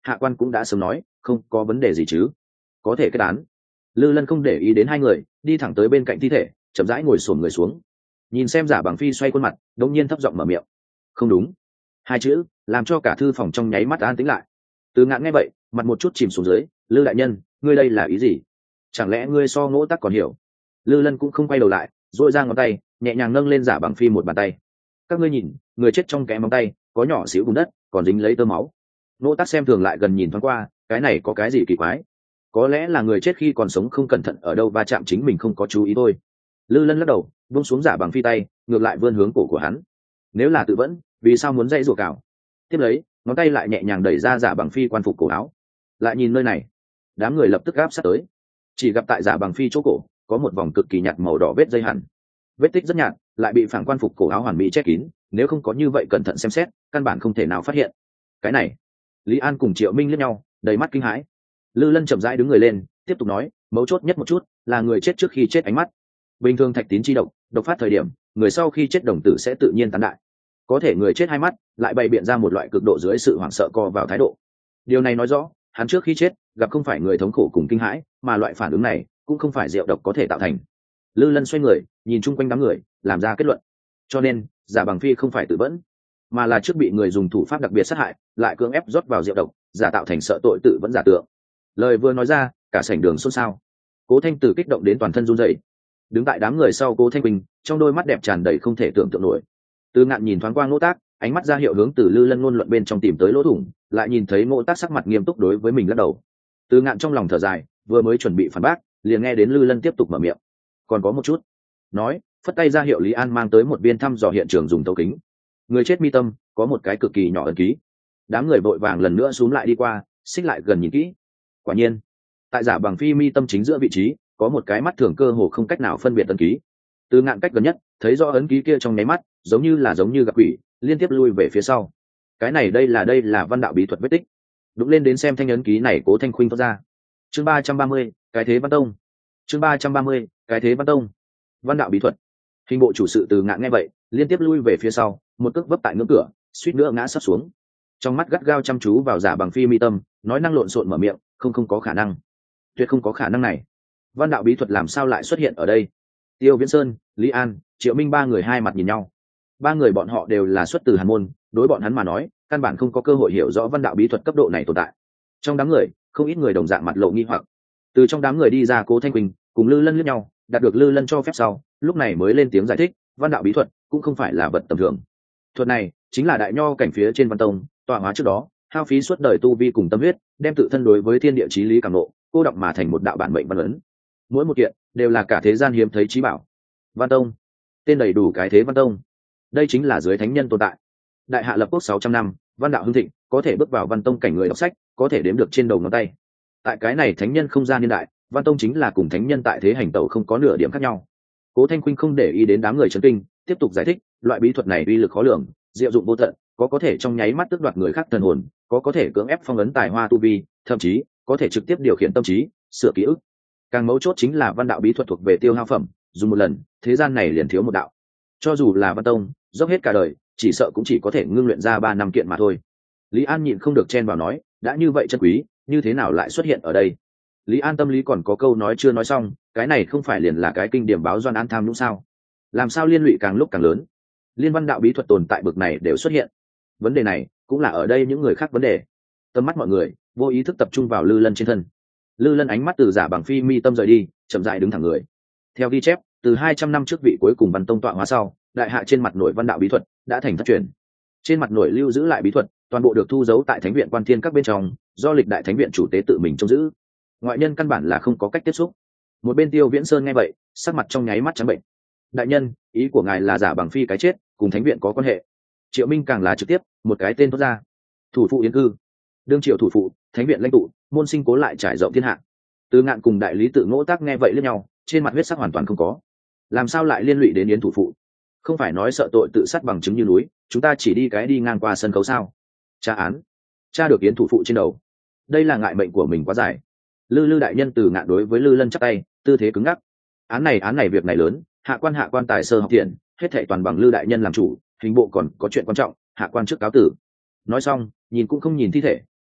hạ quan cũng đã sớm nói không có vấn đề gì chứ, có thể kết án. Lư Lân không để ý đến hai người, đi thẳng tới bên cạnh thi thể, chậm rãi ngồi xổm người xuống, nhìn xem Giả Bằng Phi xoay khuôn mặt, đột nhiên thấp giọng mở miệng. Không đúng. Hai chữ làm cho cả thư phòng trong nháy mắt an tĩnh lại. Từ Ngạn nghe vậy, mặt một chút chìm xuống dưới. Lư đại nhân, ngươi đây là ý gì? Chẳng lẽ ngươi so Ngỗ Tắc còn hiểu? Lư Lân cũng không quay đầu lại, duỗi ra ngón tay, nhẹ nhàng nâng lên Giả Bằng Phi một bàn tay. Các ngươi nhìn, người chết trong kẽ móng tay có nhỏ xíu bùn đất, còn dính lấy tơ máu. Ngỗ Tắc xem thường lại gần nhìn thoáng qua, cái này có cái gì kỳ quái? Có lẽ là người chết khi còn sống không cẩn thận ở đâu va chạm chính mình không có chú ý thôi. Lư Lân lắc đầu, buông xuống Giả Bằng Phi tay, ngược lại vươn hướng cổ của hắn. Nếu là tự vẫn, vì sao muốn dây rủa cào? Tiếp lấy, ngón tay lại nhẹ nhàng đẩy ra Giả Bằng Phi quan phục cổ áo. Lại nhìn nơi này, đám người lập tức gáp sát tới. Chỉ gặp tại Giả Bằng Phi chỗ cổ có một vòng cực kỳ nhạt màu đỏ vết dây hằn, vết tích rất nhạt, lại bị phản quan phục cổ áo hoàn mỹ che kín, nếu không có như vậy cẩn thận xem xét, căn bản không thể nào phát hiện. Cái này, Lý An cùng Triệu Minh liếc nhau, đầy mắt kinh hãi. Lư Lân chậm rãi đứng người lên, tiếp tục nói, mấu chốt nhất một chút là người chết trước khi chết ánh mắt. Bình thường thạch tín chi độc, độc phát thời điểm, người sau khi chết đồng tử sẽ tự nhiên tán đại. Có thể người chết hai mắt lại bày biện ra một loại cực độ dưới sự hoảng sợ co vào thái độ. Điều này nói rõ, hắn trước khi chết gặp không phải người thống khổ cùng kinh hãi, mà loại phản ứng này cũng không phải rượu độc có thể tạo thành. Lư Lân xoay người, nhìn chung quanh đám người, làm ra kết luận. Cho nên, Giả Bằng Phi không phải tự vẫn, mà là trước bị người dùng thủ pháp đặc biệt sát hại, lại cưỡng ép rót vào rượu độc, giả tạo thành sợ tội tự vẫn giả tượng. Lời vừa nói ra, cả sảnh đường xôn xao. Cố Thanh Tử kích động đến toàn thân run rẩy. Đứng tại đám người sau Cố Thanh Quỳnh, trong đôi mắt đẹp tràn đầy không thể tưởng tượng nổi. Từ Ngạn nhìn thoáng qua Ngỗ Tác, ánh mắt ra hiệu hướng từ Lư Lân ngôn luận bên trong tìm tới lỗ thủng, lại nhìn thấy Ngỗ Tác sắc mặt nghiêm túc đối với mình lắc đầu. Từ Ngạn trong lòng thở dài, vừa mới chuẩn bị phản bác, liền nghe đến Lư Lân tiếp tục mở miệng. Còn có một chút. Nói, phất tay ra hiệu Lý An mang tới một viên thăm dò hiện trường dùng tấu kính. Người chết mi tâm có một cái cực kỳ nhỏ ấn ký. Đám người vội vàng lần nữa xúm lại đi qua, xích lại gần nhìn kỹ. Quả nhiên, tại Giả Bằng Phi mi tâm chính giữa vị trí có một cái mắt thường cơ hồ không cách nào phân biệt ấn ký. Từ Ngạn cách gần nhất thấy rõ ấn ký kia trong nháy mắt, giống như gặp quỷ, liên tiếp lui về phía sau. Cái này đây là văn đạo bí thuật vết tích. Đụng lên đến xem thanh ấn ký này, Cố Thanh Khuynh thoát ra. Chương 330, cái thế văn tông. Chương 330, cái thế văn tông. Văn đạo bí thuật. Hình bộ chủ sự Từ Ngạn nghe vậy, liên tiếp lui về phía sau, một cước vấp tại ngưỡng cửa, suýt nữa ngã sắp xuống. Trong mắt gắt gao chăm chú vào Giả Bằng Phi mi tâm, nói năng lộn xộn mở miệng, không có khả năng, tuyệt không có khả năng này. Văn đạo bí thuật làm sao lại xuất hiện ở đây? Tiêu Viễn Sơn, Lý An, Triệu Minh ba người hai mặt nhìn nhau. Ba người bọn họ đều là xuất từ Hàn môn, đối bọn hắn mà nói, căn bản không có cơ hội hiểu rõ văn đạo bí thuật cấp độ này tồn tại. Trong đám người, không ít người đồng dạng mặt lộ nghi hoặc. Từ trong đám người đi ra Cố Thanh Quỳnh cùng Lư Lân liếc nhau, đạt được Lư Lân cho phép sau, lúc này mới lên tiếng giải thích, văn đạo bí thuật cũng không phải là vật tầm thường. Thuật này chính là đại nho cảnh phía trên văn tông tọa hóa trước đó, hao phí suốt đời tu vi cùng tâm huyết, đem tự thân đối với thiên địa chí lý cảm ngộ, cô đọng mà thành một đạo bản mệnh văn ấn. Mỗi một kiện đều là cả thế gian hiếm thấy chí bảo. Văn tông, tên đầy đủ cái thế văn tông. Đây chính là dưới thánh nhân tồn tại. Đại hạ lập quốc 600 năm, văn đạo hưng thịnh, có thể bước vào văn tông cảnh người đọc sách, có thể đếm được trên đầu ngón tay. Tại cái này thánh nhân không gian niên đại, văn tông chính là cùng thánh nhân tại thế hành tẩu không có nửa điểm khác nhau. Cố Thanh Khuynh không để ý đến đám người chấn kinh, tiếp tục giải thích, loại bí thuật này uy lực khó lường, diệu dụng vô tận, có thể trong nháy mắt tước đoạt người khác thần hồn, có thể cưỡng ép phong ấn tài hoa tu vi, thậm chí có thể trực tiếp điều khiển tâm trí, sửa ký ức. Càng mấu chốt chính là văn đạo bí thuật thuộc về tiêu hao phẩm, dùng một lần, thế gian này liền thiếu một đạo. Cho dù là văn tông, dốc hết cả đời, chỉ sợ cũng chỉ có thể ngưng luyện ra 3 năm kiện mà thôi. Lý An nhịn không được chen vào nói, đã như vậy chân quý, như thế nào lại xuất hiện ở đây? Lý An tâm lý còn có câu nói chưa nói xong, cái này không phải liền là cái kinh điểm báo doan án tham nhũng sao? Làm sao liên lụy càng lúc càng lớn? Liên văn đạo bí thuật tồn tại bực này đều xuất hiện. Vấn đề này cũng là ở đây những người khác vấn đề. Tầm mắt mọi người vô ý thức tập trung vào Lư Lân trên thân. Lư Lân ánh mắt từ Giả Bằng Phi mi tâm rời đi, chậm rãi đứng thẳng người. Theo ghi chép, từ 200 năm trước vị cuối cùng văn tông tọa hóa sau, đại hạ trên mặt nổi văn đạo bí thuật đã thành thất truyền. Trên mặt nổi lưu giữ lại bí thuật, toàn bộ được thu giấu tại thánh viện Quan Thiên các bên trong, do lịch đại thánh viện chủ tế tự mình trông giữ. Ngoại nhân căn bản là không có cách tiếp xúc. Một bên Tiêu Viễn Sơn nghe vậy, sắc mặt trong nháy mắt trắng bệnh. Đại nhân, ý của ngài là Giả Bằng Phi cái chết cùng thánh viện có quan hệ? Triệu Minh càng là trực tiếp một cái tên thốt ra. Thủ phụ Yến Cư, đương triệu thủ phụ, thánh viện lãnh tụ, môn sinh cố lại trải rộng thiên hạ. Từ Ngạn cùng đại lý tự Ngỗ Tác nghe vậy liếc nhau, trên mặt huyết sắc hoàn toàn không có. Làm sao lại liên lụy đến Yến thủ phụ? Không phải nói sợ tội tự sát bằng chứng như núi, chúng ta chỉ đi ngang qua sân khấu sao? Tra án, tra được Yến thủ phụ trên đầu. Đây là ngại mệnh của mình quá dài. Lư đại nhân Từ Ngạn đối với Lư Lân chắp tay, tư thế cứng ngắc. Án này việc này lớn, hạ quan tài sơ học thiện, hết thảy toàn bằng Lư đại nhân làm chủ, hình bộ còn có chuyện quan trọng, hạ quan trước cáo tử. Nói xong, nhìn cũng không nhìn thi thể,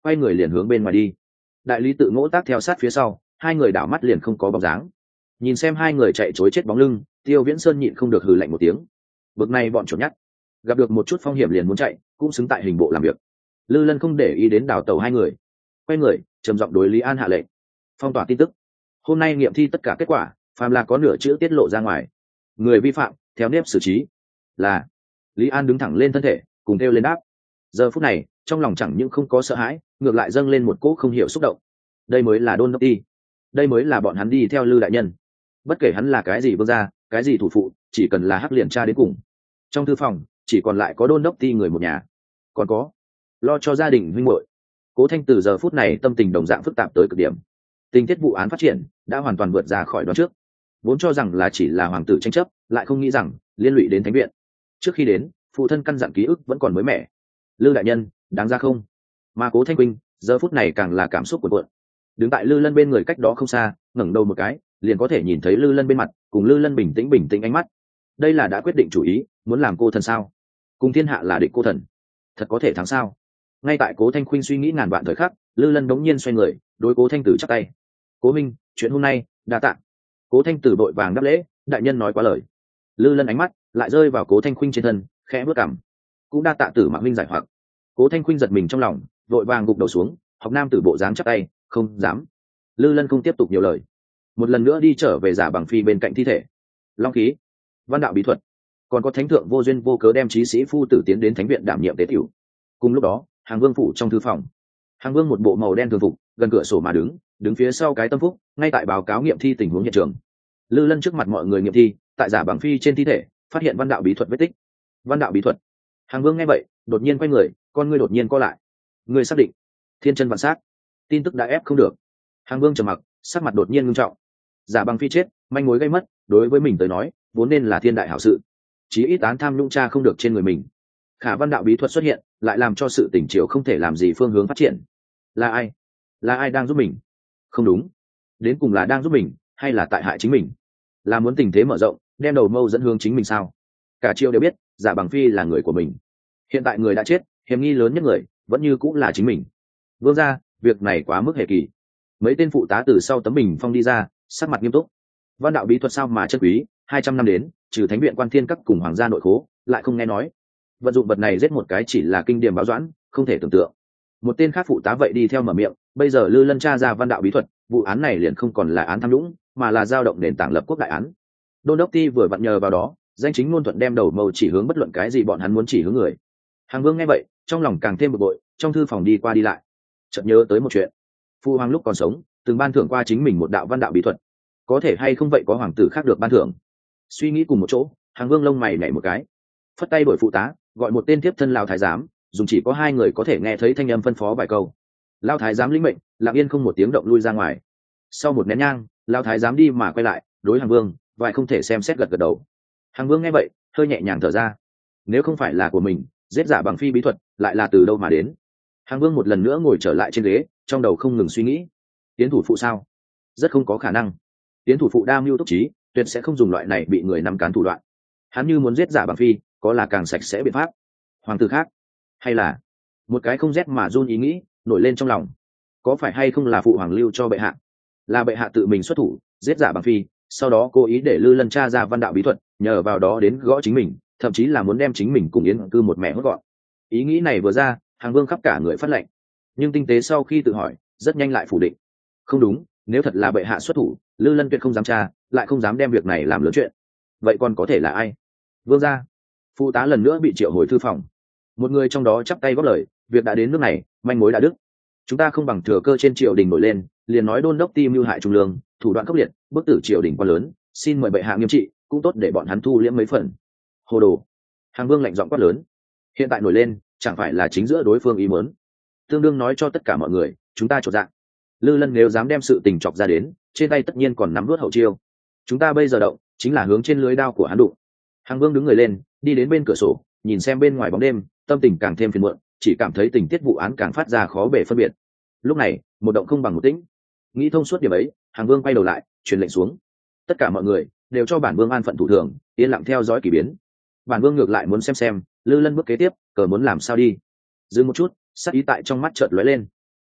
quay người liền hướng bên ngoài đi. Đại lý tự Ngỗ Tác theo sát phía sau, hai người đảo mắt liền không có bóng dáng. Nhìn xem hai người chạy chối chết bóng lưng, Tiêu Viễn Sơn nhịn không được hừ lạnh một tiếng. Bực này bọn chuột nhắt, gặp được một chút phong hiểm liền muốn chạy, cũng xứng tại hình bộ làm việc. Lư Lân không để ý đến đào tẩu hai người, quay người trầm giọng đối Lý An hạ lệnh, phong tỏa tin tức. Hôm nay nghiệm thi tất cả kết quả, phàm là có nửa chữ tiết lộ ra ngoài, người vi phạm theo nếp xử trí. Là. Lý An đứng thẳng lên thân thể, cùng kêu lên đáp. Giờ phút này trong lòng chẳng những không có sợ hãi, ngược lại dâng lên một cỗ không hiểu xúc động. Đây mới là đôn đốc ti, đây mới là bọn hắn đi theo Lư đại nhân. Bất kể hắn là cái gì vương gia, cái gì thủ phụ, chỉ cần là hắc liền tra đến cùng. Trong thư phòng chỉ còn lại có đôn đốc ti người một nhà, còn có lo cho gia đình huynh muội. Cố Thanh từ giờ phút này tâm tình đồng dạng phức tạp tới cực điểm. Tình tiết vụ án phát triển đã hoàn toàn vượt ra khỏi đoán trước, vốn cho rằng là chỉ là hoàng tử tranh chấp, lại không nghĩ rằng liên lụy đến thánh viện. Trước khi đến, phụ thân căn dặn ký ức vẫn còn mới mẻ. Lư đại nhân đáng ra không? Mà Cố Thanh Quynh giờ phút này càng là cảm xúc cuộn cuộn. Đứng tại Lư Lân bên người cách đó không xa, ngẩng đầu một cái liền có thể nhìn thấy Lư Lân bên mặt cùng Lư Lân bình tĩnh ánh mắt. Đây là đã quyết định chủ ý, muốn làm cô thần sao? Cùng thiên hạ là địch cô thần, thật có thể thắng sao? Ngay tại Cố Thanh Quynh suy nghĩ ngàn vạn thời khắc, Lư Lân đống nhiên xoay người đối Cố Thanh Tử chắp tay. Cố minh, chuyện hôm nay đa tạ. Cố Thanh Tử vội vàng đáp lễ, đại nhân nói quá lời. Lư Lân ánh mắt lại rơi vào Cố Thanh Quynh trên thân, khẽ bước cằm. Cũng đa tạ Tử Mạc minh giải hoặc. Cố Thanh Quynh giật mình trong lòng, vội vàng gục đầu xuống, học nam tử bộ dáng chắp tay, không dám. Lư Lân không tiếp tục nhiều lời, một lần nữa đi trở về Giả Bằng Phi bên cạnh thi thể. Long khí, văn đạo bí thuật, còn có thánh thượng vô duyên vô cớ đem chí sĩ phu tử tiến đến thánh viện đảm nhiệm tế tiểu. Cùng lúc đó, Hàng Vương phủ trong thư phòng, Hàng Vương một bộ màu đen thường phục, gần cửa sổ mà đứng phía sau cái tâm phúc, ngay tại báo cáo nghiệm thi tình huống hiện trường. Lư Lân trước mặt mọi người nghiệm thi, tại Giả Bằng Phi trên thi thể phát hiện văn đạo bí thuật vết tích. Văn đạo bí thuật. Hàng Vương nghe vậy đột nhiên quay người, con ngươi đột nhiên co lại. Ngươi xác định? Thiên chân vạn sát, tin tức đã ép không được. Hàng Vương trầm mặc, sắc mặt đột nhiên nghiêm trọng. Giả Bằng Phi chết, manh mối gây mất, đối với mình tới nói vốn nên là thiên đại hảo sự, chí ít án tham nhũng tra không được trên người mình. Khả văn đạo bí thuật xuất hiện, lại làm cho sự tỉnh chiều không thể làm gì phương hướng phát triển. Là ai? Là ai đang giúp mình? Không đúng, đến cùng là đang giúp mình hay là tại hại chính mình? Là muốn tình thế mở rộng, đem đầu mâu dẫn hướng chính mình sao? Cả triều đều biết Giả Bằng Phi là người của mình, hiện tại người đã chết, hiểm nghi lớn nhất người vẫn như cũng là chính mình. Vương gia, việc này quá mức hệ kỳ. Mấy tên phụ tá từ sau tấm bình phong đi ra, sắc mặt nghiêm túc. Văn đạo bí thuật sao mà chân quý, 200 năm đến, trừ thánh viện Quan Thiên Các cùng hoàng gia nội khố, lại không nghe nói. Vận dụng vật này giết một cái chỉ là kinh điềm báo doãn, không thể tưởng tượng. Một tên khác phụ tá vậy đi theo mở miệng, bây giờ Lư Lân tra ra văn đạo bí thuật, vụ án này liền không còn là án tham nhũng, mà là dao động nền tảng lập quốc đại án. Đôn đốc ti vừa vặn nhờ vào đó, danh chính ngôn thuận đem đầu mâu chỉ hướng bất luận cái gì bọn hắn muốn chỉ hướng người. Hàng Vương nghe vậy, trong lòng càng thêm bực bội, trong thư phòng đi qua đi lại, chợt nhớ tới một chuyện. Phu hoàng lúc còn sống từng ban thưởng qua chính mình một đạo văn đạo bí thuật, có thể hay không vậy có hoàng tử khác được ban thưởng? Suy nghĩ cùng một chỗ, Hàng Vương lông mày nhảy một cái, phất tay đổi phụ tá gọi một tên tiếp thân lao thái giám, dùng chỉ có hai người có thể nghe thấy thanh âm phân phó vài câu. Lao thái giám lĩnh mệnh, lặng yên không một tiếng động lui ra ngoài. Sau một nén nhang, lao thái giám đi mà quay lại, đối Hàng Vương vài không thể xem xét gật gật đầu. Hàng Vương nghe vậy hơi nhẹ nhàng thở ra. Nếu không phải là của mình, giết Giả Bằng Phi bí thuật lại là từ đâu mà đến? Hàng Vương một lần nữa ngồi trở lại trên ghế, trong đầu không ngừng suy nghĩ. Tiến thủ phụ sao? Rất không có khả năng. Tiến thủ phụ đa mưu túc trí, tuyệt sẽ không dùng loại này bị người nắm cán thủ đoạn. Hắn như muốn giết Giả Bằng Phi, có là càng sạch sẽ biện pháp. Hoàng tử khác, hay là một cái không rét mà run ý nghĩ nổi lên trong lòng. Có phải hay không là phụ hoàng lưu cho bệ hạ? Là bệ hạ tự mình xuất thủ giết Giả Bằng Phi, sau đó cố ý để Lư Lân tra ra văn đạo bí thuật, nhờ vào đó đến gõ chính mình, thậm chí là muốn đem chính mình cùng Yến Cư một mẹ hốt gọn. Ý nghĩ này vừa ra, Hàng Vương khắp cả người phát lệnh, nhưng tinh tế sau khi tự hỏi rất nhanh lại phủ định. Không đúng, nếu thật là bệ hạ xuất thủ, Lư Lân tuyệt không dám tra, lại không dám đem việc này làm lớn chuyện. Vậy còn có thể là ai? Vương gia. Phụ tá lần nữa bị triệu hồi thư phòng. Một người trong đó chắp tay góp lời, việc đã đến nước này, manh mối đã đứt. Chúng ta không bằng thừa cơ trên triều đình nổi lên, liền nói đôn đốc ti mưu hại trung lương, thủ đoạn khốc liệt, bức tử triều đình quá lớn, xin mời bệ hạ nghiêm trị, cũng tốt để bọn hắn thu liễm mấy phần. Hồ đồ. Hàng Vương lạnh giọng quát lớn. Hiện tại nổi lên, chẳng phải là chính giữa đối phương ý muốn, tương đương nói cho tất cả mọi người chúng ta chột dạ. Lư Lân nếu dám đem sự tình chọc ra đến, trên tay tất nhiên còn nắm vớt hậu chiêu. Chúng ta bây giờ động chính là hướng trên lưới đao của hắn đụng. Hàng Vương đứng người lên, đi đến bên cửa sổ, nhìn xem bên ngoài bóng đêm, tâm tình càng thêm phiền muộn, chỉ cảm thấy tình tiết vụ án càng phát ra khó bề phân biệt. Lúc này một động không bằng một tĩnh, nghĩ thông suốt điểm ấy, Hàng Vương quay đầu lại truyền lệnh xuống. Tất cả mọi người đều cho bản vương an phận thủ thường, yên lặng theo dõi kỳ biến. Bản vương ngược lại muốn xem Lư Lân bước kế tiếp cờ muốn làm sao đi. Dừng một chút, sắc ý tại trong mắt chợt lóe lên.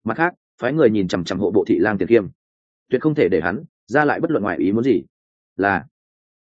mặt khác phái người nhìn chằm chằm hộ bộ thị lang Tiền Kiêm, tuyệt không thể để hắn ra lại bất luận ngoại ý muốn gì. Là